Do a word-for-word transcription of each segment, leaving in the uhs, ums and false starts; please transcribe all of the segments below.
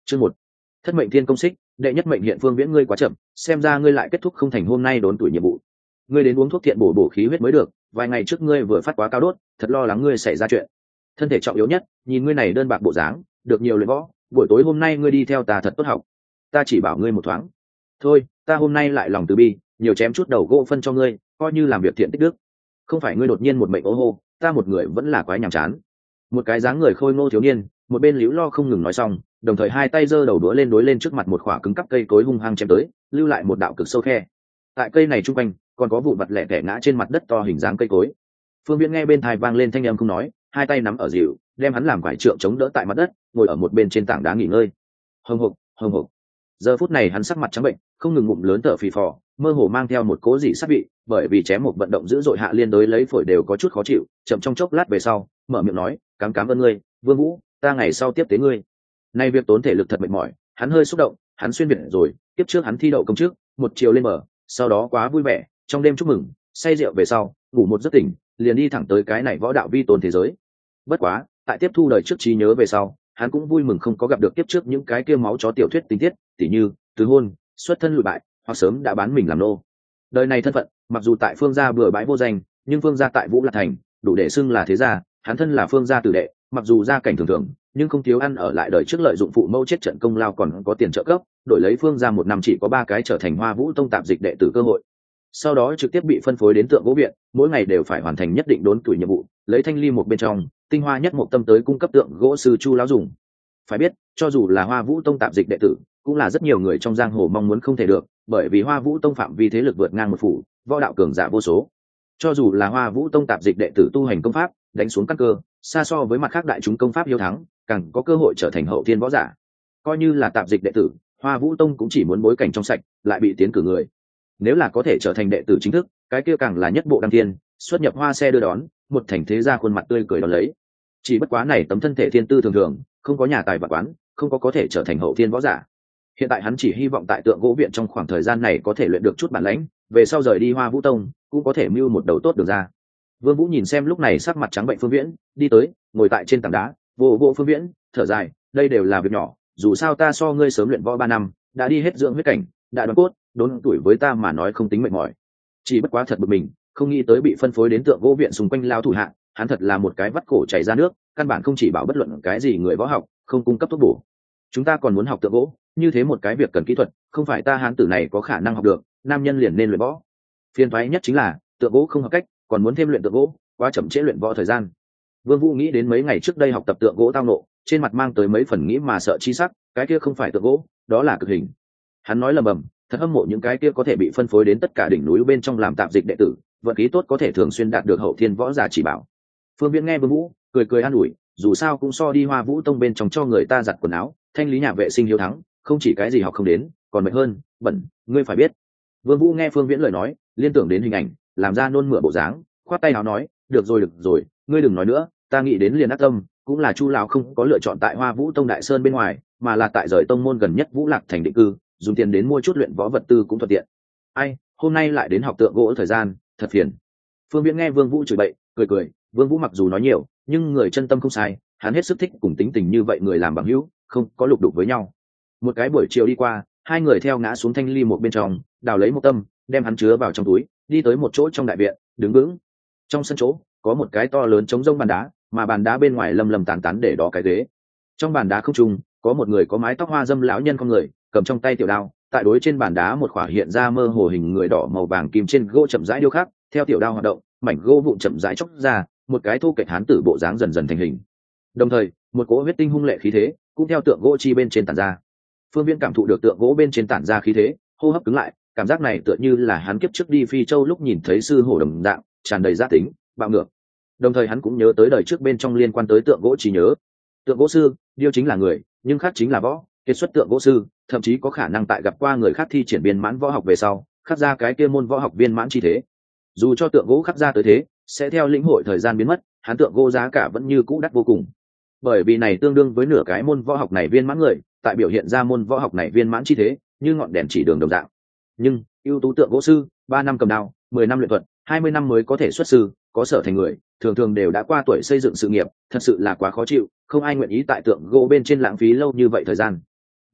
Chương một. Thất mệnh thiên công xích, đệ nhất mệnh hiện phương viễn, ngươi quá chậm, xem ra ngươi lại kết thúc không thành hôm nay đốn tuổi nhiệm vụ. Ngươi đến uống thuốc thiện bổ bổ khí huyết mới được, vài ngày trước ngươi vừa phát quá cao đốt, thật lo lắng ngươi xảy ra chuyện. Thân thể trọng yếu nhất, nhìn ngươi này đơn bạc bộ dáng, được nhiều luyện võ, buổi tối hôm nay ngươi đi theo ta thật tốt học. Ta chỉ bảo ngươi một thoáng. Thôi, ta hôm nay lại lòng từ bi, nhiều chém chút đầu gỗ phân cho ngươi, coi như làm việc thiện tích đức. Không phải ngươi đột nhiên một mệnh ố hô, ta một người vẫn là quái nhàm chán. Một cái dáng người khôi ngô thiếu niên, một bên liễu lo không ngừng nói xong, đồng thời hai tay giơ đầu đũa lên đối lên trước mặt một khỏa cứng cắp cây cối hung hăng chém tới, lưu lại một đạo cực sâu khe. Tại cây này trung quanh còn có vụn vặt lẻ tẻ ngã trên mặt đất to hình dáng cây cối. Phương Viễn nghe bên tai vang lên thanh âm không nói, hai tay nắm ở dịu, đem hắn làm quải trượng chống đỡ tại mặt đất, ngồi ở một bên trên tảng đá nghỉ ngơi. Hồng hộc, hồng hộc. Giờ phút này hắn sắc mặt trắng bệnh, không ngừng ngụm lớn thở phì phò, mơ hồ mang theo một cố dị sát vị, bởi vì chém một vận động dữ dội hạ liên đối lấy phổi đều có chút khó chịu, chậm trong chốc lát về sau, mở miệng nói, "Cám cám ơn ngươi, Vương Vũ, ta ngày sau tiếp tế ngươi." Nay việc tốn thể lực thật mệt mỏi, hắn hơi xúc động, hắn xuyên việt rồi, tiếp trước hắn thi đậu công chức, một chiều lên bờ, sau đó quá vui vẻ, trong đêm chúc mừng, say rượu về sau, ngủ một giấc tỉnh, liền đi thẳng tới cái này võ đạo vi tôn thế giới. Bất quá, tại tiếp thu đời trước trí nhớ về sau, hắn cũng vui mừng không có gặp được tiếp trước những cái kia máu chó tiểu thuyết tình tiết, tỉ như tứ hôn, xuất thân lụi bại, hoặc sớm đã bán mình làm nô. Đời này thân phận, mặc dù tại Phương gia bừa bãi vô danh, nhưng Phương gia tại Vũ Lạc thành, đủ để xưng là thế gia, hắn thân là Phương gia tử đệ, mặc dù gia cảnh thường thường, nhưng không thiếu ăn ở lại đời trước lợi dụng phụ mẫu chết trận công lao còn có tiền trợ cấp, đổi lấy Phương gia một năm chỉ có ba cái trở thành Hoa Vũ tông tạp dịch đệ tử cơ hội. Sau đó trực tiếp bị phân phối đến tượng gỗ viện, mỗi ngày đều phải hoàn thành nhất định đốn tuổi nhiệm vụ, lấy thanh ly một bên trong tinh hoa nhất một tâm tới cung cấp tượng gỗ sư Chu lão dùng. Phải biết, cho dù là Hoa Vũ tông tạp dịch đệ tử, cũng là rất nhiều người trong giang hồ mong muốn không thể được, bởi vì Hoa Vũ tông phạm vi thế lực vượt ngang một phủ, võ đạo cường giả vô số. Cho dù là Hoa Vũ tông tạp dịch đệ tử tu hành công pháp, đánh xuống căn cơ, xa so với mặt khác đại chúng công pháp hiếu thắng, càng có cơ hội trở thành hậu thiên võ giả. Coi như là tạp dịch đệ tử, Hoa Vũ tông cũng chỉ muốn bối cảnh trong sạch, lại bị tiến cử người. Nếu là có thể trở thành đệ tử chính thức, cái kia càng là nhất bộ đăng thiên, xuất nhập hoa xe đưa đón, một thành thế gia khuôn mặt tươi cười đón lấy. Chỉ bất quá này tấm thân thể thiên tư thường thường, không có nhà tài vật quán, không có có thể trở thành hậu thiên võ giả. Hiện tại hắn chỉ hy vọng tại tượng gỗ viện trong khoảng thời gian này có thể luyện được chút bản lãnh, về sau rời đi Hoa Vũ tông, cũng có thể mưu một đầu tốt được ra. Vương Vũ nhìn xem lúc này sắc mặt trắng bệnh Phương Viễn, đi tới, ngồi tại trên tảng đá, vỗ vỗ Phương Viễn, thở dài, đây đều là việc nhỏ, dù sao ta so ngươi sớm luyện võ ba năm, đã đi hết dưỡng huyết cảnh, đã đoán cốt, đốn tuổi với ta mà nói không tính mệt mỏi. Chỉ bất quá thật bực mình, không nghĩ tới bị phân phối đến tượng gỗ viện xung quanh lao thủ hạ, hắn thật là một cái vắt cổ chảy ra nước, căn bản không chỉ bảo bất luận cái gì người võ học, không cung cấp thuốc bổ. Chúng ta còn muốn học tượng gỗ, như thế một cái việc cần kỹ thuật, không phải ta hán tử này có khả năng học được, nam nhân liền nên luyện võ. Phiền toái nhất chính là, tượng gỗ không hợp cách, còn muốn thêm luyện tượng gỗ, quá chậm trễ luyện võ thời gian. Vương Vũ nghĩ đến mấy ngày trước đây học tập tượng gỗ tao nộ, trên mặt mang tới mấy phần nghĩ mà sợ chi sắc, cái kia không phải tượng gỗ, đó là cực hình. Hắn nói lầm bầm, thật hâm mộ những cái kia có thể bị phân phối đến tất cả đỉnh núi bên trong làm tạp dịch đệ tử, vận khí tốt có thể thường xuyên đạt được hậu thiên võ giả chỉ bảo. Phương Viễn nghe Vương Vũ, cười cười an ủi, dù sao cũng so đi Hoa Vũ tông bên trong cho người ta giặt quần áo, thanh lý nhà vệ sinh hiếu thắng, không chỉ cái gì học không đến, còn mệt hơn, bẩn, ngươi phải biết. Vương Vũ nghe Phương Viễn lời nói, liên tưởng đến hình ảnh, làm ra nôn mửa bộ dáng, khoát tay áo nói, được rồi được rồi, ngươi đừng nói nữa, ta nghĩ đến liền ác tâm, cũng là Chu lão không có lựa chọn tại Hoa Vũ tông đại sơn bên ngoài, mà là tại rời tông môn gần nhất Vũ Lạc thành định cư, dùng tiền đến mua chút luyện võ vật tư cũng thuận tiện. Ai, hôm nay lại đến học tượng gỗ thời gian, thật phiền. Phương Viễn nghe Vương Vũ chửi bậy, cười cười, Vương Vũ mặc dù nói nhiều, nhưng người chân tâm không sai, hắn hết sức thích cùng tính tình như vậy người làm bằng hữu, không có lục đục với nhau. Một cái buổi chiều đi qua, hai người theo ngã xuống thanh ly một bên trong, đào lấy một tâm, đem hắn chứa vào trong túi, đi tới một chỗ trong đại viện, đứng vững. Trong sân chỗ, có một cái to lớn trống rông bàn đá, mà bàn đá bên ngoài lầm lầm tán tán để đó cái ghế. Trong bàn đá không trung, có một người có mái tóc hoa dâm lão nhân con người, cầm trong tay tiểu đao, tại đối trên bàn đá một khỏa hiện ra mơ hồ hình người đỏ màu vàng kim trên gỗ chậm rãi điêu khắc, theo tiểu đao hoạt động, mảnh gỗ vụn chậm rãi chốc ra, một cái thô kệch hán tử bộ dáng dần dần thành hình. Đồng thời, một cỗ huyết tinh hung lệ khí thế cũng theo tượng gỗ chi bên trên tản ra. Phương Viễn cảm thụ được tượng gỗ bên trên tản ra khí thế, hô hấp cứng lại, cảm giác này tựa như là hắn kiếp trước đi Phi Châu lúc nhìn thấy sư hổ đồng dạng, tràn đầy giá tính, bạo ngược. Đồng thời hắn cũng nhớ tới đời trước bên trong liên quan tới tượng gỗ trí nhớ. Tượng gỗ sư, điêu chính là người, nhưng khác chính là võ, kiệt xuất tượng gỗ sư, thậm chí có khả năng tại gặp qua người khác thi triển viên mãn võ học về sau, khắc ra cái kia môn võ học viên mãn chi thế. Dù cho tượng gỗ khắc ra tới thế, sẽ theo lĩnh hội thời gian biến mất, hắn tượng gỗ giá cả vẫn như cũ đắt vô cùng. Bởi vì này tương đương với nửa cái môn võ học này viên mãn người, tại biểu hiện ra môn võ học này viên mãn chi thế, như ngọn đèn chỉ đường đồng dạng. Nhưng, ưu tú tượng gỗ sư, ba năm cầm đao, mười năm luyện thuật, hai mươi năm mới có thể xuất sư, có sở thành người, thường thường đều đã qua tuổi xây dựng sự nghiệp, thật sự là quá khó chịu, không ai nguyện ý tại tượng gỗ bên trên lãng phí lâu như vậy thời gian.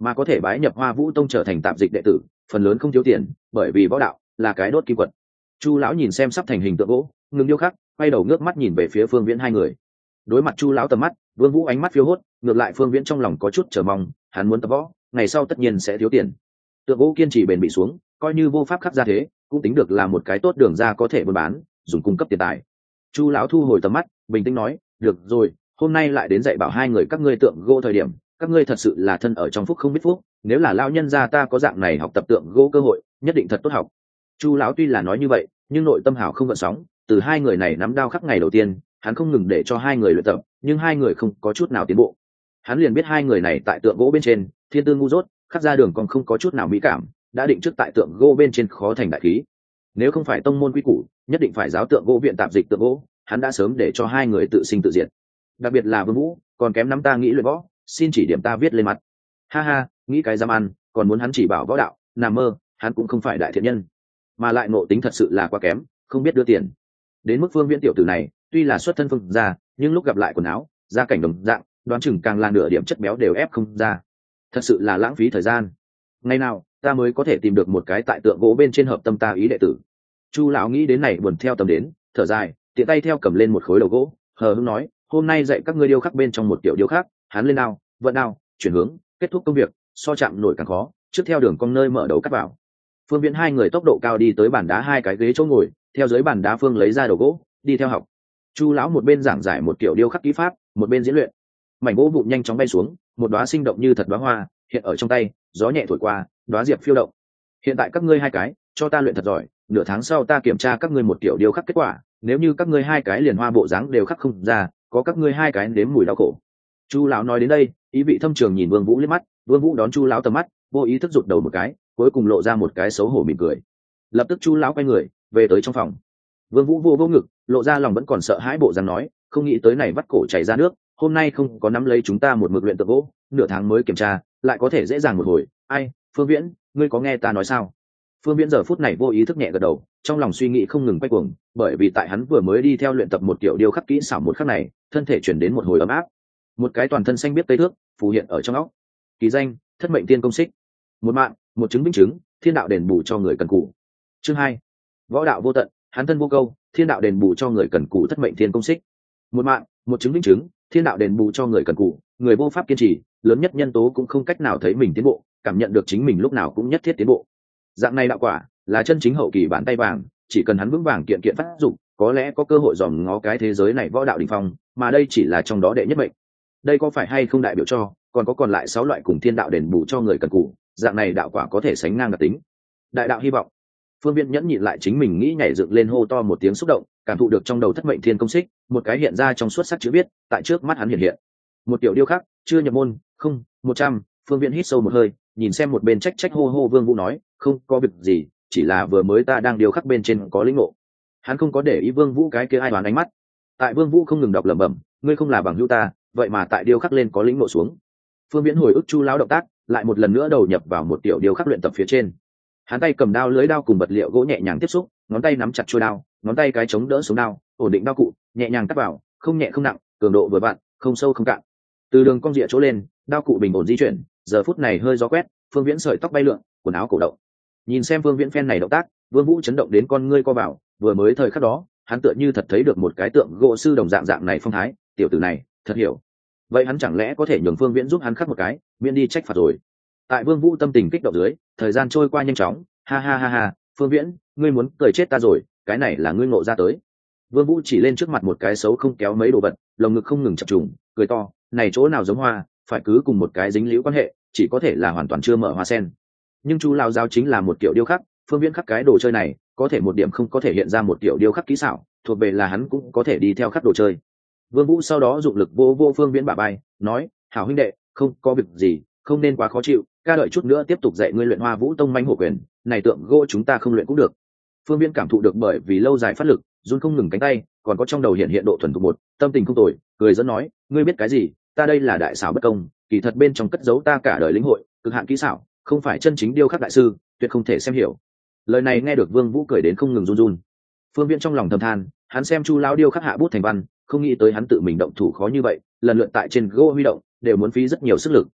mà có thể bái nhập Hoa Vũ Tông trở thành tạp dịch đệ tử phần lớn không thiếu tiền, bởi vì võ đạo là cái đốt kim quật. Chu lão nhìn xem sắp thành hình tượng gỗ ngừng điêu khắc, quay đầu ngước mắt nhìn về phía Phương Viễn hai người. Đối mặt Chu lão tầm mắt, Vương Vũ ánh mắt phiêu hốt, ngược lại Phương Viễn trong lòng có chút chờ mong, hắn muốn tập võ ngày sau tất nhiên sẽ thiếu tiền. Tượng gỗ kiên trì bền bị xuống, coi như vô pháp khắc ra thế cũng tính được là một cái tốt đường ra có thể buôn bán, dùng cung cấp tiền tài. Chu lão thu hồi tầm mắt, bình tĩnh nói, được rồi, hôm nay lại đến dạy bảo hai người các ngươi tượng gỗ thời điểm, các ngươi thật sự là thân ở trong phúc không biết phúc, nếu là lão nhân gia ta có dạng này học tập tượng gỗ cơ hội nhất định thật tốt học. Chu lão tuy là nói như vậy nhưng nội tâm hảo không gợn sóng, từ hai người này nắm đao khắc ngày đầu tiên hắn không ngừng để cho hai người luyện tập, nhưng hai người không có chút nào tiến bộ. Hắn liền biết hai người này tại tượng gỗ bên trên thiên tư ngu dốt, khắc ra đường còn không có chút nào mỹ cảm, đã định trước tại tượng gỗ bên trên khó thành đại khí. Nếu không phải tông môn quy củ nhất định phải giáo tượng gỗ viện tạp dịch tượng gỗ, hắn đã sớm để cho hai người tự sinh tự diệt. Đặc biệt là Vương Vũ còn kém nắm ta nghĩ luyện võ, xin chỉ điểm ta viết lên mặt. Ha ha, nghĩ cái dám ăn, còn muốn hắn chỉ bảo võ đạo, nằm mơ, hắn cũng không phải đại thiện nhân, mà lại ngộ tính thật sự là quá kém, không biết đưa tiền. Đến mức Phương Viễn tiểu tử này tuy là xuất thân Phương gia, nhưng lúc gặp lại quần áo gia cảnh đồng dạng, đoán chừng càng là nửa điểm chất béo đều ép không ra, thật sự là lãng phí thời gian. Ngày nào ta mới có thể tìm được một cái tại tượng gỗ bên trên hợp tâm ta ý đệ tử. Chu lão nghĩ đến này buồn theo tầm đến, thở dài, tiện tay theo cầm lên một khối đầu gỗ, hờ hững nói, hôm nay dạy các ngươi điêu khắc bên trong một kiểu điêu khắc, hắn lên đao vận đao chuyển hướng kết thúc công việc, so chạm nổi càng khó, trước theo đường cong nơi mở đầu cắt vào. Phương Viễn hai người tốc độ cao đi tới bàn đá hai cái ghế chỗ ngồi, theo dưới bàn đá Phương lấy ra đầu gỗ đi theo học. Chu lão một bên giảng giải một kiểu điêu khắc kỹ pháp, một bên diễn luyện. Mảnh gỗ vụn nhanh chóng bay xuống, một đóa sinh động như thật đóa hoa hiện ở trong tay, gió nhẹ thổi qua, đóa diệp phiêu động. Hiện tại các ngươi hai cái cho ta luyện thật giỏi, nửa tháng sau ta kiểm tra các ngươi một kiểu điêu khắc kết quả, nếu như các ngươi hai cái liền hoa bộ dáng đều khắc không ra, có các ngươi hai cái nếm mùi đau khổ. Chu lão nói đến đây ý vị thâm trường nhìn Vương Vũ liếc mắt, Vương Vũ đón Chu lão tầm mắt, vô ý thức rụt đầu một cái, cuối cùng lộ ra một cái xấu hổ mỉm cười. Lập tức Chu lão quay người về tới trong phòng. Vương Vũ vô vô ngực, lộ ra lòng vẫn còn sợ hãi bộ dáng nói, không nghĩ tới này vắt cổ chảy ra nước, hôm nay không có nắm lấy chúng ta một mực luyện tượng gỗ, nửa tháng mới kiểm tra lại có thể dễ dàng một hồi. Ai, Phương Viễn, ngươi có nghe ta nói sao? Phương Viễn giờ phút này vô ý thức nhẹ gật đầu, trong lòng suy nghĩ không ngừng quay cuồng, bởi vì tại hắn vừa mới đi theo luyện tập một kiểu điêu khắc kỹ xảo một khắc này, thân thể chuyển đến một hồi ấm áp, một cái toàn thân xanh biết tây thước phù hiện ở trong óc. Kỳ danh: Thất Mệnh Tiên Công Xích. Một mạng, một chứng minh chứng, thiên đạo đền bù cho người cần cù. Chương hai. Võ đạo vô tận, hắn thân vô câu, thiên đạo đền bù cho người cần cù. Thất Mệnh Tiên Công Xích. Một mạng, một chứng minh chứng, thiên đạo đền bù cho người cần cù. Người vô pháp kiên trì, lớn nhất nhân tố cũng không cách nào thấy mình tiến bộ, cảm nhận được chính mình lúc nào cũng nhất thiết tiến bộ. Dạng này đạo quả là chân chính hậu kỳ bản tay vàng, chỉ cần hắn vững vàng kiện kiện phát dụng, có lẽ có cơ hội dòm ngó cái thế giới này võ đạo đỉnh phong, mà đây chỉ là trong đó đệ nhất mệnh. Đây có phải hay không đại biểu cho còn có còn lại sáu loại cùng thiên đạo đền bù cho người cần cù, dạng này đạo quả có thể sánh ngang đặc tính. Đại đạo hy vọng. Phương Viễn nhẫn nhịn lại chính mình nghĩ nhảy dựng lên hô to một tiếng xúc động, cảm thụ được trong đầu Thất Mệnh Thiên Công Xích, một cái hiện ra trong suốt sắc chữ viết tại trước mắt hắn hiện hiện. Một tiểu điêu khắc, chưa nhập môn, không, một trăm. Phương Viễn hít sâu một hơi, nhìn xem một bên trách trách hô hô Vương Vũ nói, không có việc gì, chỉ là vừa mới ta đang điêu khắc bên trên có lĩnh ngộ. Hắn không có để ý Vương Vũ cái kia ai đoán ánh mắt. Tại Vương Vũ không ngừng đọc lẩm bẩm, ngươi không là bằng hữu ta, vậy mà tại điêu khắc lên có lĩnh ngộ xuống. Phương Viễn hồi ức Chu lão động tác, lại một lần nữa đầu nhập vào một tiểu điêu khắc luyện tập phía trên. Hắn tay cầm đao lưới đao cùng vật liệu gỗ nhẹ nhàng tiếp xúc, ngón tay nắm chặt chuôi đao, ngón tay cái chống đỡ xuống đao, ổn định đao cụ, nhẹ nhàng cắt vào, không nhẹ không nặng, cường độ vừa vặn, không sâu không cạn. Từ đường cong rịa chỗ lên, đao cụ bình ổn di chuyển, giờ phút này hơi gió quét, Phương Viễn sợi tóc bay lượn, quần áo cổ động. Nhìn xem Phương Viễn phen này động tác, Vương Vũ chấn động đến con ngươi co vào, vừa mới thời khắc đó, hắn tựa như thật thấy được một cái tượng gỗ sư đồng dạng dạng này phong thái, tiểu tử này, thật hiểu. Vậy hắn chẳng lẽ có thể nhường Phương Viễn giúp hắn khắc một cái, miễn đi trách phạt rồi. Tại Vương Vũ tâm tình kích động dưới, thời gian trôi qua nhanh chóng, ha ha ha ha, Phương Viễn, ngươi muốn cười chết ta rồi, cái này là ngươi ngộ ra tới. Vương Vũ chỉ lên trước mặt một cái xấu không kéo mấy đồ vật, lồng ngực không ngừng chập trùng, cười to, này chỗ nào giống hoa, phải cứ cùng một cái dính liễu quan hệ, chỉ có thể là hoàn toàn chưa mở hoa sen. Nhưng Chu lão giáo chính là một kiểu điêu khắc, Phương Viễn khắc cái đồ chơi này, có thể một điểm không có thể hiện ra một kiểu điêu khắc kỹ xảo, thuộc về là hắn cũng có thể đi theo khắc đồ chơi. Vương Vũ sau đó dụng lực vô vô Phương Viễn bả vai, nói, hảo huynh đệ, không có việc gì, không nên quá khó chịu, ca đợi chút nữa tiếp tục dạy ngươi luyện Hoa Vũ Tông manh hổ quyền, này tượng gỗ chúng ta không luyện cũng được. Phương Viễn cảm thụ được bởi vì lâu dài phát lực, run không ngừng cánh tay, còn có trong đầu hiện hiện độ thuần thục một, tâm tình không tồi, cười dẫn nói, ngươi biết cái gì, ta đây là đại xảo bất công, kỳ thật bên trong cất giấu ta cả đời lĩnh hội, cực hạn kỹ xảo, không phải chân chính điêu khắc đại sư, tuyệt không thể xem hiểu. Lời này nghe được Vương Vũ cười đến không ngừng run run. Phương Viễn trong lòng thầm than, hắn xem Chu lão điêu khắc hạ bút thành văn, không nghĩ tới hắn tự mình động thủ khó như vậy, lần lượt tại trên gỗ huy động, đều muốn phí rất nhiều sức lực.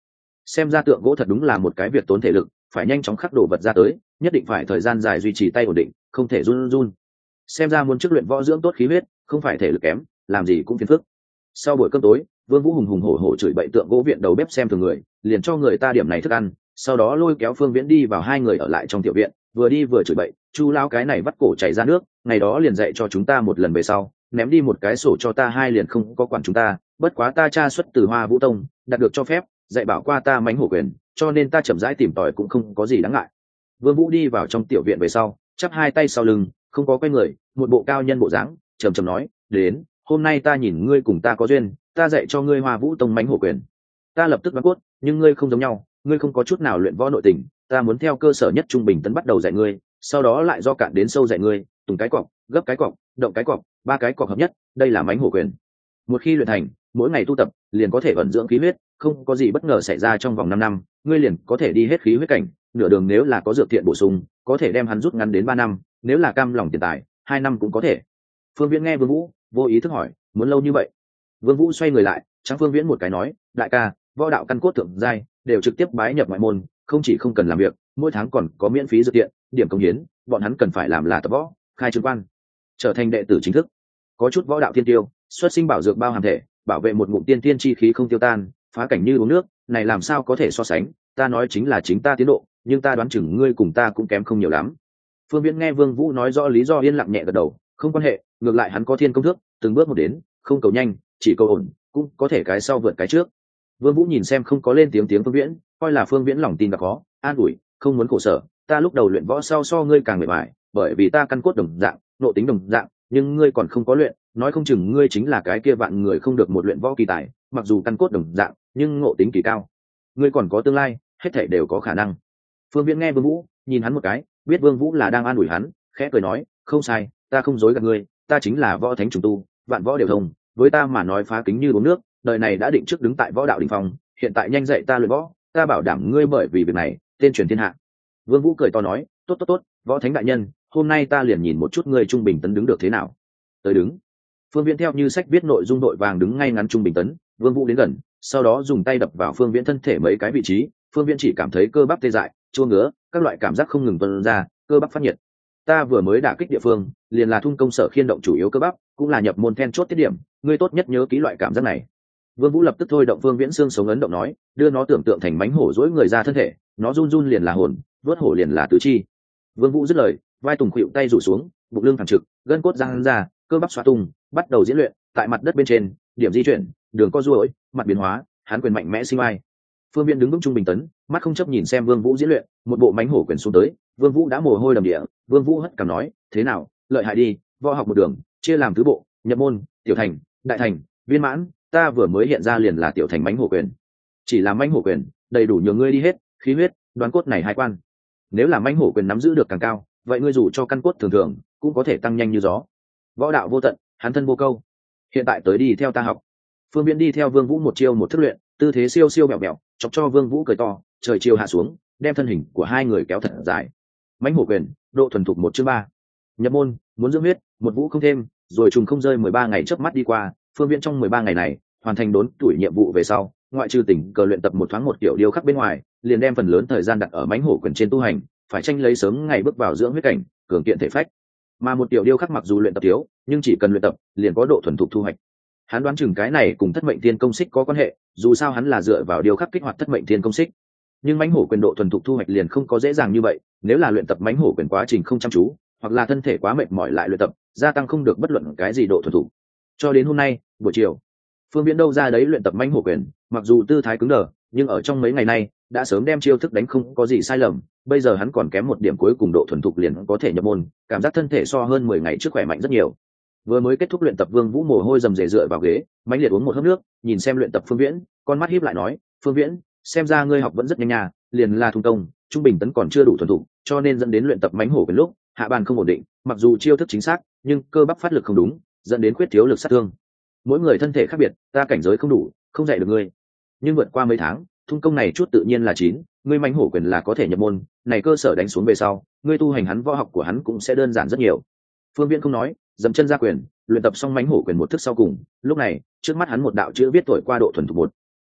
xem ra tượng gỗ thật đúng là một cái việc tốn thể lực, phải nhanh chóng khắc đồ vật ra tới, nhất định phải thời gian dài duy trì tay ổn định, không thể run run. Xem ra muốn trước luyện võ dưỡng tốt khí huyết, không phải thể lực kém, làm gì cũng phiền phức. Sau buổi cơm tối, Vương Vũ hùng hùng hổ hổ chửi bậy tượng gỗ viện đầu bếp xem thường người, liền cho người ta điểm này thức ăn, sau đó lôi kéo Phương Viễn đi vào hai người ở lại trong tiểu viện, vừa đi vừa chửi bậy, chu lão cái này vắt cổ chảy ra nước, ngày đó liền dạy cho chúng ta một lần về sau, ném đi một cái sổ cho ta hai liền không có quản chúng ta, bất quá ta cha xuất từ Hoa Vũ Tông, đạt được cho phép, dạy bảo qua ta mánh hổ quyền, cho nên ta chậm rãi tìm tòi cũng không có gì đáng ngại. Vương Vũ đi vào trong tiểu viện về sau, chắp hai tay sau lưng, không có quay người, một bộ cao nhân bộ dáng, trầm trầm nói, đến, hôm nay ta nhìn ngươi cùng ta có duyên, ta dạy cho ngươi Hoa Vũ Tông mánh hổ quyền. Ta lập tức đoán cốt, nhưng ngươi không giống nhau, ngươi không có chút nào luyện võ nội tình, ta muốn theo cơ sở nhất trung bình tấn bắt đầu dạy ngươi, sau đó lại do cạn đến sâu dạy ngươi, tùng cái cọc, gấp cái cọc, động cái cọc, ba cái cọc hợp nhất, đây là mánh hổ quyền. Một khi luyện thành, mỗi ngày tu tập, liền có thể vận dưỡng khí huyết, không có gì bất ngờ xảy ra trong vòng năm năm, ngươi liền có thể đi hết khí huyết cảnh, nửa đường nếu là có dược thiện bổ sung, có thể đem hắn rút ngắn đến ba năm, nếu là cam lòng tiền tài, hai năm cũng có thể. Phương Viễn nghe Vương Vũ, vô ý thức hỏi, muốn lâu như vậy? Vương Vũ xoay người lại, trắng Phương Viễn một cái nói, đại ca, võ đạo căn cốt thượng giai, đều trực tiếp bái nhập ngoại môn, không chỉ không cần làm việc, mỗi tháng còn có miễn phí dược tiện, điểm công hiến, bọn hắn cần phải làm là tập võ, khai trương quan, trở thành đệ tử chính thức. Có chút võ đạo thiên tiêu, xuất sinh bảo dược bao hàm thể, bảo vệ một ngụm tiên tiên chi khí không tiêu tan, phá cảnh như uống nước, này làm sao có thể so sánh, ta nói chính là chính ta tiến độ, nhưng ta đoán chừng ngươi cùng ta cũng kém không nhiều lắm. Phương Viễn nghe Vương Vũ nói rõ lý do yên lặng nhẹ gật đầu, không quan hệ, ngược lại hắn có thiên công thức, từng bước một đến, không cầu nhanh, chỉ cầu ổn, cũng có thể cái sau vượt cái trước. Vương Vũ nhìn xem không có lên tiếng tiếng Phương Viễn, coi là Phương Viễn lòng tin đã khó, an ủi, không muốn khổ sở, ta lúc đầu luyện võ sau so ngươi càng mệt mỏi, bởi vì ta căn cốt đồng dạng, nội tính đồng dạng, nhưng ngươi còn không có luyện, nói không chừng ngươi chính là cái kia vạn người không được một luyện võ kỳ tài, mặc dù căn cốt đồng dạng, nhưng ngộ tính kỳ cao. Ngươi còn có tương lai, hết thảy đều có khả năng. Phương Viễn nghe Vương Vũ, nhìn hắn một cái, biết Vương Vũ là đang an ủi hắn, khẽ cười nói, không sai, ta không dối gạt ngươi, ta chính là võ thánh trùng tu, vạn võ đều thông, với ta mà nói phá kính như uống nước, đời này đã định trước đứng tại võ đạo đỉnh phong, hiện tại nhanh dạy ta luyện võ, ta bảo đảm ngươi bởi vì việc này, tên truyền thiên hạ. Vương Vũ cười to nói, tốt tốt tốt, võ thánh đại nhân, hôm nay ta liền nhìn một chút ngươi trung bình tấn đứng được thế nào. Tới đứng. Phương Viễn theo như sách viết nội dung đội vàng đứng ngay ngắn trung bình tấn, Vương Vũ đến gần, sau đó dùng tay đập vào Phương Viễn thân thể mấy cái vị trí, Phương Viễn chỉ cảm thấy cơ bắp tê dại, chua ngứa, các loại cảm giác không ngừng tuôn ra, cơ bắp phát nhiệt. Ta vừa mới đả kích địa phương, liền là thung công sở khiên động chủ yếu cơ bắp, cũng là nhập môn then chốt tiết điểm, ngươi tốt nhất nhớ kỹ loại cảm giác này. Vương Vũ lập tức thôi động Phương Viễn xương sống ấn động nói, đưa nó tưởng tượng thành mánh hổ dỗi người ra thân thể, nó run run liền là hồn, vớt hổ liền là tứ chi. Vương Vũ dứt lời, vai tùng khuỵu tay rủ xuống, bụng lưng thẳng trực, gân cốt giãn ra, cơ bắp xoa tung, bắt đầu diễn luyện, tại mặt đất bên trên, điểm di chuyển, đường co duỗi, mặt biến hóa, hắn quyền mạnh mẽ sinh ai. Phương Viễn đứng vững trung bình tấn, mắt không chấp nhìn xem Vương Vũ diễn luyện, một bộ mánh hổ quyền xuống tới, Vương Vũ đã mồ hôi đầm địa, Vương Vũ hất cằm nói, thế nào, lợi hại đi, võ học một đường, chia làm tứ bộ, nhập môn, tiểu thành, đại thành, viên mãn, ta vừa mới hiện ra liền là tiểu thành mánh hổ quyền. Chỉ là mánh hổ quyền, đầy đủ nhường ngươi đi hết, khí huyết, đoán cốt này hai quan. Nếu là mánh hổ quyền nắm giữ được càng cao, vậy ngươi dù cho căn cốt thường thường, cũng có thể tăng nhanh như gió. Võ đạo vô tận, hắn thân vô câu. Hiện tại tới đi theo ta học. Phương Viễn đi theo Vương Vũ một chiêu một thức luyện, tư thế siêu siêu bẹo bẹo, chọc cho Vương Vũ cười to, trời chiều hạ xuống, đem thân hình của hai người kéo thật dài. Mãnh hổ quyền, độ thuần thục một chương ba. Nhập môn, muốn dưỡng huyết, một vũ không thêm, rồi trùng không rơi mười ba ngày chớp mắt đi qua, Phương Viễn trong mười ba ngày này, hoàn thành đốn tuổi nhiệm vụ về sau, ngoại trừ tỉnh cờ luyện tập một thoáng một kiểu điều khắc bên ngoài, liền đem phần lớn thời gian đặt ở mãnh hổ quyền trên tu hành, phải tranh lấy sớm ngày bước vào dưỡng huyết cảnh, cường kiện thể phách. Mà một tiểu điêu khắc mặc dù luyện tập thiếu, nhưng chỉ cần luyện tập, liền có độ thuần thục thu hoạch. Hắn đoán chừng cái này cùng thất mệnh thiên công xích có quan hệ, dù sao hắn là dựa vào điêu khắc kích hoạt thất mệnh thiên công xích. Nhưng mãnh hổ quyền độ thuần thục thu hoạch liền không có dễ dàng như vậy, nếu là luyện tập mãnh hổ quyền quá trình không chăm chú, hoặc là thân thể quá mệt mỏi lại luyện tập, gia tăng không được bất luận cái gì độ thuần thục. Cho đến hôm nay, buổi chiều, Phương Viễn đâu ra đấy luyện tập mãnh hổ quyền, mặc dù tư thái cứng đờ, nhưng ở trong mấy ngày nay, đã sớm đem chiêu thức đánh không có gì sai lầm, bây giờ hắn còn kém một điểm cuối cùng độ thuần thục liền có thể nhập môn, cảm giác thân thể so hơn mười ngày trước khỏe mạnh rất nhiều. Vừa mới kết thúc luyện tập, Vương Vũ mồ hôi rầm rề dựa vào ghế, mãnh liệt uống một hớp nước, nhìn xem luyện tập Phương Viễn, con mắt híp lại nói, "Phương Viễn, xem ra ngươi học vẫn rất nhanh nha, liền là thung công, trung bình tấn còn chưa đủ thuần thục, cho nên dẫn đến luyện tập mãnh hổ quyền lúc, hạ bàn không ổn định, mặc dù chiêu thức chính xác, nhưng cơ bắp phát lực không đúng, dẫn đến khuyết thiếu lực sát thương. Mỗi người thân thể khác biệt, ta cảnh giới không đủ, không dạy được ngươi. Nhưng vượt qua mấy tháng, thung công này chút tự nhiên là chín, ngươi mãnh hổ quyền là có thể nhập môn, này cơ sở đánh xuống về sau, ngươi tu hành hắn võ học của hắn cũng sẽ đơn giản rất nhiều." Phương Viễn không nói, dậm chân ra quyền, luyện tập xong mãnh hổ quyền một thức sau cùng, lúc này, trước mắt hắn một đạo chữ viết tuổi qua độ thuần thục một.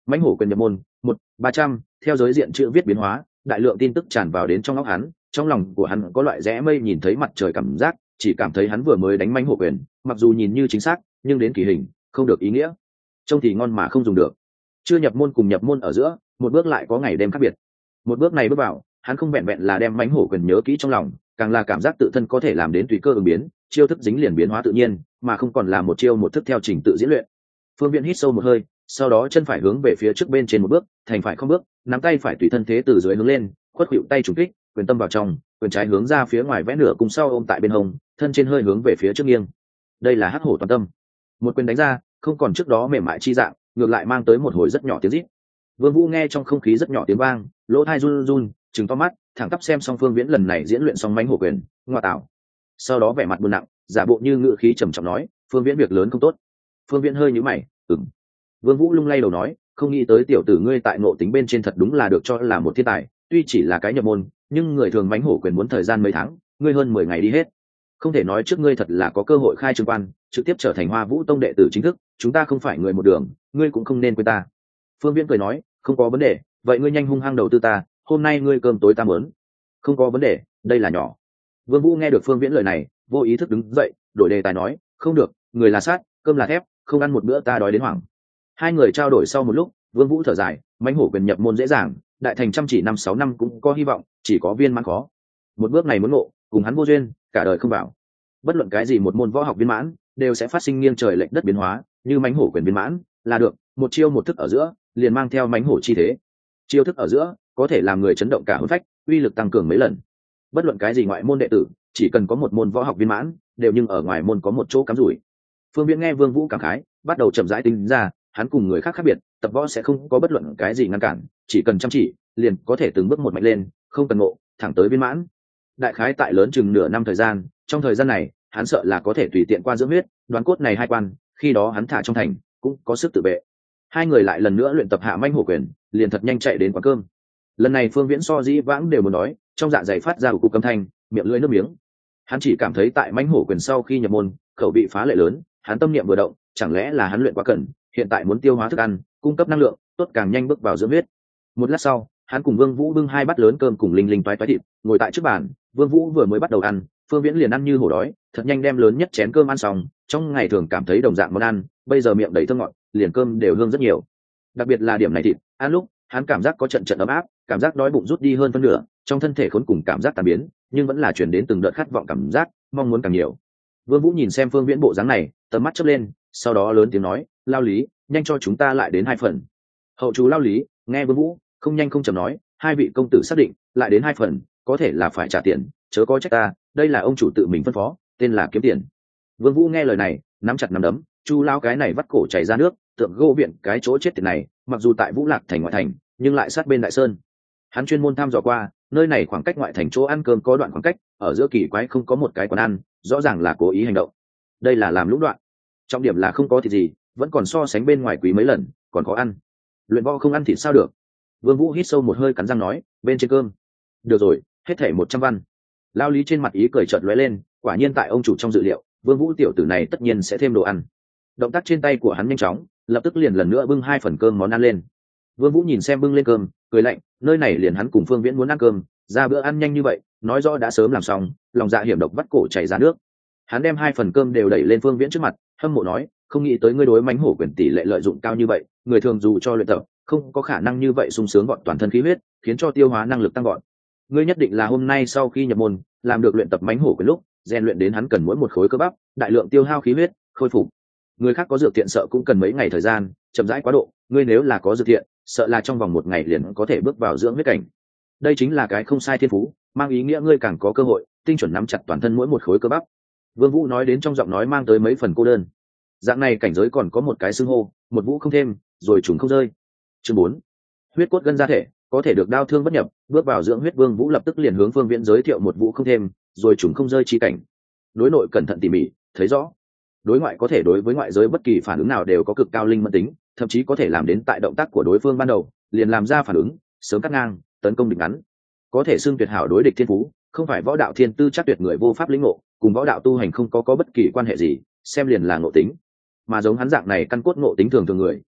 mãnh hổ quyền nhập môn một ba trăm theo giới diện chữ viết biến hóa, đại lượng tin tức tràn vào đến trong óc hắn, trong lòng của hắn có loại rẽ mây nhìn thấy mặt trời cảm giác, chỉ cảm thấy hắn vừa mới đánh mãnh hổ quyền, mặc dù nhìn như chính xác nhưng đến kỳ hình không được ý nghĩa, trông thì ngon mà không dùng được. Chưa nhập môn cùng nhập môn ở giữa một bước lại có ngày đêm khác biệt. Một bước này bước vào, hắn không vẹn vẹn là đem mãnh hổ quyền nhớ kỹ trong lòng, càng là cảm giác tự thân có thể làm đến tùy cơ ứng biến, chiêu thức dính liền biến hóa tự nhiên, mà không còn là một chiêu một thức theo trình tự diễn luyện. Phương Viễn hít sâu một hơi, sau đó chân phải hướng về phía trước bên trên một bước, thành phải không bước, nắm tay phải tùy thân thế từ dưới hướng lên, khuất khuỵu tay trùng kích, quyền tâm vào trong, quyền trái hướng ra phía ngoài vẽ nửa cùng sau ôm tại bên hông, thân trên hơi hướng về phía trước nghiêng. Đây là hắc hổ toàn tâm. Một quyền đánh ra, không còn trước đó mềm mại chi dạng, ngược lại mang tới một hồi rất nhỏ tiếng rít. Vương Vũ nghe trong không khí rất nhỏ tiếng vang, lỗ tai run run, trừng to mắt, thẳng tắp xem xong Phương Viễn lần này diễn luyện xong mãnh hổ quyền, ngoa tạo. Sau đó vẻ mặt buồn nặng, giả bộ như ngự khí trầm trọng nói, Phương Viễn việc lớn không tốt. Phương Viễn hơi nhíu mày, ừm. Vương Vũ lung lay đầu nói, không nghĩ tới tiểu tử ngươi tại ngộ tính bên trên thật đúng là được cho là một thiên tài, tuy chỉ là cái nhập môn, nhưng người thường mãnh hổ quyền muốn thời gian mấy tháng, ngươi hơn mười ngày đi hết. Không thể nói trước ngươi thật là có cơ hội khai trương quan, trực tiếp trở thành Hoa Vũ Tông đệ tử chính thức, chúng ta không phải người một đường, ngươi cũng không nên quên ta. Phương Viễn cười nói, không có vấn đề, vậy ngươi nhanh hung hăng đầu tư ta, hôm nay ngươi cơm tối ta muốn. Không có vấn đề, đây là nhỏ. Vương Vũ nghe được Phương Viễn lời này, vô ý thức đứng dậy, đổi đề tài nói, không được, người là sát, cơm là thép, không ăn một bữa ta đói đến hoảng. Hai người trao đổi sau một lúc, Vương Vũ thở dài, mãnh hổ quyền nhập môn dễ dàng, đại thành chăm chỉ năm sáu năm cũng có hy vọng, chỉ có viên mãn khó. Một bước này muốn ngộ, cùng hắn vô duyên, cả đời không vào. Bất luận cái gì một môn võ học viên mãn, đều sẽ phát sinh nghiêng trời lệch đất biến hóa, như mãnh hổ quyền viên mãn, là được, một chiêu một thức ở giữa, liền mang theo mãnh hổ chi thế. Chiêu thức ở giữa, có thể làm người chấn động cả hồn phách, uy lực tăng cường mấy lần. Bất luận cái gì ngoại môn đệ tử, chỉ cần có một môn võ học viên mãn, đều nhưng ở ngoài môn có một chỗ cắm rủi. Phương Viễn nghe Vương Vũ cảm khái, bắt đầu chậm rãi tính ra, hắn cùng người khác khác biệt, tập võ sẽ không có bất luận cái gì ngăn cản, chỉ cần chăm chỉ, liền có thể từng bước một mạnh lên, không cần ngộ, thẳng tới viên mãn. Đại khái tại lớn chừng nửa năm thời gian, trong thời gian này, hắn sợ là có thể tùy tiện qua dưỡng huyết, đoán cốt này hai quan, khi đó hắn thả trong thành, cũng có sức tự vệ. Hai người lại lần nữa luyện tập hạ manh hổ quyền, liền thật nhanh chạy đến quán cơm. Lần này Phương Viễn so dĩ vãng đều muốn nói, trong dạ dày phát ra một cục âm thanh, miệng lưỡi nước miếng. Hắn chỉ cảm thấy tại manh hổ quyền sau khi nhập môn, khẩu vị phá lệ lớn, hắn tâm niệm vừa động, chẳng lẽ là hắn luyện quá cẩn, hiện tại muốn tiêu hóa thức ăn, cung cấp năng lượng, tốt càng nhanh bước vào dưỡng huyết. Một lát sau, hắn cùng Vương Vũ bưng hai bát lớn cơm cùng linh linh toái toái thịt, ngồi tại trước bàn, Vương Vũ vừa mới bắt đầu ăn, Phương Viễn liền ăn như hổ đói, thật nhanh đem lớn nhất chén cơm ăn xong, trong ngày thường cảm thấy đồng dạng món ăn, bây giờ miệng đầy thơm ngọt, liền cơm đều hương rất nhiều. Đặc biệt là điểm này thịt, ăn lúc, hắn cảm giác có trận trận ấm áp, cảm giác đói bụng rút đi hơn phân nửa, trong thân thể khốn cùng cảm giác tan biến, nhưng vẫn là truyền đến từng đợt khát vọng cảm giác, mong muốn càng nhiều. Vương Vũ nhìn xem Phương Viễn bộ dáng này, tầm mắt chớp lên, sau đó lớn tiếng nói, Lao Lý, nhanh cho chúng ta lại đến hai phần. Hậu chú Lao Lý nghe Vương Vũ không nhanh không chậm nói, hai vị công tử xác định lại đến hai phần, có thể là phải trả tiền, chớ có trách ta, đây là ông chủ tự mình phân phó, tên là kiếm tiền. Vương Vũ nghe lời này, nắm chặt nắm đấm, Chu Lao cái này vắt cổ chảy ra nước, tượng gô viện cái chỗ chết tiệt này, mặc dù tại Vũ Lạc thành ngoại thành, nhưng lại sát bên Đại Sơn. Hắn chuyên môn thăm dò qua, nơi này khoảng cách ngoại thành chỗ ăn cơm có đoạn khoảng cách, ở giữa kỳ quái không có một cái quán ăn, rõ ràng là cố ý hành động. Đây là làm lũng đoạn. Trọng điểm là không có thịt gì, vẫn còn so sánh bên ngoài quý mấy lần, còn có ăn. Luyện võ không ăn thịt sao được? Vương Vũ hít sâu một hơi cắn răng nói, bên trên cơm. Được rồi, hết thảy một trăm văn. Lao Lý trên mặt ý cười chợt lóe lên, quả nhiên tại ông chủ trong dự liệu, Vương Vũ tiểu tử này tất nhiên sẽ thêm đồ ăn. Động tác trên tay của hắn nhanh chóng, lập tức liền lần nữa bưng hai phần cơm món ăn lên. Vương Vũ nhìn xem bưng lên cơm, cười lạnh, nơi này liền hắn cùng Phương Viễn muốn ăn cơm, ra bữa ăn nhanh như vậy, nói rõ đã sớm làm xong, lòng dạ hiểm độc vắt cổ chảy ra nước. Hắn đem hai phần cơm đều đẩy lên Phương Viễn trước mặt, hâm mộ nói, không nghĩ tới ngươi đối mãnh hổ quyền tỷ lệ lợi dụng cao như vậy, người thường dù cho luyện tập, không có khả năng như vậy sung sướng gọn toàn thân khí huyết, khiến cho tiêu hóa năng lực tăng gọn. Ngươi nhất định là hôm nay sau khi nhập môn, làm được luyện tập mãnh hổ quyền lúc, rèn luyện đến hắn cần mỗi một khối cơ bắp, đại lượng tiêu hao khí huyết, khôi phục. Người khác có dược thiện sợ cũng cần mấy ngày thời gian, chậm rãi quá độ, ngươi nếu là có dược thiện, sợ là trong vòng một ngày liền có thể bước vào dưỡng huyết cảnh. Đây chính là cái không sai thiên phú, mang ý nghĩa ngươi càng có cơ hội tinh chuẩn nắm chặt toàn thân mỗi một khối cơ bắp. Vương Vũ nói đến trong giọng nói mang tới mấy phần cô đơn. Dạng này cảnh giới còn có một cái xưng hô, một vũ không thêm, rồi trùng không rơi. Chương bốn, huyết cốt gân ra thể, có thể được đao thương bất nhập, bước vào dưỡng huyết. Vương Vũ lập tức liền hướng Phương Viễn giới thiệu một vũ không thêm, rồi trùng không rơi chi cảnh. Đối nội cẩn thận tỉ mỉ, thấy rõ. Đối ngoại có thể đối với ngoại giới bất kỳ phản ứng nào đều có cực cao linh mẫn tính, thậm chí có thể làm đến tại động tác của đối phương ban đầu, liền làm ra phản ứng, sớm cắt ngang, tấn công địch ngắn. Có thể xưng tuyệt hảo đối địch thiên phú, không phải võ đạo thiên tư chắc tuyệt người vô pháp lĩnh ngộ, cùng võ đạo tu hành không có có bất kỳ quan hệ gì, xem liền là ngộ tính. Mà giống hắn dạng này căn cốt ngộ tính thường thường người,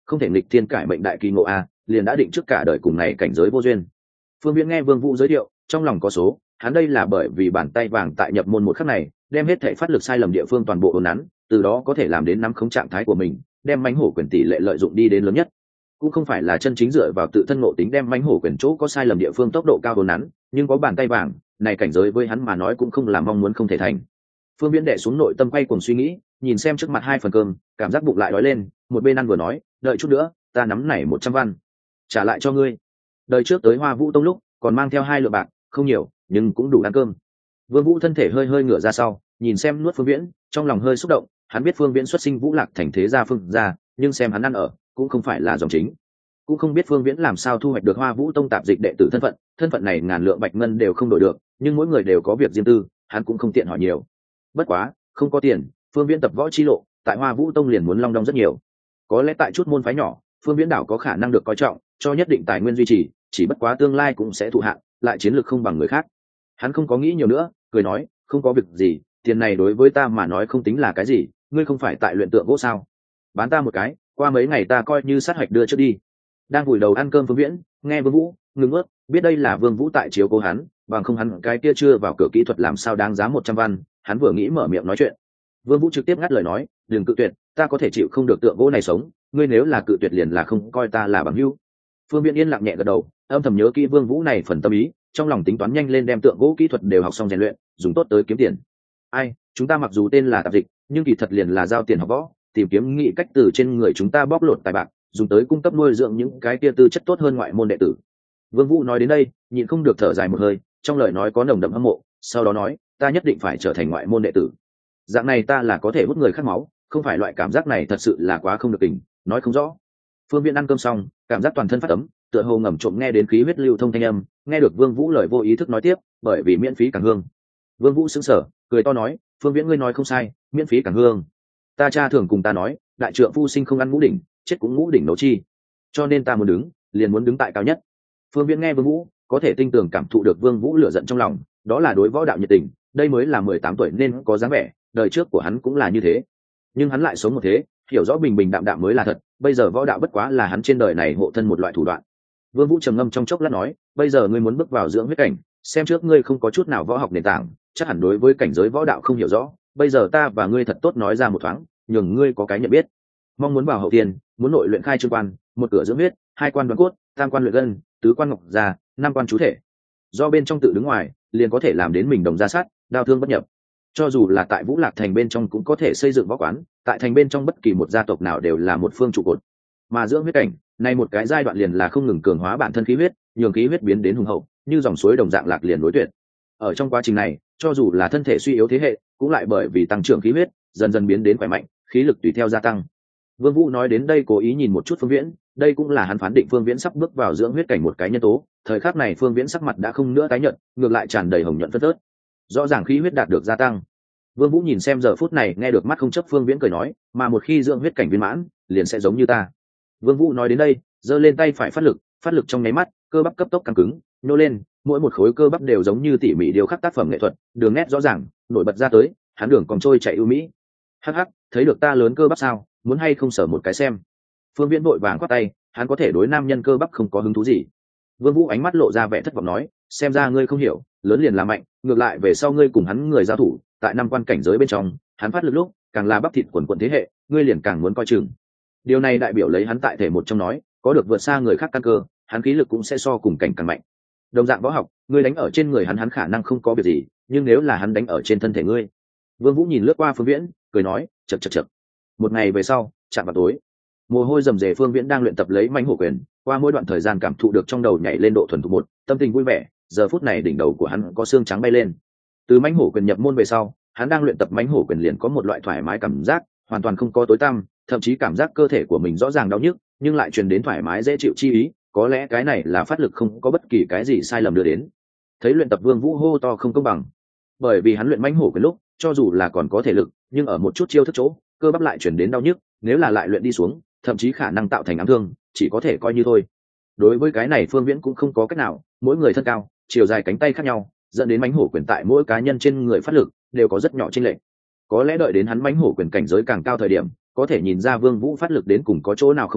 không thể nghịch thiên cải mệnh đại kỳ ngộ a, liền đã định trước cả đời cùng này cảnh giới vô duyên. Phương Viễn nghe Vương Vũ giới thiệu, trong lòng có số, hắn đây là bởi vì bàn tay vàng tại nhập môn một khắc này, đem hết thảy phát lực sai lầm địa phương toàn bộ ổn nắn, từ đó có thể làm đến nắm khống trạng thái của mình, đem mãnh hổ quyền tỷ lệ lợi dụng đi đến lớn nhất. Cũng không phải là chân chính dựa vào tự thân ngộ tính đem mãnh hổ quyền chỗ có sai lầm địa phương tốc độ cao ổn nắn, nhưng có bàn tay vàng, này cảnh giới với hắn mà nói cũng không là mong muốn không thể thành. Phương Viễn đệ xuống nội tâm quay cuồng suy nghĩ, nhìn xem trước mặt hai phần cơm, cảm giác bụng lại đói lên, một bên ăn vừa nói, đợi chút nữa, ta nắm này một trăm văn, trả lại cho ngươi. Đời trước tới Hoa Vũ Tông lúc, còn mang theo hai lượng bạc, không nhiều, nhưng cũng đủ ăn cơm. Vương Vũ thân thể hơi hơi ngửa ra sau, nhìn xem nuốt Phương Viễn, trong lòng hơi xúc động, hắn biết Phương Viễn xuất sinh Vũ Lạc thành thế gia phương gia, nhưng xem hắn ăn ở, cũng không phải là dòng chính. Cũng không biết Phương Viễn làm sao thu hoạch được Hoa Vũ Tông tạp dịch đệ tử thân phận, thân phận này ngàn lượng bạch ngân đều không đổi được, nhưng mỗi người đều có việc riêng tư, hắn cũng không tiện hỏi nhiều. Bất quá, không có tiền, Phương Viễn tập võ chi lộ, tại Hoa Vũ Tông liền muốn long đong rất nhiều. Có lẽ tại chút môn phái nhỏ, Phương Viễn đảo có khả năng được coi trọng, cho nhất định tài nguyên duy trì, chỉ bất quá tương lai cũng sẽ thụ hạn, lại chiến lược không bằng người khác. Hắn không có nghĩ nhiều nữa, cười nói, không có việc gì, tiền này đối với ta mà nói không tính là cái gì, ngươi không phải tại luyện tượng gỗ sao? Bán ta một cái, qua mấy ngày ta coi như sát hạch đưa trước đi. Đang vùi đầu ăn cơm Phương Viễn, nghe Vương Vũ ngừng ướt, biết đây là Vương Vũ tại chiếu cố hắn, bằng không hắn cái kia chưa vào cửa kỹ thuật làm sao đáng giá một trăm văn, hắn vừa nghĩ mở miệng nói chuyện. Vương Vũ trực tiếp ngắt lời nói, đừng cự tuyệt, ta có thể chịu không được tượng gỗ này sống, ngươi nếu là cự tuyệt liền là không coi ta là bằng hữu. Phương Viễn yên lặng nhẹ gật đầu, âm thầm nhớ kỹ Vương Vũ này phần tâm ý, trong lòng tính toán nhanh lên đem tượng gỗ kỹ thuật đều học xong rèn luyện, dùng tốt tới kiếm tiền. Ai, chúng ta mặc dù tên là tạp dịch, nhưng kỳ thật liền là giao tiền học võ, tìm kiếm nghị cách từ trên người chúng ta bóc lột tài bạc, dùng tới cung cấp nuôi dưỡng những cái kia tư chất tốt hơn ngoại môn đệ tử. Vương Vũ nói đến đây, nhịn không được thở dài một hơi, trong lời nói có nồng đậm hâm mộ, sau đó nói, ta nhất định phải trở thành ngoại môn đệ tử. Dạng này ta là có thể hút người khác máu, không phải loại cảm giác này thật sự là quá không được tình, nói không rõ. Phương Viễn ăn cơm xong, cảm giác toàn thân phát ấm, tựa hồ ngầm trộm nghe đến khí huyết lưu thông thanh âm, nghe được Vương Vũ lời vô ý thức nói tiếp, bởi vì miễn phí càng hương. Vương Vũ sững sờ, cười to nói, Phương Viễn ngươi nói không sai, miễn phí càng hương. Ta cha thường cùng ta nói, đại trượng phu sinh không ăn ngũ đỉnh, chết cũng ngũ đỉnh nấu chi. Cho nên ta muốn đứng, liền muốn đứng tại cao nhất. Phương Viễn nghe Vương Vũ, có thể tinh tường cảm thụ được Vương Vũ lửa giận trong lòng, đó là đối võ đạo nhiệt tình, đây mới là mười tám tuổi nên có dáng vẻ, đời trước của hắn cũng là như thế. Nhưng hắn lại sống một thế, hiểu rõ bình bình đạm đạm mới là thật, bây giờ võ đạo bất quá là hắn trên đời này hộ thân một loại thủ đoạn. Vương Vũ trầm ngâm trong chốc lát nói, bây giờ ngươi muốn bước vào dưỡng huyết cảnh, xem trước ngươi không có chút nào võ học nền tảng, chắc hẳn đối với cảnh giới võ đạo không hiểu rõ, bây giờ ta và ngươi thật tốt nói ra một thoáng, nhường ngươi có cái nhận biết. Mong muốn vào hậu tiên, muốn nội luyện khai trương quan, một cửa dưỡng huyết, hai quan đoán cốt, tam quan luyện gân, tứ quan ngọc già, năm quan chú thể. Do bên trong tự đứng ngoài, liền có thể làm đến mình đồng ra sát, đao thương bất nhập. Cho dù là tại Vũ Lạc thành bên trong cũng có thể xây dựng võ quán, tại thành bên trong bất kỳ một gia tộc nào đều là một phương trụ cột. Mà dưỡng huyết cảnh, này một cái giai đoạn liền là không ngừng cường hóa bản thân khí huyết, nhường khí huyết biến đến hùng hậu, như dòng suối đồng dạng lạc liền đối tuyệt. Ở trong quá trình này, cho dù là thân thể suy yếu thế hệ, cũng lại bởi vì tăng trưởng khí huyết, dần dần biến đến khỏe mạnh, khí lực tùy theo gia tăng. Vương Vũ nói đến đây cố ý nhìn một chút Phương Viễn, đây cũng là hắn phán định Phương Viễn sắp bước vào dưỡng huyết cảnh một cái nhân tố. Thời khắc này Phương Viễn sắc mặt đã không nữa tái nhợt, ngược lại tràn đầy hồng nhuận phấn phớt. Rõ ràng khí huyết đạt được gia tăng. Vương Vũ nhìn xem giờ phút này nghe được mắt không chấp Phương Viễn cười nói, mà một khi dưỡng huyết cảnh viên mãn, liền sẽ giống như ta. Vương Vũ nói đến đây, giơ lên tay phải phát lực, phát lực trong nháy mắt, cơ bắp cấp tốc căng cứng, nhô lên, mỗi một khối cơ bắp đều giống như tỉ mỉ điêu khắc tác phẩm nghệ thuật, đường nét rõ ràng, nổi bật ra tới, hắn đường còn trôi chạy ưu mỹ. Hắc hắc, thấy được ta lớn cơ bắp sao, muốn hay không sở một cái xem. Phương Viễn vội vàng quát tay, hắn có thể đối nam nhân cơ bắp không có hứng thú gì. Vương Vũ ánh mắt lộ ra vẻ thất vọng nói, xem ra ngươi không hiểu, lớn liền là mạnh, ngược lại về sau ngươi cùng hắn người giao thủ, tại năm quan cảnh giới bên trong, hắn phát lực lúc, càng là bắp thịt quần quần thế hệ, ngươi liền càng muốn coi chừng. Điều này đại biểu lấy hắn tại thể một trong nói, có được vượt xa người khác căn cơ, hắn khí lực cũng sẽ so cùng cảnh càng mạnh. Đồng dạng võ học, ngươi đánh ở trên người hắn hắn khả năng không có việc gì, nhưng nếu là hắn đánh ở trên thân thể ngươi. Vương Vũ nhìn lướt qua Phương Viễn, cười nói, chậc chậc chậc. Một ngày về sau, chạm vào tối, mồ hôi rầm rề Phương Viễn đang luyện tập lấy mãnh hổ quyền, qua mỗi đoạn thời gian cảm thụ được trong đầu nhảy lên độ thuần thục một, tâm tình vui vẻ, giờ phút này đỉnh đầu của hắn có xương trắng bay lên. Từ mãnh hổ quyền nhập môn về sau, hắn đang luyện tập mãnh hổ quyền liền có một loại thoải mái cảm giác, hoàn toàn không có tối tăm, thậm chí cảm giác cơ thể của mình rõ ràng đau nhức, nhưng lại truyền đến thoải mái dễ chịu chi ý, có lẽ cái này là phát lực không có bất kỳ cái gì sai lầm đưa đến. Thấy luyện tập Vương Vũ hô to không công bằng, bởi vì hắn luyện mãnh hổ quyền lúc, cho dù là còn có thể lực, nhưng ở một chút chiêu thức chỗ, cơ bắp lại truyền đến đau nhức, nếu là lại luyện đi xuống, thậm chí khả năng tạo thành ám thương, chỉ có thể coi như thôi. Đối với cái này Phương Viễn cũng không có cách nào, mỗi người thân cao, chiều dài cánh tay khác nhau, dẫn đến mãnh hổ quyền tại mỗi cá nhân trên người phát lực đều có rất nhỏ chênh lệch. Có lẽ đợi đến hắn mãnh hổ quyền cảnh giới càng cao thời điểm, có thể nhìn ra Vương Vũ phát lực đến cùng có chỗ nào không đúng,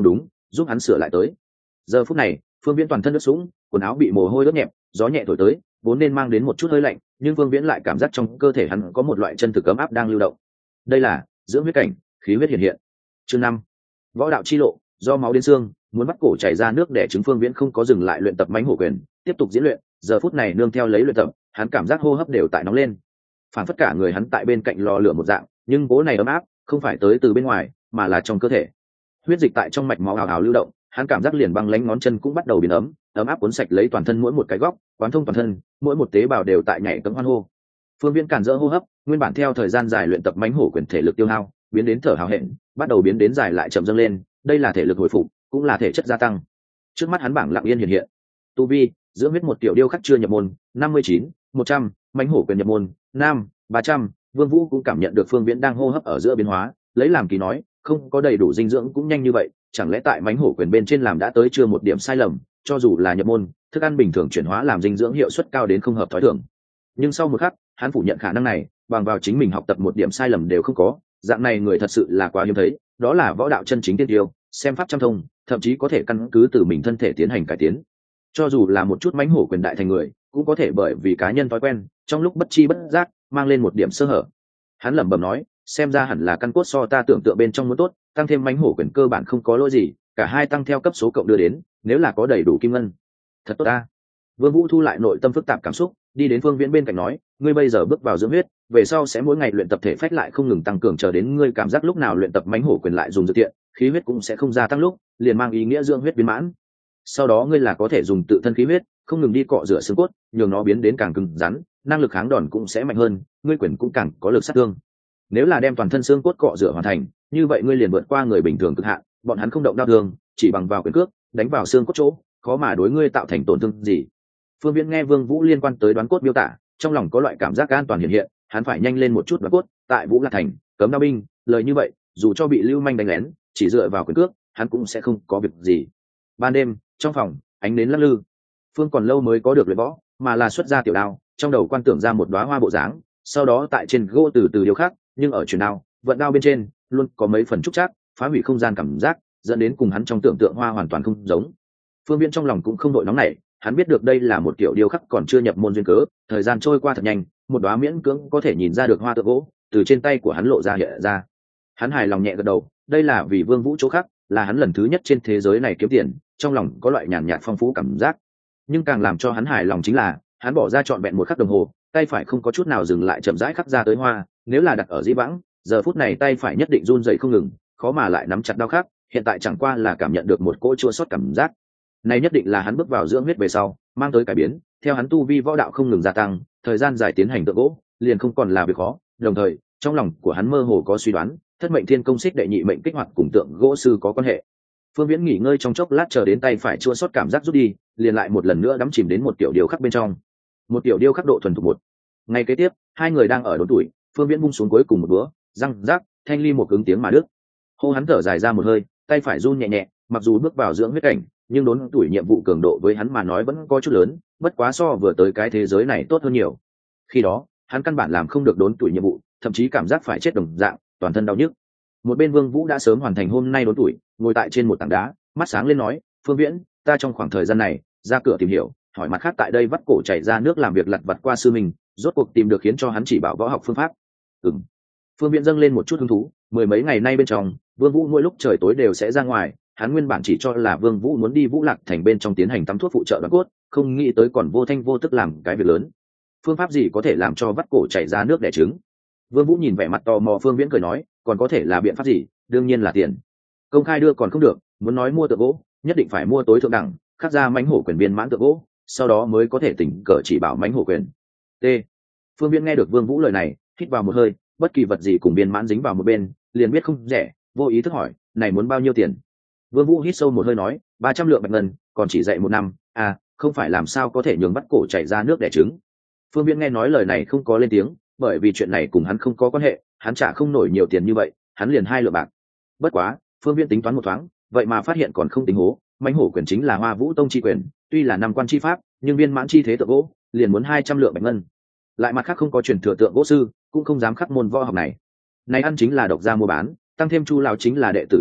giúp hắn sửa lại tới. Giờ phút này Phương Viễn toàn thân ướt sũng, quần áo bị mồ hôi ướt nhẹp, gió nhẹ thổi tới vốn nên mang đến một chút hơi lạnh, nhưng Phương Viễn lại cảm giác trong cơ thể hắn có một loại chân thực ấm áp đang lưu động. Đây là dưỡng huyết cảnh, khí huyết hiện hiện. Chương năm, võ đạo chi lộ, do máu đến xương, muốn bắt cổ chảy ra nước để chứng. Phương Viễn không có dừng lại luyện tập mãnh hổ quyền, tiếp tục diễn luyện. Giờ phút này nương theo lấy luyện tập, hắn cảm giác hô hấp đều tại nóng lên, phản phất cả người hắn tại bên cạnh lò lửa một dạng, nhưng cố này ấm áp không phải tới từ bên ngoài mà là trong cơ thể. Huyết dịch tại trong mạch máu hào hào lưu động, hắn cảm giác liền băng lánh ngón chân cũng bắt đầu biến ấm, ấm áp cuốn sạch lấy toàn thân mỗi một cái góc, quán thông toàn thân, mỗi một tế bào đều tại nhảy cẫng hoan hô. Phương Viễn cản rỡ hô hấp, nguyên bản theo thời gian dài luyện tập mãnh hổ quyền thể lực tiêu hao, biến đến thở hào hẹn, bắt đầu biến đến dài lại chậm dâng lên, đây là thể lực hồi phục, cũng là thể chất gia tăng. Trước mắt hắn bảng lặng yên hiện hiện. Tu vi, dưỡng huyết một tiểu điêu khắc chưa nhập môn, năm mươi chín, một trăm, mãnh hổ quyền nhập môn, nam, ba trăm. Vương Vũ cũng cảm nhận được Phương Viễn đang hô hấp ở giữa biến hóa, lấy làm kỳ nói, không có đầy đủ dinh dưỡng cũng nhanh như vậy, chẳng lẽ tại mãnh hổ quyền bên trên làm đã tới chưa một điểm sai lầm, cho dù là nhập môn, thức ăn bình thường chuyển hóa làm dinh dưỡng hiệu suất cao đến không hợp thói thường. Nhưng sau một khắc, hắn phủ nhận khả năng này, bằng vào chính mình học tập một điểm sai lầm đều không có, dạng này người thật sự là quá hiếm thấy, đó là võ đạo chân chính tiên tiêu, xem pháp trăm thông, thậm chí có thể căn cứ từ mình thân thể tiến hành cải tiến. Cho dù là một chút mãnh hổ quyền đại thành người, cũng có thể bởi vì cá nhân thói quen, trong lúc bất chi bất giác, mang lên một điểm sơ hở. Hắn lẩm bẩm nói, xem ra hẳn là căn cốt so ta tưởng tượng bên trong muốn tốt, tăng thêm mãnh hổ quyền cơ bản không có lỗi gì, cả hai tăng theo cấp số cộng đưa đến, nếu là có đầy đủ kim ngân, thật tốt ta. Vương Vũ thu lại nội tâm phức tạp cảm xúc, đi đến Phương Viễn bên cạnh nói, ngươi bây giờ bước vào dưỡng huyết, về sau sẽ mỗi ngày luyện tập thể phách lại không ngừng tăng cường, chờ đến ngươi cảm giác lúc nào luyện tập mãnh hổ quyền lại dùng dược tiện, khí huyết cũng sẽ không gia tăng lúc, liền mang ý nghĩa dưỡng huyết viên mãn. Sau đó ngươi là có thể dùng tự thân khí huyết, không ngừng đi cọ rửa xương cốt, nhường nó biến đến càng cứng rắn, năng lực kháng đòn cũng sẽ mạnh hơn, ngươi quyền cũng càng có lực sát thương. Nếu là đem toàn thân xương cốt cọ rửa hoàn thành, như vậy ngươi liền vượt qua người bình thường cực hạn, bọn hắn không động đau thương, chỉ bằng vào quyền cước, đánh vào xương cốt chỗ, khó mà đối ngươi tạo thành tổn thương gì. Phương Viễn nghe Vương Vũ liên quan tới đoán cốt miêu tả, trong lòng có loại cảm giác an toàn hiện hiện, hắn phải nhanh lên một chút đoán cốt, tại Vũ Lạc Thành, cấm đao binh, lời như vậy, dù cho bị lưu manh đánh lén, chỉ dựa vào quyền cước, hắn cũng sẽ không có việc gì. Ban đêm, trong phòng, ánh nến lắc lư. Phương còn lâu mới có được luyện võ, mà là xuất ra tiểu đao, trong đầu quan tưởng ra một đóa hoa bộ dáng, sau đó tại trên gỗ từ từ điều khác, nhưng ở truyền đao, vận đao bên trên, luôn có mấy phần trúc trác, phá hủy không gian cảm giác, dẫn đến cùng hắn trong tưởng tượng hoa hoàn toàn không giống. Phương Viễn trong lòng cũng không đội nóng nảy, hắn biết được đây là một kiểu điêu khắc còn chưa nhập môn duyên cớ, thời gian trôi qua thật nhanh, một đóa miễn cưỡng có thể nhìn ra được hoa tượng gỗ từ trên tay của hắn lộ ra hiện ra. Hắn hài lòng nhẹ gật đầu, đây là vì Vương Vũ chỗ khác, là hắn lần thứ nhất trên thế giới này kiếm tiền, trong lòng có loại nhàn nhạt phong phú cảm giác. Nhưng càng làm cho hắn hài lòng chính là, hắn bỏ ra trọn vẹn một khắc đồng hồ, tay phải không có chút nào dừng lại chậm rãi khắc ra tới hoa, nếu là đặt ở dĩ vãng, giờ phút này tay phải nhất định run rẩy không ngừng, khó mà lại nắm chặt đao khắc, hiện tại chẳng qua là cảm nhận được một cỗ chua xót cảm giác. Này nhất định là hắn bước vào dưỡng huyết về sau, mang tới cải biến, theo hắn tu vi võ đạo không ngừng gia tăng, thời gian dài tiến hành tượng gỗ, liền không còn là việc khó, đồng thời, trong lòng của hắn mơ hồ có suy đoán, thất mệnh thiên công xích đệ nhị mệnh kích hoạt cùng tượng gỗ sư có quan hệ. Phương Viễn nghỉ ngơi trong chốc lát chờ đến tay phải chua xót cảm giác rút đi, liền lại một lần nữa đắm chìm đến một tiểu điêu khắc bên trong. Một tiểu điêu khắc độ thuần thục một. Ngay kế tiếp, hai người đang ở đốn tuổi, Phương Viễn vung xuống cuối cùng một búa, răng rác, thanh ly một ứng tiếng mà đứt. Hô hắn thở dài ra một hơi, tay phải run nhẹ nhẹ, mặc dù bước vào dưỡng huyết cảnh, nhưng đốn tuổi nhiệm vụ cường độ với hắn mà nói vẫn có chút lớn, bất quá so vừa tới cái thế giới này tốt hơn nhiều. Khi đó, hắn căn bản làm không được đốn tuổi nhiệm vụ, thậm chí cảm giác phải chết đồng dạng, toàn thân đau nhức. Một bên Vương Vũ đã sớm hoàn thành hôm nay đốn tuổi, ngồi tại trên một tảng đá, mắt sáng lên nói, Phương Viễn, ta trong khoảng thời gian này ra cửa tìm hiểu, hỏi mặt khác tại đây vắt cổ chảy ra nước làm việc lặt vặt qua sư mình, rốt cuộc tìm được khiến cho hắn chỉ bảo võ học phương pháp. Ừm. Phương Viễn dâng lên một chút hứng thú, mười mấy ngày nay bên trong, Vương Vũ mỗi lúc trời tối đều sẽ ra ngoài, hắn nguyên bản chỉ cho là Vương Vũ muốn đi Vũ Lạc Thành bên trong tiến hành tắm thuốc phụ trợ đoán cốt, không nghĩ tới còn vô thanh vô tức làm cái việc lớn. Phương pháp gì có thể làm cho vắt cổ chảy ra nước đẻ trứng? Vương Vũ nhìn vẻ mặt tò mò Phương Viễn cười nói, còn có thể là biện pháp gì, đương nhiên là tiền. Công khai đưa còn không được, muốn nói mua tượng gỗ, nhất định phải mua tối thượng đẳng, khắc ra mãnh hổ quyền viên mãn tượng gỗ, sau đó mới có thể tỉnh cờ chỉ bảo mãnh hổ quyền. T. Phương Viễn nghe được Vương Vũ lời này, hít vào một hơi, bất kỳ vật gì cùng viên mãn dính vào một bên, liền biết không rẻ, vô ý thức hỏi, này muốn bao nhiêu tiền? Vương Vũ hít sâu một hơi nói, ba trăm lượng bạch ngân, còn chỉ dạy một năm, à, không phải làm sao có thể nhường bắt cổ chảy ra nước đẻ trứng. Phương Viễn nghe nói lời này không có lên tiếng, bởi vì chuyện này cùng hắn không có quan hệ, hắn trả không nổi nhiều tiền như vậy, hắn liền hai lượng bạc. Bất quá, Phương Viễn tính toán một thoáng, vậy mà phát hiện còn không tính hố, mãnh hổ quyền chính là Hoa Vũ Tông chi quyền, tuy là năm quan chi pháp, nhưng viên mãn chi thế tượng gỗ, liền muốn hai trăm lượng bạch ngân. Lại mặt khác không có truyền thừa tượng gỗ sư, cũng không dám khắc môn võ học này. Này ăn chính là độc gia mua bán, tăng thêm Chu lão chính là đệ tử chính thức,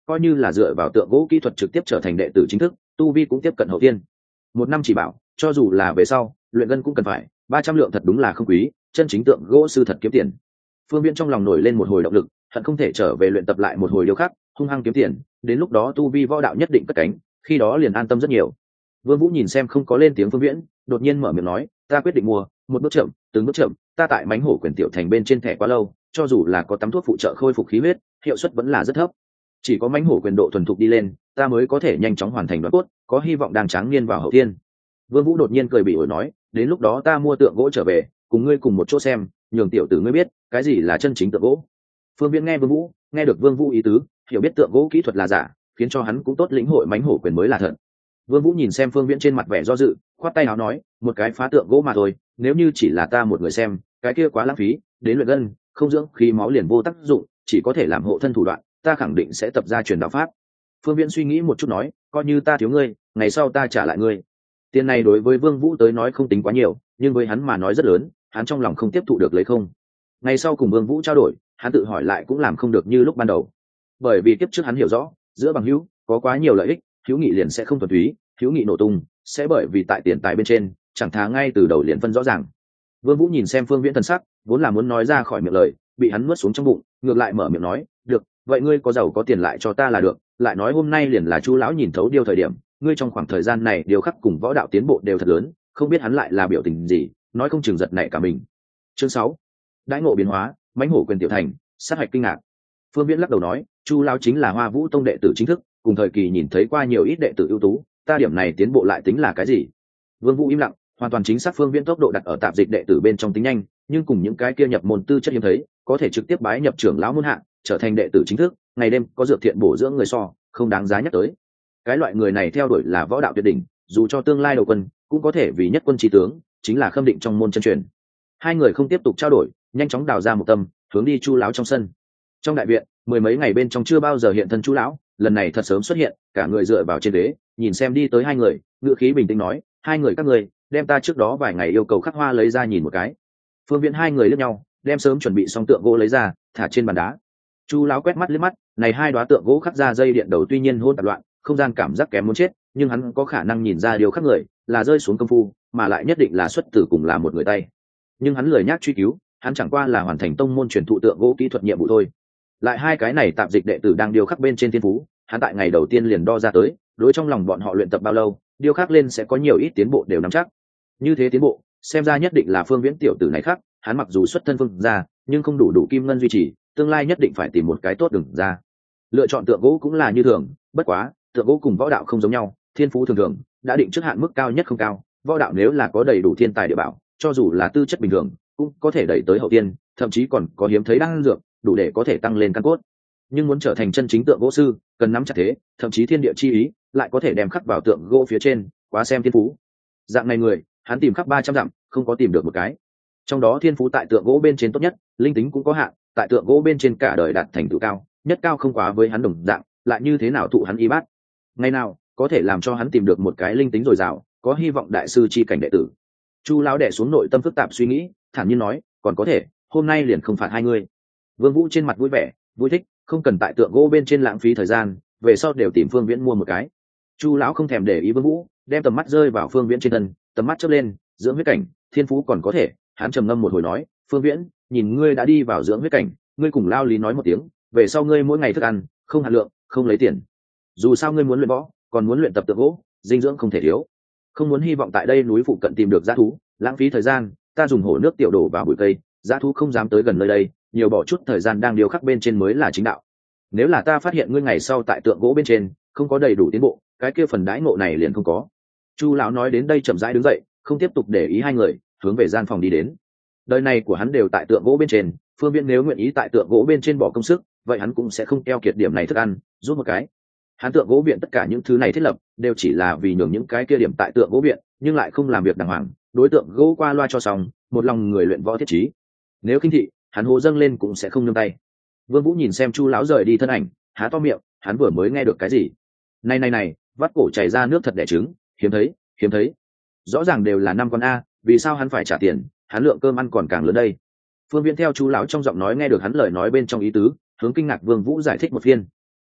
coi như là dựa vào tượng gỗ kỹ thuật trực tiếp trở thành đệ tử chính thức, tu vi cũng tiếp cận hậu tiên. Một năm chỉ bảo, cho dù là về sau luyện ngân cũng cần phải ba trăm lượng, thật đúng là không quý, chân chính tượng gỗ sư thật kiếm tiền. Phương Viễn trong lòng nổi lên một hồi động lực, hận không thể trở về luyện tập lại một hồi điêu khắc, hung hăng kiếm tiền, đến lúc đó tu vi võ đạo nhất định cất cánh, khi đó liền an tâm rất nhiều. Vương Vũ nhìn xem không có lên tiếng Phương Viễn, đột nhiên mở miệng nói, ta quyết định mua, một bước chậm, từng bước chậm, ta tại mãnh hổ quyền tiểu thành bên trên thẻ quá lâu, cho dù là có tắm thuốc phụ trợ khôi phục khí huyết, hiệu suất vẫn là rất thấp. Chỉ có mãnh hổ quyền độ thuần thục đi lên, ta mới có thể nhanh chóng hoàn thành đoạn cốt, có hy vọng đang tráng niên vào hậu thiên. Vương Vũ đột nhiên cười bị ổi nói, đến lúc đó ta mua tượng gỗ trở về, cùng ngươi cùng một chỗ xem, nhường tiểu tử ngươi biết cái gì là chân chính tượng gỗ. Phương Viễn nghe Vương Vũ, nghe được Vương Vũ ý tứ, hiểu biết tượng gỗ kỹ thuật là giả, khiến cho hắn cũng tốt lĩnh hội mãnh hổ quyền mới là thật. Vương Vũ nhìn xem Phương Viễn trên mặt vẻ do dự, khoát tay áo nói, một cái phá tượng gỗ mà thôi, nếu như chỉ là ta một người xem, cái kia quá lãng phí, đến luyện gân, không dưỡng khí máu liền vô tác dụng, chỉ có thể làm hộ thân thủ đoạn, ta khẳng định sẽ tập ra truyền đạo pháp. Phương Viễn suy nghĩ một chút nói, coi như ta thiếu ngươi, ngày sau ta trả lại ngươi. Tiền này đối với Vương Vũ tới nói không tính quá nhiều, nhưng với hắn mà nói rất lớn, hắn trong lòng không tiếp thụ được lấy không. Ngày sau cùng Vương Vũ trao đổi, hắn tự hỏi lại cũng làm không được như lúc ban đầu. Bởi vì kiếp trước hắn hiểu rõ, giữa bằng hữu có quá nhiều lợi ích, hữu nghị liền sẽ không thuần túy, hữu nghị nổ tung, sẽ bởi vì tại tiền tài bên trên, chẳng thà ngay từ đầu liền phân rõ ràng. Vương Vũ nhìn xem Phương Viễn thần sắc, vốn là muốn nói ra khỏi miệng lời, bị hắn nuốt xuống trong bụng, ngược lại mở miệng nói, "Được, vậy ngươi có giàu có tiền lại cho ta là được, lại nói hôm nay liền là Chu lão nhìn thấu điều thời điểm, ngươi trong khoảng thời gian này điều khắc cùng võ đạo tiến bộ đều thật lớn, không biết hắn lại là biểu tình gì, nói không chừng giật nảy cả mình." Chương sáu, đãi ngộ biến hóa, mãnh hổ quyền tiểu thành, sát hạch kinh ngạc. Phương Viễn lắc đầu nói, Chu lão chính là Hoa Vũ tông đệ tử chính thức, cùng thời kỳ nhìn thấy qua nhiều ít đệ tử ưu tú, ta điểm này tiến bộ lại tính là cái gì? Vương Vũ im lặng, hoàn toàn chính xác Phương Viễn tốc độ đặt ở tạp dịch đệ tử bên trong tính nhanh, nhưng cùng những cái kia nhập môn tư chất hiếm thấy, có thể trực tiếp bái nhập trưởng lão môn hạ, trở thành đệ tử chính thức, ngày đêm có dược thiện bổ dưỡng người so, không đáng giá nhắc tới. Cái loại người này theo đuổi là võ đạo tuyệt đỉnh, dù cho tương lai đầu quân, cũng có thể vì nhất quân chí tướng, chính là khâm định trong môn chân truyền. Hai người không tiếp tục trao đổi, nhanh chóng đào ra một tâm, hướng đi Chu lão trong sân. Trong đại viện, mười mấy ngày bên trong chưa bao giờ hiện thân Chu lão, lần này thật sớm xuất hiện, cả người dựa vào trên ghế, nhìn xem đi tới hai người, ngữ khí bình tĩnh nói, hai người các ngươi, đem ta trước đó vài ngày yêu cầu khắc hoa lấy ra nhìn một cái. Phương Viễn hai người liếc nhau, đem sớm chuẩn bị xong tượng gỗ lấy ra, thả trên bàn đá. Chu lão quét mắt liếc mắt, này hai đóa tượng gỗ khắc ra dây điện đầu tuy nhiên hỗn tạp loạn, không gian cảm giác kém muốn chết, nhưng hắn có khả năng nhìn ra điều khắc người là rơi xuống công phu, mà lại nhất định là xuất từ cùng là một người tay. Nhưng hắn lười nhác truy cứu, hắn chẳng qua là hoàn thành tông môn truyền thụ tượng gỗ kỹ thuật nhiệm vụ thôi. Lại hai cái này tạm dịch đệ tử đang điêu khắc bên trên thiên phú, hắn tại ngày đầu tiên liền đo ra tới, đối trong lòng bọn họ luyện tập bao lâu, điêu khắc lên sẽ có nhiều ít tiến bộ đều nắm chắc. Như thế tiến bộ, xem ra nhất định là Phương Viễn tiểu tử này khác, hắn mặc dù xuất thân Phương gia, nhưng không đủ đủ kim ngân duy trì, tương lai nhất định phải tìm một cái tốt đừng ra. Lựa chọn tượng gỗ cũng là như thường, bất quá, tượng gỗ cùng võ đạo không giống nhau, thiên phú thường thường đã định trước hạn mức cao nhất không cao, võ đạo nếu là có đầy đủ thiên tài địa bảo, cho dù là tư chất bình thường, cũng có thể đẩy tới hậu tiên, thậm chí còn có hiếm thấy đan dược, đủ để có thể tăng lên căn cốt. Nhưng muốn trở thành chân chính tượng gỗ sư, cần nắm chặt thế, thậm chí thiên địa chi ý, lại có thể đem khắc vào tượng gỗ phía trên, quá xem thiên phú. Dạng này người, hắn tìm khắp ba trăm dặm, không có tìm được một cái. Trong đó thiên phú tại tượng gỗ bên trên tốt nhất, linh tính cũng có hạn, tại tượng gỗ bên trên cả đời đạt thành tựu cao, nhất cao không quá với hắn đồng dạng, lại như thế nào thụ hắn y bát. Ngày nào có thể làm cho hắn tìm được một cái linh tính dồi dào, có hy vọng đại sư chi cảnh đệ tử. Chu lão đè xuống nội tâm phức tạp suy nghĩ, thản nhiên nói, còn có thể, hôm nay liền không phạt hai người. Vương Vũ trên mặt vui vẻ, vui thích, không cần tại tượng gỗ bên trên lãng phí thời gian, về sau đều tìm Phương Viễn mua một cái. Chu lão không thèm để ý Vương Vũ, đem tầm mắt rơi vào Phương Viễn trên thân, tầm mắt chớp lên, dưỡng huyết cảnh, thiên phú còn có thể, hắn trầm ngâm một hồi nói, Phương Viễn, nhìn ngươi đã đi vào dưỡng huyết cảnh, ngươi cùng Lao Lý nói một tiếng, về sau ngươi mỗi ngày thức ăn, không hạt lượng, không lấy tiền. Dù sao ngươi muốn luyện võ, còn muốn luyện tập tượng gỗ, dinh dưỡng không thể thiếu. Không muốn hy vọng tại đây núi phụ cận tìm được dã thú, lãng phí thời gian, ta dùng hồ nước tiểu đổ vào bụi cây, dã thú không dám tới gần nơi đây, nhiều bỏ chút thời gian đang điều khắc bên trên mới là chính đạo. Nếu là ta phát hiện ngươi ngày sau tại tượng gỗ bên trên không có đầy đủ tiến bộ, cái kia phần đãi ngộ này liền không có. Chu lão nói đến đây chậm rãi đứng dậy, không tiếp tục để ý hai người, hướng về gian phòng đi đến. Đời này của hắn đều tại tượng gỗ bên trên, Phương Viễn nếu nguyện ý tại tượng gỗ bên trên bỏ công sức, vậy hắn cũng sẽ không keo kiệt điểm này thức ăn, rút một cái. Hắn tượng gỗ viện tất cả những thứ này thiết lập đều chỉ là vì nhường những cái kia điểm tại tượng gỗ viện, nhưng lại không làm việc đàng hoàng, đối tượng gỗ qua loa cho xong, một lòng người luyện võ thiết trí. Nếu khinh thị, hắn hô dâng lên cũng sẽ không nương tay. Vương Vũ nhìn xem Chu lão rời đi thân ảnh, há to miệng, hắn vừa mới nghe được cái gì? Này này này, vắt cổ chảy ra nước thật đẻ trứng, hiếm thấy, hiếm thấy. Rõ ràng đều là năm con a, vì sao hắn phải trả tiền, hắn lượng cơm ăn còn càng lớn đây. Phương Viễn theo Chu lão trong giọng nói nghe được hắn lời nói bên trong ý tứ, hướng kinh ngạc Vương Vũ giải thích một phiên.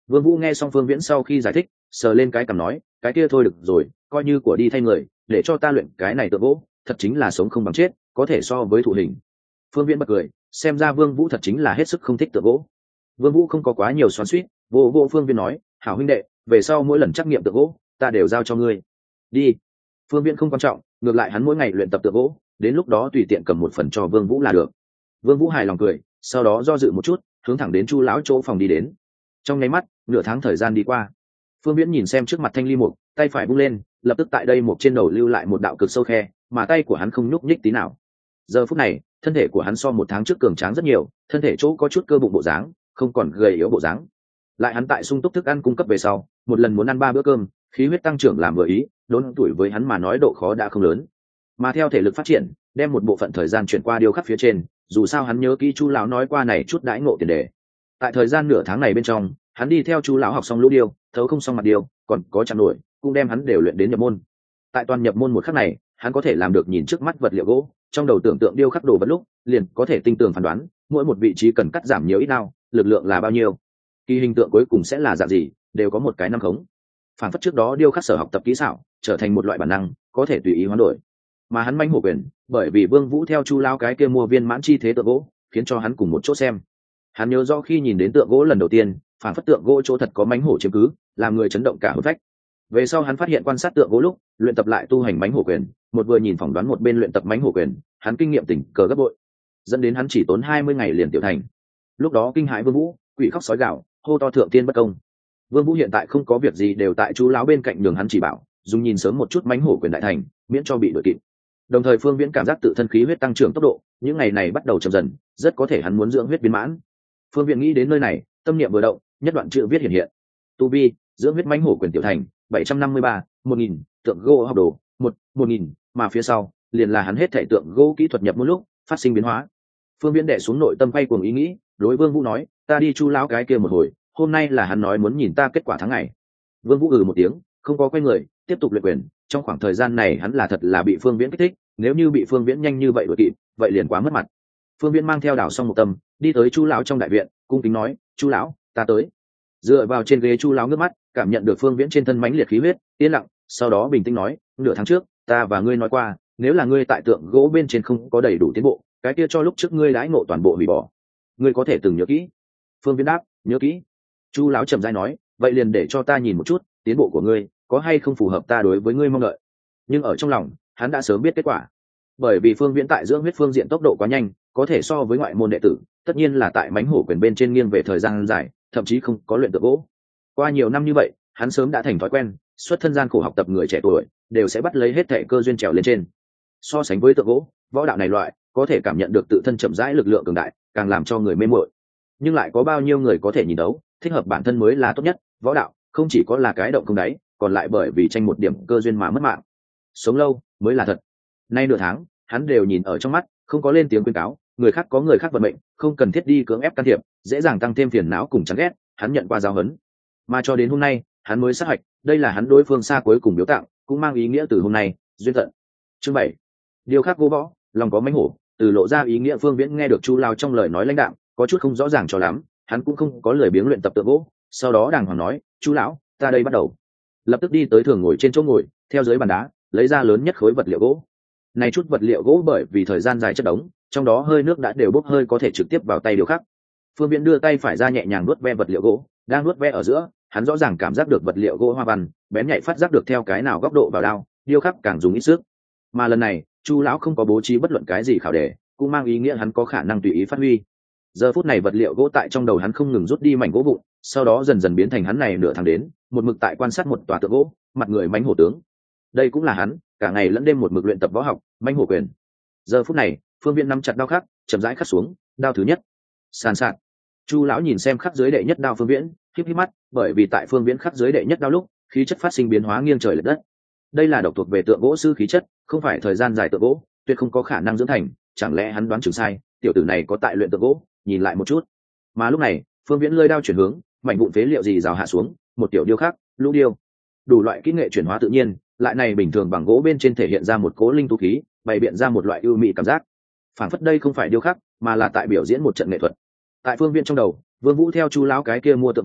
Vương Vũ nghe xong Phương Viễn sau khi giải thích, sờ lên cái cằm nói, cái kia thôi được rồi, coi như của đi thay người, để cho ta luyện cái này tượng gỗ, thật chính là sống không bằng chết, có thể so với thụ hình. Phương Viễn bật cười, xem ra Vương Vũ thật chính là hết sức không thích tượng gỗ. Vương Vũ không có quá nhiều xoắn xuýt, vô vô Phương Viễn nói, hảo huynh đệ, về sau mỗi lần trắc nghiệm tượng gỗ, ta đều giao cho ngươi. Đi. Phương Viễn không quan trọng, ngược lại hắn mỗi ngày luyện tập tượng gỗ, đến lúc đó tùy tiện cầm một phần cho Vương Vũ là được. Vương Vũ hài lòng cười, sau đó do dự một chút, hướng thẳng đến Chu lão chỗ phòng đi đến. Trong nháy mắt, nửa tháng thời gian đi qua. Phương Viễn nhìn xem trước mặt thanh ly mục, tay phải vung lên, lập tức tại đây một trên đầu lưu lại một đạo cực sâu khe, mà tay của hắn không nhúc nhích tí nào. Giờ phút này, thân thể của hắn so một tháng trước cường tráng rất nhiều, thân thể chỗ có chút cơ bụng bộ dáng, không còn gầy yếu bộ dáng. Lại hắn tại sung túc thức ăn cung cấp về sau, một lần muốn ăn ba bữa cơm, khí huyết tăng trưởng làm vừa ý, đốn tuổi với hắn mà nói độ khó đã không lớn. Mà theo thể lực phát triển, đem một bộ phận thời gian chuyển qua điêu khắc phía trên, dù sao hắn nhớ kỹ Chu lão nói qua này chút đãi ngộ tiền đề. Tại thời gian nửa tháng này bên trong, hắn đi theo Chu lão học xong lũ điêu, thấu không xong mặt điêu, còn có chạm nổi, cũng đem hắn đều luyện đến nhập môn. Tại toàn nhập môn một khắc này, hắn có thể làm được nhìn trước mắt vật liệu gỗ, trong đầu tưởng tượng điêu khắc đồ vật lúc, liền có thể tinh tường phán đoán, mỗi một vị trí cần cắt giảm nhiều ít nào, lực lượng là bao nhiêu, kỳ hình tượng cuối cùng sẽ là dạng gì, đều có một cái năm khống. Phản phất trước đó điêu khắc sở học tập kỹ xảo, trở thành một loại bản năng, có thể tùy ý hoán đổi. Mà hắn manh hổ quyền, bởi vì Vương Vũ theo Chu lão cái kia mua viên mãn chi thế tượng gỗ, khiến cho hắn cùng một chỗ xem. Hắn nhớ rõ khi nhìn đến tượng gỗ lần đầu tiên, phản phất tượng gỗ chỗ thật có mánh hổ chiếm cứ, làm người chấn động cả hốt vách. Về sau hắn phát hiện quan sát tượng gỗ lúc, luyện tập lại tu hành mánh hổ quyền, một vừa nhìn phỏng đoán một bên luyện tập mánh hổ quyền, hắn kinh nghiệm tỉnh cờ gấp bội, dẫn đến hắn chỉ tốn hai mươi ngày liền tiểu thành. Lúc đó kinh hãi Vương Vũ, quỷ khóc sói gào, hô to thượng tiên bất công. Vương Vũ hiện tại không có việc gì đều tại Chu lão bên cạnh nhường hắn chỉ bảo, dùng nhìn sớm một chút mánh hổ quyền đại thành, miễn cho bị đuổi kịp. Đồng thời Phương Viễn cảm giác tự thân khí huyết tăng trưởng tốc độ, những ngày này bắt đầu chậm dần, rất có thể hắn muốn dưỡng huyết biến mãn. Phương Viễn nghĩ đến nơi này, tâm niệm vừa động, nhất đoạn chữ viết hiện hiện. Tu vi, dưỡng huyết mãnh hổ quyền tiểu thành, bảy trăm năm mươi ba, một nghìn, tượng gỗ học đồ, một, một nghìn, mà phía sau, liền là hắn hết thể tượng gỗ kỹ thuật nhập một lúc, phát sinh biến hóa. Phương Viễn đè xuống nội tâm quay cuồng ý nghĩ, đối Vương Vũ nói, ta đi Chu lão cái kia một hồi, hôm nay là hắn nói muốn nhìn ta kết quả tháng ngày. Vương Vũ ừ một tiếng, không có quay người, tiếp tục luyện quyền, trong khoảng thời gian này hắn là thật là bị Phương Viễn kích thích, nếu như bị Phương Viễn nhanh như vậy đuổi kịp, vậy liền quá mất mặt. Phương Viễn mang theo đảo xong một tâm, đi tới Chu lão trong đại viện, cung kính nói, Chu lão, ta tới. Dựa vào trên ghế Chu lão ngước mắt, cảm nhận được Phương Viễn trên thân mãnh liệt khí huyết, yên lặng, sau đó bình tĩnh nói, nửa tháng trước, ta và ngươi nói qua, nếu là ngươi tại tượng gỗ bên trên không có đầy đủ tiến bộ, cái kia cho lúc trước ngươi đãi ngộ toàn bộ hủy bỏ. Ngươi có thể từng nhớ kỹ. Phương Viễn đáp, nhớ kỹ. Chu lão trầm rãi nói, vậy liền để cho ta nhìn một chút, tiến bộ của ngươi có hay không phù hợp ta đối với ngươi mong đợi. Nhưng ở trong lòng, hắn đã sớm biết kết quả. Bởi vì Phương Viễn tại dưỡng huyết phương diện tốc độ quá nhanh, có thể so với ngoại môn đệ tử, tất nhiên là tại mãnh hổ quyền bên trên nghiêng về thời gian dài, thậm chí không có luyện tượng gỗ. Qua nhiều năm như vậy, hắn sớm đã thành thói quen, xuất thân gian khổ học tập người trẻ tuổi, đều sẽ bắt lấy hết thệ cơ duyên trèo lên trên. So sánh với tượng gỗ, võ đạo này loại, có thể cảm nhận được tự thân chậm rãi lực lượng cường đại, càng làm cho người mê muội. Nhưng lại có bao nhiêu người có thể nhìn đấu, thích hợp bản thân mới là tốt nhất, võ đạo không chỉ có là cái động không đáy, còn lại bởi vì tranh một điểm cơ duyên mà mất mạng. Sống lâu mới là thật. Nay nửa tháng, hắn đều nhìn ở trong mắt, không có lên tiếng khuyên cáo, người khác có người khác vận mệnh, không cần thiết đi cưỡng ép can thiệp, dễ dàng tăng thêm phiền não cùng chán ghét, hắn nhận qua giáo huấn. Mà cho đến hôm nay, hắn mới xác hạch, đây là hắn đối phương xa cuối cùng biểu tặng, cũng mang ý nghĩa từ hôm nay, duyên tận. Chương bảy. Điều khác vô võ, lòng có mánh hổ, từ lộ ra ý nghĩa Phương Viễn nghe được Chu lão trong lời nói lãnh đạm, có chút không rõ ràng cho lắm, hắn cũng không có lời biếng luyện tập tượng gỗ, sau đó đàng hoàng nói, Chu lão, ta đây bắt đầu. Lập tức đi tới thường ngồi trên chỗ ngồi, theo dưới bàn đá, lấy ra lớn nhất khối vật liệu gỗ. Này chút vật liệu gỗ bởi vì thời gian dài chất đống, trong đó hơi nước đã đều bốc hơi có thể trực tiếp vào tay điều khắc. Phương Viễn đưa tay phải ra nhẹ nhàng nuốt ve vật liệu gỗ, đang nuốt ve ở giữa, hắn rõ ràng cảm giác được vật liệu gỗ hoa văn, bén nhạy phát giác được theo cái nào góc độ vào đao, điêu khắc càng dùng ít sức. Mà lần này, Chu lão không có bố trí bất luận cái gì khảo đề, cũng mang ý nghĩa hắn có khả năng tùy ý phát huy. Giờ phút này vật liệu gỗ tại trong đầu hắn không ngừng rút đi mảnh gỗ vụn, sau đó dần dần biến thành hắn này nửa tháng đến, một mực tại quan sát một tòa tượng gỗ, mặt người mãnh hổ tướng. Đây cũng là hắn, cả ngày lẫn đêm một mực luyện tập võ học, mãnh hổ quyền. Giờ phút này, Phương Viễn nắm chặt đao khắc, chậm rãi khắc xuống, đao thứ nhất. Sàn sạt. Chu lão nhìn xem khắc dưới đệ nhất đao Phương Viễn, híp híp mắt, bởi vì tại Phương Viễn khắc dưới đệ nhất đao lúc, khí chất phát sinh biến hóa nghiêng trời lệch đất. Đây là độc thuộc về tượng gỗ sư khí chất, không phải thời gian dài tượng gỗ, tuyệt không có khả năng dưỡng thành, chẳng lẽ hắn đoán chừng sai, tiểu tử này có tại luyện tượng gỗ, nhìn lại một chút. Mà lúc này, Phương Viễn lơi đao chuyển hướng, mảnh vụn phế liệu gì rào hạ xuống, một tiểu điêu khác, lũ điêu. Đủ loại kỹ nghệ chuyển hóa tự nhiên, lại này bình thường bằng gỗ bên trên thể hiện ra một cố linh tu khí, bày biện ra một loại ưu mỹ cảm giác. Phản phất đây không phải điêu khắc, mà là tại biểu diễn một trận nghệ thuật. Tại Phương Viễn trong đầu, Vương Vũ theo Chu lão cái kia mua tượng gỗ,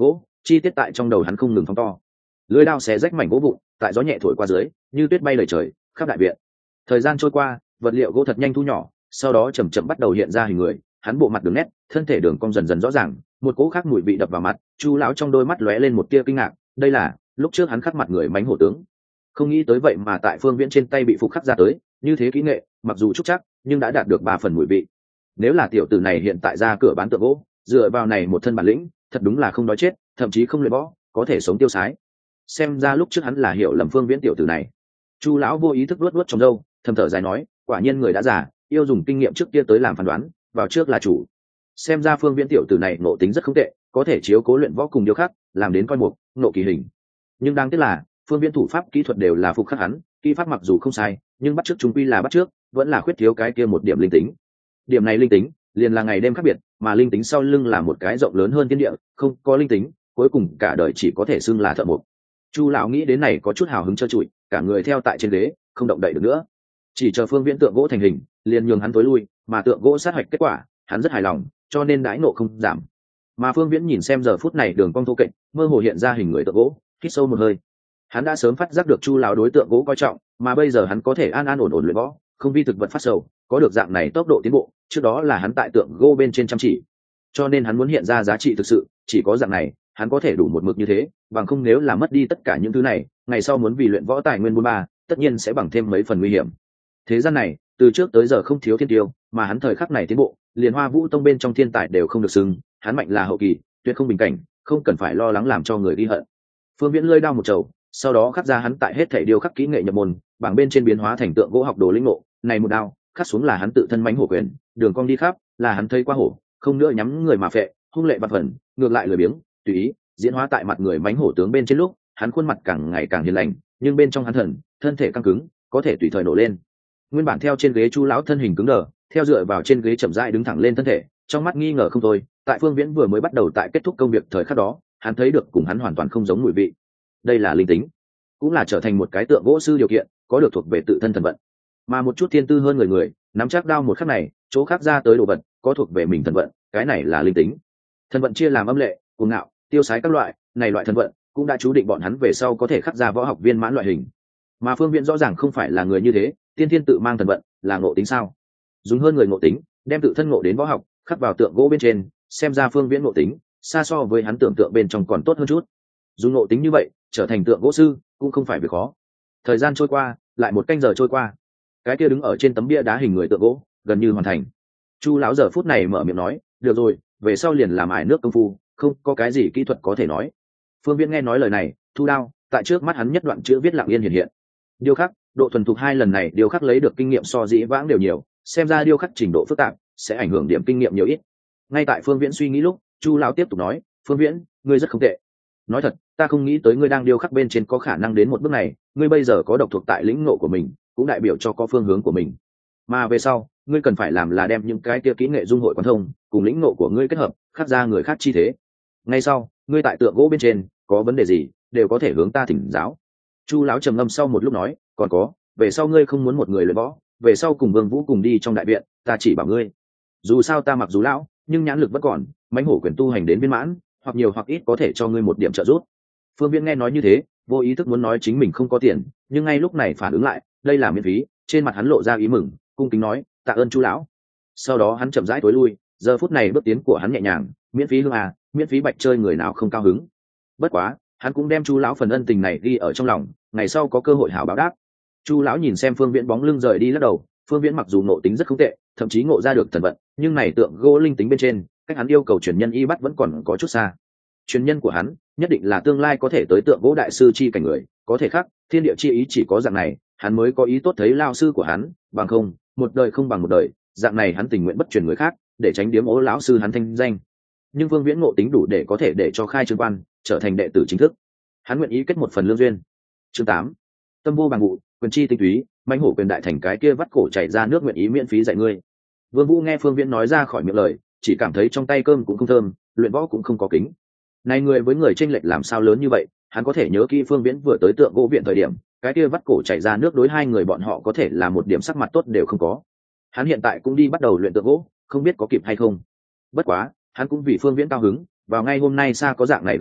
chi tiết tại trong đầu hắn không ngừng phóng to. Lưỡi đao xé rách mảnh gỗ vụn, tại gió nhẹ thổi qua dưới như tuyết bay lời trời khắp đại viện. Thời gian trôi qua, vật liệu gỗ thật nhanh thu nhỏ, sau đó chậm chậm bắt đầu hiện ra hình người. Hắn bộ mặt đường nét, thân thể đường cong dần dần rõ ràng, một cỗ khác mùi vị đập vào mặt. Chu lão trong đôi mắt lóe lên một tia kinh ngạc, đây là lúc trước hắn khắc mặt người mánh hổ tướng, không nghĩ tới vậy mà tại Phương Viễn trên tay bị phục khắc ra tới như thế kỹ nghệ, mặc dù trúc chắc nhưng đã đạt được ba phần mùi vị. Nếu là tiểu tử này hiện tại ra cửa bán tượng gỗ, dựa vào này một thân bản lĩnh, thật đúng là không đói chết, thậm chí không luyện võ, có thể sống tiêu sái. Xem ra lúc trước hắn là hiểu lầm Phương Viễn tiểu tử này. Chu lão vô ý thức luốt luốt trong râu, thầm thở dài nói, quả nhiên người đã già, yêu dùng kinh nghiệm trước kia tới làm phán đoán, vào trước là chủ. Xem ra Phương Viễn tiểu tử này ngộ tính rất không tệ, có thể chiếu cố luyện võ cùng điêu khắc, làm đến coi mục, nộ kỳ hình. Nhưng đáng tiếc là Phương Viễn thủ pháp kỹ thuật đều là phục khắc hắn, kỹ pháp mặc dù không sai, nhưng bắt trước chúng quy là bắt trước, vẫn là khuyết thiếu cái kia một điểm linh tính. Điểm này linh tính, liền là ngày đêm khác biệt, mà linh tính sau lưng là một cái rộng lớn hơn thiên địa, không có linh tính, cuối cùng cả đời chỉ có thể xưng là thợ mộc. Chu lão nghĩ đến này có chút hào hứng trơ trụi, cả người theo tại trên ghế, không động đậy được nữa. Chỉ chờ Phương Viễn tượng gỗ thành hình, liền nhường hắn tối lui, mà tượng gỗ sát hạch kết quả, hắn rất hài lòng, cho nên đãi nộ không giảm. Mà Phương Viễn nhìn xem giờ phút này đường cong thô kệch, mơ hồ hiện ra hình người tượng gỗ, hít sâu một hơi. Hắn đã sớm phát giác được Chu lão đối tượng gỗ coi trọng, mà bây giờ hắn có thể an an ổn ổn luyện võ, không vi thực vật phát sầu, có được dạng này tốc độ tiến bộ, trước đó là hắn tại tượng gỗ bên trên chăm chỉ, cho nên hắn muốn hiện ra giá trị thực sự, chỉ có dạng này, hắn có thể đủ một mực như thế, bằng không nếu là mất đi tất cả những thứ này, ngày sau muốn vì luyện võ tài nguyên buôn ba, tất nhiên sẽ bằng thêm mấy phần nguy hiểm. Thế gian này, từ trước tới giờ không thiếu thiên tiêu, mà hắn thời khắc này tiến bộ, liền Hoa Vũ Tông bên trong thiên tài đều không được xưng, hắn mạnh là hậu kỳ, tuyệt không bình cảnh, không cần phải lo lắng làm cho người ghi hận. Phương Viễn lơi đao một chầu, sau đó khắc ra hắn tại hết thảy điêu khắc kỹ nghệ nhập môn, bảng bên trên biến hóa thành tượng gỗ học đồ lĩnh ngộ, này một đao, khắc xuống là hắn tự thân mãnh hổ quyền, đường cong đi khắp, là hắn thấy qua hổ, không nữa nhắm người mà phệ, hung lệ bạt phần, ngược lại lười biếng, tùy ý, diễn hóa tại mặt người mãnh hổ tướng bên trên lúc, hắn khuôn mặt càng ngày càng hiền lành, nhưng bên trong hắn thần, thân thể căng cứng, có thể tùy thời nổ lên. Nguyên bản theo trên ghế Chu lão thân hình cứng đờ, theo dựa vào trên ghế chậm rãi đứng thẳng lên thân thể, trong mắt nghi ngờ không thôi, tại Phương Viễn vừa mới bắt đầu tại kết thúc công việc thời khắc đó, hắn thấy được cùng hắn hoàn toàn không giống mùi vị. Đây là linh tính, cũng là trở thành một cái tượng gỗ sư điều kiện, có được thuộc về tự thân thần vận. Mà một chút thiên tư hơn người người, nắm chắc đao một khắc này, chỗ khác ra tới đồ vật, có thuộc về mình thần vận, cái này là linh tính. Thần vận chia làm âm lệ, cuồng ngạo, tiêu sái các loại, này loại thần vận cũng đã chú định bọn hắn về sau có thể khắc ra võ học viên mãn loại hình. Mà Phương Viễn rõ ràng không phải là người như thế, tiên thiên tự mang thần vận, là ngộ tính sao? Dùng hơn người ngộ tính, đem tự thân ngộ đến võ học, khắc vào tượng gỗ bên trên, xem ra Phương Viễn ngộ tính, xa so với hắn tưởng tượng bên trong còn tốt hơn chút. Dùng ngộ tính như vậy, trở thành tượng gỗ sư, cũng không phải việc khó. Thời gian trôi qua, lại một canh giờ trôi qua. Cái kia đứng ở trên tấm bia đá hình người tượng gỗ, gần như hoàn thành. Chu lão giờ phút này mở miệng nói, được rồi, về sau liền làm ải nước công phu, không có cái gì kỹ thuật có thể nói. Phương Viễn nghe nói lời này, thu đao, tại trước mắt hắn nhất đoạn chữ viết lặng yên hiện hiện. Điêu khắc, độ thuần thục hai lần này điêu khắc lấy được kinh nghiệm so dĩ vãng đều nhiều, xem ra điêu khắc trình độ phức tạp sẽ ảnh hưởng điểm kinh nghiệm nhiều ít. Ngay tại Phương Viễn suy nghĩ lúc, Chu lão tiếp tục nói, Phương Viễn, ngươi rất không tệ. Nói thật, ta không nghĩ tới ngươi đang điêu khắc bên trên có khả năng đến một bước này, ngươi bây giờ có độc thuộc tại lĩnh ngộ của mình, cũng đại biểu cho có phương hướng của mình. Mà về sau, ngươi cần phải làm là đem những cái kia kỹ nghệ dung hội quán thông, cùng lĩnh ngộ của ngươi kết hợp, khắc ra người khác chi thế. Ngay sau, ngươi tại tượng gỗ bên trên có vấn đề gì, đều có thể hướng ta thỉnh giáo. Chu lão trầm ngâm sau một lúc nói, còn có, về sau ngươi không muốn một người luyện võ, về sau cùng Vương Vũ cùng đi trong đại viện, ta chỉ bảo ngươi. Dù sao ta mặc dù lão, nhưng nhãn lực vẫn còn, mãnh hổ quyền tu hành đến viên mãn, hoặc nhiều hoặc ít có thể cho ngươi một điểm trợ giúp. Phương Viễn nghe nói như thế, vô ý thức muốn nói chính mình không có tiền, nhưng ngay lúc này phản ứng lại, đây là miễn phí, trên mặt hắn lộ ra ý mừng, cung kính nói, tạ ơn Chu lão. Sau đó hắn chậm rãi tối lui, giờ phút này bước tiến của hắn nhẹ nhàng, miễn phí hương à, miễn phí bạch chơi người nào không cao hứng. Bất quá, hắn cũng đem Chu lão phần ân tình này ghi ở trong lòng, ngày sau có cơ hội hảo báo đáp. Chu lão nhìn xem Phương Viễn bóng lưng rời đi lắc đầu, Phương Viễn mặc dù ngộ tính rất không tệ, thậm chí ngộ ra được thần vận, nhưng này tượng gỗ linh tính bên trên, cách hắn yêu cầu truyền nhân y bắt vẫn còn có chút xa. Truyền nhân của hắn nhất định là tương lai có thể tới tượng gỗ đại sư chi cảnh người, có thể khắc thiên địa chi ý, chỉ có dạng này hắn mới có ý tốt thấy lao sư của hắn, bằng không một đời không bằng một đời, dạng này hắn tình nguyện bất truyền người khác để tránh điếm ố lão sư hắn thanh danh. Nhưng Phương Viễn ngộ tính đủ để có thể để cho khai trương quan trở thành đệ tử chính thức, hắn nguyện ý kết một phần lương duyên. Chương tám, tâm vô bằng ngụ, quyền chi tinh túy, mãnh hổ quyền đại thành cái kia vắt cổ chảy ra nước, nguyện ý miễn phí dạy ngươi. Vương Vũ nghe Phương Viễn nói ra khỏi miệng lời, chỉ cảm thấy trong tay cơm cũng không thơm, luyện võ cũng không có kính. Này người với người chênh lệch làm sao lớn như vậy, hắn có thể nhớ kỹ Phương Viễn vừa tới tượng gỗ viện thời điểm, cái kia vắt cổ chảy ra nước đối hai người bọn họ có thể là một điểm sắc mặt tốt đều không có. Hắn hiện tại cũng đi bắt đầu luyện tượng gỗ, không biết có kịp hay không. Bất quá, hắn cũng vì Phương Viễn cao hứng, vào ngay hôm nay xa có dạng này gặp gỡ,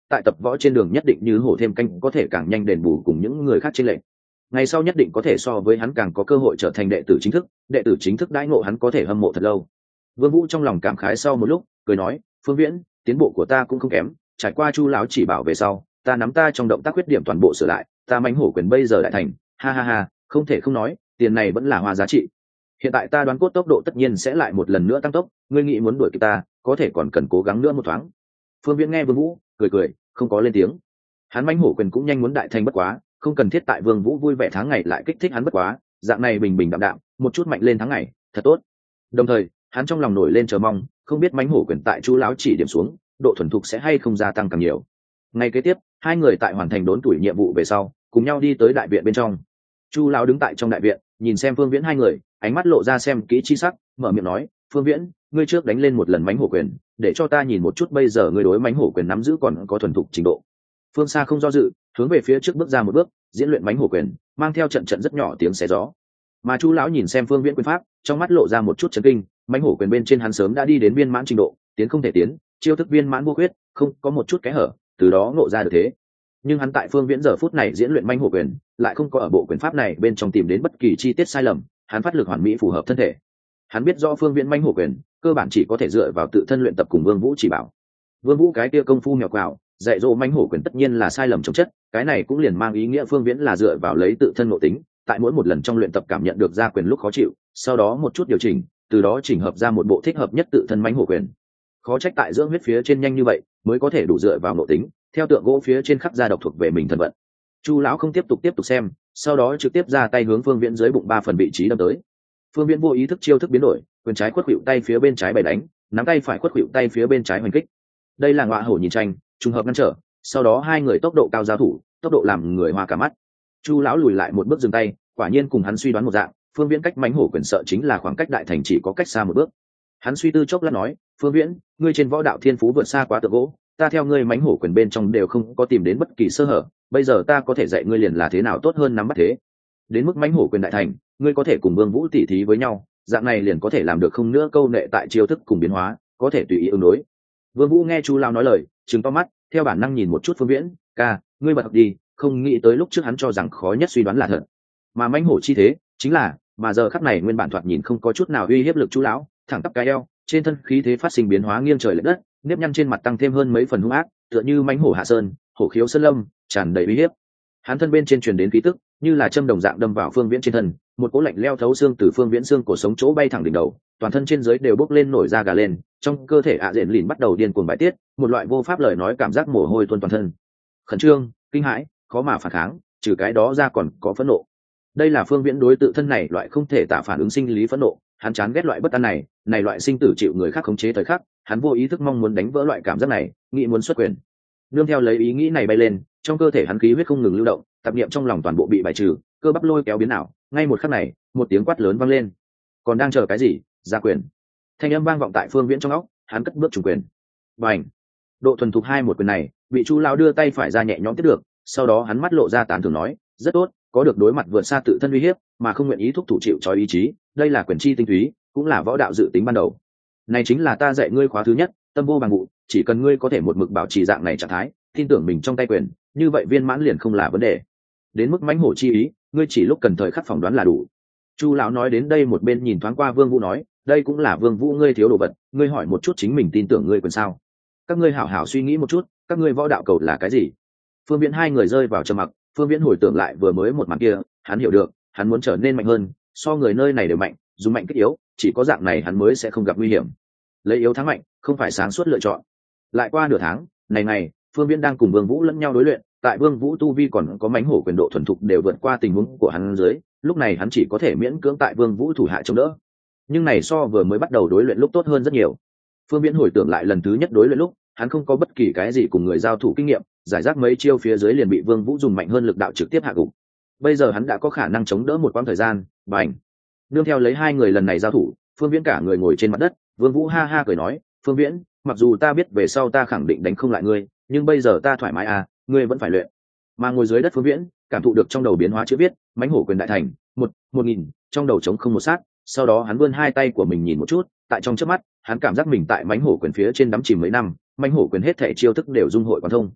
tại tập võ trên đường nhất định như hổ thêm canh, có thể càng nhanh đền bù cùng những người khác trên lệnh. Ngày sau nhất định có thể so với hắn càng có cơ hội trở thành đệ tử chính thức, đệ tử chính thức đãi ngộ hắn có thể hâm mộ thật lâu. Vương Vũ trong lòng cảm khái sau một lúc, cười nói, Phương Viễn, tiến bộ của ta cũng không kém, trải qua Chu lão chỉ bảo về sau, ta nắm ta trong động tác khuyết điểm toàn bộ sửa lại, ta mãnh hổ quyền bây giờ đại thành, ha ha ha, không thể không nói, tiền này vẫn là hoa giá trị. Hiện tại ta đoán cốt tốc độ tất nhiên sẽ lại một lần nữa tăng tốc, ngươi nghĩ muốn đuổi kịp ta, có thể còn cần cố gắng nữa một thoáng. Phương Viễn nghe Vương Vũ, cười cười, không có lên tiếng. Hắn mãnh hổ quyền cũng nhanh muốn đại thành bất quá, không cần thiết tại Vương Vũ vui vẻ tháng ngày lại kích thích hắn bất quá, dạng này bình bình đạm đạm, một chút mạnh lên tháng ngày, thật tốt. Đồng thời, hắn trong lòng nổi lên chờ mong, không biết mãnh hổ quyền tại Chu lão chỉ điểm xuống, độ thuần thục sẽ hay không gia tăng càng nhiều. Ngày kế tiếp, hai người tại hoàn thành đốn tuổi nhiệm vụ về sau, cùng nhau đi tới đại viện bên trong. Chu lão đứng tại trong đại viện, nhìn xem Phương Viễn hai người, ánh mắt lộ ra xem kỹ chi sắc, mở miệng nói, Phương Viễn, ngươi trước đánh lên một lần mãnh hổ quyền, để cho ta nhìn một chút bây giờ ngươi đối mãnh hổ quyền nắm giữ còn có thuần thục trình độ. Phương Sa không do dự, hướng về phía trước bước ra một bước, diễn luyện mãnh hổ quyền, mang theo trận trận rất nhỏ tiếng xé gió. Mà Chu lão nhìn xem Phương Viễn quyền pháp, trong mắt lộ ra một chút chấn kinh, mãnh hổ quyền bên trên hắn sớm đã đi đến viên mãn trình độ, tiến không thể tiến, chiêu thức viên mãn vô khuyết, không có một chút kẽ hở, từ đó ngộ ra được thế. Nhưng hắn tại Phương Viễn giờ phút này diễn luyện mãnh hổ quyền, lại không có ở bộ quyền pháp này bên trong tìm đến bất kỳ chi tiết sai lầm, hắn phát lực hoàn mỹ phù hợp thân thể. Hắn biết rõ Phương Viễn mãnh hổ quyền, cơ bản chỉ có thể dựa vào tự thân luyện tập cùng Vương Vũ chỉ bảo. Vương Vũ cái kia công phu mèo quào, dạy dỗ mãnh hổ quyền tất nhiên là sai lầm chống chất, cái này cũng liền mang ý nghĩa Phương Viễn là dựa vào lấy tự thân nội tính, tại mỗi một lần trong luyện tập cảm nhận được ra quyền lúc khó chịu, sau đó một chút điều chỉnh, từ đó chỉnh hợp ra một bộ thích hợp nhất tự thân mãnh hổ quyền. Khó trách tại dưỡng huyết phía trên nhanh như vậy, mới có thể đủ dựa vào nội tính, theo tượng gỗ phía trên khắc ra độc thuộc về mình thân vận. Chu lão không tiếp tục tiếp tục xem, sau đó trực tiếp ra tay hướng Phương Viễn dưới bụng ba phần vị trí đâm tới. Phương Viễn vô ý thức chiêu thức biến đổi, quyền trái khuất khuỵu tay phía bên trái bày đánh, nắm tay phải khuất khuỵu tay phía bên trái hoành kích. Đây là ngọa hổ nhìn tranh, trùng hợp ngăn trở, sau đó hai người tốc độ cao giao thủ, tốc độ làm người hoa cả mắt. Chu lão lùi lại một bước dừng tay, quả nhiên cùng hắn suy đoán một dạng, Phương Viễn cách mãnh hổ quyền sợ chính là khoảng cách đại thành chỉ có cách xa một bước. Hắn suy tư chốc lát nói, Phương Viễn, ngươi trên võ đạo thiên phú vượt xa quá tượng gỗ, ta theo ngươi mãnh hổ quyền bên trong đều không có tìm đến bất kỳ sơ hở, bây giờ ta có thể dạy ngươi liền là thế nào tốt hơn nắm bắt thế. Đến mức mãnh hổ quyền đại thành, ngươi có thể cùng Vương Vũ tỉ thí với nhau, dạng này liền có thể làm được không nữa câu nệ tại chiêu thức cùng biến hóa, có thể tùy ý ứng đối. Vương Vũ nghe Chu lão nói lời, trừng to mắt, theo bản năng nhìn một chút Phương Viễn, ca, ngươi bật học đi, không nghĩ tới lúc trước hắn cho rằng khó nhất suy đoán là thật, mà mãnh hổ chi thế chính là, mà giờ khắc này nguyên bản thoạt nhìn không có chút nào uy hiếp lực Chu lão, thẳng tắp cái eo, trên thân khí thế phát sinh biến hóa nghiêng trời lệch đất, nếp nhăn trên mặt tăng thêm hơn mấy phần hung ác, tựa như mãnh hổ hạ sơn, hổ khiếu sơn lâm, tràn đầy uy hiếp. Hắn thân bên trên truyền đến khí tức, như là châm đồng dạng đâm vào Phương Viễn trên thân, một cỗ lạnh leo thấu xương từ Phương Viễn xương cổ sống chỗ bay thẳng đỉnh đầu, toàn thân trên dưới đều bốc lên nổi da gà lên, trong cơ thể ạ diện lìn bắt đầu điên cuồng bài tiết, một loại vô pháp lời nói cảm giác mồ hôi tuôn toàn thân. Khẩn trương, kinh hãi, khó mà phản kháng, trừ cái đó ra còn có phẫn nộ. Đây là Phương Viễn đối tự thân này loại không thể tả phản ứng sinh lý phẫn nộ, hắn chán ghét loại bất an này, này loại sinh tử chịu người khác khống chế thời khắc, hắn vô ý thức mong muốn đánh vỡ loại cảm giác này, nghĩ muốn xuất quyền. Nương theo lấy ý nghĩ này bay lên, trong cơ thể hắn khí huyết không ngừng lưu động, tạp niệm trong lòng toàn bộ bị bài trừ, cơ bắp lôi kéo biến ảo, ngay một khắc này, một tiếng quát lớn vang lên. Còn đang chờ cái gì? Ra quyền. Thanh âm vang vọng tại Phương Viễn trong óc, hắn cất bước trùng quyền. Bành! Độ thuần thục hai một quyền này, bị Chu lão đưa tay phải ra nhẹ nhõm tiếp được, sau đó hắn mắt lộ ra tán thưởng nói, rất tốt, có được đối mặt vượt xa tự thân uy hiếp, mà không nguyện ý thúc thủ chịu trói ý chí, đây là quyền chi tinh túy, cũng là võ đạo dự tính ban đầu. Này chính là ta dạy ngươi khóa thứ nhất, tâm vô bằng vụ, chỉ cần ngươi có thể một mực bảo trì dạng này trạng thái, tin tưởng mình trong tay quyền, như vậy viên mãn liền không là vấn đề. Đến mức mãnh hổ chi ý, ngươi chỉ lúc cần thời khắc phỏng đoán là đủ. Chu lão nói đến đây một bên nhìn thoáng qua Vương Vũ nói, đây cũng là Vương Vũ ngươi thiếu đồ vật, ngươi hỏi một chút chính mình tin tưởng ngươi quyền sao? Các ngươi hảo hảo suy nghĩ một chút, các ngươi võ đạo cầu là cái gì? Phương Viễn hai người rơi vào trầm mặc, Phương Viễn hồi tưởng lại vừa mới một màn kia, hắn hiểu được, hắn muốn trở nên mạnh hơn, so người nơi này đều mạnh, dùng mạnh kích yếu, chỉ có dạng này hắn mới sẽ không gặp nguy hiểm. Lấy yếu thắng mạnh, không phải sáng suốt lựa chọn. Lại qua nửa tháng, này này, Phương Viễn đang cùng Vương Vũ lẫn nhau đối luyện, tại Vương Vũ tu vi còn có mãnh hổ quyền độ thuần thục đều vượt qua tình huống của hắn dưới, lúc này hắn chỉ có thể miễn cưỡng tại Vương Vũ thủ hạ chống đỡ. Nhưng này so vừa mới bắt đầu đối luyện lúc tốt hơn rất nhiều. Phương Viễn hồi tưởng lại lần thứ nhất đối luyện lúc, hắn không có bất kỳ cái gì cùng người giao thủ kinh nghiệm, giải rác mấy chiêu phía dưới liền bị Vương Vũ dùng mạnh hơn lực đạo trực tiếp hạ gục. Bây giờ hắn đã có khả năng chống đỡ một quãng thời gian, bành. Nương theo lấy hai người lần này giao thủ, Phương Viễn cả người ngồi trên mặt đất, Vương Vũ ha ha cười nói, Phương Viễn, mặc dù ta biết về sau ta khẳng định đánh không lại ngươi, nhưng bây giờ ta thoải mái à, ngươi vẫn phải luyện. Mà ngồi dưới đất Phương Viễn, cảm thụ được trong đầu biến hóa chữ viết, mãnh hổ quyền đại thành, một, một nghìn, trong đầu trống không một sát, sau đó hắn vươn hai tay của mình nhìn một chút, tại trong chớp mắt, hắn cảm giác mình tại mãnh hổ quyền phía trên đắm chìm mấy năm, mãnh hổ quyền hết thảy chiêu thức đều dung hội quán thông.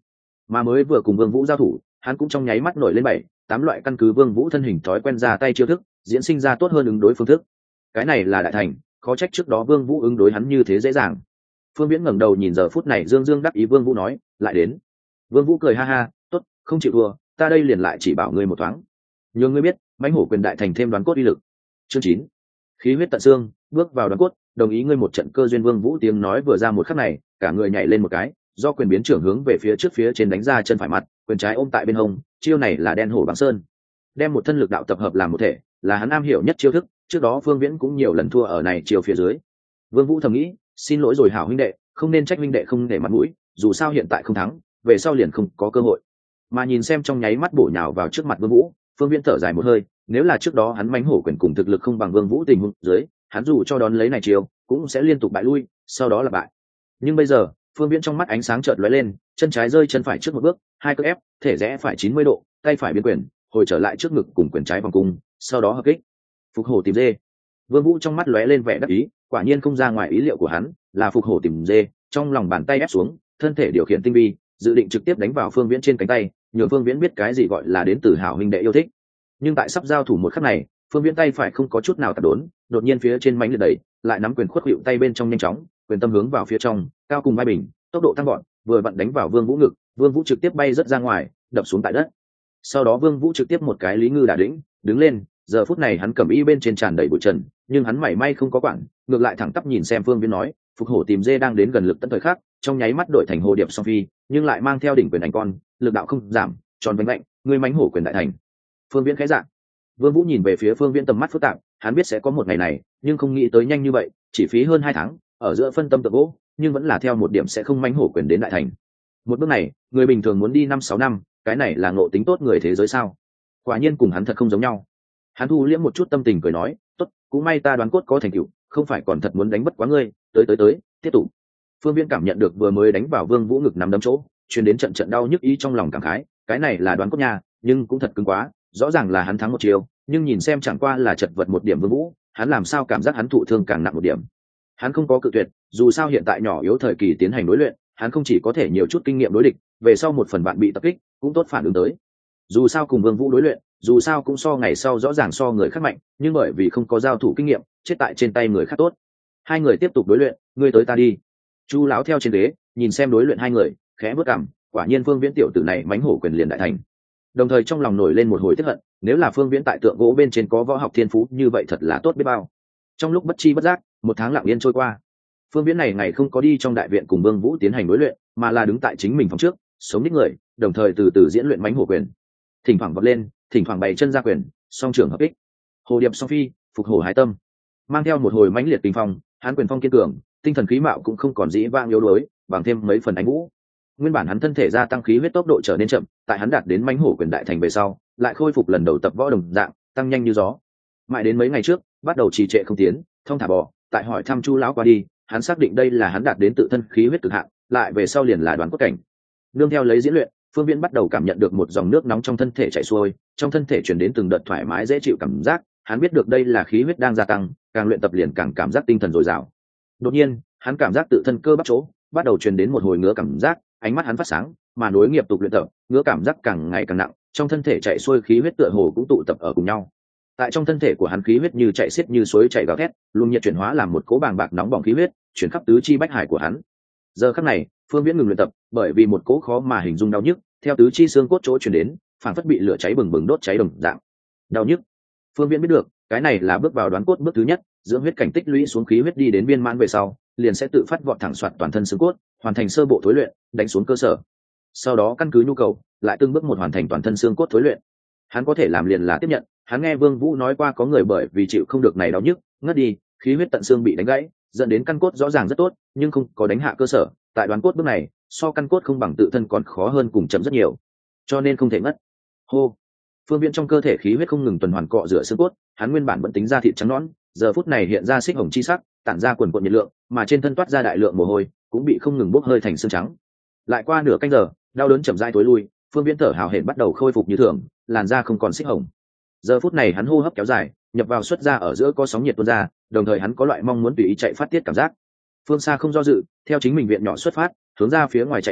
mà mới vừa cùng Vương Vũ giao thủ, hắn cũng trong nháy mắt nổi lên bảy tám loại căn cứ Vương Vũ thân hình thói quen ra tay chiêu thức, diễn sinh ra tốt hơn ứng đối phương thức. Cái này là đại thành, khó trách trước đó Vương Vũ ứng đối hắn như thế dễ dàng. Phương Viễn ngẩng đầu nhìn giờ phút này dương dương đắc ý Vương Vũ nói, lại đến. Vương Vũ cười ha ha, tốt, không chịu thua, ta đây liền lại chỉ bảo ngươi một thoáng. Nhường ngươi biết, mãnh hổ quyền đại thành thêm đoán cốt uy lực. Chương chín, khí huyết tận xương, bước vào đoán cốt, đồng ý ngươi một trận cơ duyên. Vương Vũ tiếng nói vừa ra một khắc này, cả người nhảy lên một cái, do quyền biến trưởng hướng về phía trước phía trên đánh ra chân phải mặt, quyền trái ôm tại bên hông, chiêu này là đen hổ bằng sơn, đem một thân lực đạo tập hợp làm một thể, là hắn am hiểu nhất chiêu thức, trước đó Phương Viễn cũng nhiều lần thua ở này chiêu phía dưới. Vương Vũ thầm nghĩ, xin lỗi rồi hảo huynh đệ, không nên trách huynh đệ không để mặt mũi, dù sao hiện tại không thắng, về sau liền không có cơ hội. Mà nhìn xem trong nháy mắt bổ nhào vào trước mặt Vương Vũ, Phương Viễn thở dài một hơi, nếu là trước đó hắn mãnh hổ quyền cùng thực lực không bằng Vương Vũ tình huống dưới, hắn dù cho đón lấy này chiêu, cũng sẽ liên tục bại lui, sau đó là bại. Nhưng bây giờ, Phương Viễn trong mắt ánh sáng chợt lóe lên, chân trái rơi chân phải trước một bước, hai cước ép, thể rẽ phải chín mươi độ, tay phải biến quyền, hồi trở lại trước ngực cùng quyền trái vòng cung, sau đó hợp kích. Phục hổ tìm dê. Vương Vũ trong mắt lóe lên vẻ đắc ý, quả nhiên không ra ngoài ý liệu của hắn, là phục hổ tìm dê, trong lòng bàn tay ép xuống, thân thể điều khiển tinh vi, dự định trực tiếp đánh vào Phương Viễn trên cánh tay, nhường Phương Viễn biết cái gì gọi là đến từ hảo huynh đệ yêu thích. Nhưng tại sắp giao thủ một khắc này, Phương Viễn tay phải không có chút nào tạt đốn, đột nhiên phía trên mánh liệt đẩy, lại nắm quyền khuất hữu tay bên trong nhanh chóng, quyền tâm hướng vào phía trong, cao cùng vai bình, tốc độ tăng gọn, vừa vặn đánh vào Vương Vũ ngực, Vương Vũ trực tiếp bay rất ra ngoài, đập xuống tại đất. Sau đó Vương Vũ trực tiếp một cái lý ngư đả đỉnh, đứng lên, giờ phút này hắn cầm y bên trên tràn đầy bụi trần, nhưng hắn mảy may không có quản, ngược lại thẳng tắp nhìn xem Phương Viễn nói, phục hổ tìm dê đang đến gần lực tận thời khắc, trong nháy mắt đổi thành hồ điệp song phi, nhưng lại mang theo đỉnh quyền đánh con, lực đạo không giảm, tròn vánh lạnh, người mãnh hổ quyền đại thành. Phương Viễn khẽ dạng. Vương Vũ nhìn về phía Phương Viễn tầm mắt phức tạp, hắn biết sẽ có một ngày này, nhưng không nghĩ tới nhanh như vậy, chỉ phí hơn hai tháng, ở giữa phân tâm tự gỗ, nhưng vẫn là theo một điểm sẽ không mãnh hổ quyền đến đại thành. Một bước này, người bình thường muốn đi năm sáu năm, cái này là ngộ tính tốt người thế giới sao? Quả nhiên cùng hắn thật không giống nhau. Hắn thu liễm một chút tâm tình cười nói, tốt, cũng may ta đoán cốt có thành tựu, không phải còn thật muốn đánh bất quá ngươi, tới tới tới, tiếp tục. Phương Viễn cảm nhận được vừa mới đánh vào Vương Vũ ngực nằm đấm chỗ, truyền đến trận trận đau nhức ý trong lòng cảm khái, cái này là đoán cốt nha, nhưng cũng thật cứng quá, rõ ràng là hắn thắng một chiều, nhưng nhìn xem chẳng qua là chật vật một điểm Vương Vũ, hắn làm sao cảm giác hắn thụ thương càng nặng một điểm. Hắn không có cự tuyệt, dù sao hiện tại nhỏ yếu thời kỳ tiến hành đối luyện, hắn không chỉ có thể nhiều chút kinh nghiệm đối địch, về sau một phần bạn bị tập kích, cũng tốt phản ứng tới. Dù sao cùng Vương Vũ đối luyện, dù sao cũng so ngày sau rõ ràng so người khác mạnh, nhưng bởi vì không có giao thủ kinh nghiệm, chết tại trên tay người khác tốt. Hai người tiếp tục đối luyện, ngươi tới ta đi. Chu lão theo trên ghế, nhìn xem đối luyện hai người, khẽ bước cằm, quả nhiên Phương Viễn tiểu tử này mãnh hổ quyền liền đại thành. Đồng thời trong lòng nổi lên một hồi tức hận, nếu là Phương Viễn tại tượng gỗ bên trên có võ học thiên phú như vậy thật là tốt biết bao. Trong lúc bất chi bất giác, một tháng lặng yên trôi qua. Phương Viễn này ngày không có đi trong đại viện cùng Vương Vũ tiến hành đối luyện, mà là đứng tại chính mình phòng trước, sống ních người, đồng thời từ từ diễn luyện mãnh hổ quyền. Thỉnh thoảng vọt lên, thỉnh thoảng bày chân ra quyền, song trưởng hợp ích. Hồ điệp song phi, phục hổ hái tâm. Mang theo một hồi mãnh liệt kinh phong, hắn quyền phong kiên cường, tinh thần khí mạo cũng không còn dĩ vang yếu đuối, bằng thêm mấy phần ánh vũ. Nguyên bản hắn thân thể gia tăng khí huyết tốc độ trở nên chậm, tại hắn đạt đến mãnh hổ quyền đại thành về sau, lại khôi phục lần đầu tập võ đồng dạng, tăng nhanh như gió. Mãi đến mấy ngày trước, bắt đầu trì trệ không tiến, thông thả bò, tại hỏi thăm Chu lão qua đi, hắn xác định đây là hắn đạt đến tự thân khí huyết cực hạn, lại về sau liền là đoán cốt cảnh. Nương theo lấy diễn luyện, Phương Viễn bắt đầu cảm nhận được một dòng nước nóng trong thân thể chảy xuôi, trong thân thể truyền đến từng đợt thoải mái dễ chịu cảm giác, hắn biết được đây là khí huyết đang gia tăng, càng luyện tập liền càng cảm giác tinh thần dồi dào. Đột nhiên, hắn cảm giác tự thân cơ bắp chỗ bắt đầu truyền đến một hồi ngứa cảm giác, ánh mắt hắn phát sáng, mà nối nghiệp tục luyện tập, ngứa cảm giác càng ngày càng nặng, trong thân thể chảy xuôi khí huyết tựa hồ cũng tụ tập ở cùng nhau. Tại trong thân thể của hắn khí huyết như chảy xiết như suối chảy gào thét, luồng nhiệt chuyển hóa làm một cỗ bàng bạc nóng bỏng khí huyết, chuyển khắp tứ chi bách hải của hắn. Giờ khắc này, Phương Viễn ngừng luyện tập, bởi vì một cỗ khó mà hình dung đau nhức, theo tứ chi xương cốt chỗ truyền đến, phảng phất bị lửa cháy bừng bừng đốt cháy đồng dạng. Đau nhức. Phương Viễn biết được, cái này là bước vào đoán cốt bước thứ nhất, dưỡng huyết cảnh tích lũy xuống khí huyết đi đến viên mãn về sau, liền sẽ tự phát vọt thẳng soạt toàn thân xương cốt, hoàn thành sơ bộ thối luyện, đánh xuống cơ sở. Sau đó căn cứ nhu cầu, lại từng bước một hoàn thành toàn thân xương cốt thối luyện. Hắn có thể làm liền là tiếp nhận, hắn nghe Vương Vũ nói qua có người bởi vì chịu không được này đau nhức, ngất đi, khí huyết tận xương bị đánh gãy, dẫn đến căn cốt rõ ràng rất tốt, nhưng không có đánh hạ cơ sở, tại đoán cốt bước này, so căn cốt không bằng tự thân còn khó hơn cùng chậm rất nhiều, cho nên không thể ngất. Hô. Phương Viễn trong cơ thể khí huyết không ngừng tuần hoàn cọ rửa xương cốt, hắn nguyên bản vẫn tính ra thịt trắng nõn, giờ phút này hiện ra xích hồng chi sắc, tản ra quần quần nhiệt lượng, mà trên thân toát ra đại lượng mồ hôi, cũng bị không ngừng bốc hơi thành xương trắng. Lại qua nửa canh giờ, đau đớn chậm rãi tối lui, Phương Viễn thở hào hển bắt đầu khôi phục như thường, làn da không còn xích hồng. Giờ phút này hắn hô hấp kéo dài, nhập vào xuất ra ở giữa có sóng nhiệt tuôn ra, đồng thời hắn có loại mong muốn tùy ý chạy phát tiết cảm giác. Phương Sa không do dự, theo chính mình viện nhỏ xuất phát, hướng ra phía ngoài chạy đi,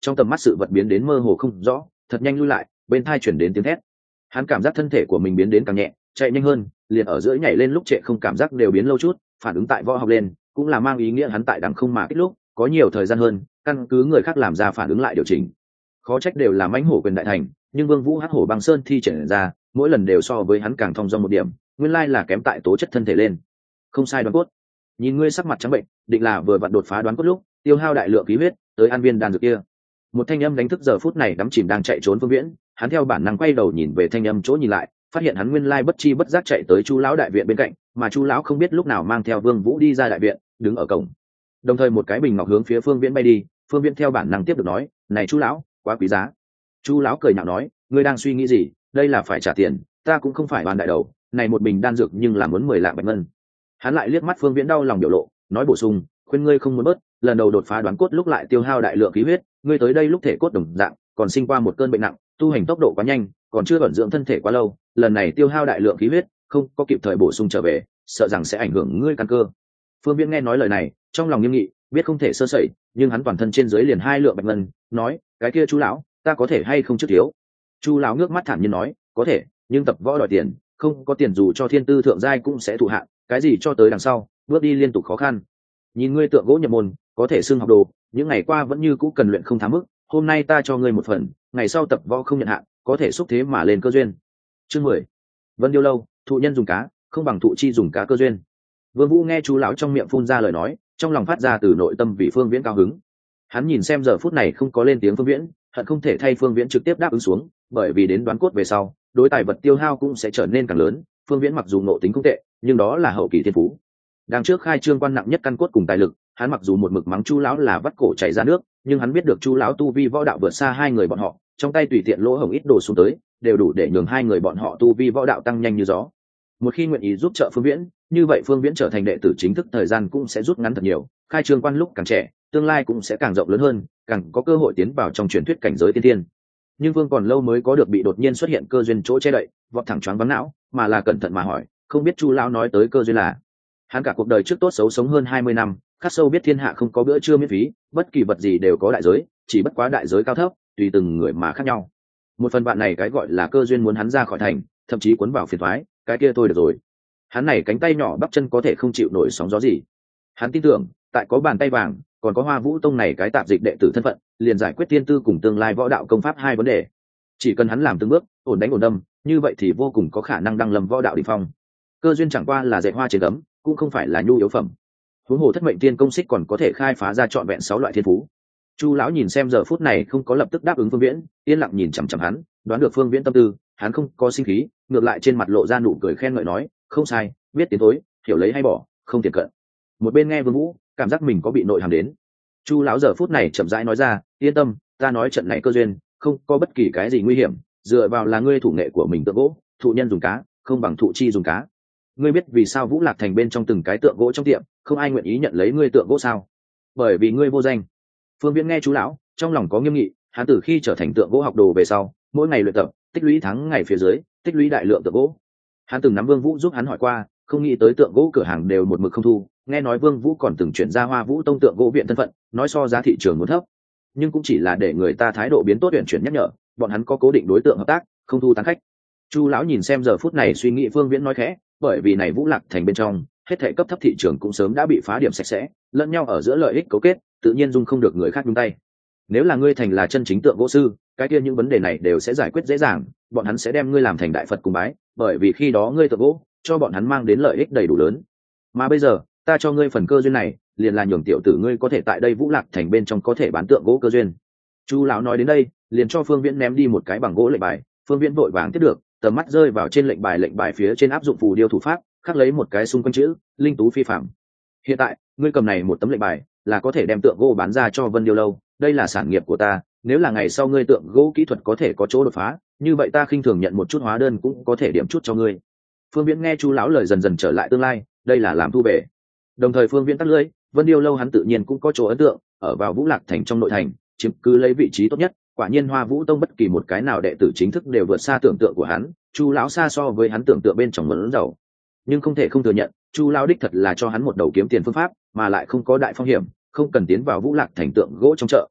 trong tầm mắt sự vật biến đến mơ hồ không rõ, thật nhanh lui lại, bên thai chuyển đến tiếng thét. Hắn cảm giác thân thể của mình biến đến càng nhẹ, chạy nhanh hơn, liền ở giữa nhảy lên lúc trệ không cảm giác đều biến lâu chút, phản ứng tại võ học lên cũng là mang ý nghĩa hắn tại đằng không mà kích lúc có nhiều thời gian hơn, căn cứ người khác làm ra phản ứng lại điều chỉnh. Khó trách đều là mãnh hổ quyền đại thành, nhưng Vương Vũ hắc hổ băng sơn thi triển ra, mỗi lần đều so với hắn càng thông dong một điểm, nguyên lai là kém tại tố chất thân thể lên. Không sai đoán cốt. Nhìn ngươi sắc mặt trắng bệnh, định là vừa vặn đột phá đoán cốt lúc, tiêu hao đại lượng khí huyết, tới an viên đan dược kia. Một thanh âm đánh thức giờ phút này đắm chìm đang chạy trốn Phương Viễn, hắn theo bản năng quay đầu nhìn về thanh âm chỗ nhìn lại, phát hiện hắn nguyên lai bất chi bất giác chạy tới Chu lão đại viện bên cạnh, mà Chu lão không biết lúc nào mang theo Vương Vũ đi ra đại viện, đứng ở cổng. Đồng thời một cái bình ngọc hướng phía Phương Viễn bay đi, Phương Viễn theo bản năng tiếp được nói, "Này Chu lão, quá quý giá." Chu lão cười nhạo nói, "Ngươi đang suy nghĩ gì, đây là phải trả tiền, ta cũng không phải oan đại đầu, này một bình đan dược nhưng là muốn mười lạng bạch ngân." Hắn lại liếc mắt Phương Viễn đau lòng biểu lộ, nói bổ sung, "Khuyên ngươi không muốn bớt, lần đầu đột phá đoán cốt lúc lại tiêu hao đại lượng khí huyết, ngươi tới đây lúc thể cốt đồng dạng, còn sinh qua một cơn bệnh nặng, tu hành tốc độ quá nhanh, còn chưa vận dưỡng thân thể quá lâu, lần này tiêu hao đại lượng khí huyết, không có kịp thời bổ sung trở về, sợ rằng sẽ ảnh hưởng ngươi căn cơ." Phương Viễn nghe nói lời này, trong lòng nghiêm nghị, biết không thể sơ sẩy, nhưng hắn toàn thân trên dưới liền hai lượng bạch ngân, nói, "Cái kia Chu lão, ta có thể hay không trước thiếu?" Chu lão ngước mắt thản nhiên nói, "Có thể, nhưng tập võ đòi tiền, không có tiền dù cho thiên tư thượng giai cũng sẽ thụ hạn, cái gì cho tới đằng sau, bước đi liên tục khó khăn. Nhìn ngươi tượng gỗ nhập môn, có thể xưng học đồ, những ngày qua vẫn như cũ cần luyện không thám mức, hôm nay ta cho ngươi một phần, ngày sau tập võ không nhận hạn, có thể xúc thế mà lên cơ duyên." Chương mười. Vân Điêu lâu, thụ nhân dùng cá, không bằng thụ chi dùng cá cơ duyên. Vương Vũ nghe Chu lão trong miệng phun ra lời nói, trong lòng phát ra từ nội tâm vì Phương Viễn cao hứng. Hắn nhìn xem giờ phút này không có lên tiếng Phương Viễn, hận không thể thay Phương Viễn trực tiếp đáp ứng xuống, bởi vì đến đoán cốt về sau, đối tài vật tiêu hao cũng sẽ trở nên càng lớn. Phương Viễn mặc dù ngộ tính không tệ, nhưng đó là hậu kỳ thiên phú. Đang trước khai trương quan nặng nhất căn cốt cùng tài lực, hắn mặc dù một mực mắng Chu lão là vắt cổ chảy ra nước, nhưng hắn biết được Chu lão tu vi võ đạo vượt xa hai người bọn họ, trong tay tùy tiện lỗ hổng ít đồ xuống tới, đều đủ để nhường hai người bọn họ tu vi võ đạo tăng nhanh như gió. Một khi nguyện ý giúp trợ Phương Viễn, như vậy Phương Viễn trở thành đệ tử chính thức thời gian cũng sẽ rút ngắn thật nhiều, khai trương quan lúc càng trẻ, tương lai cũng sẽ càng rộng lớn hơn, càng có cơ hội tiến vào trong truyền thuyết cảnh giới tiên thiên. Nhưng Vương còn lâu mới có được bị đột nhiên xuất hiện cơ duyên chỗ che đậy, vọt thẳng choáng váng não, mà là cẩn thận mà hỏi, không biết Chu lão nói tới cơ duyên là? Hắn cả cuộc đời trước tốt xấu sống hơn hai mươi năm, khắc sâu biết thiên hạ không có bữa trưa miễn phí, bất kỳ vật gì đều có đại giới, chỉ bất quá đại giới cao thấp, tùy từng người mà khác nhau. Một phần bạn này cái gọi là cơ duyên muốn hắn ra khỏi thành, thậm chí cuốn vào phiền toái, cái kia thôi được rồi. Hắn này cánh tay nhỏ bắp chân có thể không chịu nổi sóng gió gì. Hắn tin tưởng, tại có bàn tay vàng, còn có Hoa Vũ Tông này cái tạp dịch đệ tử thân phận, liền giải quyết tiên tư cùng tương lai võ đạo công pháp hai vấn đề. Chỉ cần hắn làm từng bước, ổn đánh ổn đâm, như vậy thì vô cùng có khả năng đăng lâm võ đạo đỉnh phong. Cơ duyên chẳng qua là dạy hoa trên gấm, cũng không phải là nhu yếu phẩm. Huống hồ thất mệnh tiên công xích còn có thể khai phá ra trọn vẹn sáu loại thiên phú. Chu lão nhìn xem giờ phút này không có lập tức đáp ứng Phương Viễn, yên lặng nhìn chằm chằm hắn, đoán được Phương Viễn tâm tư, hắn không có sinh khí, ngược lại trên mặt lộ ra nụ cười khen ngợi nói, "Không sai, biết tiến thối, hiểu lấy hay bỏ, không tiền cận." Một bên nghe Vương Vũ, cảm giác mình có bị nội hàm đến. Chu lão giờ phút này chậm rãi nói ra, "Yên tâm, ta nói trận này cơ duyên, không có bất kỳ cái gì nguy hiểm, dựa vào là ngươi thủ nghệ của mình tượng gỗ, thụ nhân dùng cá, không bằng thụ chi dùng cá. Ngươi biết vì sao Vũ Lạc Thành bên trong từng cái tượng gỗ trong tiệm, không ai nguyện ý nhận lấy ngươi tượng gỗ sao? Bởi vì ngươi vô danh." Phương Viễn nghe Chu lão, trong lòng có nghiêm nghị, hắn từ khi trở thành tượng gỗ học đồ về sau, mỗi ngày luyện tập, tích lũy tháng ngày phía dưới, tích lũy đại lượng tượng gỗ. Hắn từng nắm Vương Vũ giúp hắn hỏi qua, không nghĩ tới tượng gỗ cửa hàng đều một mực không thu, nghe nói Vương Vũ còn từng chuyển ra Hoa Vũ Tông tượng gỗ viện thân phận, nói so giá thị trường muốn thấp, nhưng cũng chỉ là để người ta thái độ biến tốt tuyển chuyển nhắc nhở, bọn hắn có cố định đối tượng hợp tác, không thu tán khách. Chu lão nhìn xem giờ phút này suy nghĩ Phương Viễn nói khẽ, bởi vì này Vũ Lạc Thành bên trong, hết thảy cấp thấp thị trường cũng sớm đã bị phá điểm sạch sẽ, lẫn nhau ở giữa lợi ích cấu kết, tự nhiên dung không được người khác nhúng tay. Nếu là ngươi thành là chân chính tượng gỗ sư, cái kia những vấn đề này đều sẽ giải quyết dễ dàng, bọn hắn sẽ đem ngươi làm thành đại Phật cung bái, bởi vì khi đó ngươi tượng gỗ cho bọn hắn mang đến lợi ích đầy đủ lớn. Mà bây giờ, ta cho ngươi phần cơ duyên này, liền là nhường tiểu tử ngươi có thể tại đây Vũ Lạc Thành bên trong có thể bán tượng gỗ cơ duyên. Chu lão nói đến đây, liền cho Phương Viễn ném đi một cái bằng gỗ lệnh bài, Phương Viễn vội vàng tiếp được, tầm mắt rơi vào trên lệnh bài, lệnh bài phía trên áp dụng phù điêu thủ pháp, khắc lấy một cái xung quanh chữ linh tú phi phạm. Hiện tại, ngươi cầm này một tấm lệnh bài, là có thể đem tượng gỗ bán ra cho Vân Điêu lâu, đây là sản nghiệp của ta, nếu là ngày sau ngươi tượng gỗ kỹ thuật có thể có chỗ đột phá, như vậy ta khinh thường nhận một chút hóa đơn cũng có thể điểm chút cho ngươi. Phương Viễn nghe Chu lão lời dần dần trở lại tương lai, đây là làm thu về. Đồng thời Phương Viễn tắt lưỡi, Vân Điêu lâu hắn tự nhiên cũng có chỗ ấn tượng, ở vào Vũ Lạc Thành trong nội thành, chiếm cứ lấy vị trí tốt nhất, quả nhiên Hoa Vũ Tông bất kỳ một cái nào đệ tử chính thức đều vượt xa tưởng tượng của hắn, Chu lão xa so với hắn tưởng tượng bên trong mẫn giàu. Nhưng không thể không thừa nhận, Chu lão đích thật là cho hắn một đầu kiếm tiền phương pháp, mà lại không có đại phong hiểm, không cần tiến vào Vũ Lạc Thành tượng gỗ trong chợ.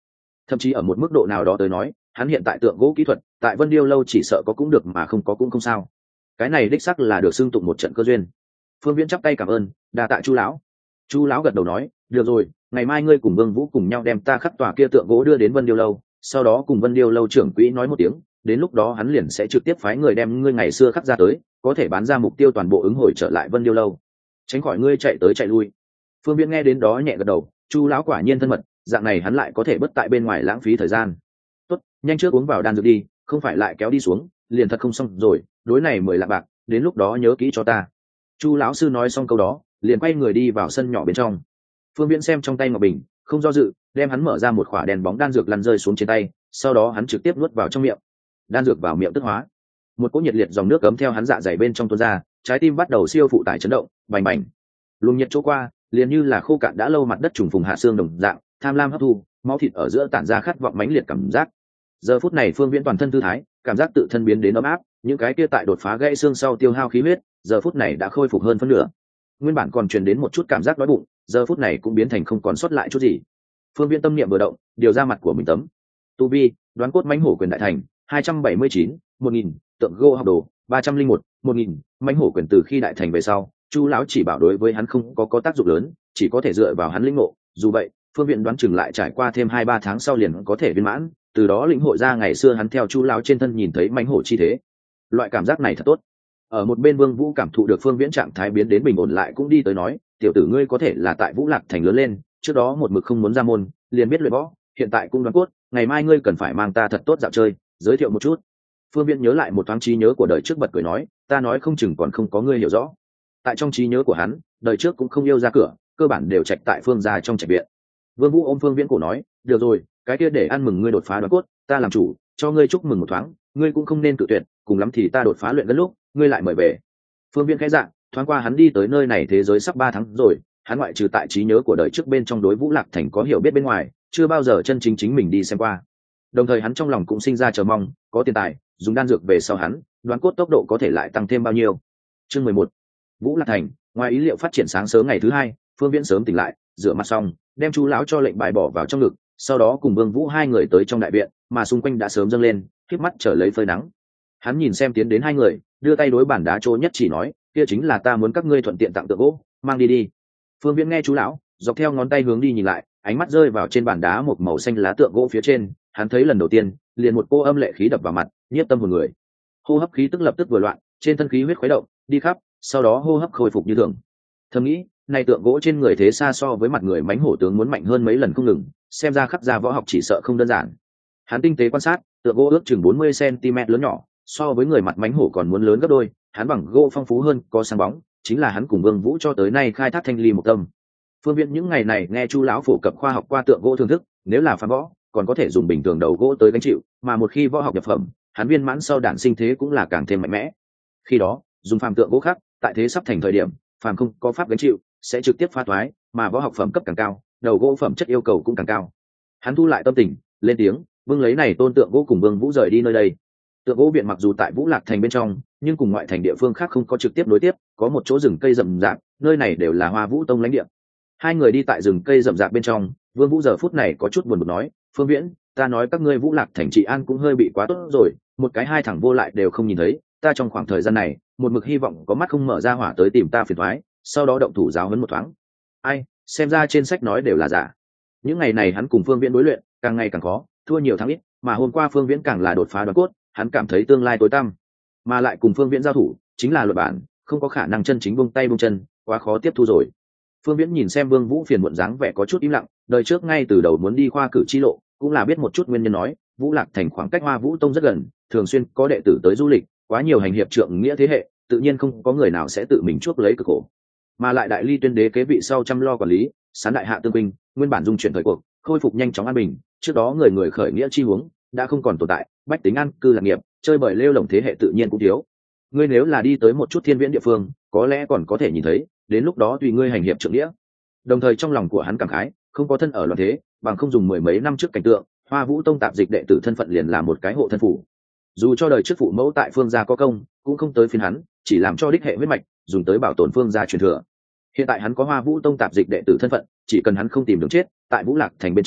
thậm chí ở một mức độ nào đó tới nói hắn hiện tại tượng gỗ kỹ thuật tại Vân Điêu lâu chỉ sợ có cũng được mà không có cũng không sao. Cái này đích sắc là được xưng tụng một trận cơ duyên. Phương Viễn chắp tay cảm ơn, đa tạ Chu lão. Chu lão gật đầu nói, được rồi, ngày mai ngươi cùng Vương Vũ cùng nhau đem ta khắc tòa kia tượng gỗ đưa đến Vân Điêu lâu, sau đó cùng Vân Điêu lâu trưởng quỹ nói một tiếng, đến lúc đó hắn liền sẽ trực tiếp phái người đem ngươi ngày xưa khắc ra tới, có thể bán ra mục tiêu toàn bộ ứng hồi trở lại Vân Điêu lâu, tránh khỏi ngươi chạy tới chạy lui. Phương Viễn nghe đến đó nhẹ gật đầu, Chu lão quả nhiên thân mật, dạng này hắn lại có thể bất tại bên ngoài lãng phí thời gian. Tốt, nhanh trước uống vào đan dược đi, không phải lại kéo đi xuống, liền thật không xong rồi, đối này mười lạng bạc, đến lúc đó nhớ kỹ cho ta. Chu lão sư nói xong câu đó, liền quay người đi vào sân nhỏ bên trong. Phương Viễn xem trong tay ngọc bình, không do dự, đem hắn mở ra một khỏa đèn bóng đan dược lăn rơi xuống trên tay, sau đó hắn trực tiếp nuốt vào trong miệng. Đan dược vào miệng tức hóa, một cỗ nhiệt liệt dòng nước cấm theo hắn dạ dày bên trong tuôn ra, trái tim bắt đầu siêu phụ tải chấn động, bành bành. Luồng nhiệt chỗ qua, liền như là khô cạn đã lâu mặt đất trùng phùng hạ xương đồng dạng, tham lam hấp thu, máu thịt ở giữa tản ra khát vọng mãnh liệt cảm giác. Giờ phút này Phương Viễn toàn thân thư thái, cảm giác tự thân biến đến ấm áp, những cái kia tại đột phá gãy xương sau tiêu hao khí huyết, giờ phút này đã khôi phục hơn phân nửa. Nguyên bản còn truyền đến một chút cảm giác đói bụng, giờ phút này cũng biến thành không còn sót lại chút gì. Phương Viễn tâm niệm vừa động, điều ra mặt của mình tấm. Tu vi, đoán cốt mãnh hổ quyền đại thành, hai trăm bảy mươi chín, một nghìn, tượng gỗ học đồ, ba trăm linh một, một nghìn, mãnh hổ quyền từ khi đại thành về sau, Chu lão chỉ bảo đối với hắn không có có tác dụng lớn, chỉ có thể dựa vào hắn linh ngộ, dù vậy, Phương Viễn đoán chừng lại trải qua thêm hai ba tháng sau liền có thể viên mãn, từ đó lĩnh hội ra ngày xưa hắn theo Chu lão trên thân nhìn thấy mãnh hổ chi thế. Loại cảm giác này thật tốt. Ở một bên Vương Vũ cảm thụ được Phương Viễn trạng thái biến đến bình ổn lại cũng đi tới nói, tiểu tử ngươi có thể là tại Vũ Lạc thành lớn lên, trước đó một mực không muốn ra môn, liền biết luyện võ, hiện tại cũng đoán cốt, ngày mai ngươi cần phải mang ta thật tốt dạo chơi, giới thiệu một chút. Phương Viễn nhớ lại một thoáng trí nhớ của đời trước bật cười nói, ta nói không chừng còn không có ngươi hiểu rõ. Tại trong trí nhớ của hắn, đời trước cũng không yêu ra cửa, cơ bản đều trạch tại Phương gia trong trạch viện. Vương Vũ ôm Phương Viễn cổ nói, được rồi, cái kia để ăn mừng ngươi đột phá đoán cốt, ta làm chủ, cho ngươi chúc mừng một thoáng, ngươi cũng không nên cự tuyệt, cùng lắm thì ta đột phá luyện gần lúc, ngươi lại mời về. Phương Viễn khẽ dạ, thoáng qua hắn đi tới nơi này thế giới sắp ba tháng rồi, hắn ngoại trừ tại trí nhớ của đời trước bên trong đối Vũ Lạc thành có hiểu biết bên ngoài, chưa bao giờ chân chính chính mình đi xem qua. Đồng thời hắn trong lòng cũng sinh ra chờ mong, có tiền tài, dùng đan dược về sau hắn, đoán cốt tốc độ có thể lại tăng thêm bao nhiêu. Chương mười một. Vũ Lạc thành, ngoài ý liệu phát triển sáng sớm ngày thứ hai, Phương Viễn sớm tỉnh lại, rửa mặt xong, đem Chu lão cho lệnh bài bỏ vào trong ngực, sau đó cùng Vương Vũ hai người tới trong đại viện, mà xung quanh đã sớm dâng lên, khép mắt chờ lấy phơi nắng. Hắn nhìn xem tiến đến hai người, đưa tay đối bản đá trôi nhất chỉ nói, kia chính là ta muốn các ngươi thuận tiện tặng tượng gỗ, mang đi đi. Phương Viễn nghe Chu lão, dọc theo ngón tay hướng đi nhìn lại, ánh mắt rơi vào trên bản đá một màu xanh lá tượng gỗ phía trên, hắn thấy lần đầu tiên, liền một cô âm lệ khí đập vào mặt, nhiếp tâm hồn người. Hô hấp khí tức lập tức vừa loạn, trên thân khí huyết khuấy động, đi khắp, sau đó hô hấp khôi phục như thường. Thầm nghĩ, này tượng gỗ trên người thế xa so với mặt người mãnh hổ tướng muốn mạnh hơn mấy lần không ngừng, xem ra khắc ra võ học chỉ sợ không đơn giản. Hắn tinh tế quan sát, tượng gỗ ước chừng bốn mươi xăng-ti-mét lớn nhỏ, so với người mặt mãnh hổ còn muốn lớn gấp đôi, hắn bằng gỗ phong phú hơn, có sáng bóng, chính là hắn cùng Vương Vũ cho tới nay khai thác thanh ly một tâm. Phương Viễn những ngày này nghe Chu lão phổ cập khoa học qua tượng gỗ thưởng thức, nếu là phàm võ, còn có thể dùng bình thường đầu gỗ tới gánh chịu, mà một khi võ học nhập phẩm, hắn viên mãn sau đản sinh thế cũng là càng thêm mạnh mẽ. Khi đó, dùng phàm tượng gỗ khác, tại thế sắp thành thời điểm, phàm không có pháp gánh chịu, sẽ trực tiếp phá toái, mà võ học phẩm cấp càng cao, đầu gỗ phẩm chất yêu cầu cũng càng cao. Hắn thu lại tâm tình, lên tiếng, vương lấy này tôn tượng gỗ cùng Vương Vũ rời đi nơi đây. Tượng gỗ viện mặc dù tại Vũ Lạc thành bên trong, nhưng cùng ngoại thành địa phương khác không có trực tiếp nối tiếp, có một chỗ rừng cây rậm rạp, nơi này đều là Hoa Vũ tông lãnh địa. Hai người đi tại rừng cây rậm rạp bên trong, Vương Vũ giờ phút này có chút buồn bực nói, Phương Viễn, ta nói các ngươi Vũ Lạc thành trị an cũng hơi bị quá tốt rồi, một cái hai thằng vô lại đều không nhìn thấy, ta trong khoảng thời gian này, một mực hy vọng có mắt không mở ra hỏa tới tìm ta phiền toái, sau đó động thủ giáo huấn một thoáng. Ai, xem ra trên sách nói đều là giả. Những ngày này hắn cùng Phương Viễn đối luyện, càng ngày càng khó, thua nhiều thắng ít, mà hôm qua Phương Viễn càng là đột phá đoán cốt, hắn cảm thấy tương lai tối tăm, mà lại cùng Phương Viễn giao thủ, chính là luật bản, không có khả năng chân chính buông tay buông chân, quá khó tiếp thu rồi. Phương Viễn nhìn xem Vương Vũ phiền muộn dáng vẻ có chút im lặng, đời trước ngay từ đầu muốn đi khoa cử chi lộ, cũng là biết một chút nguyên nhân nói, Vũ Lạc thành khoảng cách Hoa Vũ tông rất gần, thường xuyên có đệ tử tới du lịch, quá nhiều hành hiệp trượng nghĩa thế hệ, tự nhiên không có người nào sẽ tự mình chuốc lấy cực khổ. Mà lại đại ly tuyên đế kế vị sau chăm lo quản lý, sán đại hạ tương binh, nguyên bản dung chuyển thời cuộc, khôi phục nhanh chóng an bình, trước đó người người khởi nghĩa chi huống đã không còn tồn tại, bách tính an cư lạc nghiệp, chơi bời lêu lổng thế hệ tự nhiên cũng thiếu. Ngươi nếu là đi tới một chút thiên viễn địa phương, có lẽ còn có thể nhìn thấy, đến lúc đó tùy ngươi hành hiệp trượng nghĩa. Đồng thời trong lòng của hắn cảm khái, không có thân ở loạn thế, bằng không dùng mười mấy năm trước cảnh tượng, Hoa Vũ tông tạp dịch đệ tử thân phận liền là một cái hộ thân phủ. Dù cho đời trước phụ mẫu tại Phương gia có công, cũng không tới phiên hắn, chỉ làm cho đích hệ huyết mạch, dùng tới bảo tồn Phương gia truyền thừa. Hiện tại hắn có Hoa Vũ tông tạp dịch đệ tử thân phận, chỉ cần hắn không tìm đường chết, tại Vũ Lạc thành bên trong,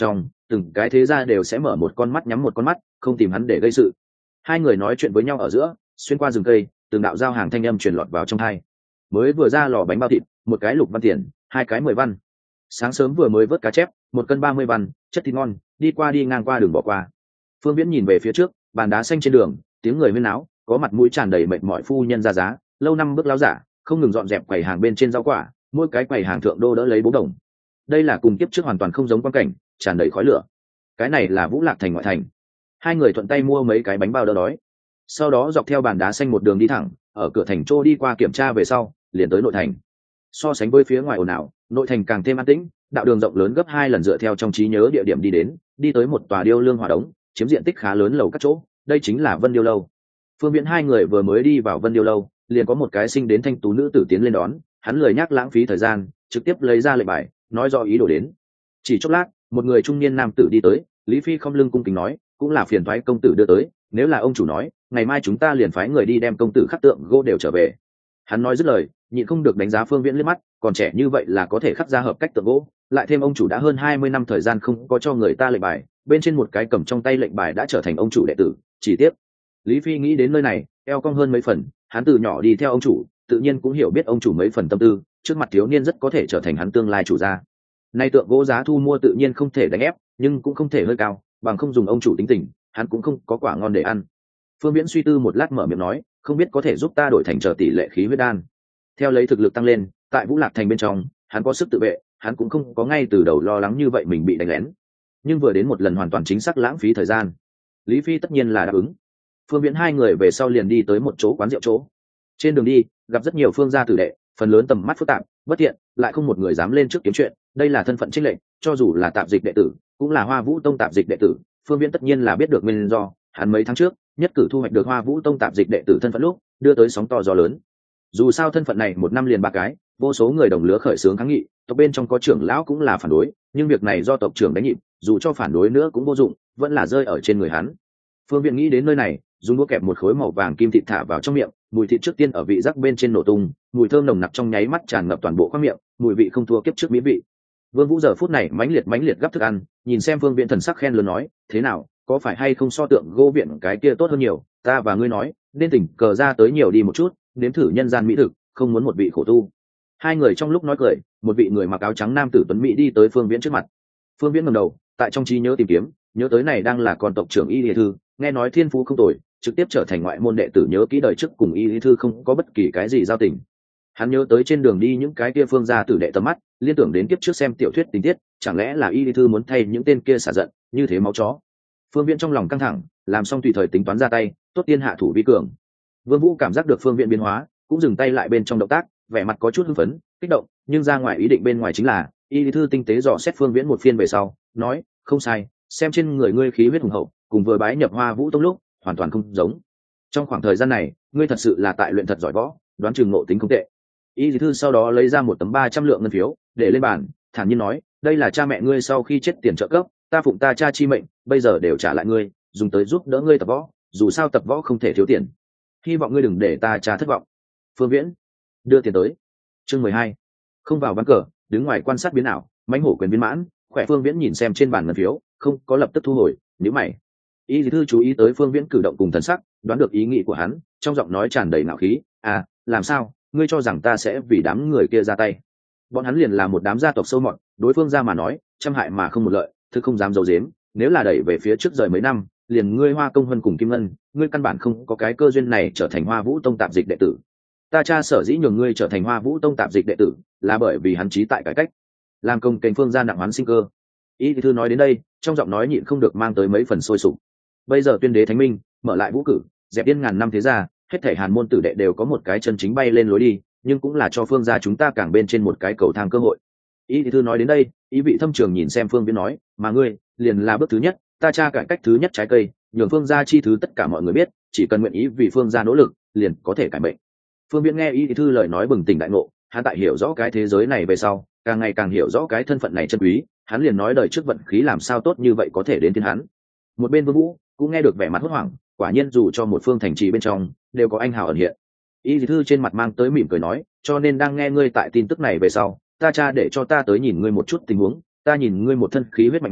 từng cái thế gia đều sẽ mở một con mắt nhắm một con mắt, không tìm hắn để gây sự. Hai người nói chuyện với nhau ở giữa, xuyên qua rừng cây, từng đạo giao hàng thanh âm truyền lọt vào trong tai. Mới vừa ra lò bánh bao thịt, một cái lục văn tiền, hai cái mười văn. Sáng sớm vừa mới vớt cá chép, một cân ba mươi văn, chất thịt ngon, đi qua đi ngang qua đường bỏ qua. Phương Viễn nhìn về phía trước, bàn đá xanh trên đường, tiếng người huyên náo, có mặt mũi tràn đầy mệt mỏi phu nhân ra giá, lâu năm bước láo giả, không ngừng dọn dẹp quầy hàng bên trên rau quả, mỗi cái quầy hàng thượng đô đỡ lấy bố đồng. Đây là cùng kiếp trước hoàn toàn không giống quan cảnh, tràn đầy khói lửa. Cái này là Vũ Lạc thành ngoại thành. Hai người thuận tay mua mấy cái bánh bao đỡ đói, sau đó dọc theo bàn đá xanh một đường đi thẳng, ở cửa thành trô đi qua kiểm tra về sau, liền tới nội thành. So sánh với phía ngoài ồn ào, nội thành càng thêm an tĩnh, đạo đường rộng lớn gấp hai lần dựa theo trong trí nhớ địa điểm đi đến, đi tới một tòa điêu lương hỏa đống, chiếm diện tích khá lớn lầu các chỗ, đây chính là Vân Điêu lâu. Phương Viễn hai người vừa mới đi vào Vân Điêu lâu, liền có một cái sinh đến thanh tú nữ tử tiến lên đón, hắn lười nhắc lãng phí thời gian, trực tiếp lấy ra lệnh bài, nói rõ ý đồ đến. Chỉ chốc lát, một người trung niên nam tử đi tới, Lý Phi không lưng cung kính nói, cũng là phiền toái công tử đưa tới, nếu là ông chủ nói, ngày mai chúng ta liền phái người đi đem công tử khắc tượng gỗ đều trở về. Hắn nói dứt lời, nhịn không được đánh giá Phương Viễn liếc mắt, còn trẻ như vậy là có thể khắc ra hợp cách tượng gỗ, lại thêm ông chủ đã hơn hai mươi năm thời gian không có cho người ta lệnh bài, bên trên một cái cầm trong tay lệnh bài đã trở thành ông chủ đệ tử, chỉ tiếc. Lý Phi nghĩ đến nơi này, eo cong hơn mấy phần, hắn từ nhỏ đi theo ông chủ, tự nhiên cũng hiểu biết ông chủ mấy phần tâm tư, trước mặt thiếu niên rất có thể trở thành hắn tương lai chủ gia. Nay tượng gỗ giá thu mua tự nhiên không thể đánh ép, nhưng cũng không thể hơi cao, bằng không dùng ông chủ tính tình, hắn cũng không có quả ngon để ăn. Phương Viễn suy tư một lát mở miệng nói, không biết có thể giúp ta đổi thành chờ tỷ lệ khí huyết đan. Theo lấy thực lực tăng lên, tại Vũ Lạc thành bên trong, hắn có sức tự vệ, hắn cũng không có ngay từ đầu lo lắng như vậy mình bị đánh lén. Nhưng vừa đến một lần hoàn toàn chính xác lãng phí thời gian, Lý Phi tất nhiên là đáp ứng. Phương Viễn hai người về sau liền đi tới một chỗ quán rượu chỗ. Trên đường đi, gặp rất nhiều phương gia tử đệ, phần lớn tầm mắt phức tạp, bất tiện, lại không một người dám lên trước kiếm chuyện, đây là thân phận chênh lệch, cho dù là tạp dịch đệ tử, cũng là Hoa Vũ tông tạp dịch đệ tử, Phương Viễn tất nhiên là biết được nguyên do, hắn mấy tháng trước, nhất cử thu hoạch được Hoa Vũ tông tạp dịch đệ tử thân phận lúc, đưa tới sóng to gió lớn. Dù sao thân phận này một năm liền ba cái, vô số người đồng lứa khởi xướng kháng nghị, tộc bên trong có trưởng lão cũng là phản đối, nhưng việc này do tộc trưởng đánh nhịp, dù cho phản đối nữa cũng vô dụng, vẫn là rơi ở trên người hắn. Phương Viễn nghĩ đến nơi này, dùng đũa kẹp một khối màu vàng kim thịt thả vào trong miệng, mùi thịt trước tiên ở vị giác bên trên nổ tung, mùi thơm nồng nặc trong nháy mắt tràn ngập toàn bộ khoang miệng, mùi vị không thua kiếp trước mỹ vị. Vương Vũ giờ phút này mãnh liệt mãnh liệt gắp thức ăn, nhìn xem Phương Viễn thần sắc khen lớn nói, thế nào, có phải hay không so tượng gỗ viện cái kia tốt hơn nhiều, ta và ngươi nói, nên tỉnh cờ ra tới nhiều đi một chút, nếm thử nhân gian mỹ thực, không muốn một vị khổ tu. Hai người trong lúc nói cười, một vị người mặc áo trắng nam tử tuấn mỹ đi tới Phương Viễn trước mặt. Phương Viễn ngẩng đầu, tại trong trí nhớ tìm kiếm, nhớ tới này đang là con tộc trưởng Y Lý Thư, nghe nói thiên phú không tồi, trực tiếp trở thành ngoại môn đệ tử, nhớ kỹ đời trước cùng Y Lý Thư không có bất kỳ cái gì giao tình. Hắn nhớ tới trên đường đi những cái kia phương gia tử đệ tầm mắt, liên tưởng đến kiếp trước xem tiểu thuyết tình tiết, chẳng lẽ là Y Lý Thư muốn thay những tên kia xả giận, như thế máu chó. Phương Viễn trong lòng căng thẳng, làm xong tùy thời tính toán ra tay, tốt tiên hạ thủ vi cường. Vương Vũ cảm giác được Phương Viễn biến hóa, cũng dừng tay lại bên trong động tác, vẻ mặt có chút hưng phấn, kích động, nhưng ra ngoài ý định bên ngoài chính là, Y Lý Thư tinh tế dò xét Phương Viễn một phiên về sau, nói, không sai, xem trên người ngươi khí huyết hùng hậu, cùng vừa bái nhập Hoa Vũ tông lúc, hoàn toàn không giống. Trong khoảng thời gian này, ngươi thật sự là tại luyện thật giỏi võ, đoán chừng ngộ tính không tệ. Y Lý Thư sau đó lấy ra một tấm ba trăm lượng ngân phiếu, để lên bàn, thản nhiên nói, đây là cha mẹ ngươi sau khi chết tiền trợ cấp, ta phụng ta cha chi mệnh, bây giờ đều trả lại ngươi, dùng tới giúp đỡ ngươi tập võ, dù sao tập võ không thể thiếu tiền. Hy vọng ngươi đừng để ta cha thất vọng. Phương Viễn, đưa tiền tới. Chương mười hai, không vào ván cờ, đứng ngoài quan sát biến ảo, mãnh hổ quyền viên mãn. Khỏe Phương Viễn nhìn xem trên bàn ngân phiếu, không có lập tức thu hồi, nhíu mày. Y Lý Thư chú ý tới Phương Viễn cử động cùng thần sắc, đoán được ý nghĩ của hắn, trong giọng nói tràn đầy ngạo khí, à, làm sao, ngươi cho rằng ta sẽ vì đám người kia ra tay? Bọn hắn liền là một đám gia tộc sâu mọt, đối phương ra mà nói, trăm hại mà không một lợi, thực không dám giấu giếm, nếu là đẩy về phía trước rời mấy năm, liền ngươi Hoa Công Vân cùng Kim Ngân, ngươi căn bản không có cái cơ duyên này trở thành Hoa Vũ tông tạp dịch đệ tử. Ta cha sở dĩ nhường ngươi trở thành Hoa Vũ tông tạp dịch đệ tử, là bởi vì hắn chí tại cải cách, làm công kênh phương gia nặng hoán sinh cơ. Y Thư nói đến đây, trong giọng nói nhịn không được mang tới mấy phần sôi sục. Bây giờ tuyên đế thánh minh, mở lại vũ cử, dẹp yên ngàn năm thế gia, hết thảy hàn môn tử đệ đều có một cái chân chính bay lên lối đi, nhưng cũng là cho phương gia chúng ta càng bên trên một cái cầu thang cơ hội. Y Thư nói đến đây, ý vị thâm trường nhìn xem Phương Viễn nói, mà ngươi, liền là bước thứ nhất, ta cha cải cách thứ nhất trái cây, nhường phương gia chi thứ tất cả mọi người biết, chỉ cần nguyện ý vì phương gia nỗ lực, liền có thể cải mệnh. Phương Viễn nghe Y Thư lời nói bừng tỉnh đại ngộ, hắn tại hiểu rõ cái thế giới này về sau, càng ngày càng hiểu rõ cái thân phận này chân quý, hắn liền nói đời trước vận khí làm sao tốt như vậy có thể đến thiên hắn. Một bên Vương Vũ cũng nghe được vẻ mặt hốt hoảng, quả nhiên dù cho một phương thành trì bên trong đều có anh hào ẩn hiện. Y Thư trên mặt mang tới mỉm cười nói, cho nên đang nghe ngươi tại tin tức này về sau, ta cha để cho ta tới nhìn ngươi một chút tình huống, ta nhìn ngươi một thân khí huyết mạnh mẽ,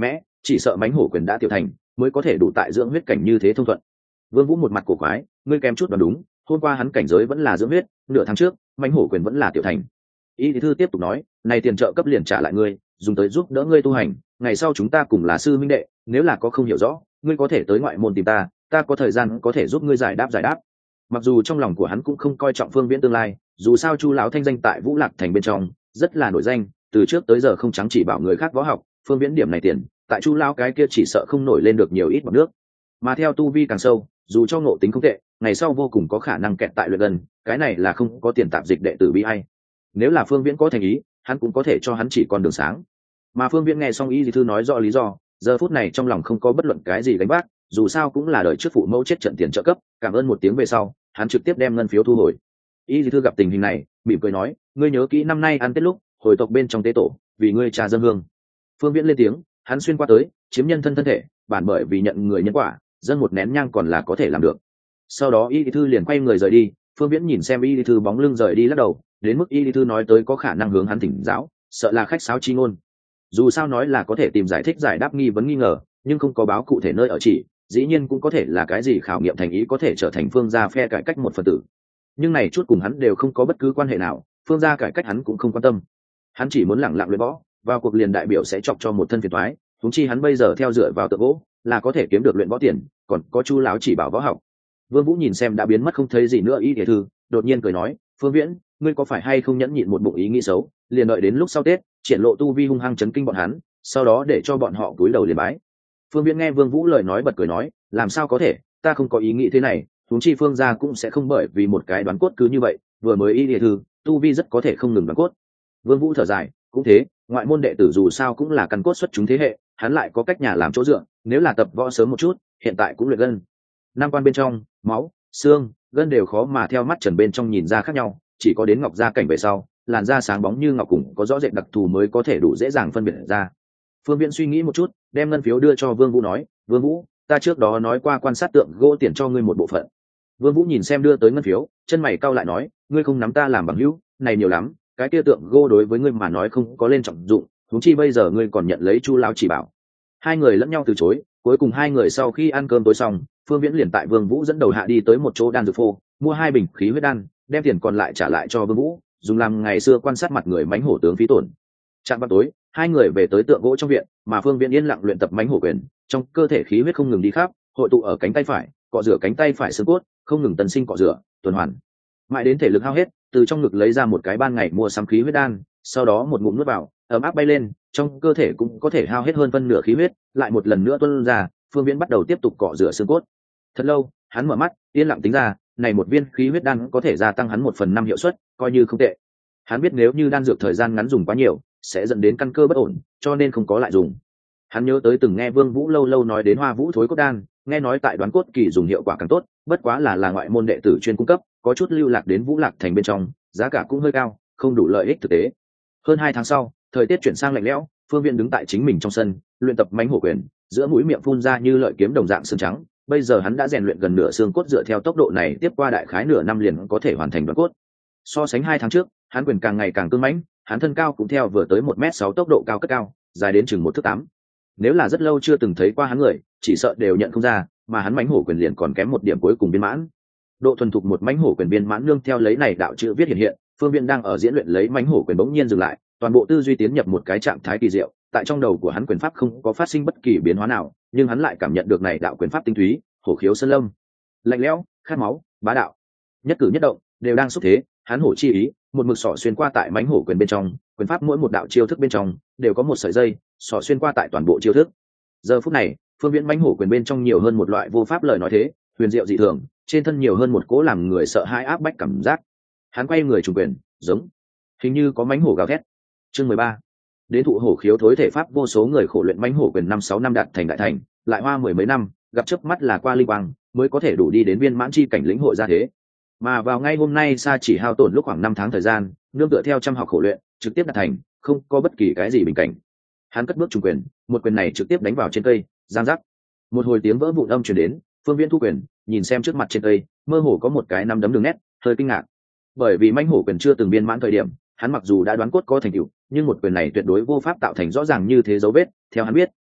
chỉ sợ mãnh hổ quyền đã tiểu thành mới có thể đủ tại dưỡng huyết cảnh như thế thông thuận. Vương Vũ một mặt cổ quái, ngươi kém chút đoán đúng, hôm qua hắn cảnh giới vẫn là dưỡng huyết, nửa tháng trước mãnh hổ quyền vẫn là tiểu thành. Y thư tiếp tục nói, này tiền trợ cấp liền trả lại ngươi, dùng tới giúp đỡ ngươi tu hành, ngày sau chúng ta cùng là sư minh đệ, nếu là có không hiểu rõ, ngươi có thể tới ngoại môn tìm ta, ta có thời gian có thể giúp ngươi giải đáp giải đáp. Mặc dù trong lòng của hắn cũng không coi trọng Phương Viễn tương lai, dù sao Chu lão thanh danh tại Vũ Lạc thành bên trong rất là nổi danh, từ trước tới giờ không trắng chỉ bảo người khác võ học, Phương Viễn điểm này tiền, tại Chu lão cái kia chỉ sợ không nổi lên được nhiều ít bọt nước. Mà theo tu vi càng sâu, dù cho ngộ tính không tệ, ngày sau vô cùng có khả năng kẹt tại luyện gần, cái này là không có tiền tạp dịch đệ tử bi ai. Nếu là Phương Viễn có thành ý, hắn cũng có thể cho hắn chỉ con đường sáng. Mà Phương Viễn nghe xong Y thư nói rõ lý do, giờ phút này trong lòng không có bất luận cái gì gánh vác, dù sao cũng là đời trước phụ mẫu chết trận tiền trợ cấp, cảm ơn một tiếng về sau, hắn trực tiếp đem ngân phiếu thu hồi. Y thư gặp tình hình này, mỉm cười nói, ngươi nhớ kỹ năm nay ăn Tết lúc, hồi tộc bên trong tế tổ, vì ngươi trà dân hương. Phương Viễn lên tiếng, hắn xuyên qua tới, chiếm nhân thân thân thể, bản bởi vì nhận người nhân quả, dân một nén nhang còn là có thể làm được. Sau đó Y thư liền quay người rời đi, Phương Viễn nhìn xem Y thư bóng lưng rời đi lắc đầu, đến mức Y thư nói tới có khả năng hướng hắn thỉnh giáo, sợ là khách sáo chi ngôn. Dù sao nói là có thể tìm giải thích giải đáp nghi vấn nghi ngờ, nhưng không có báo cụ thể nơi ở chỉ, dĩ nhiên cũng có thể là cái gì khảo nghiệm thành ý có thể trở thành phương gia phe cải cách một phần tử. Nhưng này chút cùng hắn đều không có bất cứ quan hệ nào, phương gia cải cách hắn cũng không quan tâm. Hắn chỉ muốn lẳng lặng luyện võ, vào cuộc liền đại biểu sẽ chọc cho một thân phiền toái, huống chi hắn bây giờ theo dựa vào tự gỗ, là có thể kiếm được luyện võ tiền, còn có Chu lão chỉ bảo võ học. Vương Vũ nhìn xem đã biến mất không thấy gì nữa Y Thể Thư, đột nhiên cười nói, Phương Viễn, ngươi có phải hay không nhẫn nhịn một bụng ý nghĩ xấu, liền đợi đến lúc sau Tết, triển lộ tu vi hung hăng chấn kinh bọn hắn, sau đó để cho bọn họ cúi đầu liền bái. Phương Viễn nghe Vương Vũ lời nói bật cười nói, làm sao có thể, ta không có ý nghĩ thế này, huống chi Phương gia cũng sẽ không bởi vì một cái đoán cốt cứ như vậy, vừa mới Y Thể Thư, tu vi rất có thể không ngừng đoán cốt. Vương Vũ thở dài, cũng thế, ngoại môn đệ tử dù sao cũng là căn cốt xuất chúng thế hệ, hắn lại có cách nhà làm chỗ dựa, nếu là tập võ sớm một chút, hiện tại cũng luyện gân. Năm quan bên trong, máu, xương, gân đều khó mà theo mắt trần bên trong nhìn ra khác nhau, chỉ có đến ngọc gia cảnh về sau, làn da sáng bóng như ngọc cùng có rõ rệt đặc thù mới có thể đủ dễ dàng phân biệt ra. Phương Viễn suy nghĩ một chút, đem ngân phiếu đưa cho Vương Vũ nói, Vương Vũ, ta trước đó nói qua quan sát tượng gỗ tiền cho ngươi một bộ phận. Vương Vũ nhìn xem đưa tới ngân phiếu, chân mày cau lại nói, ngươi không nắm ta làm bằng hữu, này nhiều lắm, cái kia tượng gỗ đối với ngươi mà nói không có lên trọng dụng, huống chi bây giờ ngươi còn nhận lấy Chu lão chỉ bảo. Hai người lẫn nhau từ chối, cuối cùng hai người sau khi ăn cơm tối xong, Phương Viễn liền tại Vương Vũ dẫn đầu hạ đi tới một chỗ đan dược phô, mua hai bình khí huyết đan, đem tiền còn lại trả lại cho Vương Vũ, dùng làm ngày xưa quan sát mặt người mãnh hổ tướng phí tổn. Trạm vào tối, hai người về tới tượng gỗ trong viện, mà Phương Viễn yên lặng luyện tập mãnh hổ quyền, trong cơ thể khí huyết không ngừng đi khắp, hội tụ ở cánh tay phải, cọ rửa cánh tay phải xương cốt, không ngừng tần sinh cọ rửa, tuần hoàn. Mãi đến thể lực hao hết, từ trong ngực lấy ra một cái ban ngày mua sắm khí huyết đan, sau đó một ngụm nuốt vào, ấm áp bay lên, trong cơ thể cũng có thể hao hết hơn phân nửa khí huyết, lại một lần nữa tuôn ra, Phương Viễn bắt đầu tiếp tục cọ rửa xương cốt. Thật lâu, hắn mở mắt, yên lặng tính ra, này một viên khí huyết đan có thể gia tăng hắn một phần năm hiệu suất, coi như không tệ. Hắn biết nếu như đan dược thời gian ngắn dùng quá nhiều, sẽ dẫn đến căn cơ bất ổn, cho nên không có lại dùng. Hắn nhớ tới từng nghe Vương Vũ lâu lâu nói đến Hoa Vũ thối cốt đan, nghe nói tại đoán cốt kỳ dùng hiệu quả càng tốt, bất quá là là ngoại môn đệ tử chuyên cung cấp, có chút lưu lạc đến Vũ Lạc thành bên trong, giá cả cũng hơi cao, không đủ lợi ích thực tế. Hơn hai tháng sau, thời tiết chuyển sang lạnh lẽo, Phương Viễn đứng tại chính mình trong sân, luyện tập mãnh hổ quyền, giữa mũi miệng phun ra như lợi kiếm đồng dạng sương trắng. Bây giờ hắn đã rèn luyện gần nửa xương cốt, dựa theo tốc độ này tiếp qua đại khái nửa năm liền có thể hoàn thành đoán cốt. So sánh hai tháng trước, hắn quyền càng ngày càng cứng mãnh, hắn thân cao cũng theo vừa tới một mét sáu tốc độ cao cất cao, dài đến chừng một thước tám. Nếu là rất lâu chưa từng thấy qua hắn người, chỉ sợ đều nhận không ra, mà hắn mãnh hổ quyền liền còn kém một điểm cuối cùng viên mãn. Độ thuần thục một mãnh hổ quyền viên mãn nương theo lấy này đạo chữ viết hiện hiện, Phương Viễn đang ở diễn luyện lấy mãnh hổ quyền bỗng nhiên dừng lại, toàn bộ tư duy tiến nhập một cái trạng thái kỳ diệu, tại trong đầu của hắn quyền pháp không có phát sinh bất kỳ biến hóa nào, nhưng hắn lại cảm nhận được này đạo quyền pháp tinh túy, hổ khiếu sơn lâm, lạnh lẽo, khát máu, bá đạo, nhất cử nhất động đều đang xúc thế, hắn hổ chi ý, một mực sỏ xuyên qua tại mãnh hổ quyền bên trong, quyền pháp mỗi một đạo chiêu thức bên trong đều có một sợi dây sỏ xuyên qua tại toàn bộ chiêu thức. Giờ phút này, Phương Viễn mãnh hổ quyền bên trong nhiều hơn một loại vô pháp lời nói thế, huyền diệu dị thường, trên thân nhiều hơn một cỗ làm người sợ hãi áp bách cảm giác. Hắn quay người trùng quyền, giống, hình như có mãnh hổ gào thét. Chương mười ba. Đến thụ hổ khiếu thối thể pháp, vô số người khổ luyện mãnh hổ quyền năm sáu năm đạt thành đại thành, lại hoa mười mấy năm, gặp chớp mắt là qua linh quang, mới có thể đủ đi đến viên mãn chi cảnh lĩnh hội ra thế. Mà vào ngay hôm nay Sa chỉ hao tổn lúc khoảng năm tháng thời gian, nương tựa theo trăm học khổ luyện, trực tiếp đạt thành, không có bất kỳ cái gì bình cảnh. Hắn cất bước trùng quyền, một quyền này trực tiếp đánh vào trên cây, giang giác. Một hồi tiếng vỡ vụn âm truyền đến, Phương Viễn thu quyền, nhìn xem trước mặt trên cây, mơ hồ có một cái năm đấm đường nét, hơi kinh ngạc. Bởi vì mãnh hổ quyền chưa từng viên mãn thời điểm, hắn mặc dù đã đoán cốt có thành tựu, nhưng một quyền này tuyệt đối vô pháp tạo thành rõ ràng như thế dấu vết. Theo hắn biết,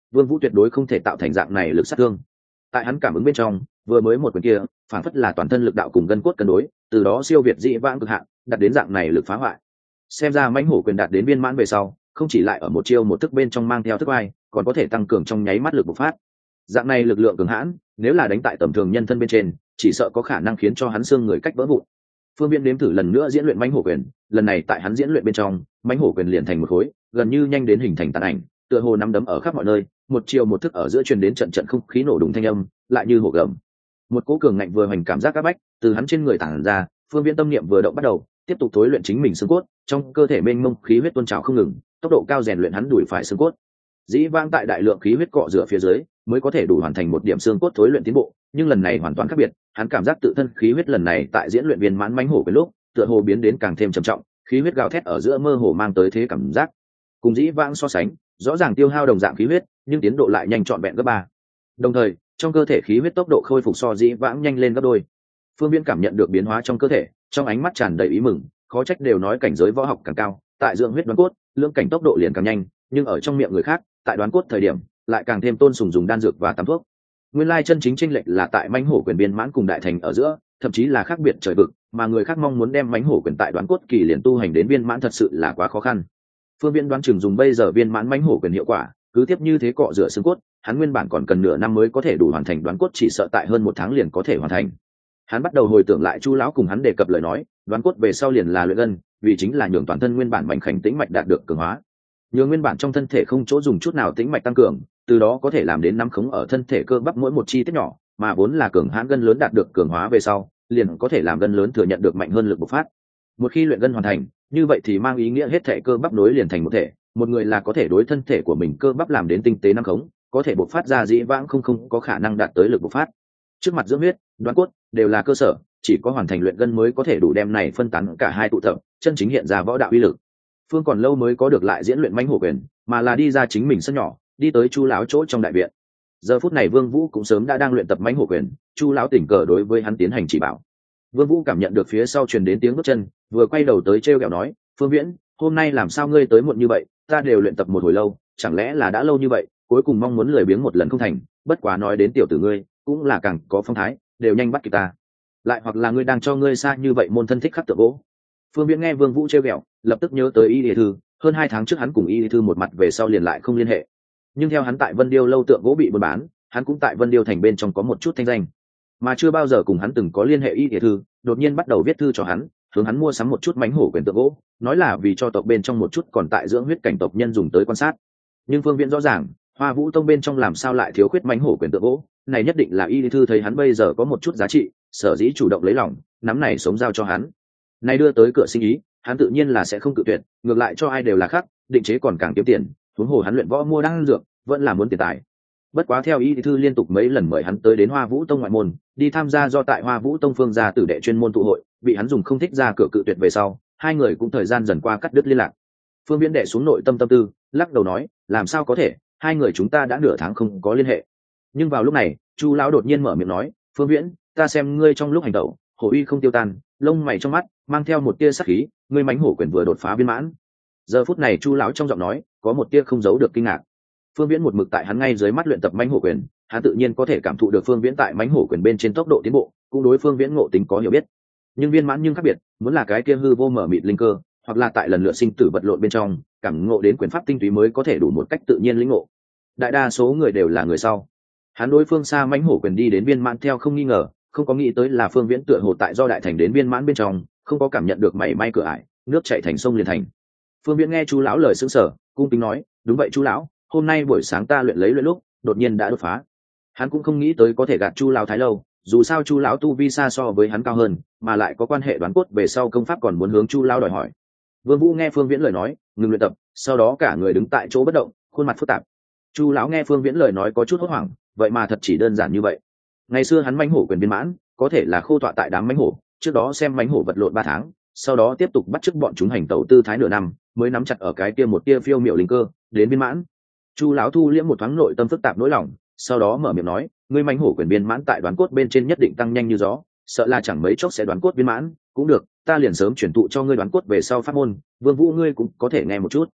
Vương Vũ tuyệt đối không thể tạo thành dạng này lực sát thương. Tại hắn cảm ứng bên trong, vừa mới một quyền kia phản phất là toàn thân lực đạo cùng gân cốt cân đối, từ đó siêu việt dị vãng cực hạn, đạt đến dạng này lực phá hoại. Xem ra mãnh hổ quyền đạt đến viên mãn về sau, không chỉ lại ở một chiêu một thức bên trong mang theo thức vai, còn có thể tăng cường trong nháy mắt lực bộc phát. Dạng này lực lượng cường hãn, nếu là đánh tại tầm thường nhân thân bên trên, chỉ sợ có khả năng khiến cho hắn xương người cách vỡ vụn. Phương Viễn nếm thử lần nữa diễn luyện mãnh hổ quyền, lần này tại hắn diễn luyện bên trong, mãnh hổ quyền liền thành một khối, gần như nhanh đến hình thành tàn ảnh, tựa hồ nắm đấm ở khắp mọi nơi, một chiều một thức ở giữa truyền đến trận trận không khí nổ đùng thanh âm, lại như hổ gầm. Một cỗ cường ngạnh vừa hành cảm giác áp bách từ hắn trên người tản ra, Phương Viễn tâm niệm vừa động bắt đầu, tiếp tục thối luyện chính mình xương cốt, trong cơ thể mênh mông khí huyết tuôn trào không ngừng, tốc độ cao rèn luyện hắn đùi phải xương cốt. Dĩ vãng tại đại lượng khí huyết cọ rửa phía dưới, mới có thể đủ hoàn thành một điểm xương cốt thối luyện tiến bộ, nhưng lần này hoàn toàn khác biệt, hắn cảm giác tự thân khí huyết lần này tại diễn luyện viên mãn mãnh hổ quyền lúc, tựa hồ biến đến càng thêm trầm trọng, khí huyết gào thét ở giữa mơ hồ mang tới thế cảm giác. Cùng dĩ vãng so sánh, rõ ràng tiêu hao đồng dạng khí huyết, nhưng tiến độ lại nhanh trọn vẹn gấp ba. Đồng thời, trong cơ thể khí huyết tốc độ khôi phục so dĩ vãng nhanh lên gấp đôi. Phương Viễn cảm nhận được biến hóa trong cơ thể, trong ánh mắt tràn đầy ý mừng, khó trách đều nói cảnh giới võ học càng cao, tại dưỡng huyết đoán cốt, lưỡng cảnh tốc độ liền càng nhanh, nhưng ở trong miệng người khác, tại đoán cốt thời điểm, lại càng thêm tôn sùng dùng đan dược và tắm thuốc. Nguyên lai chân chính chênh lệch là tại mãnh hổ quyền viên mãn cùng đại thành ở giữa, thậm chí là khác biệt trời vực, mà người khác mong muốn đem mãnh hổ quyền tại đoán cốt kỳ liền tu hành đến viên mãn thật sự là quá khó khăn. Phương Viễn đoán chừng dùng bây giờ viên mãn mãnh hổ quyền hiệu quả, cứ tiếp như thế cọ rửa xương cốt, hắn nguyên bản còn cần nửa năm mới có thể đủ hoàn thành đoán cốt, chỉ sợ tại hơn một tháng liền có thể hoàn thành. Hắn bắt đầu hồi tưởng lại Chu lão cùng hắn đề cập lời nói, đoán cốt về sau liền là luyện gân, vì chính là nhường toàn thân nguyên bản mạnh khảnh tĩnh mạch đạt được cường hóa. Nhường nguyên bản trong thân thể không chỗ dùng chút nào tĩnh mạch tăng cường, từ đó có thể làm đến nắm khống ở thân thể cơ bắp mỗi một chi tiết nhỏ, mà vốn là cường hãn gân lớn đạt được cường hóa về sau, liền có thể làm gân lớn thừa nhận được mạnh hơn lực bộc phát. Một khi luyện gân hoàn thành, như vậy thì mang ý nghĩa hết thể cơ bắp nối liền thành một thể, một người là có thể đối thân thể của mình cơ bắp làm đến tinh tế nắm khống, có thể bộc phát ra dĩ vãng không không có khả năng đạt tới lực bộc phát. Trước mặt dưỡng huyết, đoán cốt đều là cơ sở, chỉ có hoàn thành luyện gân mới có thể đủ đem này phân tán cả hai tụ tập, chân chính hiện ra võ đạo uy lực. Phương còn lâu mới có được lại diễn luyện mãnh hổ quyền, mà là đi ra chính mình sân nhỏ, đi tới Chu lão chỗ trong đại viện. Giờ phút này Vương Vũ cũng sớm đã đang luyện tập mãnh hổ quyền, Chu lão tỉnh cờ đối với hắn tiến hành chỉ bảo. Vương Vũ cảm nhận được phía sau truyền đến tiếng bước chân, vừa quay đầu tới trêu ghẹo nói, "Phương Viễn, hôm nay làm sao ngươi tới muộn như vậy, ta đều luyện tập một hồi lâu, chẳng lẽ là đã lâu như vậy, cuối cùng mong muốn lười biếng một lần không thành, bất quá nói đến tiểu tử ngươi, cũng là càng có phong thái, đều nhanh bắt kịp ta. Lại hoặc là ngươi đang cho ngươi xa như vậy môn thân thích khắc tượng gỗ." Phương Viễn nghe Vương Vũ trêu ghẹo, lập tức nhớ tới Y Lý Thư, hơn hai tháng trước hắn cùng Y Lý Thư một mặt về sau liền lại không liên hệ. Nhưng theo hắn tại Vân Điêu lâu tượng gỗ bị buôn bán, hắn cũng tại Vân Điêu thành bên trong có một chút thanh danh, mà chưa bao giờ cùng hắn từng có liên hệ. Y Lý Thư đột nhiên bắt đầu viết thư cho hắn, hướng hắn mua sắm một chút mãnh hổ quyền tượng gỗ, nói là vì cho tộc bên trong một chút còn tại dưỡng huyết cảnh tộc nhân dùng tới quan sát. Nhưng Phương Viễn rõ ràng, Hoa Vũ tông bên trong làm sao lại thiếu khuyết mãnh hổ quyền tượng gỗ, này nhất định là Y Lý Thư thấy hắn bây giờ có một chút giá trị, sở dĩ chủ động lấy lòng, nắm này sống giao cho hắn. Này đưa tới cửa sinh ý, hắn tự nhiên là sẽ không cự tuyệt, ngược lại cho ai đều là khác, định chế còn càng kiếm tiền, huống hồ hắn luyện võ mua đan dược, vẫn là muốn tiền tài. Bất quá theo Y Thư liên tục mấy lần mời hắn tới đến Hoa Vũ tông ngoại môn, đi tham gia do tại Hoa Vũ tông phương gia tử đệ chuyên môn tụ hội, bị hắn dùng không thích ra cửa cự tuyệt về sau, hai người cũng thời gian dần qua cắt đứt liên lạc. Phương Viễn đệ xuống nội tâm tâm tư, lắc đầu nói, làm sao có thể, hai người chúng ta đã nửa tháng không có liên hệ. Nhưng vào lúc này, Chu lão đột nhiên mở miệng nói, Phương Viễn, ta xem ngươi trong lúc hành động, hổ uy không tiêu tan, lông mày trong mắt mang theo một tia sắc khí, ngươi mãnh hổ quyền vừa đột phá viên mãn. Giờ phút này Chu lão trong giọng nói có một tia không giấu được kinh ngạc. Phương Viễn một mực tại hắn ngay dưới mắt luyện tập mãnh hổ quyền, hắn tự nhiên có thể cảm thụ được Phương Viễn tại mãnh hổ quyền bên trên tốc độ tiến bộ, cũng đối Phương Viễn ngộ tính có hiểu biết. Nhưng viên mãn nhưng khác biệt, muốn là cái kia hư vô mở mịt linh cơ, hoặc là tại lần lượt sinh tử vật lộn bên trong, cảm ngộ đến quyền pháp tinh túy mới có thể đủ một cách tự nhiên lĩnh ngộ. Đại đa số người đều là người sau. Hắn đối phương xa mãnh hổ quyền đi đến viên mãn theo không nghi ngờ, không có nghĩ tới là Phương Viễn tựa hồ tại do đại thành đến viên mãn bên trong, không có cảm nhận được mảy may cửa ải, nước chảy thành sông liền thành. Phương Viễn nghe Chu lão lời sững sờ, cung kính nói, đúng vậy Chu lão, hôm nay buổi sáng ta luyện lấy luyện lúc, đột nhiên đã đột phá. Hắn cũng không nghĩ tới có thể gạt Chu lão thái lâu, dù sao Chu lão tu vi xa so với hắn cao hơn, mà lại có quan hệ đoán cốt về sau công pháp còn muốn hướng Chu lão đòi hỏi. Vương Vũ nghe Phương Viễn lời nói, ngừng luyện tập, sau đó cả người đứng tại chỗ bất động, khuôn mặt phức tạp. Chu lão nghe Phương Viễn lời nói có chút hốt hoảng, vậy mà thật chỉ đơn giản như vậy. Ngày xưa hắn mãnh hổ quyền viên mãn, có thể là khô tọa tại đám mãnh hổ, trước đó xem mãnh hổ vật lộn ba tháng, sau đó tiếp tục bắt chước bọn chúng hành tẩu tư thái nửa năm, mới nắm chặt ở cái kia một tia phiêu miểu linh cơ, đến viên mãn. Chu lão thu liễm một thoáng nội tâm phức tạp nỗi lòng, sau đó mở miệng nói, ngươi mãnh hổ quyền viên mãn tại đoán cốt bên trên nhất định tăng nhanh như gió, sợ là chẳng mấy chốc sẽ đoán cốt viên mãn, cũng được, ta liền sớm chuyển thụ cho ngươi đoán cốt về sau pháp môn, Vương Vũ ngươi cũng có thể nghe một chút.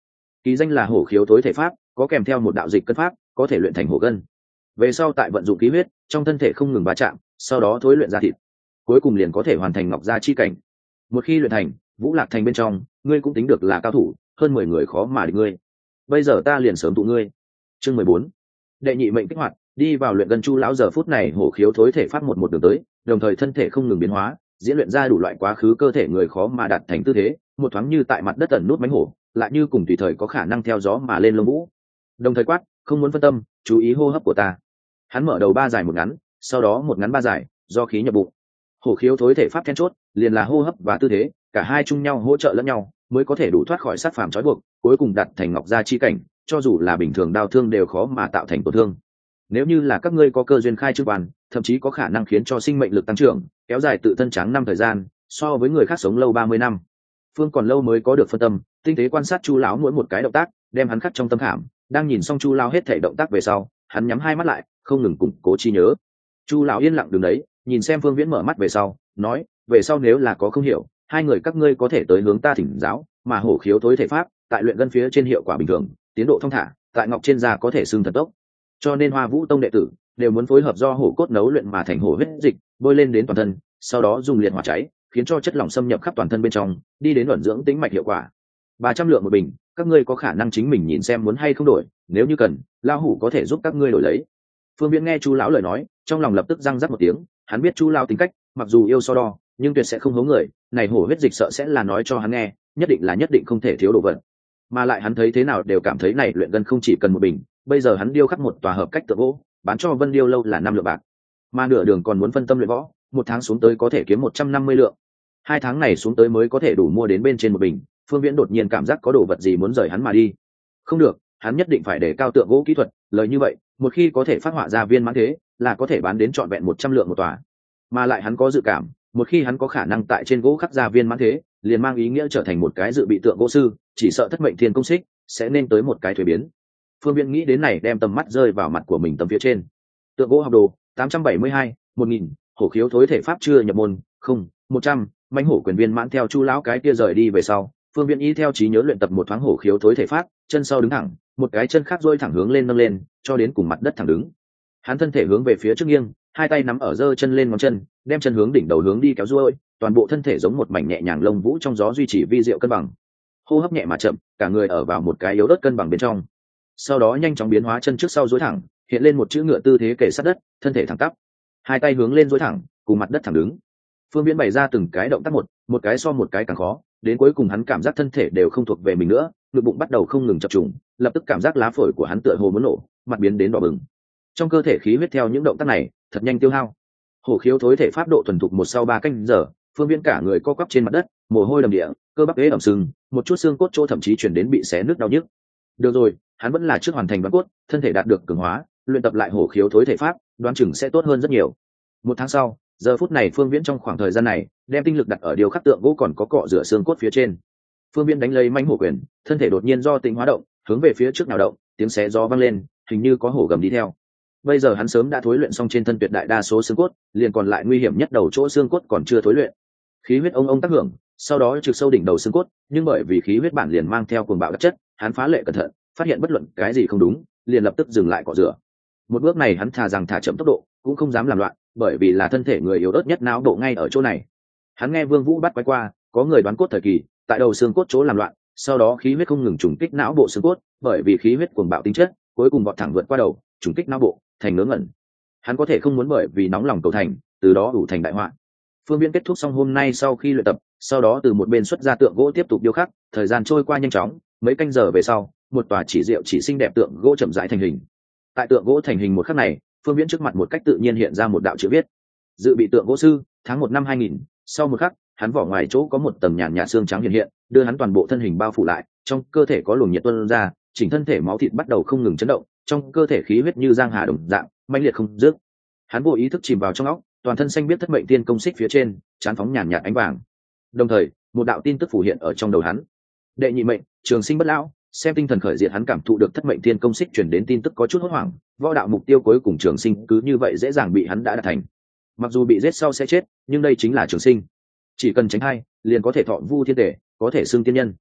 Kỳ danh là hổ khiếu tối thể pháp, có kèm theo một đạo dịch cân pháp, có thể luyện thành hổ gân. Về sau tại vận dụng khí huyết, trong thân thể không ngừng va chạm, sau đó thối luyện ra thịt, cuối cùng liền có thể hoàn thành ngọc gia chi cảnh. Một khi luyện thành, Vũ Lạc Thành bên trong, ngươi cũng tính được là cao thủ, hơn mười người khó mà địch ngươi. Bây giờ ta liền sớm tụ ngươi. Chương mười bốn. Đệ nhị mệnh kích hoạt, đi vào luyện gần chu lão giờ phút này hổ khiếu thối thể pháp một một đường tới, đồng thời thân thể không ngừng biến hóa, diễn luyện ra đủ loại quá khứ cơ thể người khó mà đạt thành tư thế, một thoáng như tại mặt đất ẩn nút mánh hổ, lại như cùng tùy thời có khả năng theo gió mà lên lông vũ. Đồng thời quát, không muốn phân tâm, chú ý hô hấp của ta. Hắn mở đầu ba dài một ngắn, sau đó một ngắn ba dài, do khí nhập bụng. Hổ khiếu thối thể pháp then chốt, liền là hô hấp và tư thế, cả hai chung nhau hỗ trợ lẫn nhau, mới có thể đủ thoát khỏi sát phàm trói buộc, cuối cùng đạt thành ngọc gia chi cảnh, cho dù là bình thường đau thương đều khó mà tạo thành tổn thương. Nếu như là các ngươi có cơ duyên khai trương bàn, thậm chí có khả năng khiến cho sinh mệnh lực tăng trưởng, kéo dài tự thân tráng năm thời gian, so với người khác sống lâu ba mươi năm. Phương còn lâu mới có được phân tâm, tinh tế quan sát Chu lão mỗi một cái động tác, đem hắn khắc trong tâm khảm, đang nhìn xong Chu lão hết thảy động tác về sau, hắn nhắm hai mắt lại, không ngừng củng cố trí nhớ. Chu lão yên lặng đứng đấy, nhìn xem Phương Viễn mở mắt về sau, nói, về sau nếu là có không hiểu, hai người các ngươi có thể tới hướng ta thỉnh giáo, mà hổ khiếu thối thể pháp, tại luyện gân phía trên hiệu quả bình thường, tiến độ thông thả, tại ngọc trên da có thể xương thần tốc. Cho nên Hoa Vũ Tông đệ tử đều muốn phối hợp do hổ cốt nấu luyện mà thành hổ huyết dịch, bôi lên đến toàn thân, sau đó dùng liệt hỏa cháy, khiến cho chất lỏng xâm nhập khắp toàn thân bên trong, đi đến ẩn dưỡng tĩnh mạch hiệu quả. Ba trăm lượng một bình, các ngươi có khả năng chính mình nhìn xem muốn hay không đổi, nếu như cần, lão hủ có thể giúp các ngươi đổi lấy. Phương Viễn nghe Chu lão lời nói, trong lòng lập tức răng rắc một tiếng, hắn biết Chu lão tính cách, mặc dù yêu so đo, nhưng tuyệt sẽ không hố người, này hổ huyết dịch sợ sẽ là nói cho hắn nghe, nhất định là nhất định không thể thiếu đồ vật. Mà lại hắn thấy thế nào đều cảm thấy này luyện gân không chỉ cần một bình, bây giờ hắn điêu khắc một tòa hợp cách tượng gỗ, bán cho Vân Điêu lâu là năm lượng bạc. Mà nửa đường còn muốn phân tâm luyện võ, một tháng xuống tới có thể kiếm một trăm năm mươi lượng. Hai tháng này xuống tới mới có thể đủ mua đến bên trên một bình. Phương Viễn đột nhiên cảm giác có đồ vật gì muốn rời hắn mà đi. Không được, hắn nhất định phải để cao tượng gỗ kỹ thuật, lời như vậy, một khi có thể phát họa ra viên mãn thế, là có thể bán đến trọn vẹn một trăm lượng một tòa. Mà lại hắn có dự cảm, một khi hắn có khả năng tại trên gỗ khắc ra viên mãn thế, liền mang ý nghĩa trở thành một cái dự bị tượng gỗ sư, chỉ sợ thất mệnh thiên công xích sẽ nên tới một cái thuế biến. Phương Viễn nghĩ đến này, đem tầm mắt rơi vào mặt của mình tầm phía trên. Tượng gỗ học đồ tám trăm bảy mươi hai, một nghìn, hổ khiếu thối thể pháp chưa nhập môn, không, một trăm, mãnh hổ quyền viên mãn theo Chu lão cái kia rời đi về sau, Phương Viễn ý theo trí nhớ luyện tập một thoáng hổ khiếu thối thể pháp, chân sau đứng thẳng, một cái chân khác duỗi thẳng hướng lên nâng lên, cho đến cùng mặt đất thẳng đứng. Hắn thân thể hướng về phía trước nghiêng, hai tay nắm ở giơ chân lên ngón chân, đem chân hướng đỉnh đầu hướng đi kéo duỗi, toàn bộ thân thể giống một mảnh nhẹ nhàng lông vũ trong gió duy trì vi diệu cân bằng. Hô hấp nhẹ mà chậm, cả người ở vào một cái yếu ớt cân bằng bên trong. Sau đó nhanh chóng biến hóa chân trước sau duỗi thẳng, hiện lên một chữ ngựa tư thế kề sát đất, thân thể thẳng tắp, hai tay hướng lên duỗi thẳng, cùng mặt đất thẳng đứng. Phương Viễn bày ra từng cái động tác một, một cái so một cái càng khó, đến cuối cùng hắn cảm giác thân thể đều không thuộc về mình nữa, ngực bụng bắt đầu không ngừng chập trùng, lập tức cảm giác lá phổi của hắn tựa hồ muốn nổ, mặt biến đến đỏ bừng. Trong cơ thể khí huyết theo những động tác này thật nhanh tiêu hao. Hổ khiếu thối thể pháp độ thuần thục một sau ba canh giờ, Phương Viễn cả người co quắp trên mặt đất, mồ hôi đầm địa, cơ bắp ế ẩm sưng, một chút xương cốt chỗ thậm chí chuyển đến bị xé nứt đau nhức. Được rồi, hắn vẫn là trước hoàn thành đoán cốt, thân thể đạt được cường hóa, luyện tập lại hổ khiếu thối thể pháp, đoán chừng sẽ tốt hơn rất nhiều. Một tháng sau, giờ phút này Phương Viễn trong khoảng thời gian này, đem tinh lực đặt ở điều khắc tượng gỗ còn có cọ rửa xương cốt phía trên. Phương Viễn đánh lấy mãnh hổ quyền, thân thể đột nhiên do tính hóa động, hướng về phía trước nào động, tiếng xé gió vang lên, hình như có hổ gầm đi theo. Bây giờ hắn sớm đã thối luyện xong trên thân tuyệt đại đa số xương cốt, liền còn lại nguy hiểm nhất đầu chỗ xương cốt còn chưa thối luyện. Khí huyết ông ông tác hưởng, sau đó trực sâu đỉnh đầu xương cốt, nhưng bởi vì khí huyết bản liền mang theo cuồng bạo đặc chất, hắn phá lệ cẩn thận, phát hiện bất luận cái gì không đúng, liền lập tức dừng lại cọ rửa. Một bước này hắn thà rằng thả chậm tốc độ, cũng không dám làm loạn, bởi vì là thân thể người yếu ớt nhất não bộ ngay ở chỗ này. Hắn nghe Vương Vũ bắt quay qua, có người đoán cốt thời kỳ, tại đầu xương cốt chỗ làm loạn, sau đó khí huyết không ngừng trùng kích não bộ xương cốt, bởi vì khí huyết cuồng bạo tính chất, cuối cùng vọt thẳng vượt qua đầu, trùng kích não bộ, thành ngớ ngẩn. Hắn có thể không muốn bởi vì nóng lòng cầu thành, từ đó đủ thành đại họa. Phương Viễn kết thúc xong hôm nay sau khi luyện tập, sau đó từ một bên xuất ra tượng gỗ tiếp tục điêu khắc, thời gian trôi qua nhanh chóng, mấy canh giờ về sau, một tòa chỉ diệu chỉ xinh đẹp tượng gỗ chậm rãi thành hình. Tại tượng gỗ thành hình một khắc này, Phương Viễn trước mặt một cách tự nhiên hiện ra một đạo chữ viết: dự bị tượng gỗ sư, tháng một năm hai nghìn. Sau một khắc, hắn vỏ ngoài chỗ có một tầng nhàn nhạt xương trắng hiện hiện, đưa hắn toàn bộ thân hình bao phủ lại, trong cơ thể có luồng nhiệt tuôn ra, chỉnh thân thể máu thịt bắt đầu không ngừng chấn động, trong cơ thể khí huyết như giang hà đồng dạng, mãnh liệt không dứt. Hắn vô ý thức chìm vào trong óc, toàn thân xanh biết thất mệnh tiên công xích phía trên, chán phóng nhàn nhạt ánh vàng. Đồng thời, một đạo tin tức phủ hiện ở trong đầu hắn. Đệ nhị mệnh, trường sinh bất lão. Xem tinh thần khởi diệt, hắn cảm thụ được thất mệnh tiên công xích truyền đến tin tức có chút hốt hoảng, võ đạo mục tiêu cuối cùng trường sinh cứ như vậy dễ dàng bị hắn đã đạt thành. Mặc dù bị giết sau sẽ chết, nhưng đây chính là trường sinh, chỉ cần tránh hai, liền có thể thọ vu thiên thể, có thể xưng tiên nhân.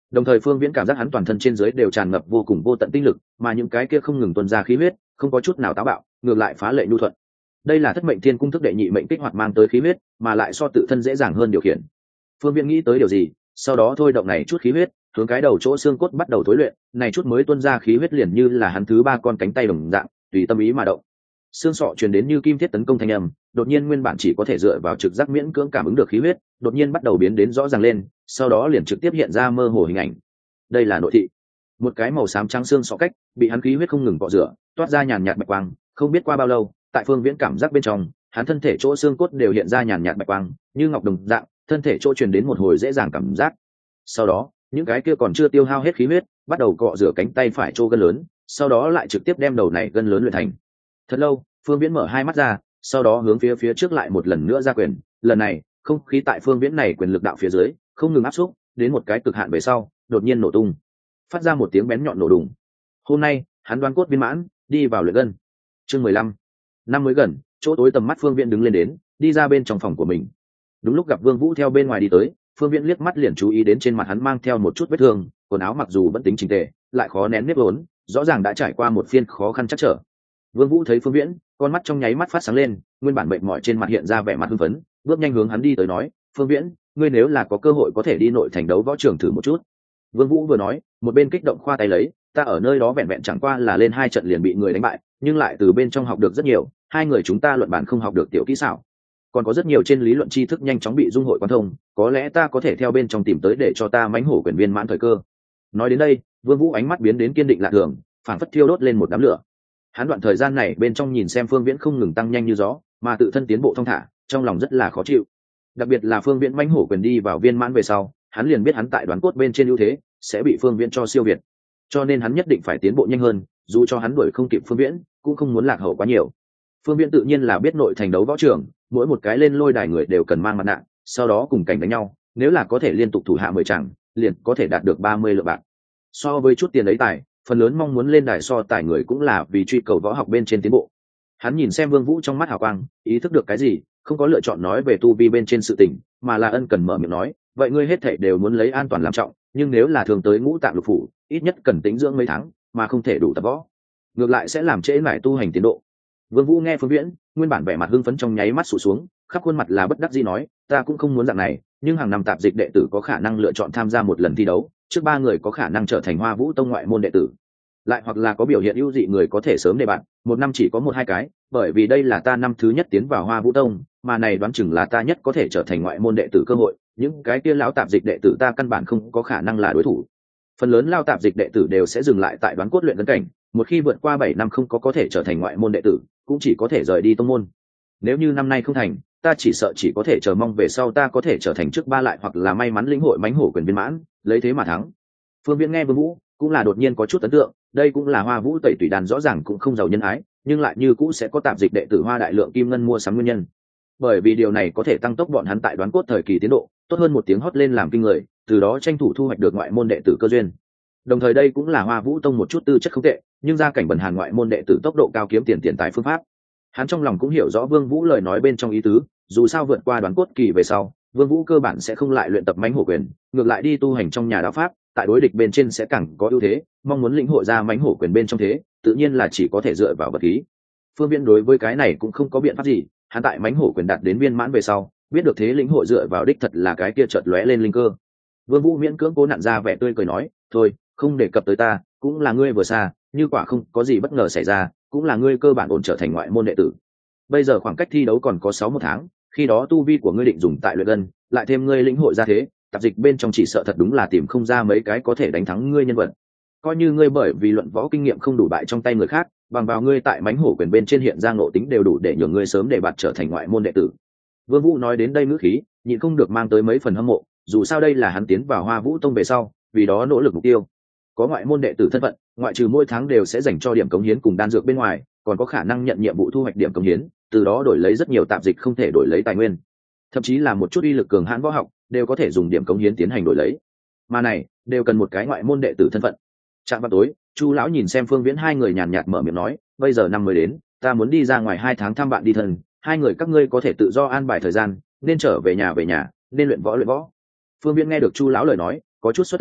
Đồng thời Phương Viễn cảm giác hắn toàn thân trên dưới đều tràn ngập vô cùng vô tận tinh lực, mà những cái kia không ngừng tuôn ra khí huyết, không có chút nào táo bạo, ngược lại phá lệ nhu thuận. Đây là Thất Mệnh Thiên Cung thức đệ nhị mệnh kích hoạt mang tới khí huyết, mà lại so tự thân dễ dàng hơn điều khiển. Phương Viễn nghĩ tới điều gì, sau đó thôi động này chút khí huyết, hướng cái đầu chỗ xương cốt bắt đầu thối luyện, này chút mới tuôn ra khí huyết liền như là hắn thứ ba con cánh tay đồng dạng, tùy tâm ý mà động. Xương sọ truyền đến như kim thiết tấn công thanh âm, đột nhiên nguyên bản chỉ có thể dựa vào trực giác miễn cưỡng cảm ứng được khí huyết, đột nhiên bắt đầu biến đến rõ ràng lên, sau đó liền trực tiếp hiện ra mơ hồ hình ảnh. Đây là nội thị. Một cái màu xám trắng xương sọ cách, bị hắn khí huyết không ngừng cọ rửa, toát ra nhàn nhạt bạch quang, không biết qua bao lâu, tại Phương Viễn cảm giác bên trong, hắn thân thể chỗ xương cốt đều hiện ra nhàn nhạt bạch quang, như ngọc đồng dạng, thân thể chỗ truyền đến một hồi dễ dàng cảm giác. Sau đó, những cái kia còn chưa tiêu hao hết khí huyết, bắt đầu cọ rửa cánh tay phải chỗ gân lớn, sau đó lại trực tiếp đem đầu này gân lớn luyện thành. Thật lâu, Phương Viễn mở hai mắt ra, sau đó hướng phía phía trước lại một lần nữa ra quyền, lần này, không khí tại Phương Viễn này quyền lực đạo phía dưới, không ngừng áp xúc, đến một cái cực hạn về sau, đột nhiên nổ tung, phát ra một tiếng bén nhọn nổ đùng. Hôm nay, hắn đoán cốt viên mãn, đi vào luyện gân. Chương mười lăm. Năm mới gần, chỗ tối tầm mắt Phương Viễn đứng lên đến, đi ra bên trong phòng của mình. Đúng lúc gặp Vương Vũ theo bên ngoài đi tới, Phương Viễn liếc mắt liền chú ý đến trên mặt hắn mang theo một chút vết thương, quần áo mặc dù vẫn tính chỉnh tề, lại khó nén nếp vốn, rõ ràng đã trải qua một phiên khó khăn chắc trở. Vương Vũ thấy Phương Viễn, con mắt trong nháy mắt phát sáng lên, nguyên bản mệt mỏi trên mặt hiện ra vẻ mặt hưng phấn, bước nhanh hướng hắn đi tới nói, "Phương Viễn, ngươi nếu là có cơ hội có thể đi nội thành đấu võ trường thử một chút." Vương Vũ vừa nói, một bên kích động khoa tay lấy, "Ta ở nơi đó vẹn vẹn chẳng qua là lên hai trận liền bị người đánh bại, nhưng lại từ bên trong học được rất nhiều, hai người chúng ta luận bản không học được tiểu kỹ xảo. Còn có rất nhiều trên lý luận tri thức nhanh chóng bị dung hội quan thông, có lẽ ta có thể theo bên trong tìm tới để cho ta mãnh hổ quyền viên mãn thời cơ." Nói đến đây, Vương Vũ ánh mắt biến đến kiên định lạ thường, phảng phất thiêu đốt lên một đám lửa. Hắn đoạn thời gian này bên trong nhìn xem Phương Viễn không ngừng tăng nhanh như gió, mà tự thân tiến bộ thong thả, trong lòng rất là khó chịu. Đặc biệt là Phương Viễn mãnh hổ quyền đi vào viên mãn về sau, hắn liền biết hắn tại đoán cốt bên trên ưu thế sẽ bị Phương Viễn cho siêu việt, cho nên hắn nhất định phải tiến bộ nhanh hơn, dù cho hắn đuổi không kịp Phương Viễn, cũng không muốn lạc hậu quá nhiều. Phương Viễn tự nhiên là biết nội thành đấu võ trường, mỗi một cái lên lôi đài người đều cần mang mặt nạ, sau đó cùng cảnh đánh nhau, nếu là có thể liên tục thủ hạ mười trận, liền có thể đạt được ba mươi lượng bạc. So với chút tiền ấy tài, phần lớn mong muốn lên đài so tài người cũng là vì truy cầu võ học bên trên tiến bộ. Hắn nhìn xem Vương Vũ trong mắt hào quang, ý thức được cái gì, không có lựa chọn nói về tu vi bên trên sự tình, mà là ân cần mở miệng nói, "Vậy ngươi hết thảy đều muốn lấy an toàn làm trọng, nhưng nếu là thường tới ngũ tạng lục phủ, ít nhất cần tính dưỡng mấy tháng, mà không thể đủ tập võ. Ngược lại sẽ làm trễ nải tu hành tiến độ." Vương Vũ nghe Phương Viễn, nguyên bản vẻ mặt hưng phấn trong nháy mắt sụt xuống, khắp khuôn mặt là bất đắc dĩ nói, "Ta cũng không muốn dạng này, nhưng hàng năm tạp dịch đệ tử có khả năng lựa chọn tham gia một lần thi đấu, trước ba người có khả năng trở thành Hoa Vũ Tông ngoại môn đệ tử. Lại hoặc là có biểu hiện ưu dị người có thể sớm đề bạt, một năm chỉ có một hai cái, bởi vì đây là ta năm thứ nhất tiến vào Hoa Vũ Tông, mà này đoán chừng là ta nhất có thể trở thành ngoại môn đệ tử cơ hội, những cái kia lão tạp dịch đệ tử ta căn bản không có khả năng là đối thủ. Phần lớn lão tạp dịch đệ tử đều sẽ dừng lại tại đoán cốt luyện tấn cảnh, một khi vượt qua bảy năm không có có thể trở thành ngoại môn đệ tử, cũng chỉ có thể rời đi tông môn. Nếu như năm nay không thành, ta chỉ sợ chỉ có thể chờ mong về sau ta có thể trở thành trước ba lại hoặc là may mắn lĩnh hội mãnh hổ quyền viên mãn, lấy thế mà thắng." Phương Viễn nghe Vương Vũ, cũng là đột nhiên có chút ấn tượng, đây cũng là Hoa Vũ Tẩy Tùy Đàn rõ ràng cũng không giàu nhân ái, nhưng lại như cũ sẽ có tạp dịch đệ tử hoa đại lượng kim ngân mua sắm nguyên nhân. Bởi vì điều này có thể tăng tốc bọn hắn tại đoán cốt thời kỳ tiến độ, tốt hơn một tiếng hót lên làm kinh người, từ đó tranh thủ thu hoạch được ngoại môn đệ tử cơ duyên. Đồng thời đây cũng là Hoa Vũ Tông một chút tư chất không tệ, nhưng gia cảnh bần hàn ngoại môn đệ tử tốc độ cao kiếm tiền tiền tài phương pháp. Hắn trong lòng cũng hiểu rõ Vương Vũ lời nói bên trong ý tứ, dù sao vượt qua đoán cốt kỳ về sau, Vương Vũ cơ bản sẽ không lại luyện tập mãnh hổ quyền, ngược lại đi tu hành trong nhà đạo pháp, tại đối địch bên trên sẽ càng có ưu thế, mong muốn lĩnh hội ra mãnh hổ quyền bên trong thế, tự nhiên là chỉ có thể dựa vào vật khí. Phương Viễn đối với cái này cũng không có biện pháp gì, hắn tại mãnh hổ quyền đạt đến viên mãn về sau, biết được thế lĩnh hội dựa vào đích thật là cái kia chợt lóe lên linh cơ. Vương Vũ miễn cưỡng cố nặn ra vẻ tươi cười nói, "Thôi, không đề cập tới ta, cũng là ngươi vừa xa, như quả không có gì bất ngờ xảy ra, cũng là ngươi cơ bản ổn trở thành ngoại môn đệ tử. Bây giờ khoảng cách thi đấu còn có sáu một tháng, khi đó tu vi của ngươi định dùng tại luyện gân, lại thêm ngươi lĩnh hội ra thế, tạp dịch bên trong chỉ sợ thật đúng là tìm không ra mấy cái có thể đánh thắng ngươi nhân vật. Coi như ngươi bởi vì luận võ kinh nghiệm không đủ bại trong tay người khác, bằng vào ngươi tại mãnh hổ quyền bên trên hiện ra ngộ tính đều đủ để nhường ngươi sớm để bạt trở thành ngoại môn đệ tử." Vương Vũ nói đến đây ngữ khí, nhịn không được mang tới mấy phần hâm mộ, dù sao đây là hắn tiến vào Hoa Vũ Tông về sau, vì đó nỗ lực mục tiêu. Có ngoại môn đệ tử thân phận, ngoại trừ mỗi tháng đều sẽ dành cho điểm cống hiến cùng đan dược bên ngoài, còn có khả năng nhận nhiệm vụ thu hoạch điểm cống hiến, từ đó đổi lấy rất nhiều tạp dịch không thể đổi lấy tài nguyên, thậm chí là một chút uy lực cường hãn võ học đều có thể dùng điểm cống hiến tiến hành đổi lấy, mà này đều cần một cái ngoại môn đệ tử thân phận. Trạm vào tối, Chu lão nhìn xem Phương Viễn hai người nhàn nhạt mở miệng nói, "Bây giờ năm mới đến, ta muốn đi ra ngoài hai tháng thăm bạn đi thân, hai người các ngươi có thể tự do an bài thời gian, nên trở về nhà về nhà, nên luyện võ luyện võ." Phương Viễn nghe được Chu lão lời nói, có chút xuất thần,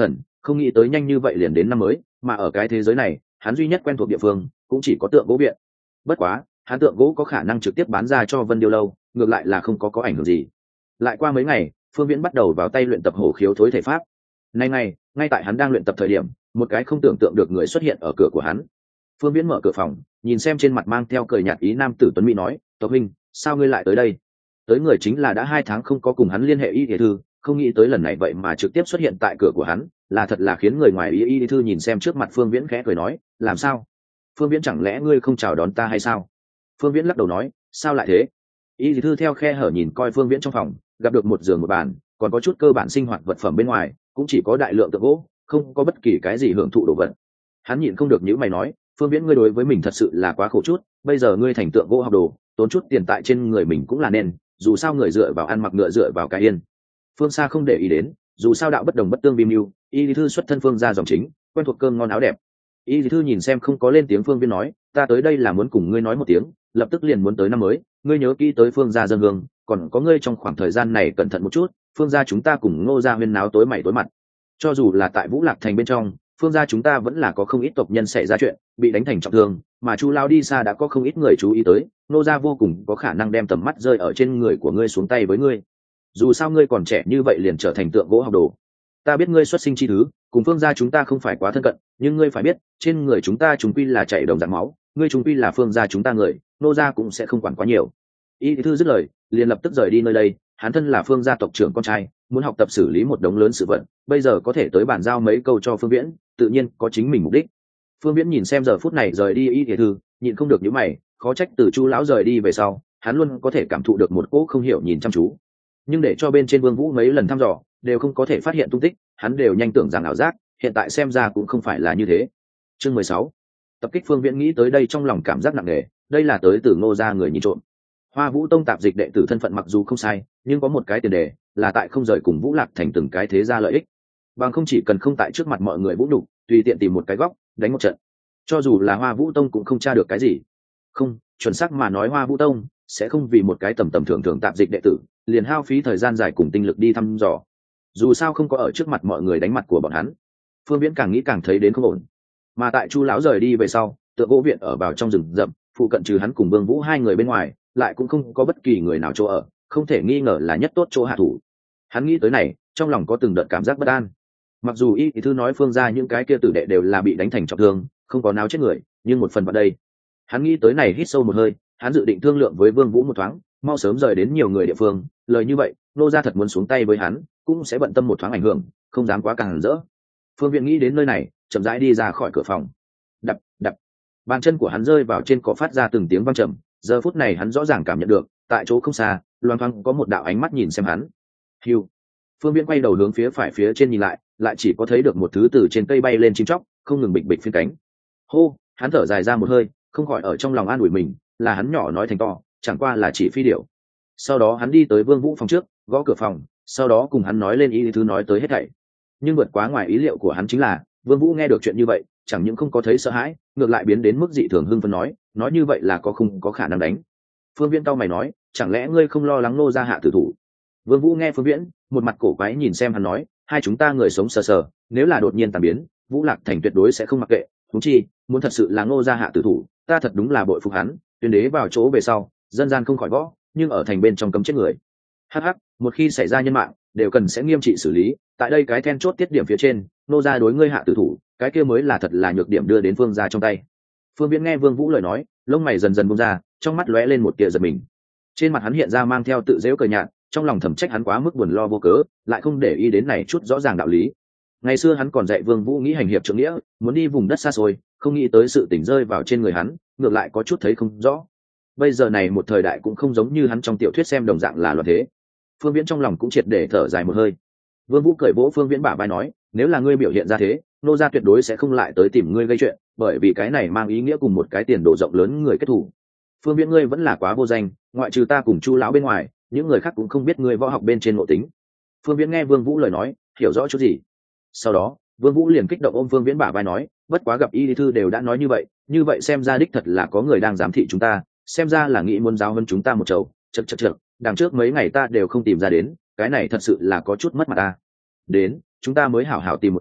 không nghĩ tới nhanh như vậy liền đến năm mới, mà ở cái thế giới này hắn duy nhất quen thuộc địa phương cũng chỉ có tượng gỗ viện. Bất quá hắn tượng gỗ có khả năng trực tiếp bán ra cho Vân Điêu lâu, ngược lại là không có có ảnh hưởng gì. Lại qua mấy ngày, Phương Viễn bắt đầu vào tay luyện tập hổ khiếu thối thể pháp. Nay ngày, ngay tại hắn đang luyện tập thời điểm, một cái không tưởng tượng được người xuất hiện ở cửa của hắn. Phương Viễn mở cửa phòng, nhìn xem trên mặt mang theo cười nhạt ý nam tử tuấn mỹ nói: "Tộc huynh, sao ngươi lại tới đây?" Tới người chính là đã hai tháng không có cùng hắn liên hệ Y Y Thư, không nghĩ tới lần này vậy mà trực tiếp xuất hiện tại cửa của hắn, là thật là khiến người ngoài ý. Y Y Thư nhìn xem trước mặt Phương Viễn khẽ cười nói: "Làm sao? Phương Viễn, chẳng lẽ ngươi không chào đón ta hay sao?" Phương Viễn lắc đầu nói: "Sao lại thế?" Y Y Thư theo khe hở nhìn coi Phương Viễn trong phòng, gặp được một giường một bàn, còn có chút cơ bản sinh hoạt vật phẩm bên ngoài, cũng chỉ có đại lượng tượng gỗ, không có bất kỳ cái gì hưởng thụ đồ vật. Hắn nhịn không được nhíu mày nói: "Phương Viễn, ngươi đối với mình thật sự là quá khổ chút, bây giờ ngươi thành tượng gỗ học đồ, tốn chút tiền tại trên người mình cũng là nên, dù sao người dựa vào ăn mặc ngựa dựa vào cái yên." Phương Sa không để ý đến, dù sao đạo bất đồng bất tương bim mưu, Y Lý Thư xuất thân Phương gia dòng chính, quen thuộc cơm ngon áo đẹp. Y Lý Thư nhìn xem không có lên tiếng Phương Viễn nói: "Ta tới đây là muốn cùng ngươi nói một tiếng, lập tức liền muốn tới năm mới, ngươi nhớ kỹ tới Phương gia dân hương, còn có ngươi trong khoảng thời gian này cẩn thận một chút, Phương gia chúng ta cùng Ngô gia huyên náo tối mày tối mặt. Cho dù là tại Vũ Lạc thành bên trong, Phương gia chúng ta vẫn là có không ít tộc nhân xảy ra chuyện, bị đánh thành trọng thương, mà Chu lão đi xa đã có không ít người chú ý tới, Ngô gia vô cùng có khả năng đem tầm mắt rơi ở trên người của ngươi xuống tay với ngươi. Dù sao ngươi còn trẻ như vậy liền trở thành tượng gỗ học đồ. Ta biết ngươi xuất sinh chi thứ, cùng Phương gia chúng ta không phải quá thân cận, nhưng ngươi phải biết, trên người chúng ta chúng quy là chảy đồng dạng máu, ngươi chúng quy là Phương gia chúng ta người, Ngô gia cũng sẽ không quản quá nhiều." Y Thư dứt lời, liền lập tức rời đi nơi đây. Hắn thân là Phương gia tộc trưởng con trai, muốn học tập xử lý một đống lớn sự vận, bây giờ có thể tới bàn giao mấy câu cho Phương Viễn, tự nhiên có chính mình mục đích. Phương Viễn nhìn xem giờ phút này rời đi Y Thư, nhịn không được nhíu mày, khó trách từ Chu lão rời đi về sau, hắn luôn có thể cảm thụ được một cỗ không hiểu nhìn chăm chú. Nhưng để cho bên trên Vương Vũ mấy lần thăm dò, đều không có thể phát hiện tung tích, hắn đều nhanh tưởng rằng ảo giác, hiện tại xem ra cũng không phải là như thế. Chương mười sáu. Tập kích. Phương Viễn nghĩ tới đây trong lòng cảm giác nặng nề, đây là tới từ Ngô gia người nhìn trộm. Hoa Vũ Tông tạp dịch đệ tử thân phận mặc dù không sai, nhưng có một cái tiền đề, là tại không rời cùng Vũ Lạc thành từng cái thế gia lợi ích. Bằng không chỉ cần không tại trước mặt mọi người vũ nhục, tùy tiện tìm một cái góc, đánh một trận. Cho dù là Hoa Vũ Tông cũng không tra được cái gì. Không, chuẩn xác mà nói Hoa Vũ Tông sẽ không vì một cái tầm tầm thường thường tạp dịch đệ tử, liền hao phí thời gian dài cùng tinh lực đi thăm dò. Dù sao không có ở trước mặt mọi người đánh mặt của bọn hắn. Phương Viễn càng nghĩ càng thấy đến không ổn. Mà tại Chu lão rời đi về sau, Tượng Gỗ viện ở vào trong rừng rậm, phụ cận trừ hắn cùng Vương Vũ hai người bên ngoài, lại cũng không có bất kỳ người nào chỗ ở, không thể nghi ngờ là nhất tốt chỗ hạ thủ. Hắn nghĩ tới này, trong lòng có từng đợt cảm giác bất an. Mặc dù Y Thư nói Phương gia những cái kia tử đệ đều là bị đánh thành trọng thương, không có náo chết người, nhưng một phần vào đây, hắn nghĩ tới này hít sâu một hơi, hắn dự định thương lượng với Vương Vũ một thoáng, mau sớm rời đến nhiều người địa phương, lời như vậy, nô gia thật muốn xuống tay với hắn, cũng sẽ bận tâm một thoáng ảnh hưởng, không dám quá càng rỡ. Phương Viễn nghĩ đến nơi này, chậm rãi đi ra khỏi cửa phòng. Đập, đập. Bàn chân của hắn rơi vào trên có phát ra từng tiếng vang trầm, giờ phút này hắn rõ ràng cảm nhận được, tại chỗ không xa, loang thoáng có một đạo ánh mắt nhìn xem hắn. Hưu. Phương Viễn quay đầu hướng phía phải phía trên nhìn lại, lại chỉ có thấy được một thứ từ trên cây bay lên chim chóc, không ngừng bịch bịch phiên cánh. Hô, hắn thở dài ra một hơi, không khỏi ở trong lòng an ủi mình, là hắn nhỏ nói thành to, chẳng qua là chỉ phi điểu. Sau đó hắn đi tới Vương Vũ phòng trước, gõ cửa phòng, sau đó cùng hắn nói lên ý thứ nói tới hết thảy. Nhưng vượt quá ngoài ý liệu của hắn chính là, Vương Vũ nghe được chuyện như vậy, chẳng những không có thấy sợ hãi, ngược lại biến đến mức dị thường hưng phấn nói, nói như vậy là có không có khả năng đánh. Phương Viễn cau mày nói, chẳng lẽ ngươi không lo lắng nô gia hạ tử thủ? Vương Vũ nghe Phương Viễn, một mặt cổ quái nhìn xem hắn nói, hai chúng ta người sống sờ sờ, nếu là đột nhiên tàn biến, Vũ Lạc thành tuyệt đối sẽ không mặc kệ, huống chi, muốn thật sự là nô gia hạ tử thủ, ta thật đúng là bội phục hắn, tuyên đế vào chỗ về sau, dân gian không khỏi gõ, nhưng ở thành bên trong cấm chết người. Hắc hắc, một khi xảy ra nhân mạng, đều cần sẽ nghiêm trị xử lý, tại đây cái then chốt tiết điểm phía trên, nô gia đối ngươi hạ tử thủ, cái kia mới là thật là nhược điểm đưa đến Phương gia trong tay. Phương Viễn nghe Vương Vũ lời nói, lông mày dần dần buông ra, trong mắt lóe lên một tia giật mình. Trên mặt hắn hiện ra mang theo tự giễu cười nhạt, trong lòng thầm trách hắn quá mức buồn lo vô cớ, lại không để ý đến này chút rõ ràng đạo lý. Ngày xưa hắn còn dạy Vương Vũ nghĩ hành hiệp trượng nghĩa, muốn đi vùng đất xa xôi, không nghĩ tới sự tình rơi vào trên người hắn, ngược lại có chút thấy không rõ. Bây giờ này một thời đại cũng không giống như hắn trong tiểu thuyết xem đồng dạng là loạn thế. Phương Viễn trong lòng cũng triệt để thở dài một hơi. Vương Vũ cởi vỗ Phương Viễn bả vai nói, nếu là ngươi biểu hiện ra thế, nô gia tuyệt đối sẽ không lại tới tìm ngươi gây chuyện, bởi vì cái này mang ý nghĩa cùng một cái tiền đồ rộng lớn người kết thủ. Phương Viễn, ngươi vẫn là quá vô danh, ngoại trừ ta cùng Chu lão bên ngoài, những người khác cũng không biết ngươi võ học bên trên ngộ tính. Phương Viễn nghe Vương Vũ lời nói, hiểu rõ chút gì. Sau đó, Vương Vũ liền kích động ôm Phương Viễn bả vai nói, bất quá gặp Y Lý Thư đều đã nói như vậy, như vậy xem ra đích thật là có người đang giám thị chúng ta, xem ra là nghĩ muốn giáo hơn chúng ta một chầu. Chậc chậc chậc, đằng trước mấy ngày ta đều không tìm ra đến, cái này thật sự là có chút mất mặt ta. Đến, chúng ta mới hảo hảo tìm một chút,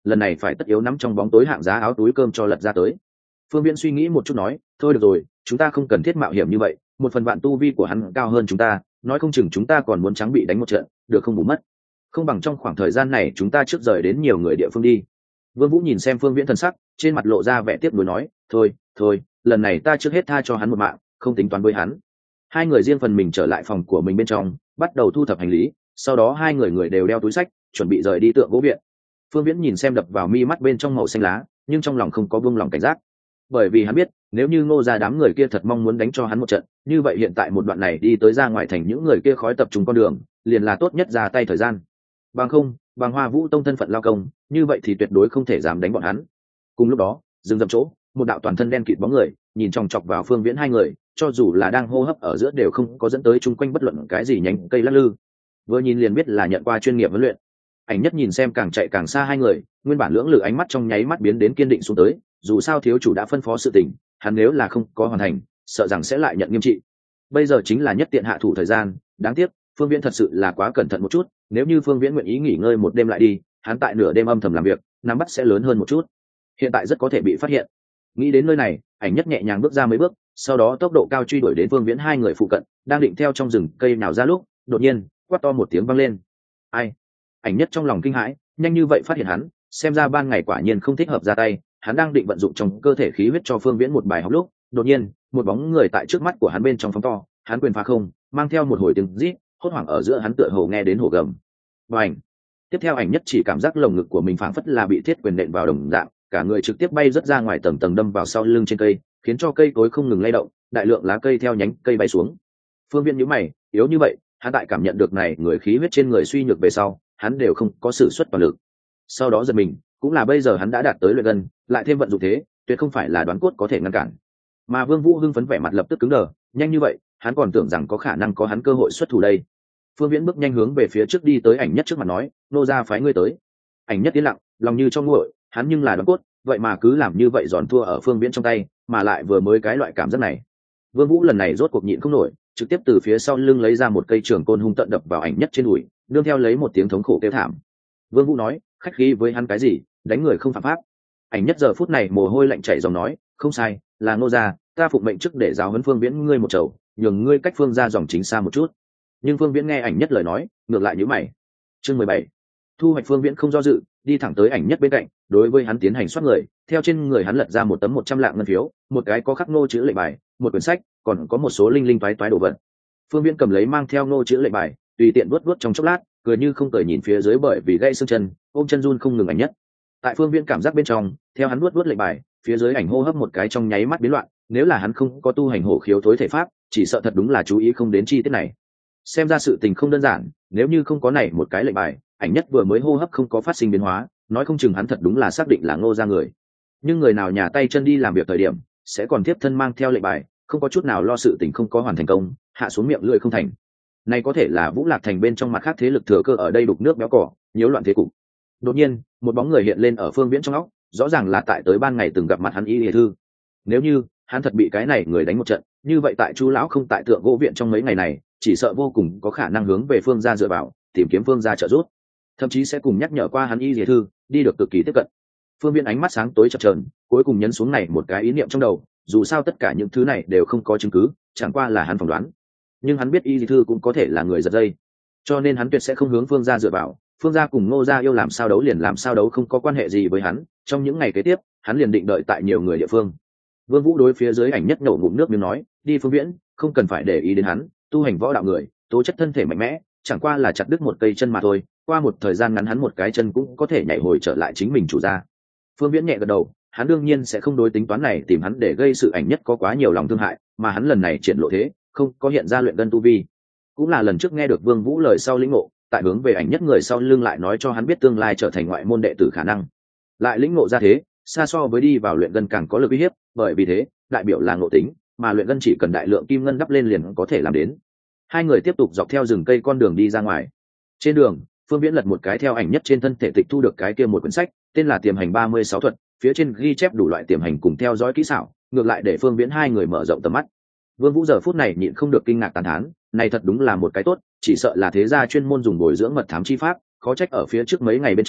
lần này phải tất yếu nắm trong bóng tối hạng giá áo túi cơm cho lật ra tới. Phương Viễn suy nghĩ một chút nói, thôi được rồi, chúng ta không cần thiết mạo hiểm như vậy, một phần vạn tu vi của hắn cao hơn chúng ta, nói không chừng chúng ta còn muốn trắng bị đánh một trận, được không bù mất. Không bằng trong khoảng thời gian này chúng ta trước rời đến nhiều người địa phương đi. Vương Vũ nhìn xem Phương Viễn thần sắc, trên mặt lộ ra vẻ tiếc nuối nói, thôi, thôi, lần này ta trước hết tha cho hắn một mạng, không tính toán với hắn. Hai người riêng phần mình trở lại phòng của mình bên trong, bắt đầu thu thập hành lý, sau đó hai người người đều đeo túi xách, chuẩn bị rời đi tượng gỗ viện. Phương Viễn nhìn xem đập vào mi mắt bên trong màu xanh lá, nhưng trong lòng không có buông lòng cảnh giác, bởi vì hắn biết nếu như Ngô gia đám người kia thật mong muốn đánh cho hắn một trận, như vậy hiện tại một đoạn này đi tới ra ngoài thành những người kia khói tập trung con đường, liền là tốt nhất ra tay thời gian. Bằng không, bằng Hoa Vũ tông thân phận lao công, như vậy thì tuyệt đối không thể dám đánh bọn hắn. Cùng lúc đó, dừng dậm chỗ, một đạo toàn thân đen kịt bóng người, nhìn chòng chọc vào Phương Viễn hai người, cho dù là đang hô hấp ở giữa đều không có dẫn tới chung quanh bất luận cái gì nhánh cây lắc lư. Vừa nhìn liền biết là nhận qua chuyên nghiệp huấn luyện. Ảnh Nhất nhìn xem càng chạy càng xa hai người, nguyên bản lưỡng lự ánh mắt trong nháy mắt biến đến kiên định xuống tới, dù sao thiếu chủ đã phân phó sự tình, hắn nếu là không có hoàn thành, sợ rằng sẽ lại nhận nghiêm trị. Bây giờ chính là nhất tiện hạ thủ thời gian, đáng tiếc, Phương Viễn thật sự là quá cẩn thận một chút, nếu như Phương Viễn nguyện ý nghỉ ngơi một đêm lại đi, hắn tại nửa đêm âm thầm làm việc, nắm bắt sẽ lớn hơn một chút. Hiện tại rất có thể bị phát hiện. Nghĩ đến nơi này, Ảnh Nhất nhẹ nhàng bước ra mấy bước, sau đó tốc độ cao truy đuổi đến Phương Viễn hai người phụ cận, đang định theo trong rừng cây nào ra lúc, đột nhiên, quát to một tiếng vang lên. Ai? Ảnh Nhất trong lòng kinh hãi, nhanh như vậy phát hiện hắn, xem ra ban ngày quả nhiên không thích hợp ra tay, hắn đang định vận dụng trong cơ thể khí huyết cho Phương Viễn một bài học lúc, đột nhiên, một bóng người tại trước mắt của hắn bên trong phóng to, hắn quyền phá không, mang theo một hồi tiếng rít, hốt hoảng ở giữa hắn tựa hồ nghe đến hổ gầm. Bành! Tiếp theo Ảnh Nhất chỉ cảm giác lồng ngực của mình phảng phất là bị thiết quyền nện vào đồng dạng, cả người trực tiếp bay rất ra ngoài tầng tầng đâm vào sau lưng trên cây, khiến cho cây cối không ngừng lay động, đại lượng lá cây theo nhánh cây bay xuống. Phương Viễn nhíu mày, yếu như vậy, hắn tại cảm nhận được này người khí huyết trên người suy nhược về sau, hắn đều không có sự xuất toàn lực. Sau đó giật mình, cũng là bây giờ hắn đã đạt tới luyện gần, lại thêm vận dụng thế, tuyệt không phải là đoán cốt có thể ngăn cản. Mà Vương Vũ hưng phấn vẻ mặt lập tức cứng đờ, nhanh như vậy, hắn còn tưởng rằng có khả năng có hắn cơ hội xuất thủ đây. Phương Viễn bước nhanh hướng về phía trước đi tới Ảnh Nhất trước mặt nói, nô gia phái ngươi tới. Ảnh Nhất tiến lặng, lòng như cho nguội, hắn nhưng là đoán cốt, vậy mà cứ làm như vậy giòn thua ở Phương Viễn trong tay, mà lại vừa mới cái loại cảm giác này. Vương Vũ lần này rốt cuộc nhịn không nổi, trực tiếp từ phía sau lưng lấy ra một cây trường côn hung tận đập vào Ảnh Nhất trên đùi, đương theo lấy một tiếng thống khổ kêu thảm. Vương Vũ nói, khách khí với hắn cái gì, đánh người không phạm pháp. Ảnh Nhất giờ phút này mồ hôi lạnh chảy dòng nói, không sai, là Ngô gia, ta phụng mệnh trước để giáo huấn Phương Viễn ngươi một chầu, nhường ngươi cách Phương gia dòng chính xa một chút. Nhưng Phương Viễn nghe Ảnh Nhất lời nói, ngược lại nhíu mày. Chương mười bảy, thu hoạch. Phương Viễn không do dự, đi thẳng tới Ảnh Nhất bên cạnh, đối với hắn tiến hành soát người, theo trên người hắn lật ra một tấm một trăm lạng ngân phiếu, một cái có khắc Ngô chữ lệnh bài, một quyển sách, còn có một số linh linh toái toái đồ vật. Phương Viễn cầm lấy mang theo Ngô chữ lệnh bài, tùy tiện vuốt vuốt trong chốc lát, cười như không cười nhìn phía dưới bởi vì gãy xương chân, ôm chân run không ngừng Ảnh Nhất. Tại Phương Viễn cảm giác bên trong, theo hắn vuốt vuốt lệnh bài, phía dưới ảnh hô hấp một cái trong nháy mắt biến loạn, nếu là hắn không có tu hành hổ khiếu thối thể pháp, chỉ sợ thật đúng là chú ý không đến chi tiết này. Xem ra sự tình không đơn giản, nếu như không có này một cái lệnh bài, Ảnh Nhất vừa mới hô hấp không có phát sinh biến hóa, nói không chừng hắn thật đúng là xác định là Ngô gia người. Nhưng người nào nhà tay chân đi làm việc thời điểm, sẽ còn tiếp thân mang theo lệnh bài, không có chút nào lo sự tình không có hoàn thành công, hạ xuống miệng lưỡi không thành. Này có thể là Vũ Lạc thành bên trong mặt khác thế lực thừa cơ ở đây đục nước béo cỏ, nhiễu loạn thế cục. Đột nhiên, một bóng người hiện lên ở Phương Viễn trong óc, rõ ràng là tại tới ban ngày từng gặp mặt hắn Y Lìa Thư. Nếu như hắn thật bị cái này người đánh một trận, như vậy tại Chu lão không tại tượng gỗ viện trong mấy ngày này, chỉ sợ vô cùng có khả năng hướng về Phương gia dựa vào, tìm kiếm Phương gia trợ giúp, thậm chí sẽ cùng nhắc nhở qua hắn Y Lìa Thư, đi được cực kỳ tiếp cận. Phương Viễn ánh mắt sáng tối chập chờn, cuối cùng nhấn xuống này một cái ý niệm trong đầu, dù sao tất cả những thứ này đều không có chứng cứ, chẳng qua là hắn phỏng đoán. Nhưng hắn biết Y Lìa Thư cũng có thể là người giật dây, cho nên hắn tuyệt sẽ không hướng Phương gia dựa vào. Phương gia cùng Ngô gia yêu làm sao đấu liền làm sao đấu, không có quan hệ gì với hắn. Trong những ngày kế tiếp, hắn liền định đợi tại nhiều người địa phương. Vương Vũ đối phía dưới Ảnh Nhất nổ ngụm nước miếng nói, đi Phương Viễn, không cần phải để ý đến hắn, tu hành võ đạo người, tố chất thân thể mạnh mẽ, chẳng qua là chặt đứt một cây chân mà thôi, qua một thời gian ngắn hắn một cái chân cũng có thể nhảy hồi trở lại chính mình chủ gia. Phương Viễn nhẹ gật đầu, hắn đương nhiên sẽ không đối tính toán này tìm hắn để gây sự. Ảnh Nhất có quá nhiều lòng thương hại, mà hắn lần này triển lộ thế, không có hiện ra luyện gân tu vi, cũng là lần trước nghe được Vương Vũ lời sau lĩnh ngộ, tại hướng về Ảnh Nhất người sau lưng lại nói cho hắn biết tương lai trở thành ngoại môn đệ tử khả năng, lại lĩnh ngộ ra thế, xa so với đi vào luyện gân càng có lực uy hiếp, bởi vì thế, đại biểu là ngộ tính, mà luyện gân chỉ cần đại lượng kim ngân đắp lên liền có thể làm đến. Hai người tiếp tục dọc theo rừng cây con đường đi ra ngoài. Trên đường, Phương Viễn lật một cái theo Ảnh Nhất trên thân thể tịch thu được cái kia một quyển sách, tên là Tiềm hành ba mươi sáu thuật, phía trên ghi chép đủ loại tiềm hành cùng theo dõi kỹ xảo, ngược lại để Phương Viễn hai người mở rộng tầm mắt. Vương Vũ giờ phút này nhịn không được kinh ngạc tán thán, này thật đúng là một cái tốt, chỉ sợ là thế gia chuyên môn dùng bồi dưỡng mật thám chi pháp, khó trách ở phía trước mấy ngày bên trong,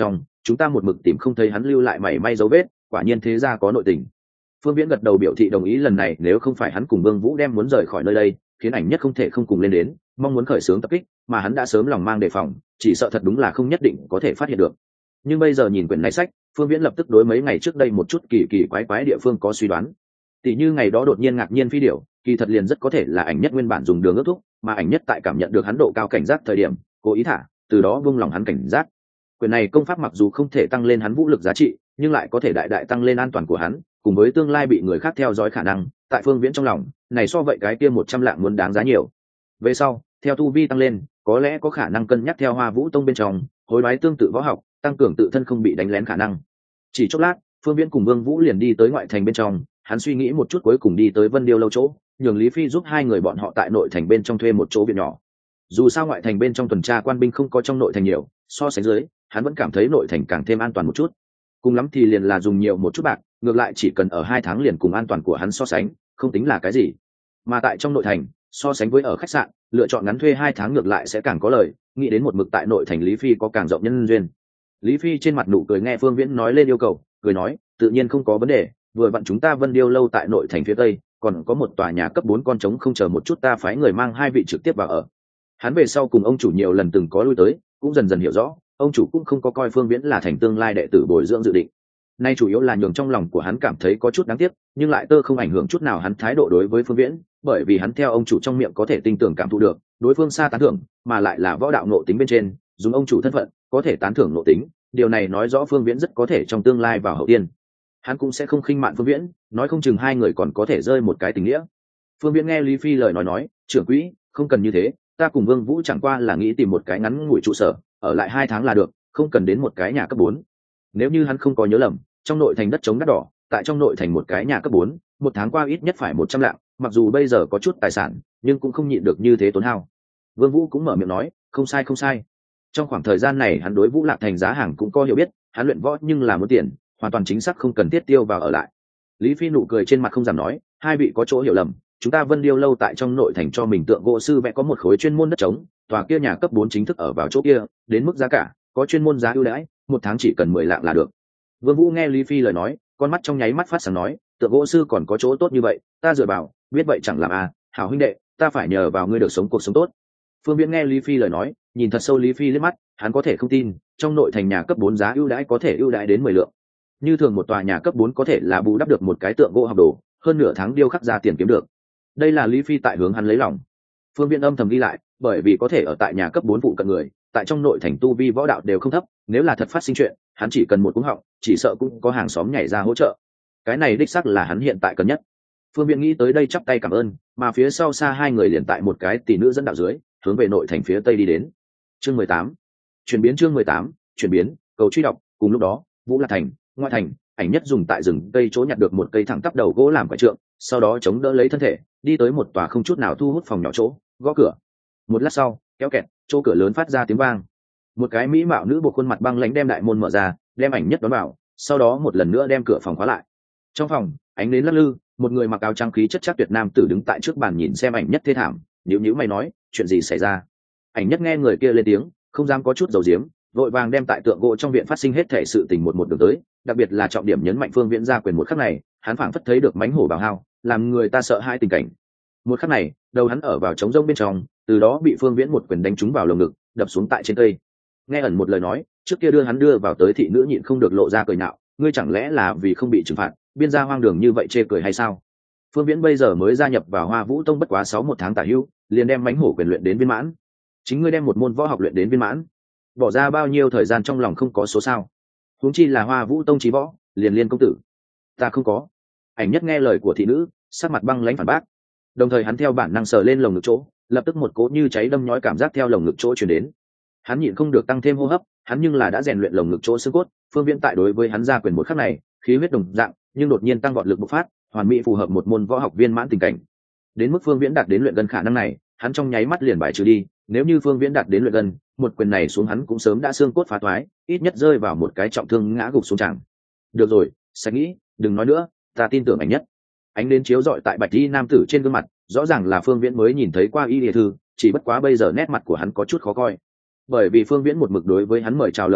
chúng ta một mực tìm không thấy hắn lưu lại mảy may dấu vết, quả nhiên thế ra có nội tình. Phương Viễn gật đầu biểu thị đồng ý. Lần này nếu không phải hắn cùng Vương Vũ đem muốn rời khỏi nơi đây, khiến Ảnh Nhất không thể không cùng lên đến, mong muốn khởi xướng tập kích, mà hắn đã sớm lòng mang đề phòng, chỉ sợ thật đúng là không nhất định có thể phát hiện được. Nhưng bây giờ nhìn quyển này sách, Phương Viễn lập tức đối mấy ngày trước đây một chút kỳ kỳ quái quái địa phương có suy đoán. Tỷ như ngày đó đột nhiên ngạc nhiên phi điểu, kỳ thật liền rất có thể là Ảnh Nhất nguyên bản dùng đường ước thúc, mà Ảnh Nhất tại cảm nhận được hắn độ cao cảnh giác thời điểm, cố ý thả, từ đó buông lòng hắn cảnh giác. Quyền này công pháp mặc dù không thể tăng lên hắn vũ lực giá trị, nhưng lại có thể đại đại tăng lên an toàn của hắn, cùng với tương lai bị người khác theo dõi khả năng. Tại Phương Viễn trong lòng, này so vậy cái kia một trăm lạng muốn đáng giá nhiều. Về sau, theo tu vi tăng lên, có lẽ có khả năng cân nhắc theo Hoa Vũ Tông bên trong, hối đoái tương tự võ học, tăng cường tự thân không bị đánh lén khả năng. Chỉ chốc lát, Phương Viễn cùng Vương Vũ liền đi tới ngoại thành bên trong, hắn suy nghĩ một chút cuối cùng đi tới Vân Điêu lâu chỗ, nhường Lý Phi giúp hai người bọn họ tại nội thành bên trong thuê một chỗ viện nhỏ. Dù sao ngoại thành bên trong tuần tra quan binh không có trong nội thành nhiều, so sánh dưới, hắn vẫn cảm thấy nội thành càng thêm an toàn một chút. Cùng lắm thì liền là dùng nhiều một chút bạc, ngược lại chỉ cần ở hai tháng liền cùng an toàn của hắn so sánh, không tính là cái gì. Mà tại trong nội thành, so sánh với ở khách sạn, lựa chọn ngắn thuê hai tháng ngược lại sẽ càng có lời. Nghĩ đến một mực tại nội thành Lý Phi có càng rộng nhân duyên. Lý Phi trên mặt nụ cười nghe Phương Viễn nói lên yêu cầu, cười nói, tự nhiên không có vấn đề, vừa vặn chúng ta Vân Điêu lâu tại nội thành phía tây, còn có một tòa nhà cấp bốn con trống không, chờ một chút ta phái người mang hai vị trực tiếp vào ở. Hắn về sau cùng ông chủ nhiều lần từng có lui tới, cũng dần dần hiểu rõ, ông chủ cũng không có coi Phương Viễn là thành tương lai đệ tử bồi dưỡng dự định. Nay chủ yếu là nhường trong lòng của hắn cảm thấy có chút đáng tiếc, nhưng lại tơ không ảnh hưởng chút nào hắn thái độ đối với Phương Viễn, bởi vì hắn theo ông chủ trong miệng có thể tin tưởng cảm thụ được, đối phương xa tán thưởng, mà lại là võ đạo nội tính bên trên, dùng ông chủ thân phận, có thể tán thưởng nội tính, điều này nói rõ Phương Viễn rất có thể trong tương lai vào hậu tiên. Hắn cũng sẽ không khinh mạn Phương Viễn, nói không chừng hai người còn có thể rơi một cái tình nghĩa. Phương Viễn nghe Lý Phi lời nói nói, trưởng quỹ, không cần như thế, ta cùng Vương Vũ chẳng qua là nghĩ tìm một cái ngắn ngủi trụ sở, ở lại hai tháng là được, không cần đến một cái nhà cấp bốn. Nếu như hắn không có nhớ lầm, trong nội thành đất trống đắt đỏ, tại trong nội thành một cái nhà cấp bốn, một tháng qua ít nhất phải một trăm lạng, mặc dù bây giờ có chút tài sản, nhưng cũng không nhịn được như thế tốn hao. Vương Vũ cũng mở miệng nói, không sai không sai. Trong khoảng thời gian này hắn đối Vũ Lạc Thành giá hàng cũng có hiểu biết, hắn luyện võ nhưng là muốn tiền, hoàn toàn chính xác không cần thiết tiêu vào ở lại. Lý Phi nụ cười trên mặt không giảm nói, hai vị có chỗ hiểu lầm, chúng ta Vân Điêu lâu tại trong nội thành cho mình tượng gỗ sư vẽ có một khối chuyên môn đất trống, tòa kia nhà cấp bốn chính thức ở vào chỗ kia, đến mức giá cả, có chuyên môn giá ưu đãi, một tháng chỉ cần mười lạng là được. Vương Vũ nghe Lý Phi lời nói, con mắt trong nháy mắt phát sáng nói, tượng gỗ sư còn có chỗ tốt như vậy, ta dựa vào, biết vậy chẳng làm à, hảo huynh đệ, ta phải nhờ vào ngươi được sống cuộc sống tốt. Phương Viễn nghe Lý Phi lời nói, nhìn thật sâu Lý Phi liếc mắt, hắn có thể không tin, trong nội thành nhà cấp bốn giá ưu đãi có thể ưu đãi đến mười lượng. Như thường một tòa nhà cấp bốn có thể là bù đắp được một cái tượng gỗ học đồ, hơn nửa tháng điêu khắc ra tiền kiếm được. Đây là Lý Phi tại hướng hắn lấy lòng. Phương Viễn âm thầm ghi lại, bởi vì có thể ở tại nhà cấp bốn phụ cận người, tại trong nội thành tu vi võ đạo đều không thấp, nếu là thật phát sinh chuyện, hắn chỉ cần một cú họng, chỉ sợ cũng có hàng xóm nhảy ra hỗ trợ. Cái này đích xác là hắn hiện tại cần nhất. Phương Viễn nghĩ tới đây chắp tay cảm ơn, mà phía sau xa hai người liền tại một cái tỷ nữ dẫn đạo dưới, hướng về nội thành phía tây đi đến. Chương mười tám, chuyển biến chương mười tám, chuyển biến, cầu truy đọc. Cùng lúc đó, Vũ Lạc Thành, ngoại thành, Ảnh Nhất dùng tại rừng cây chỗ nhặt được một cây thẳng tắp đầu gỗ làm quải trượng, sau đó chống đỡ lấy thân thể, đi tới một tòa không chút nào thu hút phòng nhỏ chỗ, gõ cửa. Một lát sau, kéo kẹt, chỗ cửa lớn phát ra tiếng vang. Một cái mỹ mạo nữ buộc khuôn mặt băng lãnh đem đại môn mở ra, đem Ảnh Nhất đón vào, sau đó một lần nữa đem cửa phòng khóa lại. Trong phòng, ánh nến lắc lư, một người mặc áo trắng khí chất chắc tuyệt nam tử đứng tại trước bàn nhìn xem Ảnh Nhất thê thảm, nhíu nhíu mày nói, chuyện gì xảy ra? Ảnh Nhất nghe người kia lên tiếng, không dám có chút dầu diếm, vội vàng đem tại tượng gỗ trong viện phát sinh hết thể sự tình một một đường tới, đặc biệt là trọng điểm nhấn mạnh Phương Viễn gia quyền một khắc này, hắn phảng phất thấy được mánh hổ bào hao, làm người ta sợ hai tình cảnh. Một khắc này, đầu hắn ở vào trống rông bên trong, từ đó bị Phương Viễn một quyền đánh trúng vào lồng ngực, đập xuống tại trên cây. Nghe ẩn một lời nói, trước kia đưa hắn đưa vào tới thị nữ nhịn không được lộ ra cười nhạo, ngươi chẳng lẽ là vì không bị trừng phạt, biên gia hoang đường như vậy chê cười hay sao? Phương Viễn bây giờ mới gia nhập vào Hoa Vũ Tông bất quá sáu một tháng tả hữu, liền đem mánh hổ quyền luyện đến viên mãn. Chính ngươi đem một môn võ học luyện đến viên mãn, bỏ ra bao nhiêu thời gian trong lòng không có số sao? Huống chi là Hoa Vũ Tông chí võ, liền liên công tử. Ta không có. Ảnh Nhất nghe lời của thị nữ, sắc mặt băng lãnh phản bác. Đồng thời hắn theo bản năng sờ lên lồng ngực chỗ, lập tức một cỗ như cháy đâm nhói cảm giác theo lồng ngực chỗ truyền đến. Hắn nhịn không được tăng thêm hô hấp, hắn nhưng là đã rèn luyện lồng ngực chỗ xương cốt, Phương Viễn tại đối với hắn ra quyền một khắc này, khí huyết đồng dạng, nhưng đột nhiên tăng vọt lực bộc phát, hoàn mỹ phù hợp một môn võ học viên mãn tình cảnh. Đến mức Phương Viễn đạt đến luyện gần khả năng này, hắn trong nháy mắt liền bài trừ đi, nếu như Phương Viễn đạt đến luyện gần, một quyền này xuống hắn cũng sớm đã xương cốt phá toái, ít nhất rơi vào một cái trọng thương ngã gục xuống tràng. Được rồi, sẽ nghĩ, đừng nói nữa, ta tin tưởng Ảnh Nhất. Ánh đến chiếu rọi tại bạch y nam tử trên gương mặt, rõ ràng là Phương Viễn mới nhìn thấy qua y địa thư, chỉ bất quá bây giờ nét mặt của hắn có chút khó coi, bởi vì Phương Viễn một mực đối với hắn mời chào lờ đi,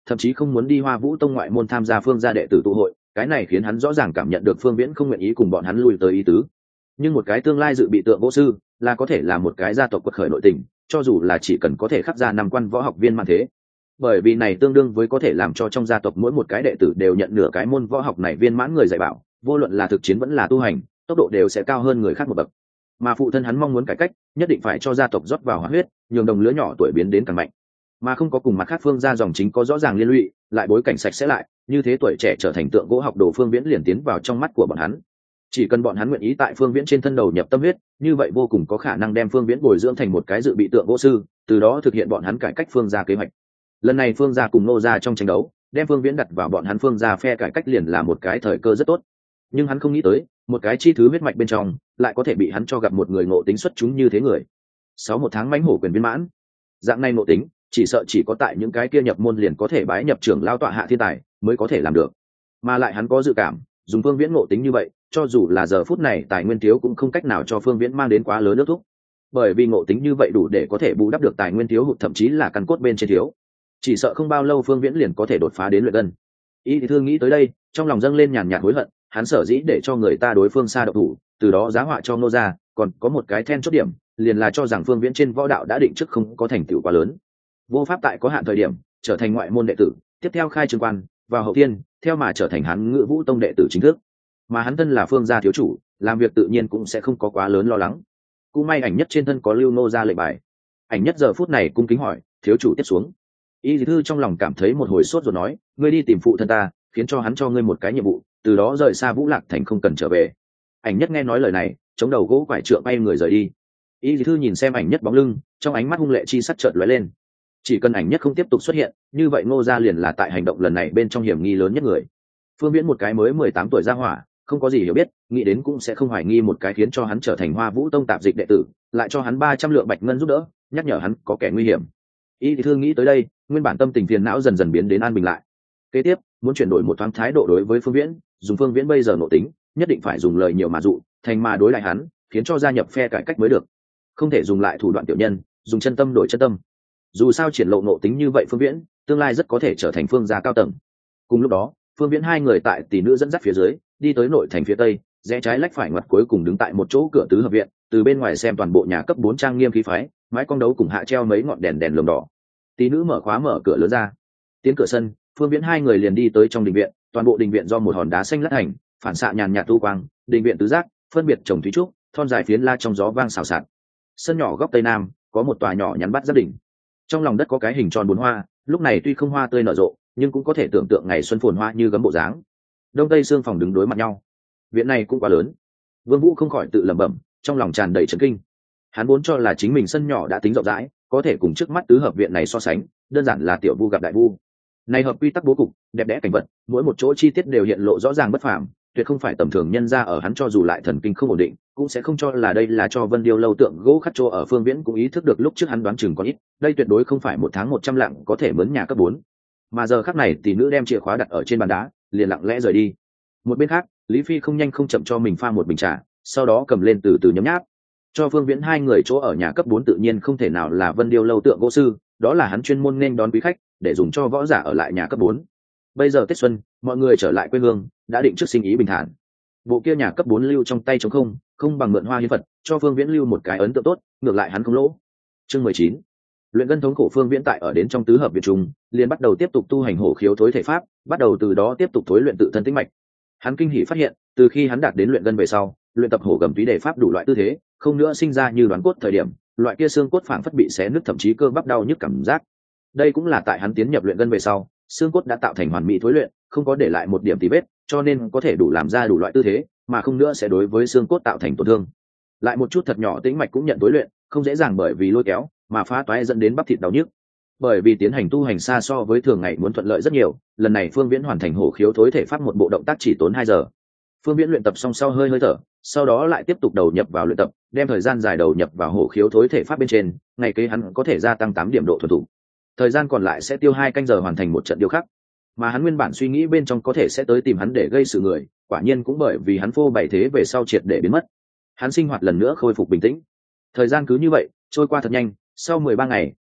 thậm chí không muốn đi Hoa Vũ Tông ngoại môn tham gia Phương gia đệ tử tụ hội, cái này khiến hắn rõ ràng cảm nhận được Phương Viễn không nguyện ý cùng bọn hắn lui tới ý tứ. Nhưng một cái tương lai dự bị tượng gỗ sư là có thể là một cái gia tộc quật khởi nội tình, cho dù là chỉ cần có thể khắc ra năm quan võ học viên mà thế. Bởi vì này tương đương với có thể làm cho trong gia tộc mỗi một cái đệ tử đều nhận nửa cái môn võ học này viên mãn người dạy bảo, vô luận là thực chiến vẫn là tu hành, tốc độ đều sẽ cao hơn người khác một bậc. Mà phụ thân hắn mong muốn cải cách, nhất định phải cho gia tộc rót vào hóa huyết, nhường đồng lứa nhỏ tuổi biến đến càng mạnh, mà không có cùng mặt khác Phương gia dòng chính có rõ ràng liên lụy, lại bối cảnh sạch sẽ lại, như thế tuổi trẻ trở thành tượng gỗ học đồ Phương Viễn liền tiến vào trong mắt của bọn hắn. Chỉ cần bọn hắn nguyện ý tại Phương Viễn trên thân đầu nhập tâm huyết, như vậy vô cùng có khả năng đem Phương Viễn bồi dưỡng thành một cái dự bị tượng gỗ sư, từ đó thực hiện bọn hắn cải cách Phương gia kế hoạch. Lần này Phương gia cùng Nô gia trong tranh đấu, đem Phương Viễn đặt vào bọn hắn Phương gia phe cải cách liền là một cái thời cơ rất tốt. Nhưng hắn không nghĩ tới, một cái chi thứ huyết mạch bên trong, lại có thể bị hắn cho gặp một người ngộ tính xuất chúng như thế người. Sáu một tháng mãnh hổ quyền viên mãn. Dạng này ngộ tính, chỉ sợ chỉ có tại những cái kia nhập môn liền có thể bái nhập trưởng lao tọa hạ thiên tài mới có thể làm được. Mà lại hắn có dự cảm, dùng Phương Viễn ngộ tính như vậy, cho dù là giờ phút này tài nguyên thiếu cũng không cách nào cho Phương Viễn mang đến quá lớn nước thúc. Bởi vì ngộ tính như vậy đủ để có thể bù đắp được tài nguyên thiếu hụt, thậm chí là căn cốt bên trên thiếu. Chỉ sợ không bao lâu Phương Viễn liền có thể đột phá đến luyện gân. Y thì thương nghĩ tới đây, trong lòng dâng lên nhàn nhạt hối hận, hắn sở dĩ để cho người ta đối phương xa độc thủ, từ đó giá họa cho Nô gia, còn có một cái then chốt điểm, liền là cho rằng Phương Viễn trên võ đạo đã định trước không có thành tựu quá lớn, vô pháp tại có hạn thời điểm trở thành ngoại môn đệ tử, tiếp theo khai trường quan vào hậu thiên, theo mà trở thành hắn Ngự Vũ Tông đệ tử chính thức. Mà hắn thân là Phương gia thiếu chủ, làm việc tự nhiên cũng sẽ không có quá lớn lo lắng. Cũng may Ảnh Nhất trên thân có lưu Nô gia lệnh bài. Ảnh Nhất giờ phút này cung kính hỏi, thiếu chủ tiếp xuống. Y Dì Thư trong lòng cảm thấy một hồi sốt rồi nói, ngươi đi tìm phụ thân ta, khiến cho hắn cho ngươi một cái nhiệm vụ, từ đó rời xa Vũ Lạc Thành không cần trở về. Ảnh Nhất nghe nói lời này, chống đầu gỗ quải trượng bay người rời đi. Y Dì Thư nhìn xem Ảnh Nhất bóng lưng, trong ánh mắt hung lệ chi sắc chợt lóe lên. Chỉ cần Ảnh Nhất không tiếp tục xuất hiện, như vậy Ngô gia liền là tại hành động lần này bên trong hiểm nghi lớn nhất người. Phương Viễn một cái mới mười tám tuổi ra hỏa, không có gì hiểu biết, nghĩ đến cũng sẽ không hoài nghi một cái khiến cho hắn trở thành Hoa Vũ Tông tạp dịch đệ tử, lại cho hắn ba trăm lượng bạch ngân giúp đỡ, nhắc nhở hắn có kẻ nguy hiểm. Y thì thương nghĩ tới đây, nguyên bản tâm tình phiền não dần dần biến đến an bình lại. Kế tiếp, muốn chuyển đổi một thoáng thái độ đối với Phương Viễn, dùng Phương Viễn bây giờ nội tính, nhất định phải dùng lời nhiều mà dụ, thành mà đối lại hắn, khiến cho gia nhập phe cải cách mới được. Không thể dùng lại thủ đoạn tiểu nhân, dùng chân tâm đổi chân tâm. Dù sao triển lộ nội tính như vậy Phương Viễn, tương lai rất có thể trở thành Phương gia cao tầng. Cùng lúc đó, Phương Viễn hai người tại tỷ nữ dẫn dắt phía dưới, đi tới nội thành phía tây, rẽ trái lách phải ngoặt cuối cùng đứng tại một chỗ cửa tứ hợp viện, từ bên ngoài xem toàn bộ nhà cấp bốn trang nghiêm khí phái, mái cong đấu cùng hạ treo mấy ngọn đèn đèn lồng đỏ. Tỷ nữ mở khóa mở cửa lớn ra, tiến cửa sân, Phương Viễn hai người liền đi tới trong đình viện. Toàn bộ đình viện do một hòn đá xanh lát thành, phản xạ nhàn nhạt tu quang, đình viện tứ giác, phân biệt trồng thúy trúc, thon dài phiến la trong gió vang xào xạc. Sân nhỏ góc tây nam có một tòa nhỏ nhắn bắt giáp đỉnh, trong lòng đất có cái hình tròn bốn hoa, lúc này tuy không hoa tươi nở rộ, nhưng cũng có thể tưởng tượng ngày xuân phồn hoa như gấm bộ dáng. Đông tây xương phòng đứng đối mặt nhau, viện này cũng quá lớn. Vương Vũ không khỏi tự lẩm bẩm, trong lòng tràn đầy chấn kinh. Hắn vốn cho là chính mình sân nhỏ đã tính rộng rãi, có thể cùng trước mắt tứ hợp viện này so sánh, đơn giản là tiểu vu gặp đại vu. Này hợp quy tắc bố cục, đẹp đẽ cảnh vật, mỗi một chỗ chi tiết đều hiện lộ rõ ràng bất phàm, tuyệt không phải tầm thường nhân ra ở hắn cho dù lại thần kinh không ổn định, cũng sẽ không cho là đây là cho Vân Điêu lâu tượng gỗ khắc chỗ ở. Phương Viễn cũng ý thức được lúc trước hắn đoán chừng có ít, đây tuyệt đối không phải một tháng một trăm lạng có thể mướn nhà cấp bốn. Mà giờ khắc này tỷ nữ đem chìa khóa đặt ở trên bàn đá, liền lặng lẽ rời đi. Một bên khác, Lý Phi không nhanh không chậm cho mình pha một bình trà, sau đó cầm lên từ từ nhấm nháp. Cho Phương Viễn hai người chỗ ở nhà cấp bốn tự nhiên không thể nào là Vân Điêu lâu tượng gỗ sư, đó là hắn chuyên môn nên đón quý khách, để dùng cho võ giả ở lại nhà cấp bốn. Bây giờ Tết xuân, mọi người trở lại quê hương, đã định trước sinh ý bình thản. Bộ kia nhà cấp bốn lưu trong tay trống không, không bằng mượn hoa hiến vật, cho Phương Viễn lưu một cái ấn tượng tốt, ngược lại hắn không lỗ. Chương mười chín. Luyện gân thống khổ. Phương Viễn tại ở đến trong tứ hợp viện trùng, liền bắt đầu tiếp tục tu hành hổ khiếu thối thể pháp, bắt đầu từ đó tiếp tục thối luyện tự thân tĩnh mạch. Hắn kinh hỉ phát hiện, từ khi hắn đạt đến luyện gân về sau, luyện tập hổ gầm túy đề pháp đủ loại tư thế, không nữa sinh ra như đoán cốt thời điểm, loại kia xương cốt phảng phất bị xé nứt, thậm chí cơ bắp đau nhức cảm giác. Đây cũng là tại hắn tiến nhập luyện gân về sau, xương cốt đã tạo thành hoàn mỹ thối luyện, không có để lại một điểm tì vết, cho nên có thể đủ làm ra đủ loại tư thế, mà không nữa sẽ đối với xương cốt tạo thành tổn thương. Lại một chút thật nhỏ tĩnh mạch cũng nhận thối luyện, không dễ dàng bởi vì lôi kéo mà phá toái dẫn đến bắp thịt đau nhức. Bởi vì tiến hành tu hành xa so với thường ngày muốn thuận lợi rất nhiều, lần này Phương Viễn hoàn thành hổ khiếu thối thể pháp một bộ động tác chỉ tốn hai giờ. Phương Viễn luyện tập xong sau hơi hơi thở, sau đó lại tiếp tục đầu nhập vào luyện tập, đem thời gian dài đầu nhập vào hổ khiếu thối thể pháp bên trên, ngày kế hắn có thể gia tăng tám điểm độ thuần thục. Thời gian còn lại sẽ tiêu hai canh giờ hoàn thành một trận điêu khắc. Mà hắn nguyên bản suy nghĩ bên trong có thể sẽ tới tìm hắn để gây sự người, quả nhiên cũng bởi vì hắn phô bày thế về sau triệt để biến mất. Hắn sinh hoạt lần nữa khôi phục bình tĩnh. Thời gian cứ như vậy trôi qua thật nhanh, sau mười ba ngày,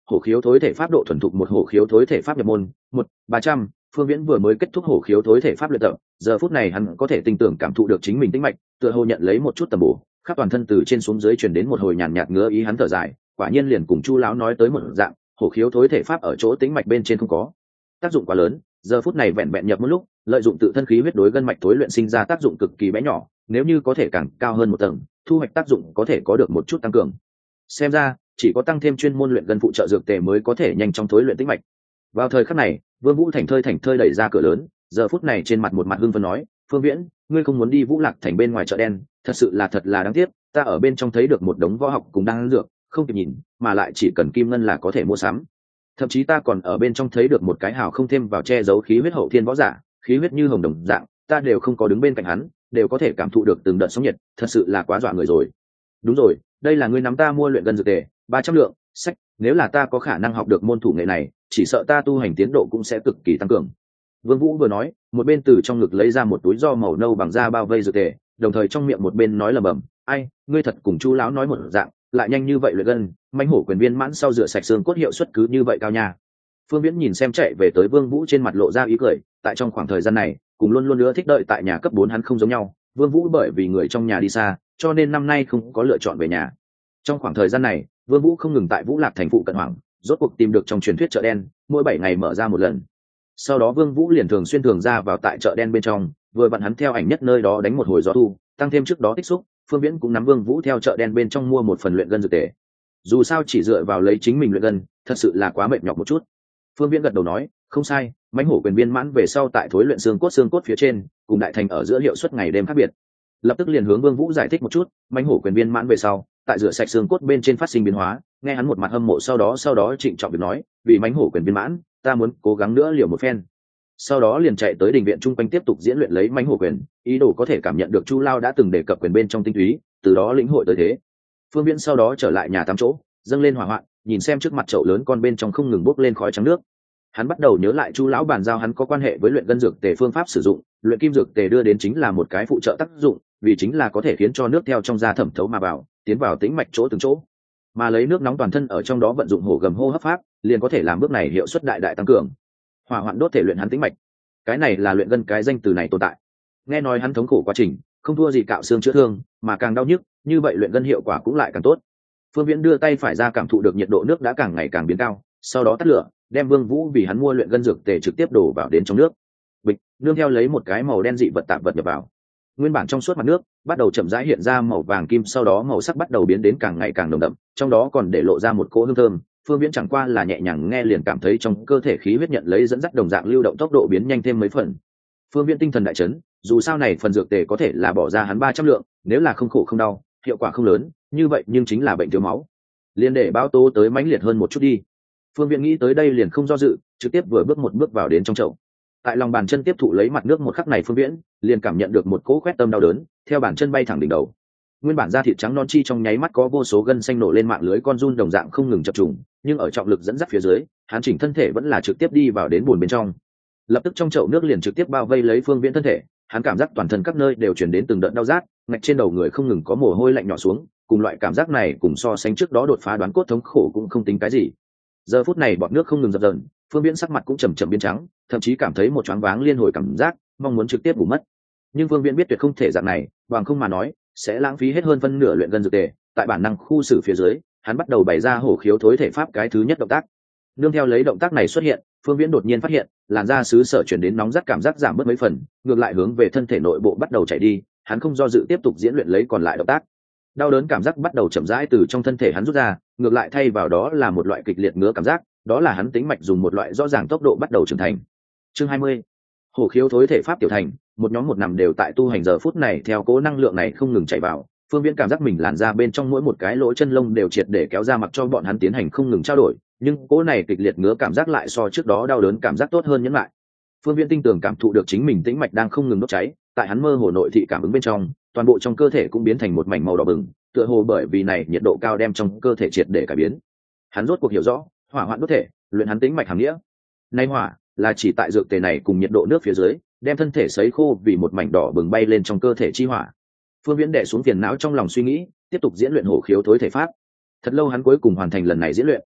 hổ khiếu thối thể pháp độ thuần thục một hổ khiếu thối thể pháp nhập môn một ba trăm Phương Viễn vừa mới kết thúc hổ khiếu thối thể pháp luyện tập, giờ phút này hắn có thể tinh tưởng cảm thụ được chính mình tĩnh mạch, tựa hồ nhận lấy một chút tầm bổ, khắp toàn thân từ trên xuống dưới truyền đến một hồi nhàn nhạt ngứa ý, hắn thở dài, quả nhiên liền cùng Chu lão nói tới một dạng, hổ khiếu thối thể pháp ở chỗ tĩnh mạch bên trên không có tác dụng quá lớn, giờ phút này vẹn vẹn nhập một lúc, lợi dụng tự thân khí huyết đối gân mạch thối luyện sinh ra tác dụng cực kỳ bé nhỏ, nếu như có thể càng cao hơn một tầng, thu hoạch tác dụng có thể có được một chút tăng cường. Xem ra, chỉ có tăng thêm chuyên môn luyện gân phụ trợ dược tề mới có thể nhanh chóng thối luyện tĩnh mạch. Vào thời khắc này, Vương Vũ thành thơi thành thơi đẩy ra cửa lớn, giờ phút này trên mặt một mặt hưng phấn nói, Phương Viễn, ngươi không muốn đi Vũ Lạc thành bên ngoài chợ đen, thật sự là thật là đáng tiếc, ta ở bên trong thấy được một đống võ học cùng đang dược, không kịp nhìn, mà lại chỉ cần kim ngân là có thể mua sắm. Thậm chí ta còn ở bên trong thấy được một cái hào không thêm vào che giấu khí huyết hậu thiên võ giả, khí huyết như hồng đồng dạng, ta đều không có đứng bên cạnh hắn, đều có thể cảm thụ được từng đợt sóng nhiệt, thật sự là quá dọa người rồi. Đúng rồi, đây là ngươi nắm ta mua luyện gân dược tề, ba trăm lượng, sách, nếu là ta có khả năng học được môn thủ nghệ này, chỉ sợ ta tu hành tiến độ cũng sẽ cực kỳ tăng cường. Vương Vũ vừa nói, một bên từ trong ngực lấy ra một túi do màu nâu bằng da bao vây dược tề, đồng thời trong miệng một bên nói lẩm bẩm, ai, ngươi thật cùng Chu lão nói một dạng, lại nhanh như vậy luyện gân, mãnh hổ quyền viên mãn sau rửa sạch xương cốt hiệu suất cứ như vậy cao nha. Phương Viễn nhìn xem chạy về tới Vương Vũ trên mặt lộ ra ý cười, tại trong khoảng thời gian này, cùng luôn luôn nữa thích đợi tại nhà cấp bốn hắn không giống nhau, Vương Vũ bởi vì người trong nhà đi xa, cho nên năm nay không có lựa chọn về nhà. Trong khoảng thời gian này, Vương Vũ không ngừng tại Vũ Lạc thành phụ cận hoảng, rốt cuộc tìm được trong truyền thuyết chợ đen, mỗi bảy ngày mở ra một lần. Sau đó Vương Vũ liền thường xuyên thường ra vào tại chợ đen bên trong, vừa vặn hắn theo ảnh nhất nơi đó đánh một hồi gió thu, tăng thêm trước đó tích xúc, Phương Viễn cũng nắm Vương Vũ theo chợ đen bên trong mua một phần luyện gân dược tề. Dù sao chỉ dựa vào lấy chính mình luyện gân, thật sự là quá mệt nhọc một chút. Phương Viễn gật đầu nói, không sai, mãnh hổ quyền viên mãn về sau tại thối luyện xương cốt xương cốt phía trên, cùng đại thành ở giữa hiệu suất ngày đêm khác biệt. Lập tức liền hướng Vương Vũ giải thích một chút, mãnh hổ quyền viên mãn về sau, tại rửa sạch xương cốt bên trên phát sinh biến hóa, nghe hắn một mặt hâm mộ, sau đó sau đó trịnh trọng việc nói, vì mãnh hổ quyền viên mãn, ta muốn cố gắng nữa liều một phen. Sau đó liền chạy tới đình viện trung quanh tiếp tục diễn luyện lấy mãnh hổ quyền, ý đồ có thể cảm nhận được Chu Lao đã từng đề cập quyền bên trong tinh túy, từ đó lĩnh hội tới thế. Phương Viễn sau đó trở lại nhà tắm chỗ, dâng lên hỏa hoạn, nhìn xem trước mặt chậu lớn con bên trong không ngừng bốc lên khói trắng nước. Hắn bắt đầu nhớ lại Chu lão bàn giao hắn có quan hệ với luyện gân dược tề phương pháp sử dụng, luyện kim dược tề đưa đến chính là một cái phụ trợ tác dụng, vì chính là có thể khiến cho nước theo trong da thẩm thấu mà vào, tiến vào tĩnh mạch chỗ từng chỗ, mà lấy nước nóng toàn thân ở trong đó vận dụng hổ gầm hô hấp pháp, liền có thể làm bước này hiệu suất đại đại tăng cường. Hỏa hoạn đốt thể luyện hắn tĩnh mạch, cái này là luyện gân cái danh từ này tồn tại. Nghe nói hắn thống khổ quá trình, không thua gì cạo xương chữa thương, mà càng đau nhức, như vậy luyện gân hiệu quả cũng lại càng tốt. Phương Viễn đưa tay phải ra cảm thụ được nhiệt độ nước đã càng ngày càng biến cao, sau đó tắt lửa, đem Vương Vũ vì hắn mua luyện gân dược tề trực tiếp đổ vào đến trong nước. Bịch, nương theo lấy một cái màu đen dị vật tạp vật nhập vào. Nguyên bản trong suốt mặt nước bắt đầu chậm rãi hiện ra màu vàng kim, sau đó màu sắc bắt đầu biến đến càng ngày càng nồng đậm, trong đó còn để lộ ra một cỗ hương thơm. Phương Viễn chẳng qua là nhẹ nhàng nghe liền cảm thấy trong cơ thể khí huyết nhận lấy dẫn dắt đồng dạng lưu động tốc độ biến nhanh thêm mấy phần. Phương Viễn tinh thần đại chấn, dù sao này phần dược tề có thể là bỏ ra hắn ba trăm lượng, nếu là không khổ không đau, hiệu quả không lớn, như vậy nhưng chính là bệnh thiếu máu. Liền để báo tố tới mãnh liệt hơn một chút đi. Phương Viễn nghĩ tới đây liền không do dự, trực tiếp vừa bước một bước vào đến trong chậu. Tại lòng bàn chân tiếp thụ lấy mặt nước một khắc này, Phương Viễn liền cảm nhận được một cỗ quét tâm đau đớn, theo bàn chân bay thẳng đỉnh đầu. Nguyên bản da thịt trắng non chi trong nháy mắt có vô số gân xanh nổ lên, mạng lưới con giun đồng dạng không ngừng chập trùng, nhưng ở trọng lực dẫn dắt phía dưới, hắn chỉnh thân thể vẫn là trực tiếp đi vào đến buồn bên trong. Lập tức trong chậu nước liền trực tiếp bao vây lấy Phương Viễn thân thể, hắn cảm giác toàn thân các nơi đều truyền đến từng đợt đau rát, ngạch trên đầu người không ngừng có mồ hôi lạnh nhỏ xuống, cùng loại cảm giác này cùng so sánh trước đó đột phá đoán cốt thống khổ cũng không tính cái gì. Giờ phút này bọt nước không ngừng dập dờn, Phương Viễn sắc mặt cũng chầm chậm biến trắng, thậm chí cảm thấy một choáng váng liên hồi cảm giác, mong muốn trực tiếp ngủ mất. Nhưng Phương Viễn biết tuyệt không thể dạng này, bằng không mà nói sẽ lãng phí hết hơn phân nửa luyện gân dược tề. Tại bản năng khu xử phía dưới, hắn bắt đầu bày ra hổ khiếu thối thể pháp cái thứ nhất động tác. Nương theo lấy động tác này xuất hiện, Phương Viễn đột nhiên phát hiện làn da xứ sở chuyển đến nóng rát, cảm giác giảm bớt mấy phần, ngược lại hướng về thân thể nội bộ bắt đầu chảy đi. Hắn không do dự tiếp tục diễn luyện lấy còn lại động tác. Đau đớn cảm giác bắt đầu chậm rãi từ trong thân thể hắn rút ra, ngược lại thay vào đó là một loại kịch liệt ngứa cảm giác, đó là hắn tĩnh mạch dùng một loại rõ ràng tốc độ bắt đầu trưởng thành. Chương hai mươi, hổ khiếu thối thể pháp tiểu thành. Một nhóm một nằm đều tại tu hành giờ phút này, theo cố năng lượng này không ngừng chảy vào, Phương Viễn cảm giác mình làn ra bên trong mỗi một cái lỗ chân lông đều triệt để kéo ra, mặc cho bọn hắn tiến hành không ngừng trao đổi, nhưng cố này kịch liệt ngứa cảm giác lại so trước đó đau đớn cảm giác tốt hơn nhẫn lại. Phương Viễn tinh tường cảm thụ được chính mình tĩnh mạch đang không ngừng đốt cháy, tại hắn mơ hồ nội thị cảm ứng bên trong, toàn bộ trong cơ thể cũng biến thành một mảnh màu đỏ bừng, tựa hồ bởi vì này nhiệt độ cao đem trong cơ thể triệt để cải biến. Hắn rốt cuộc hiểu rõ hỏa hoạn đốt thể, luyện hắn tĩnh mạch hàm nghĩa. Nay hỏa là chỉ tại dược tề này cùng nhiệt độ nước phía dưới, đem thân thể sấy khô vì một mảnh đỏ bừng bay lên trong cơ thể chi hỏa. Phương Viễn đè xuống phiền não trong lòng suy nghĩ, tiếp tục diễn luyện hổ khiếu thối thể pháp. Thật lâu hắn cuối cùng hoàn thành lần này diễn luyện.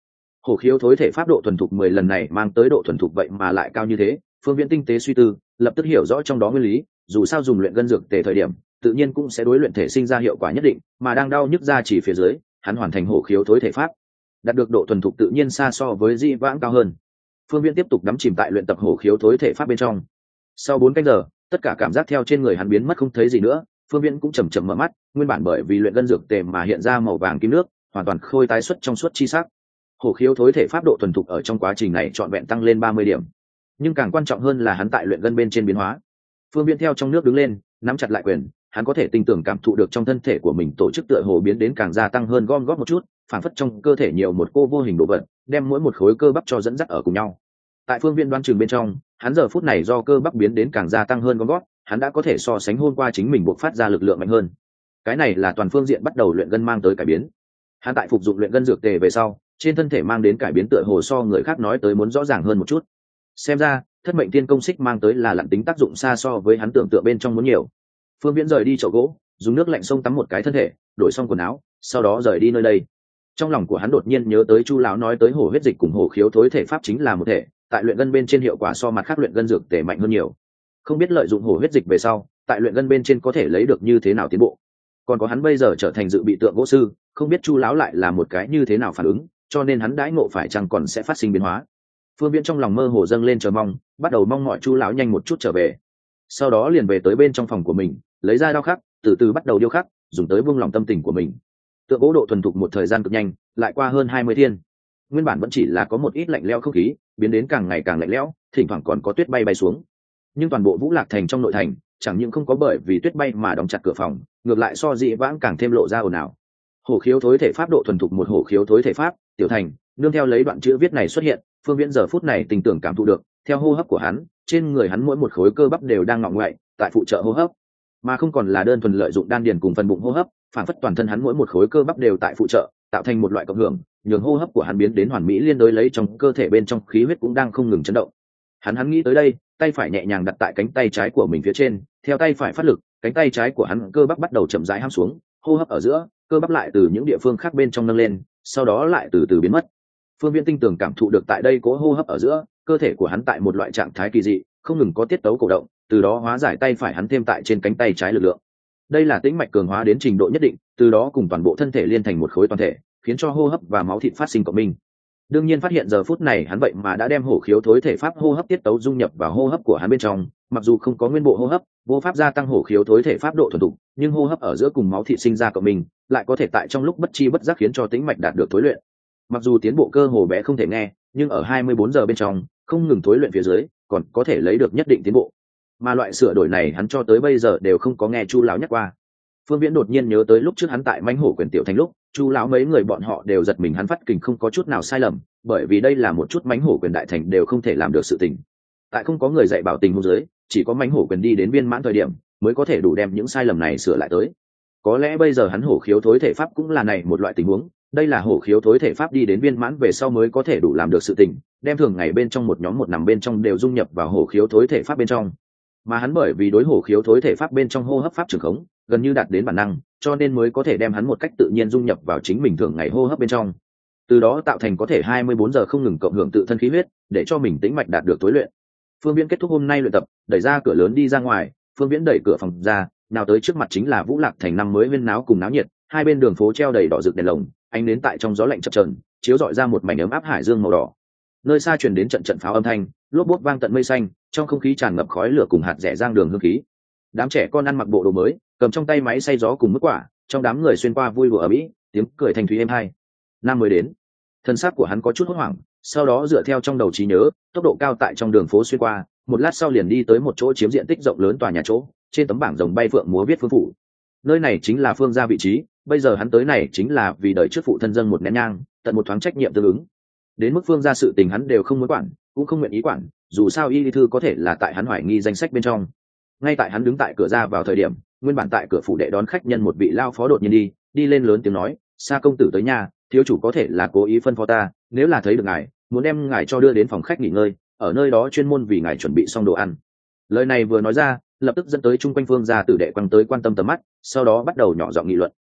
Hổ khiếu thối thể pháp độ thuần thục mười lần này mang tới độ thuần thục vậy mà lại cao như thế, Phương Viễn tinh tế suy tư, lập tức hiểu rõ trong đó nguyên lý, dù sao dùng luyện ngân dược tề thời điểm, tự nhiên cũng sẽ đối luyện thể sinh ra hiệu quả nhất định, mà đang đau nhức ra chỉ phía dưới, hắn hoàn thành hổ khiếu thối thể pháp, đạt được độ thuần thục tự nhiên xa so với di vãng cao hơn. Phương Viễn tiếp tục đắm chìm tại luyện tập hổ khiếu thối thể pháp bên trong. Sau bốn canh giờ, tất cả cảm giác theo trên người hắn biến mất không thấy gì nữa, Phương Viễn cũng chầm chậm mở mắt, nguyên bản bởi vì luyện ngân dược tề mà hiện ra màu vàng kim nước, hoàn toàn khôi tái xuất trong suốt chi sắc. Hổ khiếu thối thể pháp độ thuần thục ở trong quá trình này trọn vẹn tăng lên ba mươi điểm, nhưng càng quan trọng hơn là hắn tại luyện ngân bên trên biến hóa. Phương Viễn theo trong nước đứng lên, nắm chặt lại quyền, hắn có thể tinh tường cảm thụ được trong thân thể của mình tổ chức tựa hồ biến đến càng gia tăng hơn gom góp một chút, phản phất trong cơ thể nhiều một cô vô hình đồ vật, đem mỗi một khối cơ bắp cho dẫn dắt ở cùng nhau. Tại Phương Viễn đoán chừng bên trong, hắn giờ phút này do cơ bắp biến đến càng gia tăng hơn gom góp, hắn đã có thể so sánh hôm qua chính mình buộc phát ra lực lượng mạnh hơn. Cái này là toàn phương diện bắt đầu luyện ngân mang tới cải biến. Hắn tại phục dụng luyện ngân dược tề về sau, trên thân thể mang đến cải biến tựa hồ so người khác nói tới muốn rõ ràng hơn một chút. Xem ra thất mệnh tiên công xích mang tới là lặn tính tác dụng xa so với hắn tưởng tượng bên trong muốn nhiều. Phương Viễn rời đi chậu gỗ, dùng nước lạnh xông tắm một cái thân thể, đổi xong quần áo, sau đó rời đi nơi đây. Trong lòng của hắn đột nhiên nhớ tới Chu lão nói tới hổ huyết dịch cùng hổ khiếu thối thể pháp chính là một thể, tại luyện ngân bên trên hiệu quả so mặt khác luyện ngân dược tề mạnh hơn nhiều. Không biết lợi dụng hổ huyết dịch về sau, tại luyện ngân bên trên có thể lấy được như thế nào tiến bộ. Còn có hắn bây giờ trở thành dự bị tượng gỗ sư, không biết Chu lão lại là một cái như thế nào phản ứng, cho nên hắn đãi ngộ phải chăng còn sẽ phát sinh biến hóa. Phương Viễn trong lòng mơ hồ dâng lên chờ mong, bắt đầu mong mọi Chu lão nhanh một chút trở về. Sau đó liền về tới bên trong phòng của mình, lấy ra đao khắc, từ từ bắt đầu điêu khắc, dùng tới buông lòng tâm tình của mình. Tượng gỗ độ thuần thục một thời gian cực nhanh, lại qua hơn hai mươi thiên. Nguyên bản vẫn chỉ là có một ít lạnh lẽo không khí, biến đến càng ngày càng lạnh lẽo, thỉnh thoảng còn có tuyết bay bay xuống. Nhưng toàn bộ Vũ Lạc thành trong nội thành, chẳng những không có bởi vì tuyết bay mà đóng chặt cửa phòng, ngược lại so dị vãng càng thêm lộ ra ồn ào. Hổ khiếu thối thể pháp độ thuần thục một hổ khiếu thối thể pháp, tiểu thành, nương theo lấy đoạn chữ viết này xuất hiện, Phương Viễn giờ phút này tình tưởng cảm thụ được, theo hô hấp của hắn, trên người hắn mỗi một khối cơ bắp đều đang ngọ ngoại, tại phụ trợ hô hấp, mà không còn là đơn thuần lợi dụng đan điền cùng phần bụng hô hấp, phản phất toàn thân hắn mỗi một khối cơ bắp đều tại phụ trợ, tạo thành một loại cộng hưởng, nhường hô hấp của hắn biến đến hoàn mỹ liên đối lấy trong cơ thể bên trong khí huyết cũng đang không ngừng chấn động. Hắn hắn nghĩ tới đây, tay phải nhẹ nhàng đặt tại cánh tay trái của mình phía trên, theo tay phải phát lực, cánh tay trái của hắn cơ bắp bắt đầu chậm rãi ham xuống, hô hấp ở giữa, cơ bắp lại từ những địa phương khác bên trong nâng lên, sau đó lại từ từ biến mất. Phương Viễn tinh tường cảm thụ được tại đây cố hô hấp ở giữa, cơ thể của hắn tại một loại trạng thái kỳ dị, không ngừng có tiết tấu cổ động, từ đó hóa giải tay phải hắn thêm tại trên cánh tay trái lực lượng. Đây là tĩnh mạch cường hóa đến trình độ nhất định, từ đó cùng toàn bộ thân thể liên thành một khối toàn thể, khiến cho hô hấp và máu thịt phát sinh cộng minh. Đương nhiên phát hiện giờ phút này hắn vậy mà đã đem hổ khiếu thối thể pháp hô hấp tiết tấu dung nhập vào hô hấp của hắn bên trong, mặc dù không có nguyên bộ hô hấp, vô pháp gia tăng hổ khiếu thối thể pháp độ thuần thục, nhưng hô hấp ở giữa cùng máu thịt sinh ra cộng minh, lại có thể tại trong lúc bất chi bất giác khiến cho tĩnh mạch đạt được thối luyện. Mặc dù tiến bộ cơ hồ bé không thể nghe, nhưng ở hai mươi bốn giờ bên trong, không ngừng thối luyện phía dưới, còn có thể lấy được nhất định tiến bộ. Mà loại sửa đổi này hắn cho tới bây giờ đều không có nghe Chu lão nhắc qua. Phương Viễn đột nhiên nhớ tới lúc trước hắn tại mãnh hổ quyền tiểu thành lúc, Chu lão mấy người bọn họ đều giật mình hắn phát kình không có chút nào sai lầm, bởi vì đây là một chút mãnh hổ quyền đại thành đều không thể làm được sự tình. Tại không có người dạy bảo tình huống dưới, chỉ có mãnh hổ quyền đi đến viên mãn thời điểm, mới có thể đủ đem những sai lầm này sửa lại tới. Có lẽ bây giờ hắn hổ khiếu thối thể pháp cũng là này một loại tình huống, đây là hổ khiếu thối thể pháp đi đến viên mãn về sau mới có thể đủ làm được sự tình, đem thường ngày bên trong một nhóm một nằm bên trong đều dung nhập vào hổ khiếu thối thể pháp bên trong. Mà hắn bởi vì đối hổ khiếu thối thể pháp bên trong hô hấp pháp trường khống gần như đạt đến bản năng, cho nên mới có thể đem hắn một cách tự nhiên dung nhập vào chính mình thường ngày hô hấp bên trong, từ đó tạo thành có thể hai mươi bốn giờ không ngừng cộng hưởng tự thân khí huyết, để cho mình tĩnh mạch đạt được tối luyện. Phương Viễn kết thúc hôm nay luyện tập, đẩy ra cửa lớn đi ra ngoài. Phương Viễn đẩy cửa phòng ra, nào tới trước mặt chính là Vũ Lạc thành năm mới huyên náo cùng náo nhiệt, hai bên đường phố treo đầy đỏ rực đèn lồng, ánh nến tại trong gió lạnh chập chờn, chiếu rọi ra một mảnh ấm áp hải dương màu đỏ. Nơi xa truyền đến trận trận pháo âm thanh, lốp bốp vang tận mây xanh, trong không khí tràn ngập khói lửa cùng hạt rẻ rang đường hương khí. Đám trẻ con ăn mặc bộ đồ mới, cầm trong tay máy xay gió cùng mức quả, trong đám người xuyên qua vui đùa ở mỹ, tiếng cười thành thúy êm hai. Năm mới đến, thân xác của hắn có chút hốt hoảng, sau đó dựa theo trong đầu trí nhớ, tốc độ cao tại trong đường phố xuyên qua, một lát sau liền đi tới một chỗ chiếm diện tích rộng lớn tòa nhà chỗ, trên tấm bảng rồng bay phượng múa viết phương phủ. Nơi này chính là Phương gia vị trí, bây giờ hắn tới này chính là vì đợi trước phụ thân dâng một nén nhang, tận một thoáng trách nhiệm tương ứng. Đến mức Phương gia sự tình hắn đều không muốn quản, cũng không nguyện ý quản, dù sao y lý thư có thể là tại hắn hoài nghi danh sách bên trong. Ngay tại hắn đứng tại cửa ra vào thời điểm, nguyên bản tại cửa phủ đệ đón khách nhân một vị lao phó đột nhiên đi đi lên lớn tiếng nói: Sa công tử tới nhà, thiếu chủ có thể là cố ý phân phó ta, nếu là thấy được ngài, muốn đem ngài cho đưa đến phòng khách nghỉ ngơi, ở nơi đó chuyên môn vì ngài chuẩn bị xong đồ ăn. Lời này vừa nói ra, lập tức dẫn tới chung quanh Phương gia tử đệ quăng tới quan tâm tầm mắt, sau đó bắt đầu nhỏ giọng nghị luận.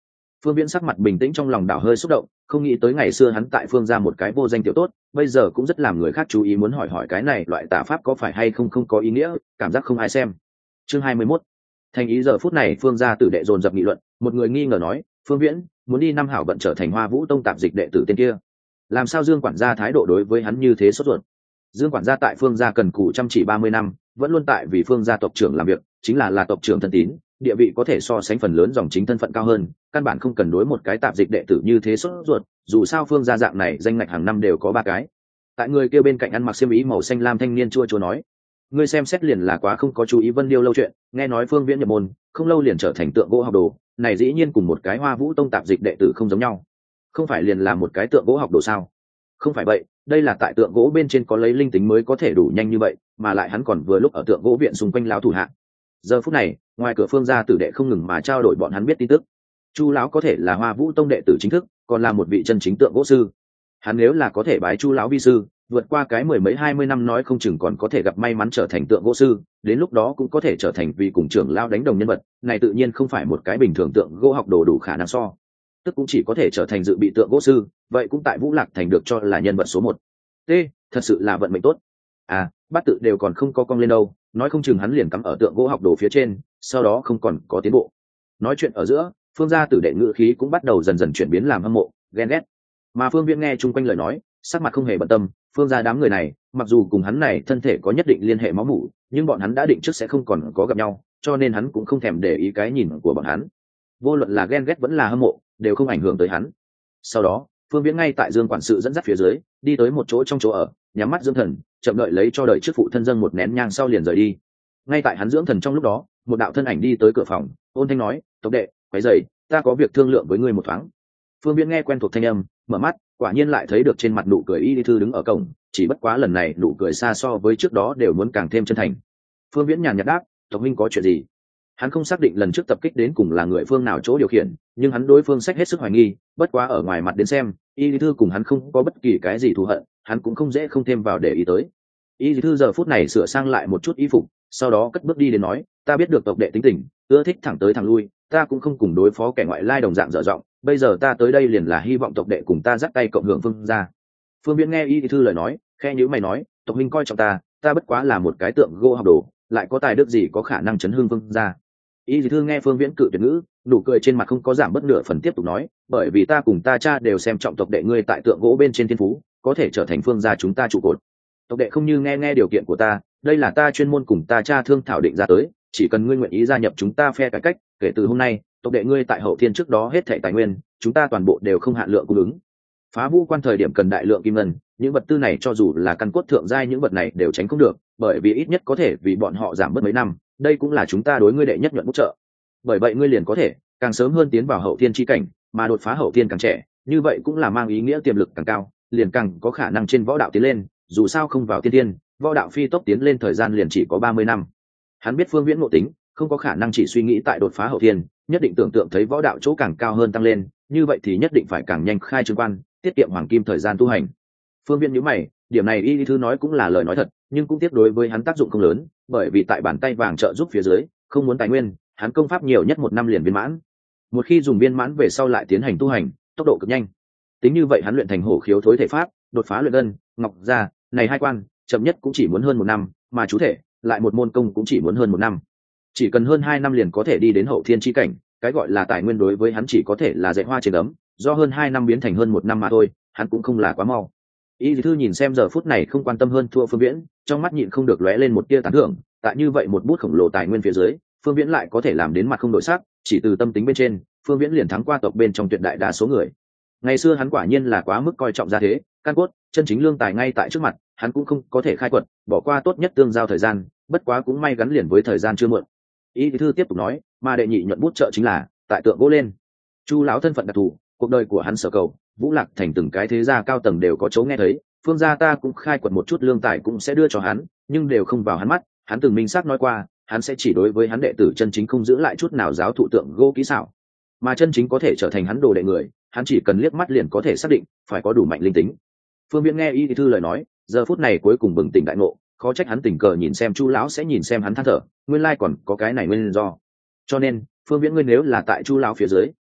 Phương Viễn sắc mặt bình tĩnh, trong lòng đảo hơi xúc động, không nghĩ tới ngày xưa hắn tại Phương gia một cái vô danh tiểu tốt, bây giờ cũng rất làm người khác chú ý, muốn hỏi hỏi cái này loại tà pháp có phải hay không không có ý nghĩa, cảm giác không ai xem. Chương hai mươi mốt. Thành ý giờ phút này Phương gia tử đệ dồn dập nghị luận, một người nghi ngờ nói, Phương Viễn muốn đi năm hảo vận trở thành Hoa Vũ Tông tạp dịch đệ tử tên kia. Làm sao Dương quản gia thái độ đối với hắn như thế sốt ruột? Dương quản gia tại Phương gia cần cù chăm chỉ ba mươi năm, vẫn luôn tại vì Phương gia tộc trưởng làm việc, chính là là tộc trưởng thân tín, địa vị có thể so sánh phần lớn dòng chính thân phận cao hơn, căn bản không cần đối một cái tạp dịch đệ tử như thế sốt ruột, dù sao Phương gia dạng này danh ngạch hàng năm đều có ba cái. Tại người kia bên cạnh ăn mặc xiêm y màu xanh lam thanh niên chua chua nói, ngươi xem xét liền là quá không có chú ý Vân Điêu lâu chuyện, nghe nói Phương Viễn nhập môn, không lâu liền trở thành tượng gỗ học đồ, này dĩ nhiên cùng một cái Hoa Vũ Tông tạp dịch đệ tử không giống nhau. Không phải liền là một cái tượng gỗ học đồ sao? Không phải vậy, đây là tại tượng gỗ bên trên có lấy linh tính mới có thể đủ nhanh như vậy, mà lại hắn còn vừa lúc ở tượng gỗ viện xung quanh lão thủ hạ. Giờ phút này, ngoài cửa Phương gia tử đệ không ngừng mà trao đổi bọn hắn biết tin tức. Chu lão có thể là Hoa Vũ Tông đệ tử chính thức, còn là một vị chân chính tượng gỗ sư. Hắn nếu là có thể bái Chu lão vi sư, vượt qua cái mười mấy hai mươi năm nói không chừng còn có thể gặp may mắn trở thành tượng gỗ sư, đến lúc đó cũng có thể trở thành vị cùng trưởng lão đánh đồng nhân vật, này tự nhiên không phải một cái bình thường tượng gỗ học đồ đủ khả năng so. Tức cũng chỉ có thể trở thành dự bị tượng gỗ sư, vậy cũng tại Vũ Lạc thành được cho là nhân vật số một. T, thật sự là vận mệnh tốt. À, bát tự đều còn không có cong lên đâu, nói không chừng hắn liền cắm ở tượng gỗ học đồ phía trên, sau đó không còn có tiến bộ. Nói chuyện ở giữa, Phương gia tử đệ ngữ khí cũng bắt đầu dần dần chuyển biến làm hâm mộ, ghen ghét. Mà Phương Viễn nghe chung quanh lời nói, sắc mặt không hề bận tâm, Phương gia đám người này, mặc dù cùng hắn này thân thể có nhất định liên hệ máu mủ, nhưng bọn hắn đã định trước sẽ không còn có gặp nhau, cho nên hắn cũng không thèm để ý cái nhìn của bọn hắn. Vô luận là ghen ghét vẫn là hâm mộ, đều không ảnh hưởng tới hắn. Sau đó, Phương Viễn ngay tại Dương quản sự dẫn dắt phía dưới, đi tới một chỗ trong chỗ ở, nhắm mắt dưỡng thần, chậm đợi lấy cho đời trước phụ thân dâng một nén nhang sau liền rời đi. Ngay tại hắn dưỡng thần trong lúc đó, một đạo thân ảnh đi tới cửa phòng, ôn thanh nói, tộc đệ, quấy rầy, ta có việc thương lượng với ngươi một thoáng. Phương Viễn nghe quen thuộc thanh âm, mở mắt, quả nhiên lại thấy được trên mặt nụ cười Y Lý Thư đứng ở cổng, chỉ bất quá lần này nụ cười xa so với trước đó đều muốn càng thêm chân thành. Phương Viễn nhàn nhạt đáp, tộc huynh có chuyện gì? Hắn không xác định lần trước tập kích đến cùng là người phương nào chỗ điều khiển, nhưng hắn đối phương sách hết sức hoài nghi, bất quá ở ngoài mặt đến xem, Y Lý Thư cùng hắn không có bất kỳ cái gì thù hận, hắn cũng không dễ không thêm vào để ý tới. Y Lý Thư giờ phút này sửa sang lại một chút y phục, sau đó cất bước đi đến nói, ta biết được tộc đệ tính tình, ưa thích thẳng tới thẳng lui, ta cũng không cùng đối phó kẻ ngoại lai đồng dạng dở giọng, bây giờ ta tới đây liền là hy vọng tộc đệ cùng ta dắt tay cộng hưởng Phương gia. Phương Viễn nghe Y Lý Thư lời nói, khe nhíu mày nói, tộc huynh coi trọng ta, ta bất quá là một cái tượng gỗ học đồ, lại có tài đức gì có khả năng chấn hưng Phương gia. Y Lý Thư nghe Phương Viễn cự tuyệt ngữ, nụ cười trên mặt không có giảm bất nửa phần, tiếp tục nói, bởi vì ta cùng ta cha đều xem trọng tộc đệ ngươi tại tượng gỗ bên trên thiên phú, có thể trở thành Phương gia chúng ta trụ cột. Tộc đệ không như nghe nghe điều kiện của ta, đây là ta chuyên môn cùng ta cha thương thảo định ra tới, chỉ cần ngươi nguyện ý gia nhập chúng ta phe cải cách, kể từ hôm nay, tộc đệ ngươi tại hậu thiên trước đó hết thảy tài nguyên, chúng ta toàn bộ đều không hạn lượng cung ứng. Phá vũ quan thời điểm cần đại lượng kim ngân, những vật tư này cho dù là căn cốt thượng giai những vật này đều tránh không được, bởi vì ít nhất có thể vì bọn họ giảm bớt mấy năm, đây cũng là chúng ta đối ngươi đệ nhất nhuận hỗ trợ. Bởi vậy ngươi liền có thể càng sớm hơn tiến vào hậu thiên chi cảnh, mà đột phá hậu thiên càng trẻ, như vậy cũng là mang ý nghĩa tiềm lực càng cao, liền càng có khả năng trên võ đạo tiến lên, dù sao không vào tiên tiên, võ đạo phi tốc tiến lên thời gian liền chỉ có ba mươi năm. Hắn biết Phương Viễn ngộ tính, không có khả năng chỉ suy nghĩ tại đột phá hậu thiên, nhất định tưởng tượng thấy võ đạo chỗ càng cao hơn tăng lên, như vậy thì nhất định phải càng nhanh khai trương quan, tiết kiệm hoàng kim thời gian tu hành. Phương Viễn nhíu mày, điểm này Y Lý Thư nói cũng là lời nói thật, nhưng cũng tiếp đối với hắn tác dụng không lớn, bởi vì tại bàn tay vàng trợ giúp phía dưới, không muốn tài nguyên, hắn công pháp nhiều nhất một năm liền viên mãn. Một khi dùng viên mãn về sau lại tiến hành tu hành, tốc độ cực nhanh. Tính như vậy hắn luyện thành hổ khiếu thối thể pháp, đột phá luyện ngân, ngọc gia, này hai quan, chậm nhất cũng chỉ muốn hơn một năm, mà chú thể, lại một môn công cũng chỉ muốn hơn một năm. Chỉ cần hơn hai năm liền có thể đi đến hậu thiên chi cảnh, cái gọi là tài nguyên đối với hắn chỉ có thể là dạy hoa trên ấm, do hơn hai năm biến thành hơn một năm mà thôi, hắn cũng không là quá mau. Y Lý Thư nhìn xem giờ phút này không quan tâm hơn thua Phương Viễn, trong mắt nhịn không được lóe lên một tia tán thưởng, tại như vậy một bút khổng lồ tài nguyên phía dưới, Phương Viễn lại có thể làm đến mặt không đổi sắc, chỉ từ tâm tính bên trên, Phương Viễn liền thắng qua tộc bên trong tuyệt đại đa số người. Ngày xưa hắn quả nhiên là quá mức coi trọng gia thế, căn cốt, chân chính lương tài ngay tại trước mặt, hắn cũng không có thể khai quật, bỏ qua tốt nhất tương giao thời gian, bất quá cũng may gắn liền với thời gian chưa muộn. Y Lý Thư tiếp tục nói, mà đệ nhị nhuận bút trợ chính là tại tượng gỗ lên. Chu lão thân phận đặc thù, cuộc đời của hắn sở cầu, Vũ Lạc thành từng cái thế gia cao tầng đều có chỗ nghe thấy, Phương gia ta cũng khai quật một chút lương tài cũng sẽ đưa cho hắn, nhưng đều không vào hắn mắt, hắn từng minh xác nói qua, hắn sẽ chỉ đối với hắn đệ tử chân chính không giữ lại chút nào giáo thụ tượng gỗ kỹ xảo, mà chân chính có thể trở thành hắn đồ đệ người, hắn chỉ cần liếc mắt liền có thể xác định, phải có đủ mạnh linh tính. Phương Viễn nghe Y Lý Thư lời nói, giờ phút này cuối cùng bừng tỉnh đại ngộ, khó trách hắn tình cờ nhìn xem Chu lão sẽ nhìn xem hắn than thở, nguyên lai còn có cái này nguyên do. Cho nên, Phương Viễn ngươi nếu là tại Chu lão phía dưới,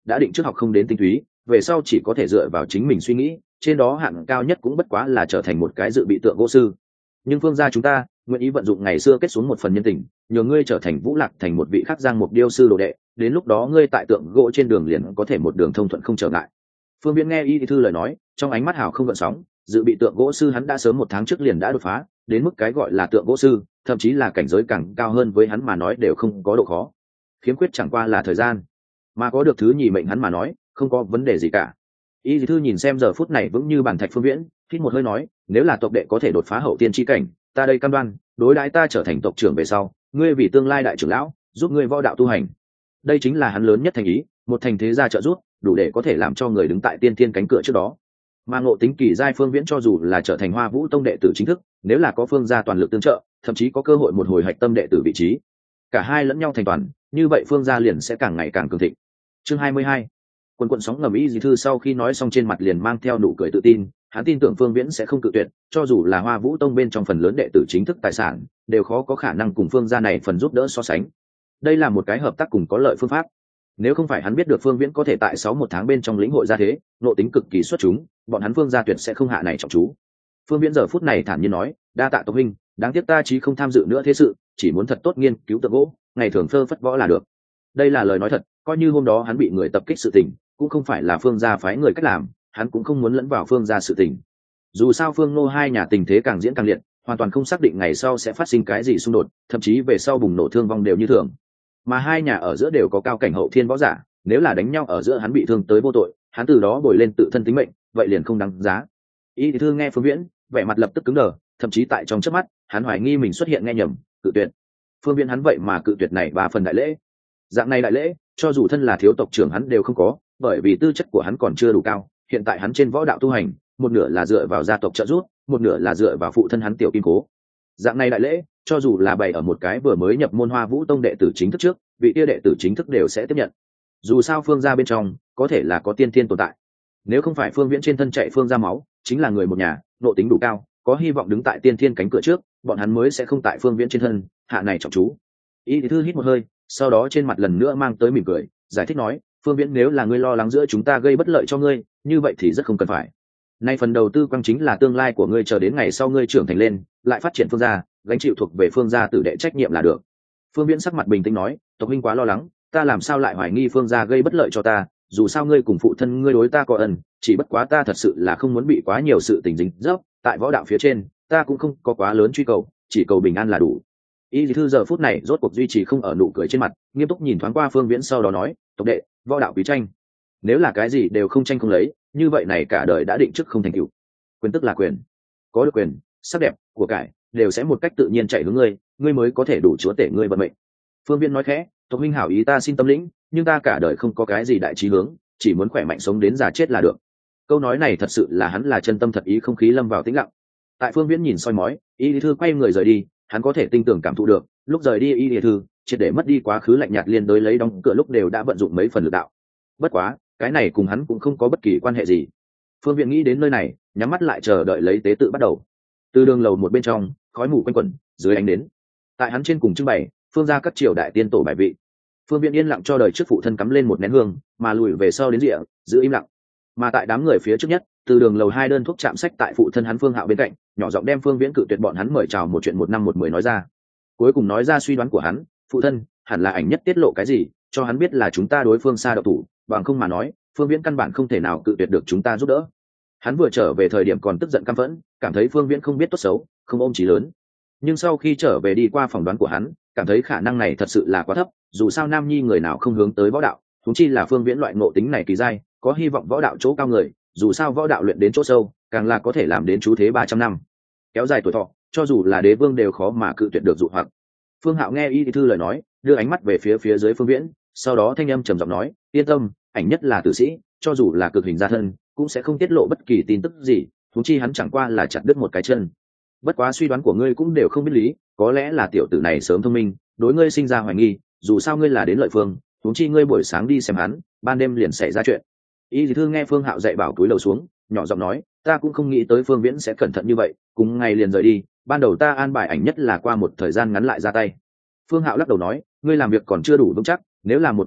đã định trước học không đến tinh túy, về sau chỉ có thể dựa vào chính mình suy nghĩ, trên đó hạn cao nhất cũng bất quá là trở thành một cái dự bị tượng gỗ sư. Nhưng phương gia chúng ta nguyện ý vận dụng ngày xưa kết xuống một phần nhân tình, nhờ ngươi trở thành Vũ Lạc thành một vị khắc giang mục điêu sư đồ đệ, đến lúc đó ngươi tại tượng gỗ trên đường liền có thể một đường thông thuận không trở ngại. Phương Viễn nghe y thư lời nói, trong ánh mắt hào không gợn sóng, dự bị tượng gỗ sư hắn đã sớm một tháng trước liền đã đột phá đến mức cái gọi là tượng gỗ sư, thậm chí là cảnh giới càng cao hơn với hắn mà nói đều không có độ khó, khiếm khuyết chẳng qua là thời gian, mà có được thứ nhì mệnh hắn mà nói không có vấn đề gì cả. Y thư nhìn xem giờ phút này vững như bàn thạch Phương Viễn, hít một hơi nói, nếu là tộc đệ có thể đột phá hậu tiên chi cảnh, ta đây cam đoan đối đãi ta trở thành tộc trưởng về sau, ngươi vì tương lai đại trưởng lão giúp ngươi võ đạo tu hành. Đây chính là hắn lớn nhất thành ý, một thành thế gia trợ giúp đủ để có thể làm cho người đứng tại tiên thiên cánh cửa trước đó. Mà Ngộ Tính kỳ giai Phương Viễn cho dù là trở thành Hoa Vũ tông đệ tử chính thức, nếu là có Phương gia toàn lực tương trợ, thậm chí có cơ hội một hồi hạch tâm đệ tử vị trí, cả hai lẫn nhau thành toàn, như vậy Phương gia liền sẽ càng ngày càng cường thịnh. Chương hai mươi hai, quần quần sóng ngầm. Y Dì Thư sau khi nói xong trên mặt liền mang theo nụ cười tự tin, hắn tin tưởng Phương Viễn sẽ không cự tuyệt, cho dù là Hoa Vũ tông bên trong phần lớn đệ tử chính thức tài sản, đều khó có khả năng cùng Phương gia này phần giúp đỡ so sánh. Đây là một cái hợp tác cùng có lợi phương pháp. Nếu không phải hắn biết được Phương Viễn có thể tại sáu một tháng bên trong lĩnh hội ra thế, Ngộ Tính cực kỳ xuất chúng, bọn hắn Phương gia tuyệt sẽ không hạ này trọng chú. Phương Viễn giờ phút này thản nhiên nói, đa tạ tộc huynh, đáng tiếc ta chí không tham dự nữa thế sự, chỉ muốn thật tốt nghiên cứu tượng gỗ, ngày thường phơ phất võ là được. Đây là lời nói thật, coi như hôm đó hắn bị người tập kích sự tình, cũng không phải là Phương gia phái người cách làm, hắn cũng không muốn lẫn vào Phương gia sự tình. Dù sao Phương Nô hai nhà tình thế càng diễn càng liệt, hoàn toàn không xác định ngày sau sẽ phát sinh cái gì xung đột, thậm chí về sau bùng nổ thương vong đều như thường. Mà hai nhà ở giữa đều có cao cảnh hậu thiên võ giả, nếu là đánh nhau ở giữa hắn bị thương tới vô tội, hắn từ đó bồi lên tự thân tính mệnh, vậy liền không đáng giá. Y Thư nghe Phương Viễn, vẻ mặt lập tức cứng đờ, thậm chí tại trong chớp mắt, hắn hoài nghi mình xuất hiện nghe nhầm, cự tuyệt. Phương Viễn hắn vậy mà cự tuyệt này ba phần đại lễ. Dạng này đại lễ, cho dù thân là thiếu tộc trưởng hắn đều không có, bởi vì tư chất của hắn còn chưa đủ cao, hiện tại hắn trên võ đạo tu hành, một nửa là dựa vào gia tộc trợ giúp, một nửa là dựa vào phụ thân hắn Tiểu Kim Cố. Dạng này đại lễ, cho dù là bày ở một cái vừa mới nhập môn Hoa Vũ tông đệ tử chính thức trước, vị kia đệ tử chính thức đều sẽ tiếp nhận. Dù sao Phương gia bên trong có thể là có tiên thiên tồn tại, nếu không phải Phương Viễn trên thân chạy Phương gia máu, chính là người một nhà, Ngộ Tính đủ cao, có hy vọng đứng tại tiên thiên cánh cửa trước, bọn hắn mới sẽ không tại Phương Viễn trên thân hạ này trọng chú. Y Thư hít một hơi, sau đó trên mặt lần nữa mang tới mỉm cười, giải thích nói, Phương Viễn nếu là ngươi lo lắng giữa chúng ta gây bất lợi cho ngươi, như vậy thì rất không cần phải. Nay phần đầu tư quang chính là tương lai của ngươi, chờ đến ngày sau ngươi trưởng thành lên, lại phát triển Phương gia, gánh chịu thuộc về Phương gia tử đệ trách nhiệm là được. Phương Viễn sắc mặt bình tĩnh nói, tộc huynh quá lo lắng, ta làm sao lại hoài nghi Phương gia gây bất lợi cho ta, dù sao ngươi cùng phụ thân ngươi đối ta có ân, chỉ bất quá ta thật sự là không muốn bị quá nhiều sự tình dính dấp, tại võ đạo phía trên, ta cũng không có quá lớn truy cầu, chỉ cầu bình an là đủ. Y Thư giờ phút này rốt cuộc duy trì không ở nụ cười trên mặt, nghiêm túc nhìn thoáng qua Phương Viễn sau đó nói, tộc đệ, võ đạo quý tranh, nếu là cái gì đều không tranh không lấy, như vậy này cả đời đã định trước không thành tựu. Quyền tức là quyền, có được quyền, sắc đẹp, của cải đều sẽ một cách tự nhiên chạy hướng ngươi, ngươi mới có thể đủ chúa tể ngươi vận mệnh. Phương Viễn nói khẽ, tộc huynh hảo ý ta xin tâm lĩnh, nhưng ta cả đời không có cái gì đại chí hướng, chỉ muốn khỏe mạnh sống đến già chết là được. Câu nói này thật sự là hắn là chân tâm thật ý, không khí lâm vào tĩnh lặng. Tại Phương Viễn nhìn soi mói, Y Thư quay người rời đi, hắn có thể tinh tưởng cảm thụ được, lúc rời đi Y Thư triệt để mất đi quá khứ lạnh nhạt liên đối lấy đóng cửa lúc đều đã vận dụng mấy phần lực đạo. Bất quá, cái này cùng hắn cũng không có bất kỳ quan hệ gì. Phương Viễn nghĩ đến nơi này, nhắm mắt lại chờ đợi lấy tế tự bắt đầu. Từ đường lầu một bên trong, khói mù quanh quẩn, dưới ánh đến. Tại hắn trên cùng trưng bày, Phương gia các triều đại tiên tổ bài vị. Phương Viễn yên lặng cho đời trước phụ thân cắm lên một nén hương, mà lùi về sau đến rìa, giữ im lặng. Mà tại đám người phía trước nhất, từ đường lầu hai đơn thuốc chạm sách tại phụ thân hắn Phương Hạo bên cạnh, nhỏ giọng đem Phương Viễn cự tuyệt bọn hắn mời chào một chuyện một năm một mười nói ra. Cuối cùng nói ra suy đoán của hắn, phụ thân, hẳn là ảnh nhất tiết lộ cái gì, cho hắn biết là chúng ta đối phương xa độc thủ, bằng không mà nói, Phương Viễn căn bản không thể nào cự tuyệt được chúng ta giúp đỡ. Hắn vừa trở về thời điểm còn tức giận căm phẫn, cảm thấy Phương Viễn không biết tốt xấu, không ôm chí lớn. Nhưng sau khi trở về đi qua phỏng đoán của hắn, cảm thấy khả năng này thật sự là quá thấp, dù sao nam nhi người nào không hướng tới võ đạo, huống chi là Phương Viễn loại ngộ tính này kỳ giai, có hy vọng võ đạo chỗ cao người, dù sao võ đạo luyện đến chỗ sâu, càng là có thể làm đến chú thế ba trăm năm, kéo dài tuổi thọ, cho dù là đế vương đều khó mà cự tuyệt được dụ hoặc. Phương Hạo nghe Y Thư lời nói, đưa ánh mắt về phía phía dưới Phương Viễn, sau đó thanh âm trầm giọng nói, yên tâm, ảnh nhất là tử sĩ, cho dù là cực hình gia thân, cũng sẽ không tiết lộ bất kỳ tin tức gì, huống chi hắn chẳng qua là chặt đứt một cái chân. Bất quá suy đoán của ngươi cũng đều không biết lý, có lẽ là tiểu tử này sớm thông minh, đối ngươi sinh ra hoài nghi, dù sao ngươi là đến lợi phương, huống chi ngươi buổi sáng đi xem hắn, ban đêm liền xảy ra chuyện. Y Thư nghe Phương Hạo dạy bảo túi lầu xuống, nhỏ giọng nói, ta cũng không nghĩ tới Phương Viễn sẽ cẩn thận như vậy, cùng ngày liền rời đi, ban đầu ta an bài ảnh nhất là qua một thời gian ngắn lại ra tay. Phương Hạo lắc đầu nói, ngươi làm việc còn chưa đủ vững chắc, nếu là một tháng trước,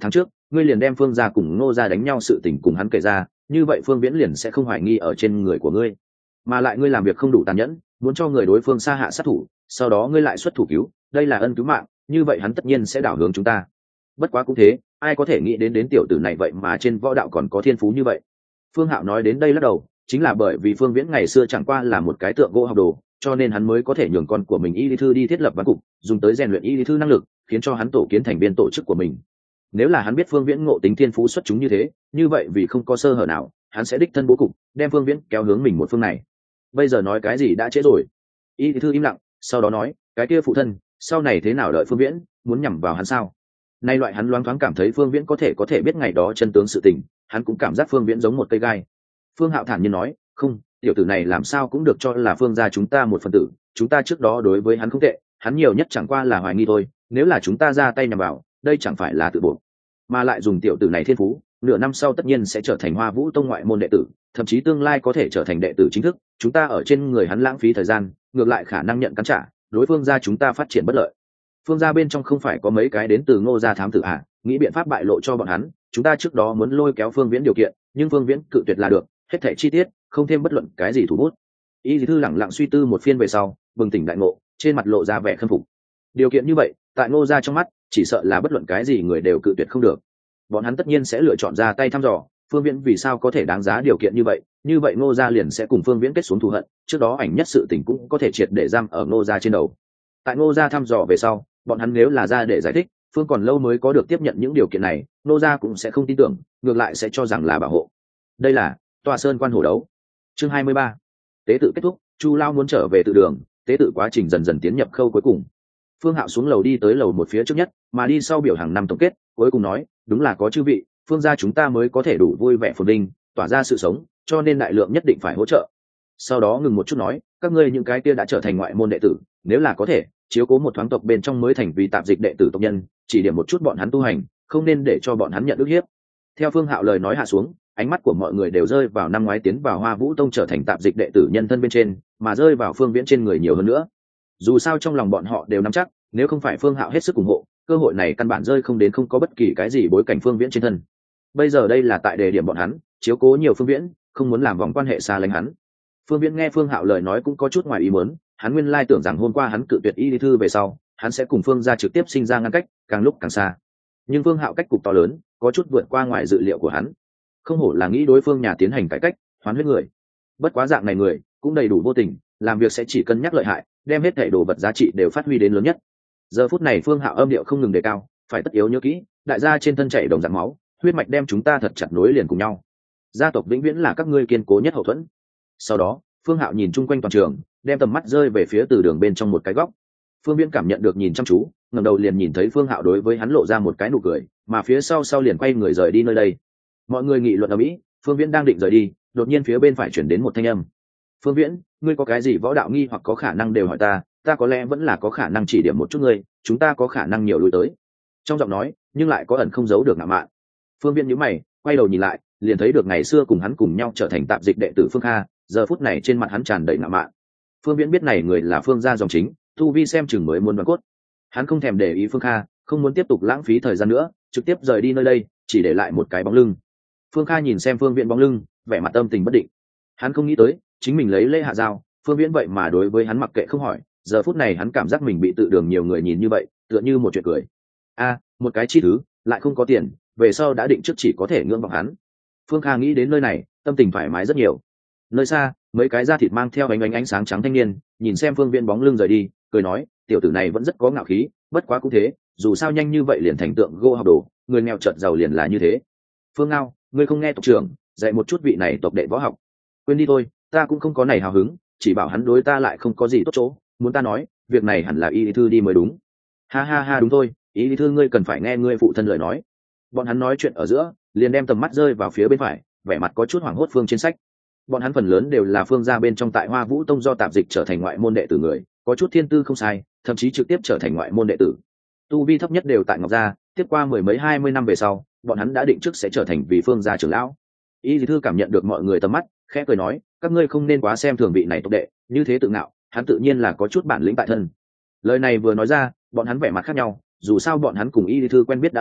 ngươi liền đem phương gia cùng ngô gia đánh nhau sự tình cùng hắn kể ra, như vậy phương viễn liền sẽ không hoài nghi ở trên người của ngươi. Mà lại ngươi làm việc không đủ tàn nhẫn, muốn cho người đối phương sa hạ sát thủ, sau đó ngươi lại xuất thủ cứu, đây là ân cứu mạng, như vậy hắn tất nhiên sẽ đảo hướng chúng ta. Bất quá cũng thế, ai có thể nghĩ đến đến tiểu tử này vậy mà trên võ đạo còn có thiên phú như vậy. Phương Hạo nói đến đây lắc đầu, chính là bởi vì Phương Viễn ngày xưa chẳng qua là một cái tượng gỗ học đồ, cho nên hắn mới có thể nhường con của mình Y Lý Thư đi thiết lập văn cục, dùng tới rèn luyện Y Lý Thư năng lực, khiến cho hắn tổ kiến thành viên tổ chức của mình. Nếu là hắn biết Phương Viễn ngộ tính thiên phú xuất chúng như thế, như vậy vì không có sơ hở nào, hắn sẽ đích thân bố cục, đem Phương Viễn kéo hướng mình một phương này. Bây giờ nói cái gì đã trễ rồi. Y Lý Thư im lặng, sau đó nói, cái kia phụ thân, sau này thế nào đợi Phương Viễn, muốn nhằm vào hắn sao? Nay loại hắn loáng thoáng cảm thấy Phương Viễn có thể có thể biết ngày đó chân tướng sự tình, hắn cũng cảm giác Phương Viễn giống một cây gai. Phương Hạo thản nhiên nói, không, tiểu tử này làm sao cũng được cho là Phương gia chúng ta một phần tử, chúng ta trước đó đối với hắn không tệ, hắn nhiều nhất chẳng qua là hoài nghi thôi, nếu là chúng ta ra tay nhằm vào, đây chẳng phải là tự bổ. Mà lại dùng tiểu tử này thiên phú, nửa năm sau tất nhiên sẽ trở thành Hoa Vũ Tông ngoại môn đệ tử, thậm chí tương lai có thể trở thành đệ tử chính thức, chúng ta ở trên người hắn lãng phí thời gian, ngược lại khả năng nhận cắn trả, đối phương gia chúng ta phát triển bất lợi. Phương gia bên trong không phải có mấy cái đến từ Ngô gia thám tử à, nghĩ biện pháp bại lộ cho bọn hắn, chúng ta trước đó muốn lôi kéo Phương Viễn điều kiện, nhưng Phương Viễn cự tuyệt là được, hết thảy chi tiết, không thêm bất luận cái gì thủ bút. Y Lý Thư lẳng lặng suy tư một phiên về sau, bừng tỉnh đại ngộ, trên mặt lộ ra vẻ khâm phục. Điều kiện như vậy, tại Ngô gia trong mắt, chỉ sợ là bất luận cái gì người đều cự tuyệt không được. Bọn hắn tất nhiên sẽ lựa chọn ra tay thăm dò, Phương Viễn vì sao có thể đáng giá điều kiện như vậy, như vậy Ngô gia liền sẽ cùng Phương Viễn kết xuống thù hận, trước đó ảnh nhất sự tình cũng có thể triệt để giam ở Ngô gia trên đầu. Tại Ngô gia thăm dò về sau, bọn hắn nếu là ra để giải thích, Phương còn lâu mới có được tiếp nhận những điều kiện này, Ngô gia cũng sẽ không tin tưởng, ngược lại sẽ cho rằng là bảo hộ. Đây là Tòa Sơn Quan Hổ Đấu. Chương hai mươi ba. Tế tự kết thúc, Chu Lao muốn trở về tự đường, tế tự quá trình dần dần tiến nhập khâu cuối cùng. Phương Hạo xuống lầu đi tới lầu một phía trước nhất, mà đi sau biểu hàng năm tổng kết, cuối cùng nói, đúng là có chư vị, Phương gia chúng ta mới có thể đủ vui vẻ phồn vinh, tỏa ra sự sống, cho nên đại lượng nhất định phải hỗ trợ. Sau đó ngừng một chút nói, các ngươi những cái kia đã trở thành ngoại môn đệ tử, nếu là có thể, chiếu cố một thoáng tộc bên trong mới thành vì tạp dịch đệ tử tộc nhân, chỉ điểm một chút bọn hắn tu hành, không nên để cho bọn hắn nhận ức hiếp. Theo Phương Hạo lời nói hạ xuống, ánh mắt của mọi người đều rơi vào năm ngoái tiến vào Hoa Vũ Tông trở thành tạp dịch đệ tử nhân thân bên trên, mà rơi vào Phương Viễn trên người nhiều hơn nữa. Dù sao trong lòng bọn họ đều nắm chắc, nếu không phải Phương Hạo hết sức ủng hộ, cơ hội này căn bản rơi không đến không có bất kỳ cái gì bối cảnh Phương Viễn trên thân. Bây giờ đây là tại đề điểm bọn hắn, chiếu cố nhiều Phương Viễn, không muốn làm vòng quan hệ xa lánh hắn. Phương Viễn nghe Phương Hạo lời nói cũng có chút ngoài ý muốn, hắn nguyên lai tưởng rằng hôm qua hắn cự tuyệt Y Lý Thư về sau, hắn sẽ cùng Phương gia trực tiếp sinh ra ngăn cách, càng lúc càng xa. Nhưng Phương Hạo cách cục to lớn, có chút vượt qua ngoài dự liệu của hắn. Không hổ là nghĩ đối phương nhà tiến hành cải cách, hoán huyết người. Bất quá dạng này người, cũng đầy đủ vô tình, làm việc sẽ chỉ cân nhắc lợi hại, đem hết thảy đồ vật giá trị đều phát huy đến lớn nhất. Giờ phút này Phương Hạo âm điệu không ngừng đề cao, phải tất yếu nhớ kỹ, đại gia trên thân chảy đồng dạng máu, huyết mạch đem chúng ta thật chặt nối liền cùng nhau. Gia tộc vĩnh viễn là các ngươi kiên cố nhất hậu thuẫn. Sau đó, Phương Hạo nhìn chung quanh toàn trường, đem tầm mắt rơi về phía từ đường bên trong một cái góc. Phương Viễn cảm nhận được nhìn chăm chú, ngẩng đầu liền nhìn thấy Phương Hạo đối với hắn lộ ra một cái nụ cười, mà phía sau sau liền quay người rời đi nơi đây. Mọi người nghị luận ở mỹ, Phương Viễn đang định rời đi, đột nhiên phía bên phải chuyển đến một thanh âm. Phương Viễn, ngươi có cái gì võ đạo nghi hoặc có khả năng đều hỏi ta, ta có lẽ vẫn là có khả năng chỉ điểm một chút ngươi, chúng ta có khả năng nhiều lui tới. Trong giọng nói, nhưng lại có ẩn không giấu được ngạo mạn. Phương Viễn nhíu mày, quay đầu nhìn lại, liền thấy được ngày xưa cùng hắn cùng nhau trở thành tạp dịch đệ tử Phương Kha, giờ phút này trên mặt hắn tràn đầy ngạo mạn. Phương Viễn biết này người là Phương gia dòng chính, tu vi xem chừng mới muốn đoán cốt. Hắn không thèm để ý Phương Kha, không muốn tiếp tục lãng phí thời gian nữa, trực tiếp rời đi nơi đây, chỉ để lại một cái bóng lưng. Phương Kha nhìn xem Phương Viễn bóng lưng, vẻ mặt tâm tình bất định. Hắn không nghĩ tới, chính mình lấy lễ hạ giao, Phương Viễn vậy mà đối với hắn mặc kệ không hỏi, giờ phút này hắn cảm giác mình bị tự đường nhiều người nhìn như vậy, tựa như một chuyện cười. A, một cái chi thứ, lại không có tiền, về sau đã định trước chỉ có thể ngưỡng vọng hắn. Phương Kha nghĩ đến nơi này, tâm tình thoải mái rất nhiều. Nơi xa, mấy cái da thịt mang theo ánh ánh ánh sáng trắng thanh niên, nhìn xem Phương Viễn bóng lưng rời đi, cười nói, tiểu tử này vẫn rất có ngạo khí, bất quá cũng thế, dù sao nhanh như vậy liền thành tượng gỗ học đồ, người nghèo chợt giàu liền là như thế. Phương Ngao, ngươi không nghe tộc trưởng dạy một chút vị này tộc đệ võ học? Quên đi thôi, ta cũng không có này hào hứng, chỉ bảo hắn đối ta lại không có gì tốt chỗ, muốn ta nói, việc này hẳn là Y Lý Thư đi mới đúng. Ha ha ha, đúng thôi, Y Lý Thư ngươi cần phải nghe ngươi phụ thân lời nói. Bọn hắn nói chuyện ở giữa, liền đem tầm mắt rơi vào phía bên phải, vẻ mặt có chút hoảng hốt Phương trên sách. Bọn hắn phần lớn đều là Phương gia bên trong tại Hoa Vũ Tông do tạp dịch trở thành ngoại môn đệ tử người, có chút thiên tư không sai, thậm chí trực tiếp trở thành ngoại môn đệ tử. Tu vi thấp nhất đều tại Ngọc gia, tiếp qua mười mấy hai mươi năm về sau, bọn hắn đã định trước sẽ trở thành vị Phương gia trưởng lão. Y Lý Thư cảm nhận được mọi người tầm mắt, khẽ cười nói, các ngươi không nên quá xem thường vị này tộc đệ, như thế tự ngạo, hắn tự nhiên là có chút bản lĩnh tại thân. Lời này vừa nói ra, bọn hắn vẻ mặt khác nhau, dù sao bọn hắn cùng Y Lý Thư quen biết đã lâu,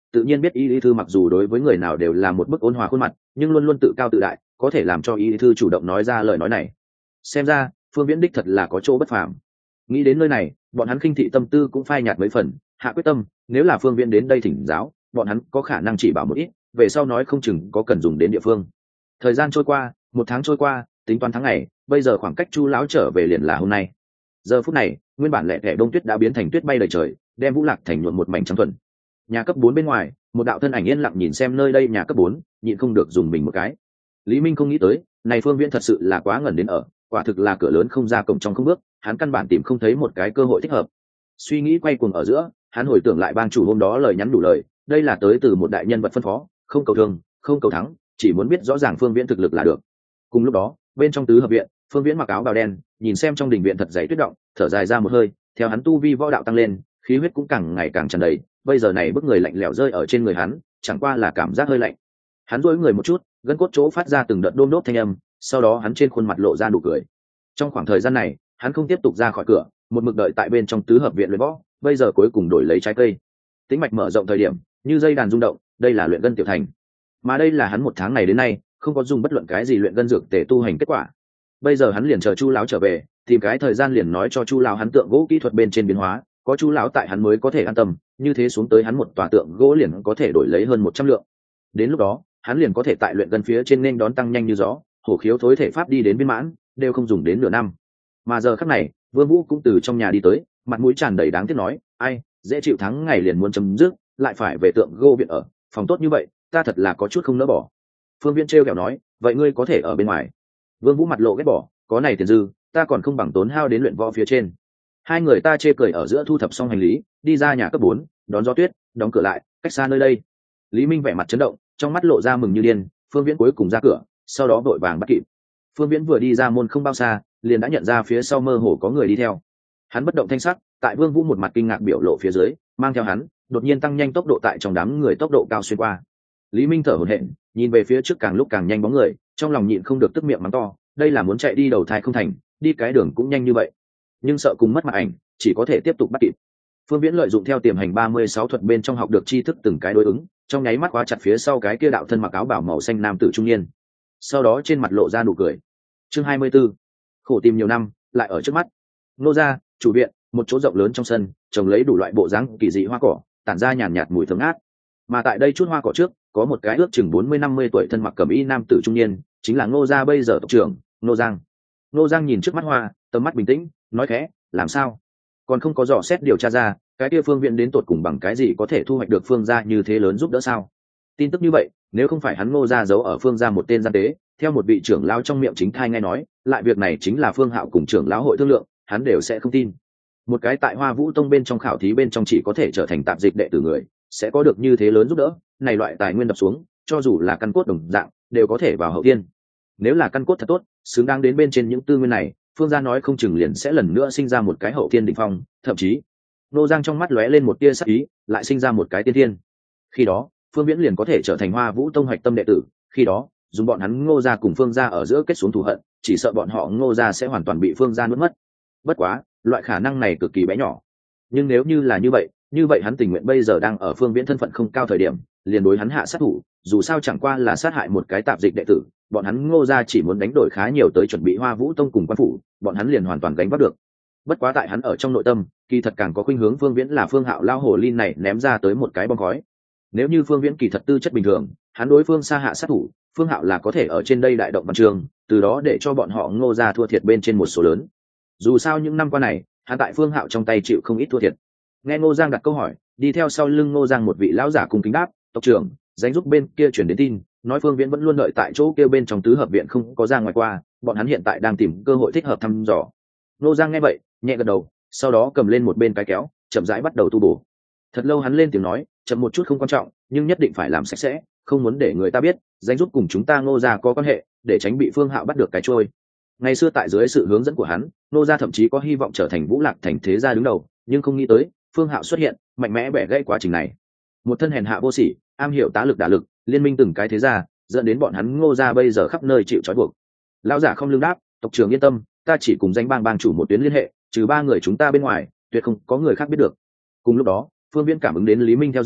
tự nhiên biết y lý thư mặc dù đối với người nào đều là một bức ôn hòa khuôn mặt, nhưng luôn luôn tự cao tự đại, có thể làm cho y lý thư chủ động nói ra lời nói này. Xem ra Phương Viễn đích thật là có chỗ bất phàm. Nghĩ đến nơi này, bọn hắn khinh thị tâm tư cũng phai nhạt mấy phần, hạ quyết tâm nếu là Phương Viễn đến đây thỉnh giáo, bọn hắn có khả năng chỉ bảo một ít, về sau nói không chừng có cần dùng đến địa phương. Thời gian trôi qua, một tháng trôi qua, tính toán tháng ngày, bây giờ khoảng cách Chu lão trở về liền là hôm nay. Giờ phút này, nguyên bản lẻ tẻ đông tuyết đã biến thành tuyết bay đầy trời, đem Vũ Lạc thành nhuộm một mảnh trắng thuần. Nhà cấp bốn bên ngoài, một đạo thân ảnh yên lặng nhìn xem nơi đây nhà cấp bốn, nhịn không được dùng mình một cái. Lý Minh không nghĩ tới, này Phương Viễn thật sự là quá ngẩn đến ở, quả thực là cửa lớn không ra cổng trong không bước, hắn căn bản tìm không thấy một cái cơ hội thích hợp. Suy nghĩ quay cuồng ở giữa, hắn hồi tưởng lại bang chủ hôm đó lời nhắn đủ lời, đây là tới từ một đại nhân vật phân phó, không cầu thương, không cầu thắng, chỉ muốn biết rõ ràng Phương Viễn thực lực là được. Cùng lúc đó, bên trong tứ hợp viện, Phương Viễn mặc áo bào đen, nhìn xem trong đình viện thật dày tuyết động, thở dài ra một hơi, theo hắn tu vi võ đạo tăng lên, khí huyết cũng càng ngày càng tràn đầy, bây giờ này bức người lạnh lẽo rơi ở trên người hắn, chẳng qua là cảm giác hơi lạnh. Hắn duỗi người một chút, gân cốt chỗ phát ra từng đợt đôm đốp thanh âm, sau đó hắn trên khuôn mặt lộ ra nụ cười. Trong khoảng thời gian này, hắn không tiếp tục ra khỏi cửa, một mực đợi tại bên trong tứ hợp viện luyện võ, bây giờ cuối cùng đổi lấy trái cây. Tĩnh mạch mở rộng thời điểm, như dây đàn rung động, đây là luyện gân tiểu thành. Mà đây là hắn một tháng này đến nay, không có dùng bất luận cái gì luyện gân dược để tu hành kết quả. Bây giờ hắn liền chờ Chu lão trở về, tìm cái thời gian liền nói cho Chu lão hắn tượng gỗ kỹ thuật bên trên biến hóa, có Chu lão tại hắn mới có thể an tâm, như thế xuống tới hắn một tòa tượng gỗ liền có thể đổi lấy hơn một trăm lượng. Đến lúc đó, hắn liền có thể tại luyện gân phía trên nên đón tăng nhanh như gió, hổ khiếu thối thể pháp đi đến viên mãn, đều không dùng đến nửa năm. Mà giờ khắc này, Vương Vũ cũng từ trong nhà đi tới, mặt mũi tràn đầy đáng tiếc nói, ai, dễ chịu tháng ngày liền muốn chấm dứt, lại phải về tượng gỗ viện ở, phòng tốt như vậy, ta thật là có chút không nỡ bỏ. Phương Viễn trêu kẹo nói, vậy ngươi có thể ở bên ngoài. Vương Vũ mặt lộ ghét bỏ, có này tiền dư, ta còn không bằng tốn hao đến luyện võ phía trên. Hai người ta chê cười ở giữa thu thập xong hành lý, đi ra nhà cấp bốn, đón gió tuyết, đóng cửa lại, cách xa nơi đây. Lý Minh vẻ mặt chấn động, trong mắt lộ ra mừng như điên, Phương Viễn cuối cùng ra cửa, sau đó vội vàng bắt kịp. Phương Viễn vừa đi ra môn không bao xa, liền đã nhận ra phía sau mơ hồ có người đi theo. Hắn bất động thanh sắc, tại Vương Vũ một mặt kinh ngạc biểu lộ phía dưới, mang theo hắn, đột nhiên tăng nhanh tốc độ tại trong đám người tốc độ cao xuyên qua. Lý Minh thở hổn hển, nhìn về phía trước càng lúc càng nhanh bóng người, trong lòng nhịn không được tức miệng mắng to, đây là muốn chạy đi đầu thai không thành, đi cái đường cũng nhanh như vậy. Nhưng sợ cùng mất mặt ảnh, chỉ có thể tiếp tục bắt kịp. Phương Viễn lợi dụng theo tiềm hành ba mươi sáu thuật bên trong học được tri thức từng cái đối ứng, trong nháy mắt khóa chặt phía sau cái kia đạo thân mặc áo bảo màu xanh nam tử trung niên. Sau đó trên mặt lộ ra nụ cười. Chương hai mươi 24. Khổ tìm nhiều năm, lại ở trước mắt. Nô gia, chủ viện, một chỗ rộng lớn trong sân, trồng lấy đủ loại bộ dáng kỳ dị hoa cỏ, tản ra nhàn nhạt mùi thơm ngát. Mà tại đây chút hoa cỏ trước, có một cái ước chừng bốn mươi năm mươi tuổi thân mặc cẩm y nam tử trung niên, chính là Ngô gia bây giờ tộc trưởng, Ngô Giang. Ngô Giang nhìn trước mắt hoa, tầm mắt bình tĩnh, nói khẽ, làm sao? Còn không có dò xét điều tra ra, cái kia Phương Viện đến tột cùng bằng cái gì có thể thu hoạch được Phương gia như thế lớn giúp đỡ sao? Tin tức như vậy, nếu không phải hắn Ngô gia giấu ở Phương gia một tên gian tế, theo một vị trưởng lão trong miệng chính thai nghe nói, lại việc này chính là Phương Hạo cùng trưởng lão hội thương lượng, hắn đều sẽ không tin. Một cái tại Hoa Vũ Tông bên trong khảo thí bên trong chỉ có thể trở thành tạp dịch đệ tử người, sẽ có được như thế lớn giúp đỡ, này loại tài nguyên đập xuống, cho dù là căn cốt đồng dạng, đều có thể vào hậu tiên. Nếu là căn cốt thật tốt, xứng đáng đến bên trên những tư nguyên này, Phương gia nói không chừng liền sẽ lần nữa sinh ra một cái hậu tiên đỉnh phong, thậm chí, Nô Giang trong mắt lóe lên một tia sắc ý, lại sinh ra một cái tiên thiên. Khi đó, Phương Viễn liền có thể trở thành Hoa Vũ Tông hoạch tâm đệ tử, khi đó, dùng bọn hắn Ngô gia cùng Phương gia ở giữa kết xuống thù hận, chỉ sợ bọn họ Ngô gia sẽ hoàn toàn bị Phương gia nuốt mất. Bất quá, loại khả năng này cực kỳ bé nhỏ. Nhưng nếu như là như vậy, như vậy hắn tình nguyện bây giờ đang ở Phương Viễn thân phận không cao thời điểm, liền đối hắn hạ sát thủ, dù sao chẳng qua là sát hại một cái tạp dịch đệ tử, bọn hắn Ngô gia chỉ muốn đánh đổi khá nhiều tới chuẩn bị Hoa Vũ Tông cùng quan phủ, bọn hắn liền hoàn toàn gánh vác được. Bất quá tại hắn ở trong nội tâm, kỳ thật càng có khuynh hướng Phương Viễn là Phương Hạo lao hồ ly này ném ra tới một cái bom khói. Nếu như Phương Viễn kỳ thật tư chất bình thường, hắn đối phương xa hạ sát thủ, Phương Hạo là có thể ở trên đây đại động văn trường, từ đó để cho bọn họ Ngô gia thua thiệt bên trên một số lớn. Dù sao những năm qua này, hắn tại Phương Hạo trong tay chịu không ít thua thiệt. Nghe Ngô Giang đặt câu hỏi, đi theo sau lưng Ngô Giang một vị lão giả cùng kính đáp, tộc trưởng, danh giúp bên kia chuyển đến tin, nói Phương Viễn vẫn luôn đợi tại chỗ kia bên trong tứ hợp viện không có ra ngoài qua, bọn hắn hiện tại đang tìm cơ hội thích hợp thăm dò. Ngô Giang nghe vậy, nhẹ gật đầu, sau đó cầm lên một bên cái kéo, chậm rãi bắt đầu tu bổ. Thật lâu hắn lên tiếng nói, chậm một chút không quan trọng, nhưng nhất định phải làm sạch sẽ, không muốn để người ta biết, danh giúp cùng chúng ta Ngô gia có quan hệ, để tránh bị Phương Hạo bắt được cái trôi. Ngày xưa tại dưới sự hướng dẫn của hắn, Ngô gia thậm chí có hy vọng trở thành Vũ Lạc thành thế gia đứng đầu, nhưng không nghĩ tới, Phương Hạo xuất hiện, mạnh mẽ bẻ gãy quá trình này. Một thân hèn hạ vô sỉ, am hiểu tá lực đả lực, liên minh từng cái thế gia, dẫn đến bọn hắn Ngô gia bây giờ khắp nơi chịu trói buộc. Lão giả không lương đáp, tộc trưởng yên tâm, ta chỉ cùng danh bang bang chủ một tuyến liên hệ, trừ ba người chúng ta bên ngoài, tuyệt không có người khác biết được. Cùng lúc đó, Phương Viễn cảm ứng đến Lý Minh theo dõi,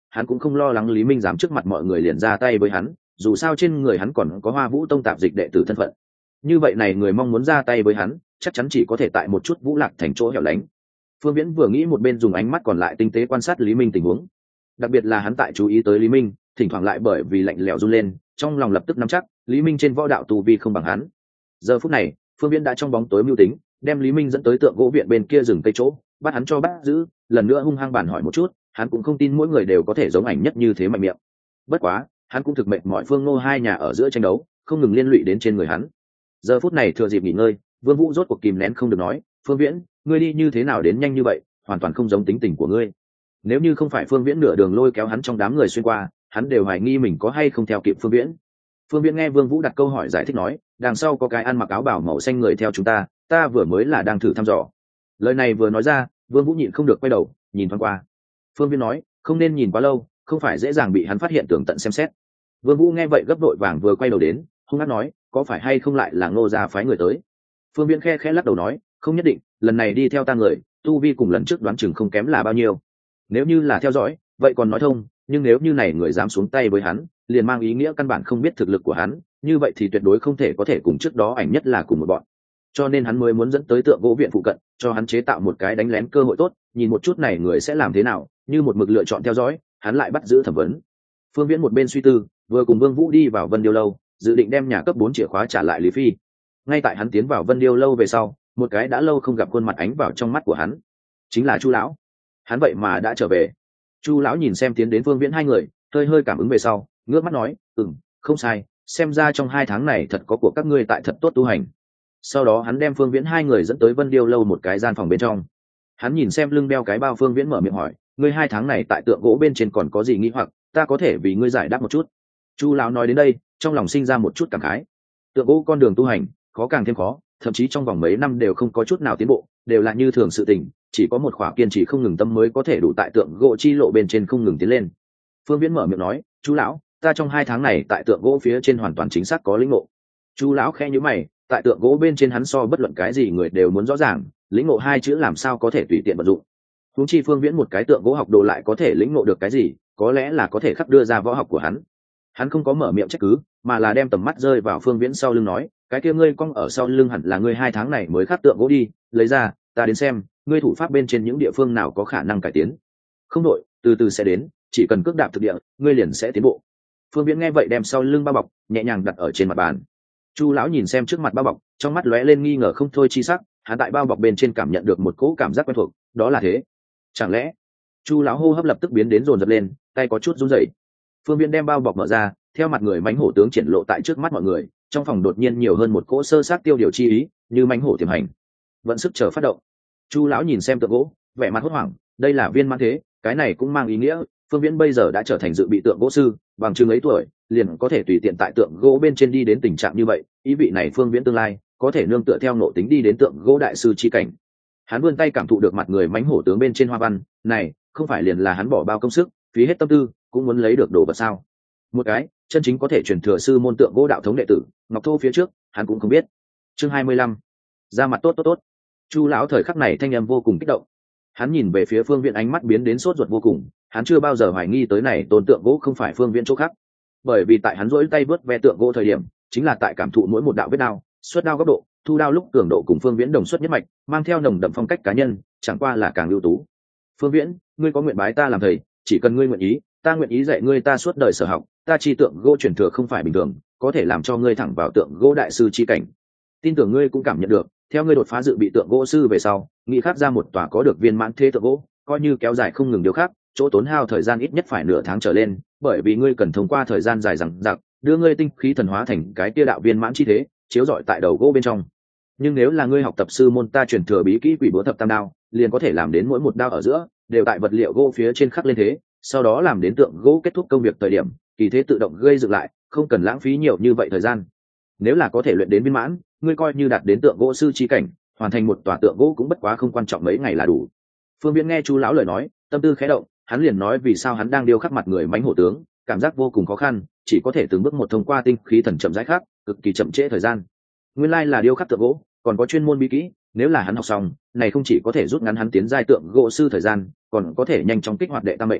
hắn cũng không lo lắng Lý Minh dám trước mặt mọi người liền ra tay với hắn, dù sao trên người hắn còn có Hoa Vũ Tông tạp dịch đệ tử thân phận. Như vậy này người mong muốn ra tay với hắn, chắc chắn chỉ có thể tại một chút Vũ Lạc thành chỗ hẻo lánh. Phương Viễn vừa nghĩ một bên dùng ánh mắt còn lại tinh tế quan sát Lý Minh tình huống. Đặc biệt là hắn tại chú ý tới Lý Minh, thỉnh thoảng lại bởi vì lạnh lẽo run lên, trong lòng lập tức nắm chắc, Lý Minh trên võ đạo tu vi không bằng hắn. Giờ phút này, Phương Viễn đã trong bóng tối mưu tính, đem Lý Minh dẫn tới tượng gỗ viện bên kia rừng cây chỗ, bắt hắn cho bắt giữ, lần nữa hung hăng bản hỏi một chút, hắn cũng không tin mỗi người đều có thể giống ảnh nhất như thế mạnh miệng. Bất quá, hắn cũng thực mệnh mọi Phương Ngô hai nhà ở giữa tranh đấu, không ngừng liên lụy đến trên người hắn. Giờ phút này thừa dịp nghỉ ngơi, Vương Vũ rốt cuộc kìm nén không được nói, "Phương Viễn, ngươi đi như thế nào đến nhanh như vậy, hoàn toàn không giống tính tình của ngươi." Nếu như không phải Phương Viễn nửa đường lôi kéo hắn trong đám người xuyên qua, hắn đều hoài nghi mình có hay không theo kịp Phương Viễn. Phương Viễn nghe Vương Vũ đặt câu hỏi giải thích nói, "Đằng sau có cái ăn mặc áo bào màu xanh người theo chúng ta, ta vừa mới là đang thử thăm dò." Lời này vừa nói ra, Vương Vũ nhịn không được quay đầu, nhìn thoáng qua. Phương Viễn nói, "Không nên nhìn quá lâu, không phải dễ dàng bị hắn phát hiện tường tận xem xét." Vương Vũ nghe vậy gấp đội vàng vừa quay đầu đến, hung hăng nói, "Có phải hay không lại là Ngô gia phái người tới?" Phương Viễn khe khẽ lắc đầu nói, "Không nhất định, lần này đi theo ta người, tu vi cùng lần trước đoán chừng không kém là bao nhiêu. Nếu như là theo dõi, vậy còn nói thông, nhưng nếu như này người dám xuống tay với hắn, liền mang ý nghĩa căn bản không biết thực lực của hắn, như vậy thì tuyệt đối không thể có thể cùng trước đó ảnh nhất là cùng một bọn. Cho nên hắn mới muốn dẫn tới tượng gỗ viện phụ cận, cho hắn chế tạo một cái đánh lén cơ hội tốt, nhìn một chút này người sẽ làm thế nào, như một mực lựa chọn theo dõi, hắn lại bắt giữ thẩm vấn." Phương Viễn một bên suy tư, vừa cùng Vương Vũ đi vào Vân Điêu lâu, dự định đem nhà cấp bốn chìa khóa trả lại Lý Phi. Ngay tại hắn tiến vào Vân Điêu lâu về sau, một cái đã lâu không gặp khuôn mặt ánh vào trong mắt của hắn, chính là Chu lão. Hắn vậy mà đã trở về. Chu lão nhìn xem tiến đến Phương Viễn hai người, hơi hơi cảm ứng về sau, ngước mắt nói, "Ừm, không sai, xem ra trong hai tháng này thật có của các ngươi tại thật tốt tu hành." Sau đó hắn đem Phương Viễn hai người dẫn tới Vân Điêu lâu một cái gian phòng bên trong. Hắn nhìn xem lưng đeo cái bao, Phương Viễn mở miệng hỏi, "Ngươi hai tháng này tại tượng gỗ bên trên còn có gì nghi hoặc, ta có thể vì ngươi giải đáp một chút." Chu lão nói đến đây, trong lòng sinh ra một chút cảm khái. Tượng gỗ con đường tu hành, khó càng thêm khó, thậm chí trong vòng mấy năm đều không có chút nào tiến bộ, đều là như thường sự tình, chỉ có một khỏa kiên trì không ngừng tâm mới có thể đủ tại tượng gỗ chi lộ bên trên không ngừng tiến lên. Phương Viễn mở miệng nói, "Chú lão, ta trong hai tháng này tại tượng gỗ phía trên hoàn toàn chính xác có lĩnh ngộ." Chu lão khẽ nhíu mày, tại tượng gỗ bên trên hắn so bất luận cái gì người đều muốn rõ ràng, lĩnh ngộ hai chữ làm sao có thể tùy tiện vận dụng. Huống chi Phương Viễn một cái tượng gỗ học đồ lại có thể lĩnh ngộ được cái gì, có lẽ là có thể khắc đưa ra võ học của hắn. Hắn không có mở miệng trách cứ, mà là đem tầm mắt rơi vào Phương Viễn sau lưng nói, "Cái kia ngươi cong ở sau lưng hẳn là ngươi hai tháng này mới khắc tượng gỗ đi, lấy ra, ta đến xem, ngươi thủ pháp bên trên những địa phương nào có khả năng cải tiến." "Không đội, từ từ sẽ đến, chỉ cần cước đạp thực địa, ngươi liền sẽ tiến bộ." Phương Viễn nghe vậy đem sau lưng bao bọc nhẹ nhàng đặt ở trên mặt bàn. Chu lão nhìn xem trước mặt bao bọc, trong mắt lóe lên nghi ngờ không thôi chi sắc, hắn tại bao bọc bên trên cảm nhận được một cỗ cảm giác quen thuộc, đó là thế. Chẳng lẽ? Chu lão hô hấp lập tức biến đến dồn dập lên, tay có chút run rẩy. Phương Viễn đem bao bọc mở ra, theo mặt người mãnh hổ tướng triển lộ tại trước mắt mọi người, trong phòng đột nhiên nhiều hơn một cỗ sơ sát tiêu điều chi ý, như mãnh hổ tiềm hành. Vận sức chờ phát động. Chu lão nhìn xem tượng gỗ, vẻ mặt hốt hoảng, đây là viên mãn thế, cái này cũng mang ý nghĩa, Phương Viễn bây giờ đã trở thành dự bị tượng gỗ sư, bằng chừng ấy tuổi, liền có thể tùy tiện tại tượng gỗ bên trên đi đến tình trạng như vậy, ý vị này Phương Viễn tương lai có thể nương tựa theo nộ tính đi đến tượng gỗ đại sư chi cảnh. Hắn vươn tay cảm thụ được mặt người mãnh hổ tướng bên trên hoa văn, này, không phải liền là hắn bỏ bao công sức, phí hết tâm tư, cũng muốn lấy được đồ vật sao? Một cái, chân chính có thể truyền thừa sư môn tượng gỗ đạo thống đệ tử, Ngọc Thô phía trước, hắn cũng không biết. Chương hai mươi lăm, ra mặt tốt tốt tốt. Chu lão thời khắc này thanh âm vô cùng kích động. Hắn nhìn về phía Phương Viễn ánh mắt biến đến sốt ruột vô cùng, hắn chưa bao giờ hoài nghi tới này tôn tượng gỗ không phải Phương Viễn chỗ khác. Bởi vì tại hắn rỗi tay vớt ve tượng gỗ thời điểm, chính là tại cảm thụ mỗi một đạo vết đao, xuất đao góc độ, thu đao lúc cường độ cùng Phương Viễn đồng xuất nhất mạch, mang theo nồng đậm phong cách cá nhân, chẳng qua là càng ưu tú. "Phương Viễn, ngươi có nguyện bái ta làm thầy, chỉ cần ngươi nguyện ý, ta nguyện ý dạy ngươi ta suốt đời sở học, ta chi tượng gỗ truyền thừa không phải bình thường, có thể làm cho ngươi thẳng vào tượng gỗ đại sư chi cảnh. Tin tưởng ngươi cũng cảm nhận được, theo ngươi đột phá dự bị tượng gỗ sư về sau, nghĩ khắc ra một tòa có được viên mãn thế tượng gỗ, coi như kéo dài không ngừng điều khác, chỗ tốn hao thời gian ít nhất phải nửa tháng trở lên, bởi vì ngươi cần thông qua thời gian dài dằng dặc, đưa ngươi tinh khí thần hóa thành cái tia đạo viên mãn chi thế, chiếu rọi tại đầu gỗ bên trong. Nhưng nếu là ngươi học tập sư môn ta truyền thừa bí kỹ quỷ búa thập tam đao, liền có thể làm đến mỗi một đao ở giữa đều tại vật liệu gỗ phía trên khắc lên thế, sau đó làm đến tượng gỗ kết thúc công việc thời điểm, kỳ thế tự động gây dựng lại, không cần lãng phí nhiều như vậy thời gian. Nếu là có thể luyện đến viên mãn, ngươi coi như đạt đến tượng gỗ sư chi cảnh, hoàn thành một tòa tượng gỗ cũng bất quá không quan trọng mấy ngày là đủ." Phương Viễn nghe Chu lão lời nói, tâm tư khẽ động, hắn liền nói vì sao hắn đang điêu khắc mặt người mãnh hổ tướng, cảm giác vô cùng khó khăn, chỉ có thể từng bước một thông qua tinh khí thần chậm rãi khắc, cực kỳ chậm trễ thời gian. Nguyên lai là điêu khắc tượng gỗ, còn có chuyên môn bí kỹ, nếu là hắn học xong, này không chỉ có thể rút ngắn hắn tiến giai tượng gỗ sư thời gian, còn có thể nhanh chóng kích hoạt đệ tam mệnh.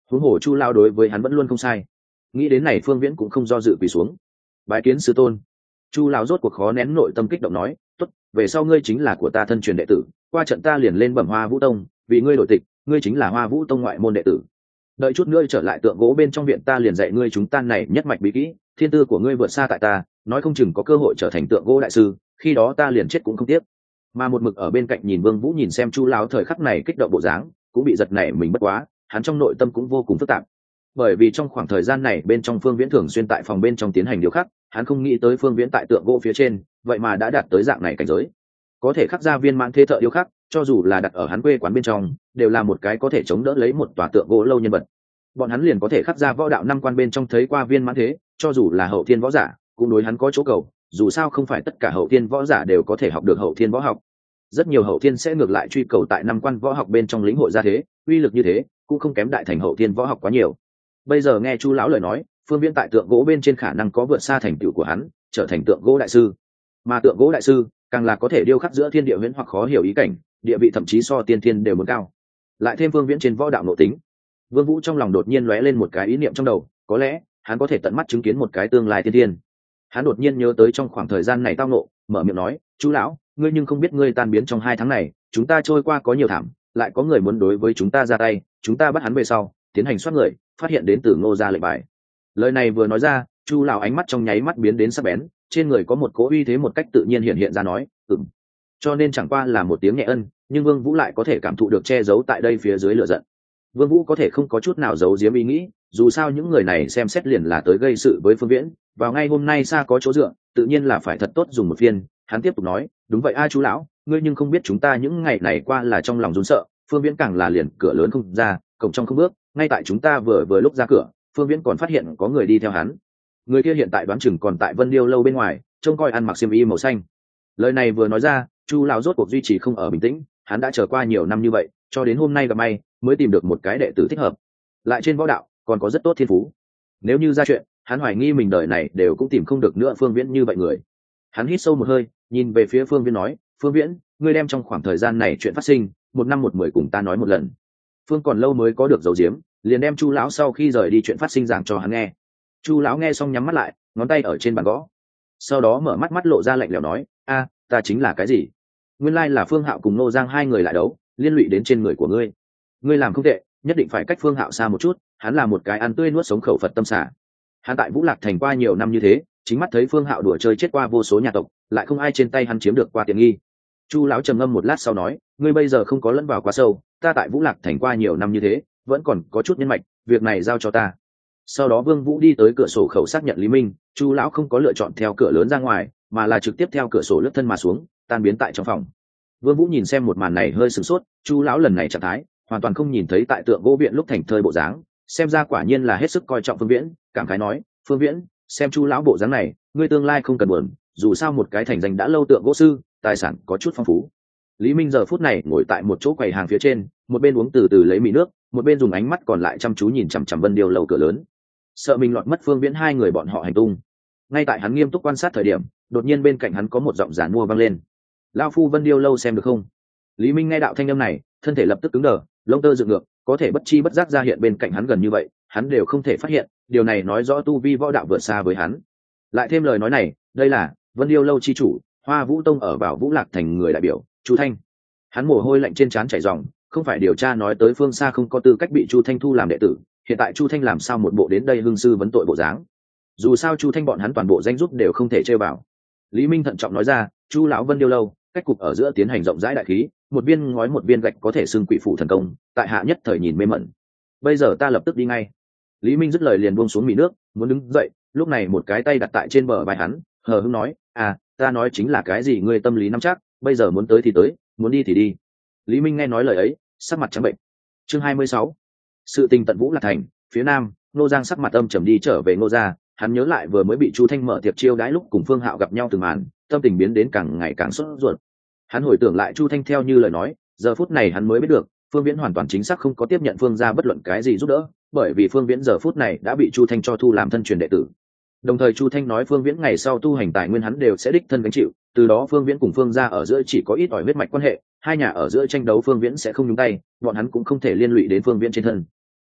huống hồ chu lao đối với hắn vẫn luôn không sai. Nghĩ đến này, phương viễn cũng không do dự quỳ xuống bái kiến sư tôn. Chu lão rốt cuộc khó nén nội tâm kích động nói, tốt, về sau ngươi chính là của ta thân truyền đệ tử, qua trận ta liền lên bẩm Hoa Vũ Tông, vì ngươi đổi tịch, ngươi chính là Hoa Vũ Tông ngoại môn đệ tử. Đợi chút nữa trở lại tượng gỗ bên trong viện ta liền dạy ngươi chúng ta này nhất mạch bí kỹ, thiên tư của ngươi vượt xa tại ta, nói không chừng có cơ hội trở thành tượng gỗ đại sư, khi đó ta liền chết cũng không tiếc. Mà một mực ở bên cạnh nhìn Vương Vũ nhìn xem Chu lão thời khắc này kích động bộ dáng, cũng bị giật nảy mình bất quá, hắn trong nội tâm cũng vô cùng phức tạp. Bởi vì trong khoảng thời gian này bên trong Phương Viễn thường xuyên tại phòng bên trong tiến hành điều khắc, hắn không nghĩ tới Phương Viễn tại tượng gỗ phía trên, vậy mà đã đạt tới dạng này cảnh giới. Có thể khắc ra viên mãn thế thợ điêu khắc, cho dù là đặt ở hắn quê quán bên trong, đều là một cái có thể chống đỡ lấy một tòa tượng gỗ lâu nhân vật. Bọn hắn liền có thể khắc ra võ đạo năm quan bên trong thấy qua viên mãn thế, cho dù là hậu thiên võ giả, cũng đối hắn có chỗ cầu, dù sao không phải tất cả hậu thiên võ giả đều có thể học được hậu thiên võ học. Rất nhiều hậu thiên sẽ ngược lại truy cầu tại năm quan võ học bên trong lĩnh hội ra thế, uy lực như thế, cũng không kém đại thành hậu thiên võ học quá nhiều. Bây giờ nghe Chu lão lời nói, Phương Viễn tại tượng gỗ bên trên khả năng có vượt xa thành tựu của hắn, trở thành tượng gỗ đại sư. Mà tượng gỗ đại sư, càng là có thể điêu khắc giữa thiên địa huyễn hoặc khó hiểu ý cảnh, địa vị thậm chí so tiên thiên đều muốn cao. Lại thêm Phương Viễn trên võ đạo nội tính, Vương Vũ trong lòng đột nhiên lóe lên một cái ý niệm trong đầu, có lẽ hắn có thể tận mắt chứng kiến một cái tương lai tiên thiên. Hắn đột nhiên nhớ tới trong khoảng thời gian này tao nộ, mở miệng nói, "Chú lão, ngươi nhưng không biết ngươi tan biến trong hai tháng này, chúng ta trôi qua có nhiều thảm, lại có người muốn đối với chúng ta ra tay, chúng ta bắt hắn về sau, tiến hành soát người, phát hiện đến từ Ngô gia lệnh bài." Lời này vừa nói ra, Chu lão ánh mắt trong nháy mắt biến đến sắc bén, trên người có một cỗ uy thế một cách tự nhiên hiện hiện ra nói, "Ừm." Cho nên chẳng qua là một tiếng nhẹ ân, nhưng Vương Vũ lại có thể cảm thụ được che giấu tại đây phía dưới lửa giận. Vương Vũ có thể không có chút nào giấu giếm ý nghĩ, dù sao những người này xem xét liền là tới gây sự với Phương Viễn, vào ngay hôm nay xa có chỗ dựa, tự nhiên là phải thật tốt dùng một phiên. Hắn tiếp tục nói, "Đúng vậy a Chú lão, ngươi nhưng không biết chúng ta những ngày này qua là trong lòng run sợ, Phương Viễn càng là liền cửa lớn không ra, cổng trong không bước, ngay tại chúng ta vừa vừa lúc ra cửa, Phương Viễn còn phát hiện có người đi theo hắn. Người kia hiện tại đoán chừng còn tại Vân Điêu lâu bên ngoài, trông coi ăn mặc xiêm y màu xanh." Lời này vừa nói ra, Chu lão rốt cuộc duy trì không ở bình tĩnh, hắn đã chờ qua nhiều năm như vậy, cho đến hôm nay gặp may, mới tìm được một cái đệ tử thích hợp. Lại trên võ đạo, còn có rất tốt thiên phú. Nếu như ra chuyện, hắn hoài nghi mình đời này đều cũng tìm không được nữa Phương Viễn như vậy người. Hắn hít sâu một hơi, nhìn về phía Phương Viễn nói, "Phương Viễn, ngươi đem trong khoảng thời gian này chuyện phát sinh, một năm một mười cùng ta nói một lần." Phương còn lâu mới có được dấu diếm, liền đem Chu lão sau khi rời đi chuyện phát sinh giảng cho hắn nghe. Chu lão nghe xong nhắm mắt lại, ngón tay ở trên bàn gõ. Sau đó mở mắt mắt lộ ra lạnh lẽo nói, "A, ta chính là cái gì? Nguyên lai là Phương Hạo cùng Nô Giang hai người lại đấu, liên lụy đến trên người của ngươi. Ngươi làm không tệ, nhất định phải cách Phương Hạo xa một chút, hắn là một cái ăn tươi nuốt sống khẩu Phật tâm xả." Hắn tại Vũ Lạc Thành qua nhiều năm như thế, chính mắt thấy Phương Hạo đùa chơi chết qua vô số nhà tộc, lại không ai trên tay hắn chiếm được qua tiện nghi. Chu lão trầm ngâm một lát sau nói, "Ngươi bây giờ không có lẫn vào quá sâu, ta tại Vũ Lạc Thành qua nhiều năm như thế, vẫn còn có chút nhân mạch, việc này giao cho ta." Sau đó Vương Vũ đi tới cửa sổ khẩu xác nhận Lý Minh, Chu lão không có lựa chọn theo cửa lớn ra ngoài, mà là trực tiếp theo cửa sổ lướt thân mà xuống, tan biến tại trong phòng. Vương Vũ nhìn xem một màn này hơi sửng sốt, Chu lão lần này trạng thái, hoàn toàn không nhìn thấy tại tượng gỗ viện lúc thành thơi bộ dáng, xem ra quả nhiên là hết sức coi trọng Phương Viễn, cảm khái nói, "Phương Viễn, xem Chu lão bộ dáng này, ngươi tương lai không cần buồn, dù sao một cái thành danh đã lâu tượng gỗ sư, tài sản có chút phong phú." Lý Minh giờ phút này ngồi tại một chỗ quầy hàng phía trên, một bên uống từ từ lấy mì nước, một bên dùng ánh mắt còn lại chăm chú nhìn chằm chằm Vân Điêu lầu cửa lớn, sợ mình lọt mất Phương Viễn hai người bọn họ hành tung. Ngay tại hắn nghiêm túc quan sát thời điểm, đột nhiên bên cạnh hắn có một giọng giản mua vang lên, "Lão phu Vân Điêu lâu xem được không?" Lý Minh nghe đạo thanh âm này, thân thể lập tức cứng đờ, lông tơ dựng ngược, có thể bất chi bất giác ra hiện bên cạnh hắn gần như vậy, hắn đều không thể phát hiện, điều này nói rõ tu vi võ đạo vượt xa với hắn. Lại thêm lời nói này, đây là Vân Điêu lâu chi chủ, Hoa Vũ Tông ở vào Vũ Lạc Thành người đại biểu, Chu Thanh. Hắn mồ hôi lạnh trên trán chảy ròng, không phải điều tra nói tới Phương Sa không có tư cách bị Chu Thanh thu làm đệ tử, hiện tại Chu Thanh làm sao một bộ đến đây hương sư vấn tội bộ dáng. Dù sao Chu Thanh bọn hắn toàn bộ danh giúp đều không thể chơi vào. Lý Minh thận trọng nói ra, "Chu lão Vân Điêu lâu, cách cục ở giữa tiến hành rộng rãi đại khí, một viên ngói một viên gạch có thể xưng quỷ phủ thần công, tại hạ nhất thời nhìn mê mẩn. Bây giờ ta lập tức đi ngay." Lý Minh dứt lời liền buông xuống mì nước, muốn đứng dậy, lúc này một cái tay đặt tại trên bờ vai hắn, hờ hững nói, "À, ta nói chính là cái gì ngươi tâm lý nắm chắc, bây giờ muốn tới thì tới, muốn đi thì đi." Lý Minh nghe nói lời ấy, sắc mặt trắng bệnh. Chương hai mươi sáu, sự tình tận Vũ Lạc Thành, phía nam, Nô Giang sắc mặt âm trầm đi trở về Ngô gia, hắn nhớ lại vừa mới bị Chu Thanh mở tiệc chiêu đãi lúc cùng Phương Hạo gặp nhau từng màn, tâm tình biến đến càng ngày càng sốt ruột. Hắn hồi tưởng lại Chu Thanh theo như lời nói, giờ phút này hắn mới biết được, Phương Viễn hoàn toàn chính xác không có tiếp nhận Phương gia bất luận cái gì giúp đỡ, bởi vì Phương Viễn giờ phút này đã bị Chu Thanh cho thu làm thân truyền đệ tử. Đồng thời Chu Thanh nói Phương Viễn ngày sau tu hành tài nguyên hắn đều sẽ đích thân gánh chịu, từ đó Phương Viễn cùng Phương gia ở giữa chỉ có ít ỏi huyết mạch quan hệ, hai nhà ở giữa tranh đấu Phương Viễn sẽ không nhúng tay, bọn hắn cũng không thể liên lụy đến Phương Viễn trên thân.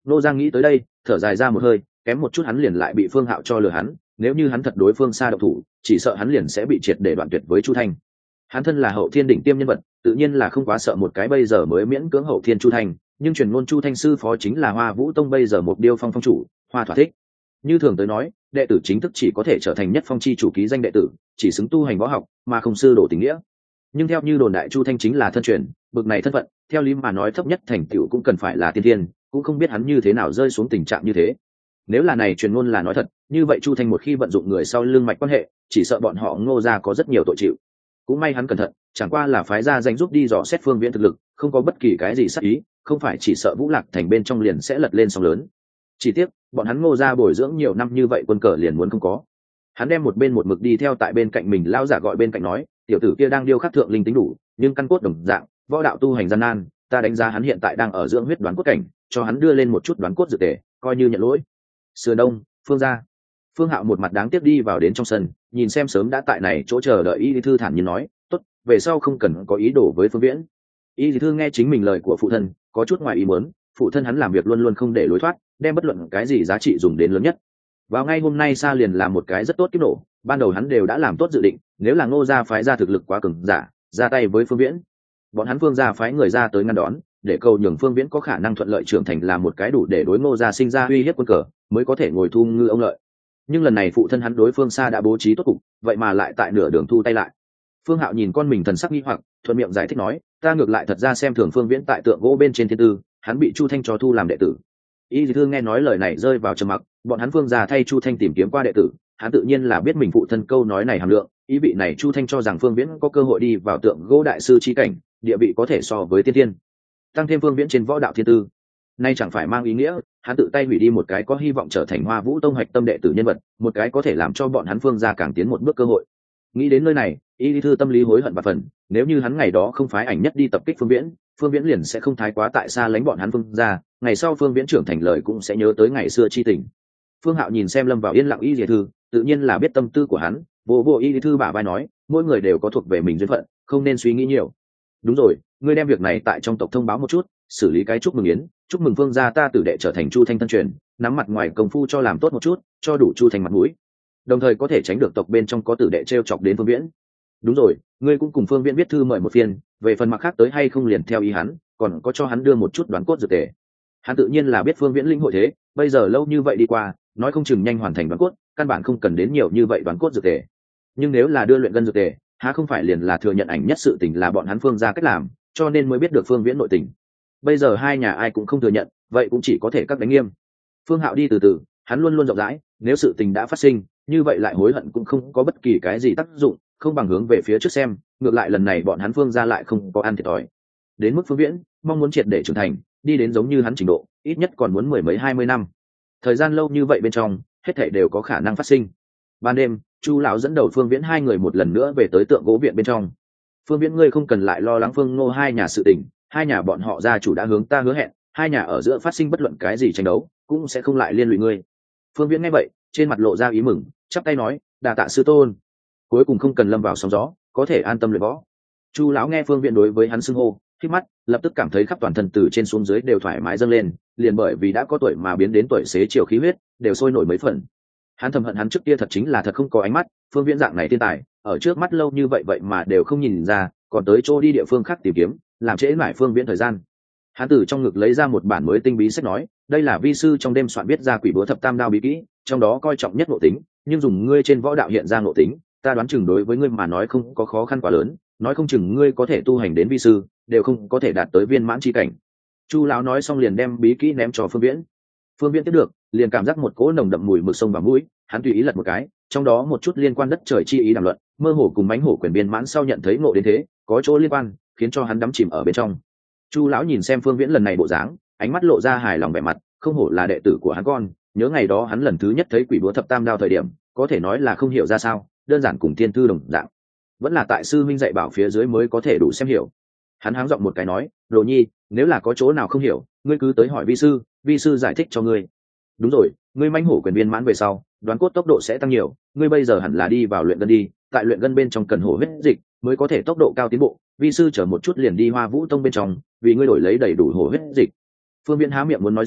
Nô Giang nghĩ tới đây, thở dài ra một hơi, kém một chút hắn liền lại bị Phương Hạo cho lừa hắn, nếu như hắn thật đối Phương Sa động thủ, chỉ sợ hắn liền sẽ bị triệt để đoạn tuyệt với Chu Thanh. Hắn thân là hậu thiên đỉnh tiêm nhân vật, tự nhiên là không quá sợ một cái bây giờ mới miễn cưỡng hậu thiên Chu Thanh, nhưng truyền ngôn Chu Thanh sư phó chính là Hoa Vũ Tông bây giờ một điêu phong phong chủ, Hoa Thỏa Thích. Như thường tới nói, đệ tử chính thức chỉ có thể trở thành nhất phong chi chủ ký danh đệ tử, chỉ xứng tu hành võ học, mà không sư đổ tình nghĩa. Nhưng theo như đồn đại Chu Thanh chính là thân truyền, bực này thân phận, theo lý mà nói thấp nhất thành tựu cũng cần phải là tiên thiên, cũng không biết hắn như thế nào rơi xuống tình trạng như thế. Nếu là này truyền ngôn là nói thật, như vậy Chu Thanh một khi vận dụng người sau lưng mạch quan hệ, chỉ sợ bọn họ Ngô gia có rất nhiều tội chịu. Cũng may hắn cẩn thận, chẳng qua là phái ra danh giúp đi dò xét Phương Viễn thực lực, không có bất kỳ cái gì sát ý, không phải chỉ sợ Vũ Lạc thành bên trong liền sẽ lật lên sóng lớn. Chỉ tiếc, bọn hắn Ngô gia bồi dưỡng nhiều năm như vậy quân cờ liền muốn không có. Hắn đem một bên một mực đi theo tại bên cạnh mình lao giả gọi bên cạnh nói, tiểu tử kia đang điêu khắc thượng linh tính đủ, nhưng căn cốt đồng dạng, võ đạo tu hành gian nan, ta đánh giá hắn hiện tại đang ở dưỡng huyết đoán cốt cảnh, cho hắn đưa lên một chút đoán cốt dự tề, coi như nhận lỗi. Sườn Đông, Phương gia. Phương Hạo một mặt đáng tiếc đi vào đến trong sân, nhìn xem sớm đã tại này chỗ chờ đợi Y Lý Thư thản nhiên nói, tốt, về sau không cần có ý đồ với Phương Viễn. Y Lý Thư nghe chính mình lời của phụ thân, có chút ngoài ý muốn, phụ thân hắn làm việc luôn luôn không để lối thoát, đem bất luận cái gì giá trị dùng đến lớn nhất. Vào ngay hôm nay Sa liền làm một cái rất tốt kiếp nổ, ban đầu hắn đều đã làm tốt dự định, nếu là Ngô gia phái ra thực lực quá cường giả, ra tay với Phương Viễn, bọn hắn Phương gia phái người ra tới ngăn đón, để cầu nhường Phương Viễn có khả năng thuận lợi trưởng thành là một cái đủ để đối Ngô gia sinh ra uy hiếp quân cờ, mới có thể ngồi thu ngư ông lợi. Nhưng lần này phụ thân hắn đối Phương Sa đã bố trí tốt cục, vậy mà lại tại nửa đường thu tay lại. Phương Hạo nhìn con mình thần sắc nghi hoặc, thuận miệng giải thích nói, ta ngược lại thật ra xem thường Phương Viễn tại tượng gỗ bên trên thiên tư, hắn bị Chu Thanh cho thu làm đệ tử. Y Lý Thư nghe nói lời này rơi vào trầm mặc, bọn hắn Phương gia thay Chu Thanh tìm kiếm qua đệ tử, hắn tự nhiên là biết mình phụ thân câu nói này hàm lượng, ý vị này Chu Thanh cho rằng Phương Viễn có cơ hội đi vào tượng gỗ đại sư chi cảnh, địa vị có thể so với tiên tiên. Tăng thêm Phương Viễn trên võ đạo thiên tư, nay chẳng phải mang ý nghĩa hắn tự tay hủy đi một cái có hy vọng trở thành Hoa Vũ Tông hạch tâm đệ tử nhân vật, một cái có thể làm cho bọn hắn Phương gia càng tiến một bước cơ hội. Nghĩ đến nơi này, Y Lý Thư tâm lý hối hận và phần, nếu như hắn ngày đó không phái ảnh nhất đi tập kích Phương Viễn, Phương Viễn liền sẽ không thái quá tại xa lánh bọn hắn Phương gia, ngày sau Phương Viễn trưởng thành lời cũng sẽ nhớ tới ngày xưa chi tình. Phương Hạo nhìn xem lâm vào yên lặng Y Lý Thư, tự nhiên là biết tâm tư của hắn, bộ bộ Y Lý Thư bả vai nói, mỗi người đều có thuộc về mình duyên phận, không nên suy nghĩ nhiều. Đúng rồi, ngươi đem việc này tại trong tộc thông báo một chút, xử lý cái chúc mừng yến, chúc mừng Phương gia ta tử đệ trở thành Chu Thanh thân truyền, nắm mặt ngoài công phu cho làm tốt một chút, cho đủ Chu Thanh mặt mũi, đồng thời có thể tránh được tộc bên trong có tử đệ trêu chọc đến Phương Viễn. Đúng rồi, ngươi cũng cùng Phương Viễn viết thư mời một phiên, về phần mặt khác tới hay không liền theo ý hắn, còn có cho hắn đưa một chút đoán cốt dược tề. Hắn tự nhiên là biết Phương Viễn linh hội thế, bây giờ lâu như vậy đi qua, nói không chừng nhanh hoàn thành đoán cốt, căn bản không cần đến nhiều như vậy đoán cốt dược tề. Nhưng nếu là đưa luyện gân dược tề, há không phải liền là thừa nhận ảnh nhất sự tình là bọn hắn Phương gia cách làm, cho nên mới biết được Phương Viễn nội tình. Bây giờ hai nhà ai cũng không thừa nhận, vậy cũng chỉ có thể các đánh nghiêm. Phương Hạo đi từ từ, hắn luôn luôn rộng rãi, nếu sự tình đã phát sinh, như vậy lại hối hận cũng không có bất kỳ cái gì tác dụng, không bằng hướng về phía trước xem, ngược lại lần này bọn hắn Phương gia lại không có ăn thiệt thòi. Đến mức Phương Viễn, mong muốn triệt để trưởng thành, đi đến giống như hắn trình độ, ít nhất còn muốn mười mấy hai mươi năm. Thời gian lâu như vậy bên trong, hết thảy đều có khả năng phát sinh. Ban đêm, Chu lão dẫn đầu Phương Viễn hai người một lần nữa về tới tượng gỗ viện bên trong. Phương Viễn ngươi không cần lại lo lắng Phương Ngô hai nhà sự tình, hai nhà bọn họ gia chủ đã hướng ta hứa hẹn, hai nhà ở giữa phát sinh bất luận cái gì tranh đấu, cũng sẽ không lại liên lụy ngươi. Phương Viễn nghe vậy, trên mặt lộ ra ý mừng, chắp tay nói, đà tạ sư tôn. Cuối cùng không cần lâm vào sóng gió, có thể an tâm luyện võ. Chu lão nghe Phương Viễn đối với hắn xưng hô, khi mắt lập tức cảm thấy khắp toàn thân từ trên xuống dưới đều thoải mái dâng lên, liền bởi vì đã có tuổi mà biến đến tuổi xế chiều khí huyết đều sôi nổi mấy phần. Hắn thầm hận hắn trước kia thật chính là thật không có ánh mắt, Phương Viễn dạng này thiên tài, ở trước mắt lâu như vậy vậy mà đều không nhìn ra, còn tới chỗ đi địa phương khác tìm kiếm, làm trễ mãi Phương Viễn thời gian. Hắn từ trong ngực lấy ra một bản mới tinh bí sách nói, đây là vi sư trong đêm soạn viết ra quỷ búa thập tam đao bí kỹ, trong đó coi trọng nhất ngộ tính, nhưng dùng ngươi trên võ đạo hiện ra ngộ tính, ta đoán chừng đối với ngươi mà nói không có khó khăn quá lớn, nói không chừng ngươi có thể tu hành đến vi sư, đều không có thể đạt tới viên mãn chi cảnh. Chu lão nói xong liền đem bí kỹ ném cho Phương Viễn. Phương Viễn tiếp được, liền cảm giác một cỗ nồng đậm mùi mực sông vào mũi, hắn tùy ý lật một cái, trong đó một chút liên quan đất trời chi ý đàm luận, mơ hồ cùng mãnh hổ quyền viên mãn sau nhận thấy ngộ đến thế, có chỗ liên quan, khiến cho hắn đắm chìm ở bên trong. Chu lão nhìn xem Phương Viễn lần này bộ dáng, ánh mắt lộ ra hài lòng vẻ mặt, không hổ là đệ tử của hắn con, nhớ ngày đó hắn lần thứ nhất thấy quỷ búa thập tam đao thời điểm, có thể nói là không hiểu ra sao, đơn giản cùng thiên thư đồng dạng, vẫn là tại sư minh dạy bảo phía dưới mới có thể đủ xem hiểu. Hắn háng giọng một cái nói, đồ nhi, nếu là có chỗ nào không hiểu, ngươi cứ tới hỏi vi sư, vi sư giải thích cho ngươi. Đúng rồi, ngươi mãnh hổ quyền viên mãn về sau, đoán cốt tốc độ sẽ tăng nhiều, ngươi bây giờ hẳn là đi vào luyện gân đi, tại luyện gân bên trong cần hổ huyết dịch mới có thể tốc độ cao tiến bộ, vi sư chờ một chút liền đi Hoa Vũ Tông bên trong, vì ngươi đổi lấy đầy đủ hổ huyết dịch. Phương Viễn há miệng muốn nói gì,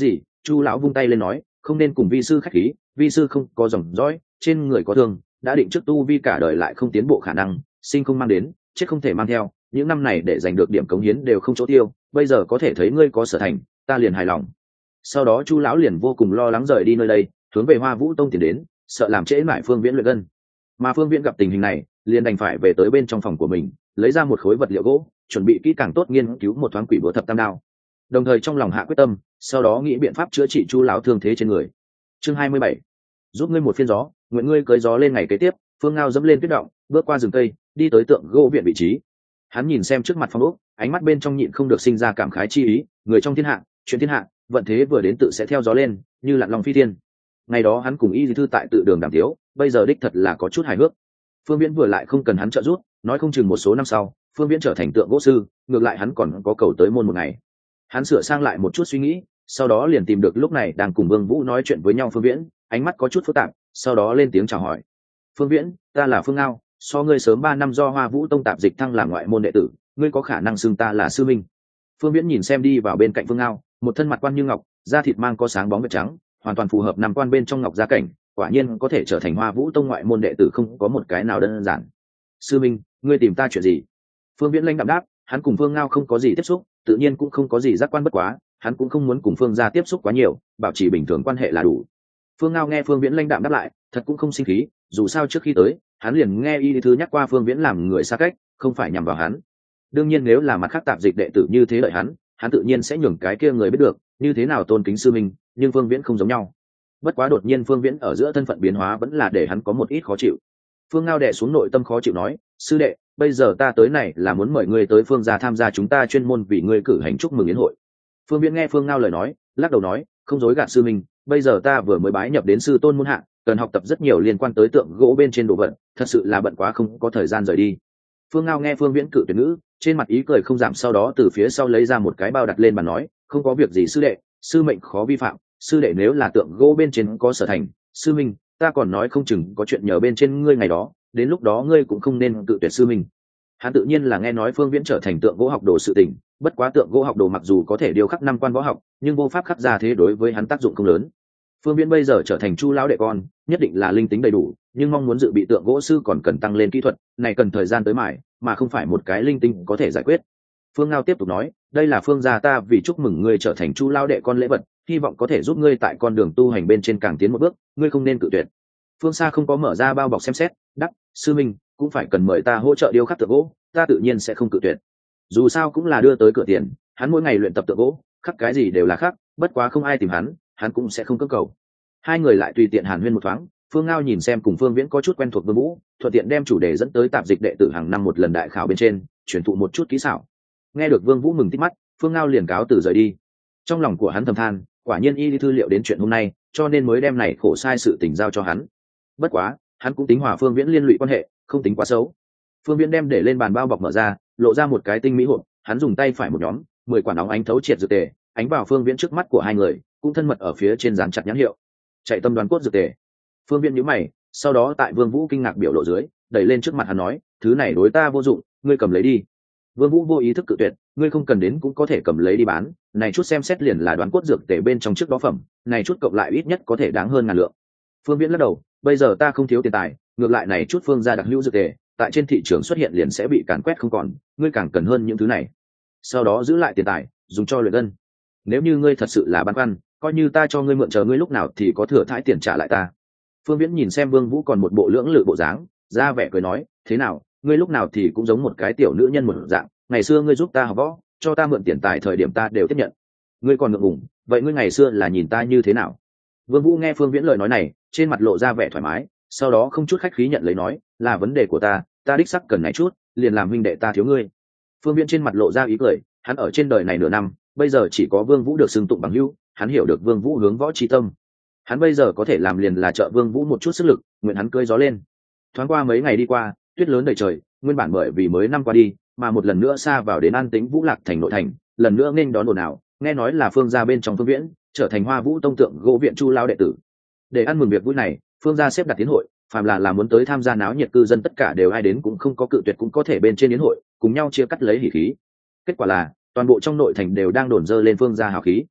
Chu lão vung tay lên nói, không nên cùng vi sư khách khí, vi sư không có dòng dõi, trên người có thương, đã định trước tu vi cả đời lại không tiến bộ khả năng, sinh không mang đến, chết không thể mang theo, những năm này để giành được điểm cống hiến đều không chỗ tiêu, bây giờ có thể thấy ngươi có sở thành, ta liền hài lòng. Sau đó Chu lão liền vô cùng lo lắng rời đi nơi đây, hướng về Hoa Vũ Tông tiến đến, sợ làm trễ mãi Phương Viễn luyện gân. Mà Phương Viễn gặp tình hình này, liền đành phải về tới bên trong phòng của mình, lấy ra một khối vật liệu gỗ, chuẩn bị kỹ càng tốt nghiên cứu một thoáng quỷ búa thập tam đao, đồng thời trong lòng hạ quyết tâm, sau đó nghĩ biện pháp chữa trị Chu lão thương thế trên người. Chương hai mươi bảy, giúp ngươi một phiên gió, nguyện ngươi cưỡi gió lên ngày kế tiếp. Phương Ngao dẫm lên tuyết động, bước qua rừng cây, đi tới tượng gỗ viện vị trí. Hắn nhìn xem trước mặt phong ốc, ánh mắt bên trong nhịn không được sinh ra cảm khái chi ý, người trong thiên hạ, chuyện thiên hạ, vận thế vừa đến tự sẽ theo gió lên, như lặn lòng phi thiên. Ngày đó hắn cùng Y Di Thư tại tự đường đàm tiếu, bây giờ đích thật là có chút hài hước. Phương Viễn vừa lại không cần hắn trợ giúp, nói không chừng một số năm sau, Phương Viễn trở thành tượng gỗ sư, ngược lại hắn còn có cầu tới môn một ngày. Hắn sửa sang lại một chút suy nghĩ, sau đó liền tìm được lúc này đang cùng Vương Vũ nói chuyện với nhau Phương Viễn, ánh mắt có chút phức tạp, sau đó lên tiếng chào hỏi. Phương Viễn, ta là Phương Ngao, so ngươi sớm ba năm do Hoa Vũ Tông tạp dịch thăng làm ngoại môn đệ tử, ngươi có khả năng xưng ta là sư minh. Phương Viễn nhìn xem đi vào bên cạnh Phương Ngao, một thân mặt quan như ngọc, da thịt mang có sáng bóng vệt trắng, hoàn toàn phù hợp năm quan bên trong ngọc gia cảnh, quả nhiên có thể trở thành Hoa Vũ Tông ngoại môn đệ tử không có một cái nào đơn giản. Sư minh, ngươi tìm ta chuyện gì? Phương Viễn lãnh đạm đáp, hắn cùng Phương Ngao không có gì tiếp xúc, tự nhiên cũng không có gì giác quan bất quá, hắn cũng không muốn cùng Phương gia tiếp xúc quá nhiều, bảo trì bình thường quan hệ là đủ. Phương Ngao nghe Phương Viễn lãnh đạm đáp lại, thật cũng không sinh khí, dù sao trước khi tới, hắn liền nghe Y Thư nhắc qua Phương Viễn làm người xa cách, không phải nhằm vào hắn. Đương nhiên nếu là mặt khác tạp dịch đệ tử như thế lợi hắn, hắn tự nhiên sẽ nhường cái kia người biết được như thế nào tôn kính sư minh, nhưng Phương Viễn không giống nhau. Bất quá đột nhiên Phương Viễn ở giữa thân phận biến hóa vẫn là để hắn có một ít khó chịu. Phương Ngao đè xuống nội tâm khó chịu nói, sư đệ, bây giờ ta tới này là muốn mời ngươi tới Phương gia tham gia chúng ta chuyên môn vì ngươi cử hành chúc mừng yến hội. Phương Viễn nghe Phương Ngao lời nói, lắc đầu nói, không dối gạt sư minh, bây giờ ta vừa mới bái nhập đến sư tôn môn hạ, cần học tập rất nhiều liên quan tới tượng gỗ bên trên đồ vật, thật sự là bận quá không có thời gian rời đi. Phương Ngao nghe Phương Viễn cự tuyệt ngữ, trên mặt ý cười không giảm, sau đó từ phía sau lấy ra một cái bao đặt lên bàn nói, không có việc gì sư đệ, sư mệnh khó vi phạm, sư đệ nếu là tượng gỗ bên trên có sở thành, sư minh, ta còn nói không chừng có chuyện nhờ bên trên ngươi ngày đó, đến lúc đó ngươi cũng không nên cự tuyệt sư minh. Hắn tự nhiên là nghe nói Phương Viễn trở thành tượng gỗ học đồ sự tình, bất quá tượng gỗ học đồ mặc dù có thể điêu khắc năm quan võ học, nhưng vô pháp khắc ra thế đối với hắn tác dụng không lớn. Phương Viễn bây giờ trở thành Chu lão đệ con, nhất định là linh tính đầy đủ, nhưng mong muốn dự bị tượng gỗ sư còn cần tăng lên kỹ thuật, này cần thời gian tới mãi, mà không phải một cái linh tinh có thể giải quyết. Phương Ngao tiếp tục nói, đây là Phương gia ta vì chúc mừng ngươi trở thành Chu lão đệ con lễ vật, hy vọng có thể giúp ngươi tại con đường tu hành bên trên càng tiến một bước, ngươi không nên cự tuyệt. Phương Sa không có mở ra bao bọc xem xét, đắc, sư minh cũng phải cần mời ta hỗ trợ điêu khắc tượng gỗ, ta tự nhiên sẽ không cự tuyệt. Dù sao cũng là đưa tới cửa tiền, hắn mỗi ngày luyện tập tượng gỗ, khắc cái gì đều là khắc, bất quá không ai tìm hắn, hắn cũng sẽ không cưỡng cầu. Hai người lại tùy tiện hàn huyên một thoáng, Phương Ngao nhìn xem cùng Phương Viễn có chút quen thuộc Vương Vũ, thuận tiện đem chủ đề dẫn tới tạp dịch đệ tử hàng năm một lần đại khảo bên trên, truyền thụ một chút kỹ xảo. Nghe được Vương Vũ mừng tít mắt, Phương Ngao liền cáo từ rời đi. Trong lòng của hắn thầm than, quả nhiên Y Thư liệu đến chuyện hôm nay, cho nên mới đem này khổ sai sự tình giao cho hắn. Bất quá, hắn cũng tính hòa Phương Viễn liên lụy quan hệ, không tính quá xấu. Phương Viễn đem để lên bàn bao bọc mở ra, lộ ra một cái tinh mỹ hộp, hắn dùng tay phải một nhóm, mười quả nóng ánh thấu triệt dược tề, ánh vào Phương Viễn trước mắt của hai người, cũng thân mật ở phía trên dán chặt nhãn hiệu. Chạy tâm đoán cốt dược tề. Phương Viễn nhíu mày, sau đó tại Vương Vũ kinh ngạc biểu lộ dưới, đẩy lên trước mặt hắn nói, thứ này đối ta vô dụng, ngươi cầm lấy đi. Vương Vũ vô ý thức cự tuyệt, ngươi không cần đến cũng có thể cầm lấy đi bán, này chút xem xét liền là đoán cốt dược tề bên trong trước đó phẩm, này chút cộng lại ít nhất có thể đáng hơn ngàn lượng. Phương Viễn lắc đầu, bây giờ ta không thiếu tiền tài, ngược lại này chút phương gia đặc hữu dược tề, tại trên thị trường xuất hiện liền sẽ bị càn quét không còn, ngươi càng cần hơn những thứ này. Sau đó giữ lại tiền tài, dùng cho luyện ngân. Nếu như ngươi thật sự là băn khoăn, coi như ta cho ngươi mượn, chờ ngươi lúc nào thì có thừa thãi tiền trả lại ta. Phương Viễn nhìn xem Vương Vũ còn một bộ lưỡng lự bộ dáng, ra vẻ cười nói, thế nào, ngươi lúc nào thì cũng giống một cái tiểu nữ nhân một dạng, ngày xưa ngươi giúp ta học võ, cho ta mượn tiền tài thời điểm ta đều tiếp nhận. Ngươi còn ngượng ngùng, vậy ngươi ngày xưa là nhìn ta như thế nào? Vương Vũ nghe Phương Viễn lời nói này, trên mặt lộ ra vẻ thoải mái, sau đó không chút khách khí nhận lấy nói, là vấn đề của ta, ta đích sắc cần này chút, liền làm huynh đệ ta thiếu ngươi. Phương Viễn trên mặt lộ ra ý cười, hắn ở trên đời này nửa năm, bây giờ chỉ có Vương Vũ được xưng tụng bằng hữu, hắn hiểu được Vương Vũ hướng võ chi tâm. Hắn bây giờ có thể làm liền là trợ Vương Vũ một chút sức lực, nguyện hắn cưỡi gió lên. Thoáng qua mấy ngày đi qua, tuyết lớn đầy trời, nguyên bản bởi vì mới năm qua đi, mà một lần nữa xa vào đến an tĩnh Vũ Lạc thành nội thành, lần nữa nên đón ồn ào, nghe nói là Phương gia bên trong Phương Viễn trở thành Hoa Vũ Tông tượng gỗ viện Chu lão đệ tử. Để ăn mừng việc vui này, Phương gia xếp đặt tiến hội, phàm là là muốn tới tham gia náo nhiệt cư dân tất cả đều ai đến cũng không có cự tuyệt, cũng có thể bên trên yến hội, cùng nhau chia cắt lấy hỉ khí. Kết quả là toàn bộ trong nội thành đều đang đồn dơ lên Phương gia hào khí.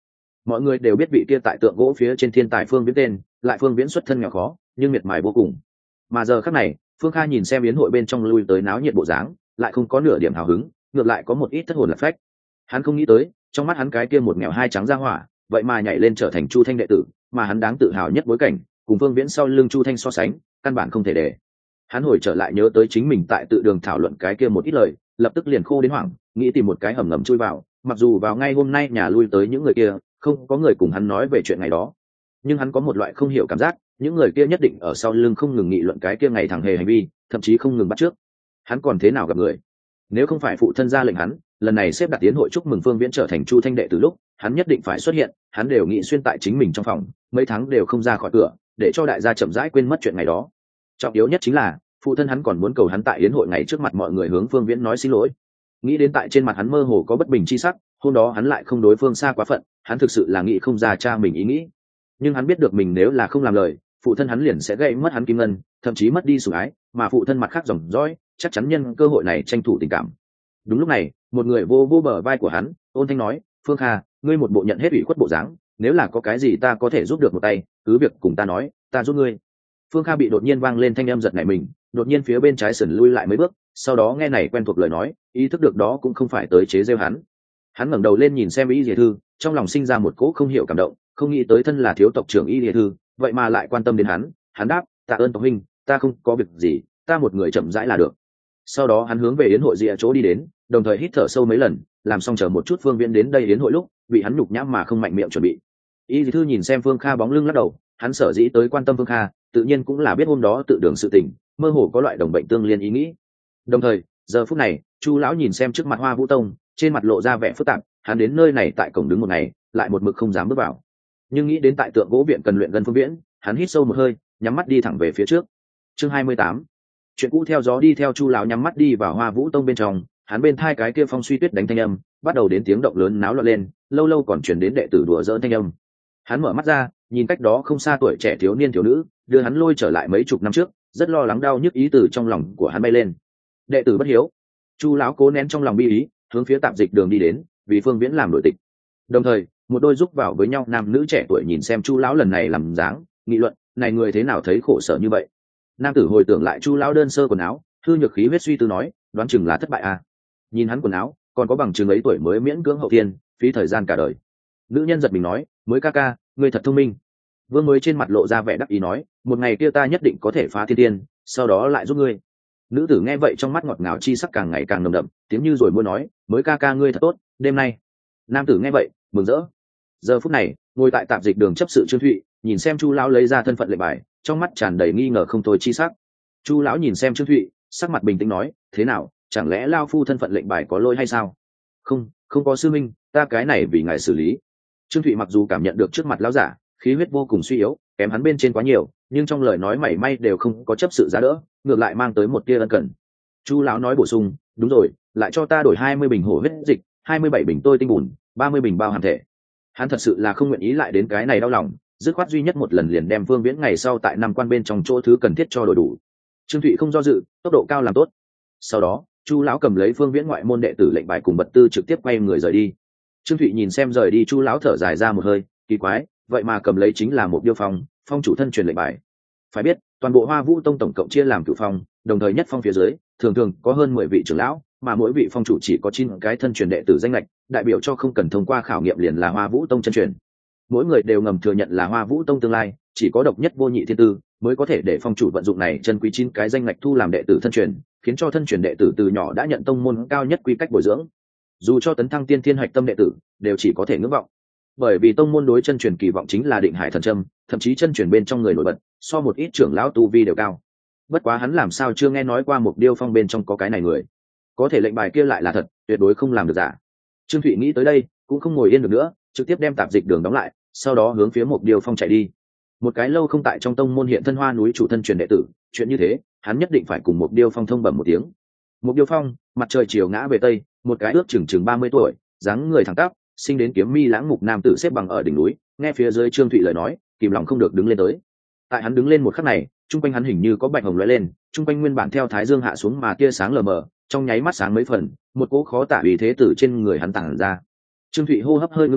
mọi người đều biết vị kia tại tượng gỗ phía trên thiên tài Phương Viễn tên, lại Phương Viễn xuất thân nghèo khó nhưng miệt mài vô cùng. Mà giờ khắc này Phương Kha nhìn xem yến hội bên trong lui tới náo nhiệt bộ dáng, lại không có nửa điểm hào hứng, ngược lại có một ít thất hồn lạc phách. Hắn không nghĩ tới trong mắt hắn cái kia một nghèo hai trắng ra hỏa vậy mà nhảy lên trở thành Chu Thanh đệ tử, mà hắn đáng tự hào nhất bối cảnh cùng Phương Viễn sau lưng Chu Thanh so sánh căn bản không thể để. Hắn hồi trở lại nhớ tới chính mình tại tự đường thảo luận cái kia một ít lời, lập tức liền khô đến hoảng, nghĩ tìm một cái hầm ngầm chui vào. Mặc dù vào ngay hôm nay nhà lui tới những người kia không có người cùng hắn nói về chuyện ngày đó, nhưng hắn có một loại không hiểu cảm giác những người kia nhất định ở sau lưng không ngừng nghị luận cái kia ngày thằng hề hành vi, thậm chí không ngừng bắt trước. Hắn còn thế nào gặp người? Nếu không phải phụ thân ra lệnh hắn lần này xếp đặt tiến hội chúc mừng Phương Viễn trở thành Chu Thanh đệ từ lúc, hắn nhất định phải xuất hiện. Hắn đều nghĩ xuyên tại chính mình trong phòng, mấy tháng đều không ra khỏi cửa, để cho đại gia chậm rãi quên mất chuyện ngày đó. Trọng yếu nhất chính là phụ thân hắn còn muốn cầu hắn tại yến hội ngày trước mặt mọi người hướng Phương Viễn nói xin lỗi. Nghĩ đến tại trên mặt hắn mơ hồ có bất bình chi sắc, hôm đó hắn lại không đối phương xa quá phận, hắn thực sự là nghĩ không ra cha mình ý nghĩ. Nhưng hắn biết được mình nếu là không làm lời, phụ thân hắn liền sẽ gây mất hắn kim ngân, thậm chí mất đi sủng ái, mà phụ thân mặt khác dòng dõi chắc chắn nhân cơ hội này tranh thủ tình cảm. Đúng lúc này một người vô vô bờ vai của hắn, ôn thanh nói: Phương Kha, ngươi một bộ nhận hết ủy khuất bộ dáng, nếu là có cái gì ta có thể giúp được một tay, cứ việc cùng ta nói, ta giúp ngươi. Phương Kha bị đột nhiên vang lên thanh âm giật nảy mình, đột nhiên phía bên trái sườn lui lại mấy bước, sau đó nghe này quen thuộc lời nói, ý thức được đó cũng không phải tới chế giễu hắn. Hắn ngẩng đầu lên nhìn xem Y Lìa Thư, trong lòng sinh ra một cỗ không hiểu cảm động, không nghĩ tới thân là thiếu tộc trưởng Y Lìa Thư, vậy mà lại quan tâm đến hắn. Hắn đáp: tạ ơn tộc huynh, ta không có việc gì, ta một người chậm rãi là được. Sau đó hắn hướng về yến hội rìa chỗ đi đến, đồng thời hít thở sâu mấy lần, làm xong chờ một chút Phương Viễn đến đây yến hội lúc, bị hắn nhục nhã mà không mạnh miệng chuẩn bị. Y Lìa Thư nhìn xem Phương Kha bóng lưng lắc đầu, hắn sở dĩ tới quan tâm Phương Kha, tự nhiên cũng là biết hôm đó tự đường sự tình, mơ hồ có loại đồng bệnh tương liên ý nghĩ. Đồng thời giờ phút này Chu lão nhìn xem trước mặt Hoa Vũ Tông, trên mặt lộ ra vẻ phức tạp. Hắn đến nơi này tại cổng đứng một ngày, lại một mực không dám bước vào, nhưng nghĩ đến tại tượng gỗ viện cần luyện gần Phương Viễn, hắn hít sâu một hơi, nhắm mắt đi thẳng về phía trước. Chương hai mươi tám, chuyện cũ theo gió đi theo Chu lão nhắm mắt đi vào Hoa Vũ Tông bên trong. Hắn bên thai cái kia phong suy tuyết đánh thanh âm, bắt đầu đến tiếng động lớn náo loạn lên, lâu lâu còn truyền đến đệ tử đùa giỡn thanh âm. Hắn mở mắt ra, nhìn cách đó không xa tuổi trẻ thiếu niên thiếu nữ, đưa hắn lôi trở lại mấy chục năm trước, rất lo lắng đau nhức ý từ trong lòng của hắn bay lên. Đệ tử bất hiếu. Chu lão cố nén trong lòng bi ý, hướng phía tạp dịch đường đi đến, vì Phương Viễn làm nội tịch. Đồng thời một đôi giúp vào với nhau nam nữ trẻ tuổi nhìn xem Chu lão lần này làm dáng, nghị luận: này người thế nào thấy khổ sở như vậy? Nam tử hồi tưởng lại Chu lão đơn sơ quần áo, hư nhược khí huyết suy tư nói: đoán chừng là thất bại à? Nhìn hắn quần áo, còn có bằng chừng ấy tuổi mới miễn cưỡng hậu thiên, phí thời gian cả đời. Nữ nhân giật mình nói: mới ca ca, ngươi thật thông minh. Vương mới trên mặt lộ ra vẻ đắc ý nói: một ngày kia ta nhất định có thể phá thiên tiên, sau đó lại giúp ngươi. Nữ tử nghe vậy trong mắt ngọt ngào chi sắc càng ngày càng nồng đậm, tiếng như rồi môi nói: mới ca ca ngươi thật tốt, đêm nay. Nam tử nghe vậy mừng rỡ. Giờ phút này ngồi tại tạp dịch đường chấp sự Trương Thụy nhìn xem Chu lão lấy ra thân phận lệnh bài, trong mắt tràn đầy nghi ngờ không thôi chi sắc. Chu lão nhìn xem Trương Thụy, sắc mặt bình tĩnh nói: thế nào, chẳng lẽ lao phu thân phận lệnh bài có lỗi hay sao? Không, không có sư minh, ta cái này vì ngài xử lý. Trương Thụy mặc dù cảm nhận được trước mặt lão giả khí huyết vô cùng suy yếu, kém hắn bên trên quá nhiều, nhưng trong lời nói mảy may đều không có chấp sự giá đỡ, ngược lại mang tới một tia ân cần. Chu lão nói bổ sung: đúng rồi, lại cho ta đổi hai mươi bình hổ huyết dịch, hai mươi bảy bình tôi tinh bùn, ba mươi bình bao hàn thể. Hắn thật sự là không nguyện ý lại đến cái này đau lòng, dứt khoát duy nhất một lần liền đem Phương Viễn ngày sau tại năm quan bên trong chỗ thứ cần thiết cho đổi đủ. Trương Thụy không do dự, tốc độ cao làm tốt. Sau đó Chu lão cầm lấy Phương Viễn ngoại môn đệ tử lệnh bài cùng vật tư trực tiếp quay người rời đi. Trương Thụy nhìn xem rời đi Chu lão thở dài ra một hơi, kỳ quái, vậy mà cầm lấy chính là một điêu phong, phong chủ thân truyền lệnh bài. Phải biết toàn bộ Hoa Vũ Tông tổng cộng chia làm cửu phong, đồng thời nhất phong phía dưới thường thường có hơn mười vị trưởng lão, mà mỗi vị phong chủ chỉ có chín cái thân truyền đệ tử danh lệch, đại biểu cho không cần thông qua khảo nghiệm liền là Hoa Vũ Tông chân truyền. Mỗi người đều ngầm thừa nhận là Hoa Vũ Tông tương lai, chỉ có độc nhất vô nhị thiên tư mới có thể để phong chủ vận dụng này chân quý chín cái danh lệch thu làm đệ tử thân truyền, khiến cho thân truyền đệ tử từ nhỏ đã nhận tông môn cao nhất quy cách bồi dưỡng. Dù cho tấn thăng tiên thiên hạch tâm đệ tử, đều chỉ có thể ngưỡng vọng. Bởi vì tông môn đối chân truyền kỳ vọng chính là định hải thần châm, thậm chí chân truyền bên trong người nổi bật, so một ít trưởng lão tu vi đều cao. Bất quá hắn làm sao chưa nghe nói qua một điêu phong bên trong có cái này người, có thể lệnh bài kia lại là thật, tuyệt đối không làm được giả. Trương Thụy nghĩ tới đây cũng không ngồi yên được nữa, trực tiếp đem tạp dịch đường đóng lại, sau đó hướng phía một điêu phong chạy đi. Một cái lâu không tại trong tông môn hiện thân Hoa núi chủ thân truyền đệ tử, chuyện như thế hắn nhất định phải cùng một điêu phong thông bẩm một tiếng. Một điêu phong mặt trời chiều ngã về tây, một cái ước chừng chừng ba mươi tuổi, dáng người thẳng tắp, sinh đến kiếm mi lãng mục nam tử xếp bằng ở đỉnh núi, nghe phía dưới Trương Thụy lời nói, kìm lòng không được đứng lên tới. Tại hắn đứng lên một khắc này, trung quanh hắn hình như có bạch hồng lóe lên, trung quanh nguyên bản theo thái dương hạ xuống mà tia sáng lờ mờ, trong nháy mắt sáng mấy phần, một cỗ khó tả uy thế từ trên người hắn tản ra. Trương Thụy hô hấp hơi ngưng lại,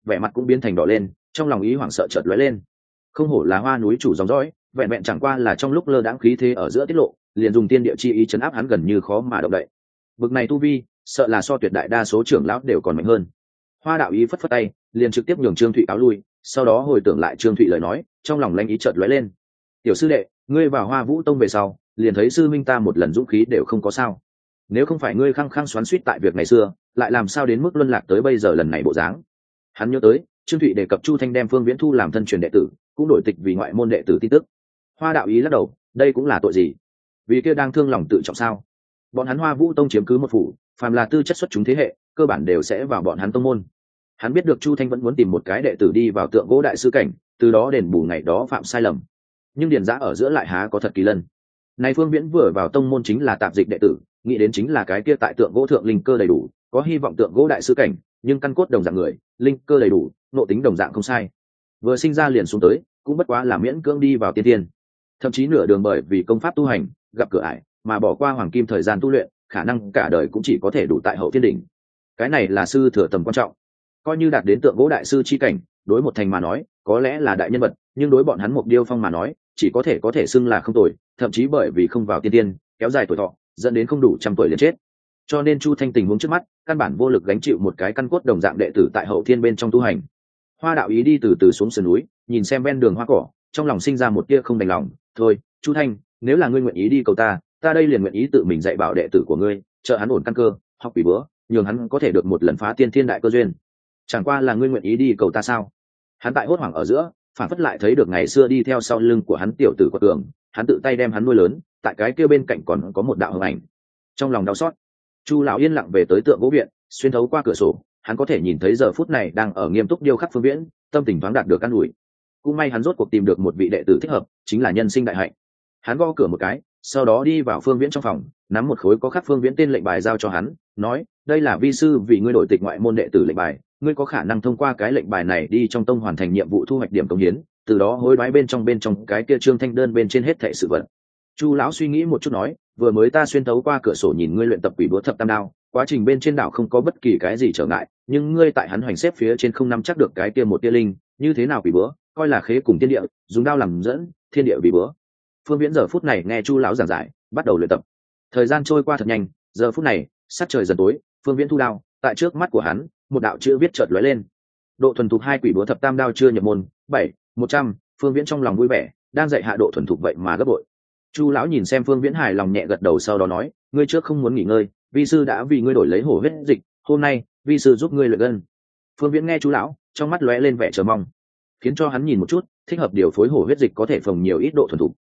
vẻ mặt cũng biến thành đỏ lên, trong lòng ý hoảng sợ chợt lóe lên. Không hổ là Hoa núi chủ dòng dõi, vẹn vẹn chẳng qua là trong lúc lơ đãng khí thế ở giữa tiết lộ, liền dùng tiên địa chi ý chấn áp hắn gần như khó mà động đậy. Bực này tu vi, sợ là so tuyệt đại đa số trưởng lão đều còn mạnh hơn. Hoa đạo ý phất phất tay, liền trực tiếp nhường Trương Thụy cáo lui, sau đó hồi tưởng lại Trương Thụy lời nói, trong lòng lanh ý chợt lóe lên. Tiểu sư đệ, ngươi vào Hoa Vũ Tông về sau, liền thấy sư minh ta một lần dũng khí đều không có sao. Nếu không phải ngươi khăng khăng xoắn xuýt tại việc ngày xưa, lại làm sao đến mức luân lạc tới bây giờ lần này bộ dáng. Hắn nhớ tới, Trương Thụy đề cập Chu Thanh đem Phương Viễn thu làm thân truyền đệ tử, cũng đổi tịch vì ngoại môn đệ tử tin tức. Hoa đạo ý lắc đầu, đây cũng là tội gì? Vì kia đang thương lòng tự trọng sao? Bọn hắn Hoa Vũ Tông chiếm cứ một phủ, phàm là tư chất xuất chúng thế hệ, cơ bản đều sẽ vào bọn hắn tông môn. Hắn biết được Chu Thanh vẫn muốn tìm một cái đệ tử đi vào tượng gỗ đại sư cảnh, từ đó đền bù ngày đó phạm sai lầm. Nhưng điền giã ở giữa lại há có thật kỳ lân. Này Phương Viễn vừa vào tông môn chính là tạp dịch đệ tử, nghĩ đến chính là cái kia tại tượng gỗ thượng linh cơ đầy đủ, có hy vọng tượng gỗ đại sư cảnh, nhưng căn cốt đồng dạng người, linh cơ đầy đủ, nộ tính đồng dạng không sai. Vừa sinh ra liền xuống tới, cũng bất quá là miễn cưỡng đi vào tiên tiên. Thậm chí nửa đường bởi vì công pháp tu hành gặp cửa ải, mà bỏ qua hoàng kim thời gian tu luyện, khả năng cả đời cũng chỉ có thể đủ tại hậu thiên đỉnh. Cái này là sư thừa tầm quan trọng. Coi như đạt đến tượng gỗ đại sư chi cảnh, đối một thành mà nói, có lẽ là đại nhân vật, nhưng đối bọn hắn Mộc Điêu Phong mà nói, chỉ có thể có thể xưng là không tồi, thậm chí bởi vì không vào tiên tiên, kéo dài tuổi thọ, dẫn đến không đủ trăm tuổi liền chết. Cho nên Chu Thanh tình huống trước mắt, căn bản vô lực gánh chịu một cái căn cốt đồng dạng đệ tử tại hậu thiên bên trong tu hành. Hoa đạo ý đi từ từ xuống sườn núi, nhìn xem ven đường hoa cỏ, trong lòng sinh ra một tia không đành lòng. Thôi, Chu Thanh, nếu là ngươi nguyện ý đi cầu ta, ta đây liền nguyện ý tự mình dạy bảo đệ tử của ngươi, trợ hắn ổn căn cơ, học quỷ bữa, nhường hắn có thể được một lần phá tiên thiên đại cơ duyên. Chẳng qua là ngươi nguyện ý đi cầu ta sao? Hắn tại hốt hoảng ở giữa, phản phất lại thấy được ngày xưa đi theo sau lưng của hắn tiểu tử của tường, hắn tự tay đem hắn nuôi lớn, tại cái kia bên cạnh còn có một đạo hồng ảnh. Trong lòng đau xót, Chu lão yên lặng về tới tượng gỗ viện, xuyên thấu qua cửa sổ, hắn có thể nhìn thấy giờ phút này đang ở nghiêm túc điêu khắc Phương Viễn, tâm tình thoáng đạt được căn ủi. Cũng may hắn rốt cuộc tìm được một vị đệ tử thích hợp, chính là nhân sinh đại hạnh. Hắn gõ cửa một cái, sau đó đi vào Phương Viễn trong phòng, nắm một khối có khắc Phương Viễn tên lệnh bài giao cho hắn, nói: đây là vi sư vì ngươi đổi tịch ngoại môn đệ tử lệnh bài, ngươi có khả năng thông qua cái lệnh bài này đi trong tông hoàn thành nhiệm vụ thu hoạch điểm công hiến, từ đó hối đoái bên trong bên trong cái kia trương thanh đơn bên trên hết thảy sự vật. Chu lão suy nghĩ một chút nói: vừa mới ta xuyên thấu qua cửa sổ nhìn ngươi luyện tập quỷ búa thập tam đao, quá trình bên trên đảo không có bất kỳ cái gì trở ngại, nhưng ngươi tại hắn hoành xếp phía trên không nắm chắc được cái kia một tia linh, như thế nào quỷ búa, coi là khế cùng tiên địa, dùng đao làm dẫn, thiên địa vì búa. Phương Viễn giờ phút này nghe Chu lão giảng giải, bắt đầu luyện tập. Thời gian trôi qua thật nhanh, giờ phút này, sát trời dần tối, Phương Viễn thu đao, tại trước mắt của hắn, một đạo chữ viết chợt lóe lên. Độ thuần thục hai quỷ búa thập tam đao chưa nhập môn, bảy, một trăm. Phương Viễn trong lòng vui vẻ, đang dạy hạ độ thuần thục vậy mà gấp bội. Chu lão nhìn xem Phương Viễn hài lòng nhẹ gật đầu, sau đó nói: ngươi trước không muốn nghỉ ngơi, vi sư đã vì ngươi đổi lấy hổ huyết dịch, hôm nay vi sư giúp ngươi luyện gân. Phương Viễn nghe Chu lão, trong mắt lóe lên vẻ chờ mong, khiến cho hắn nhìn một chút, thích hợp điều phối hổ huyết dịch có thể phòng nhiều ít độ thuần thục.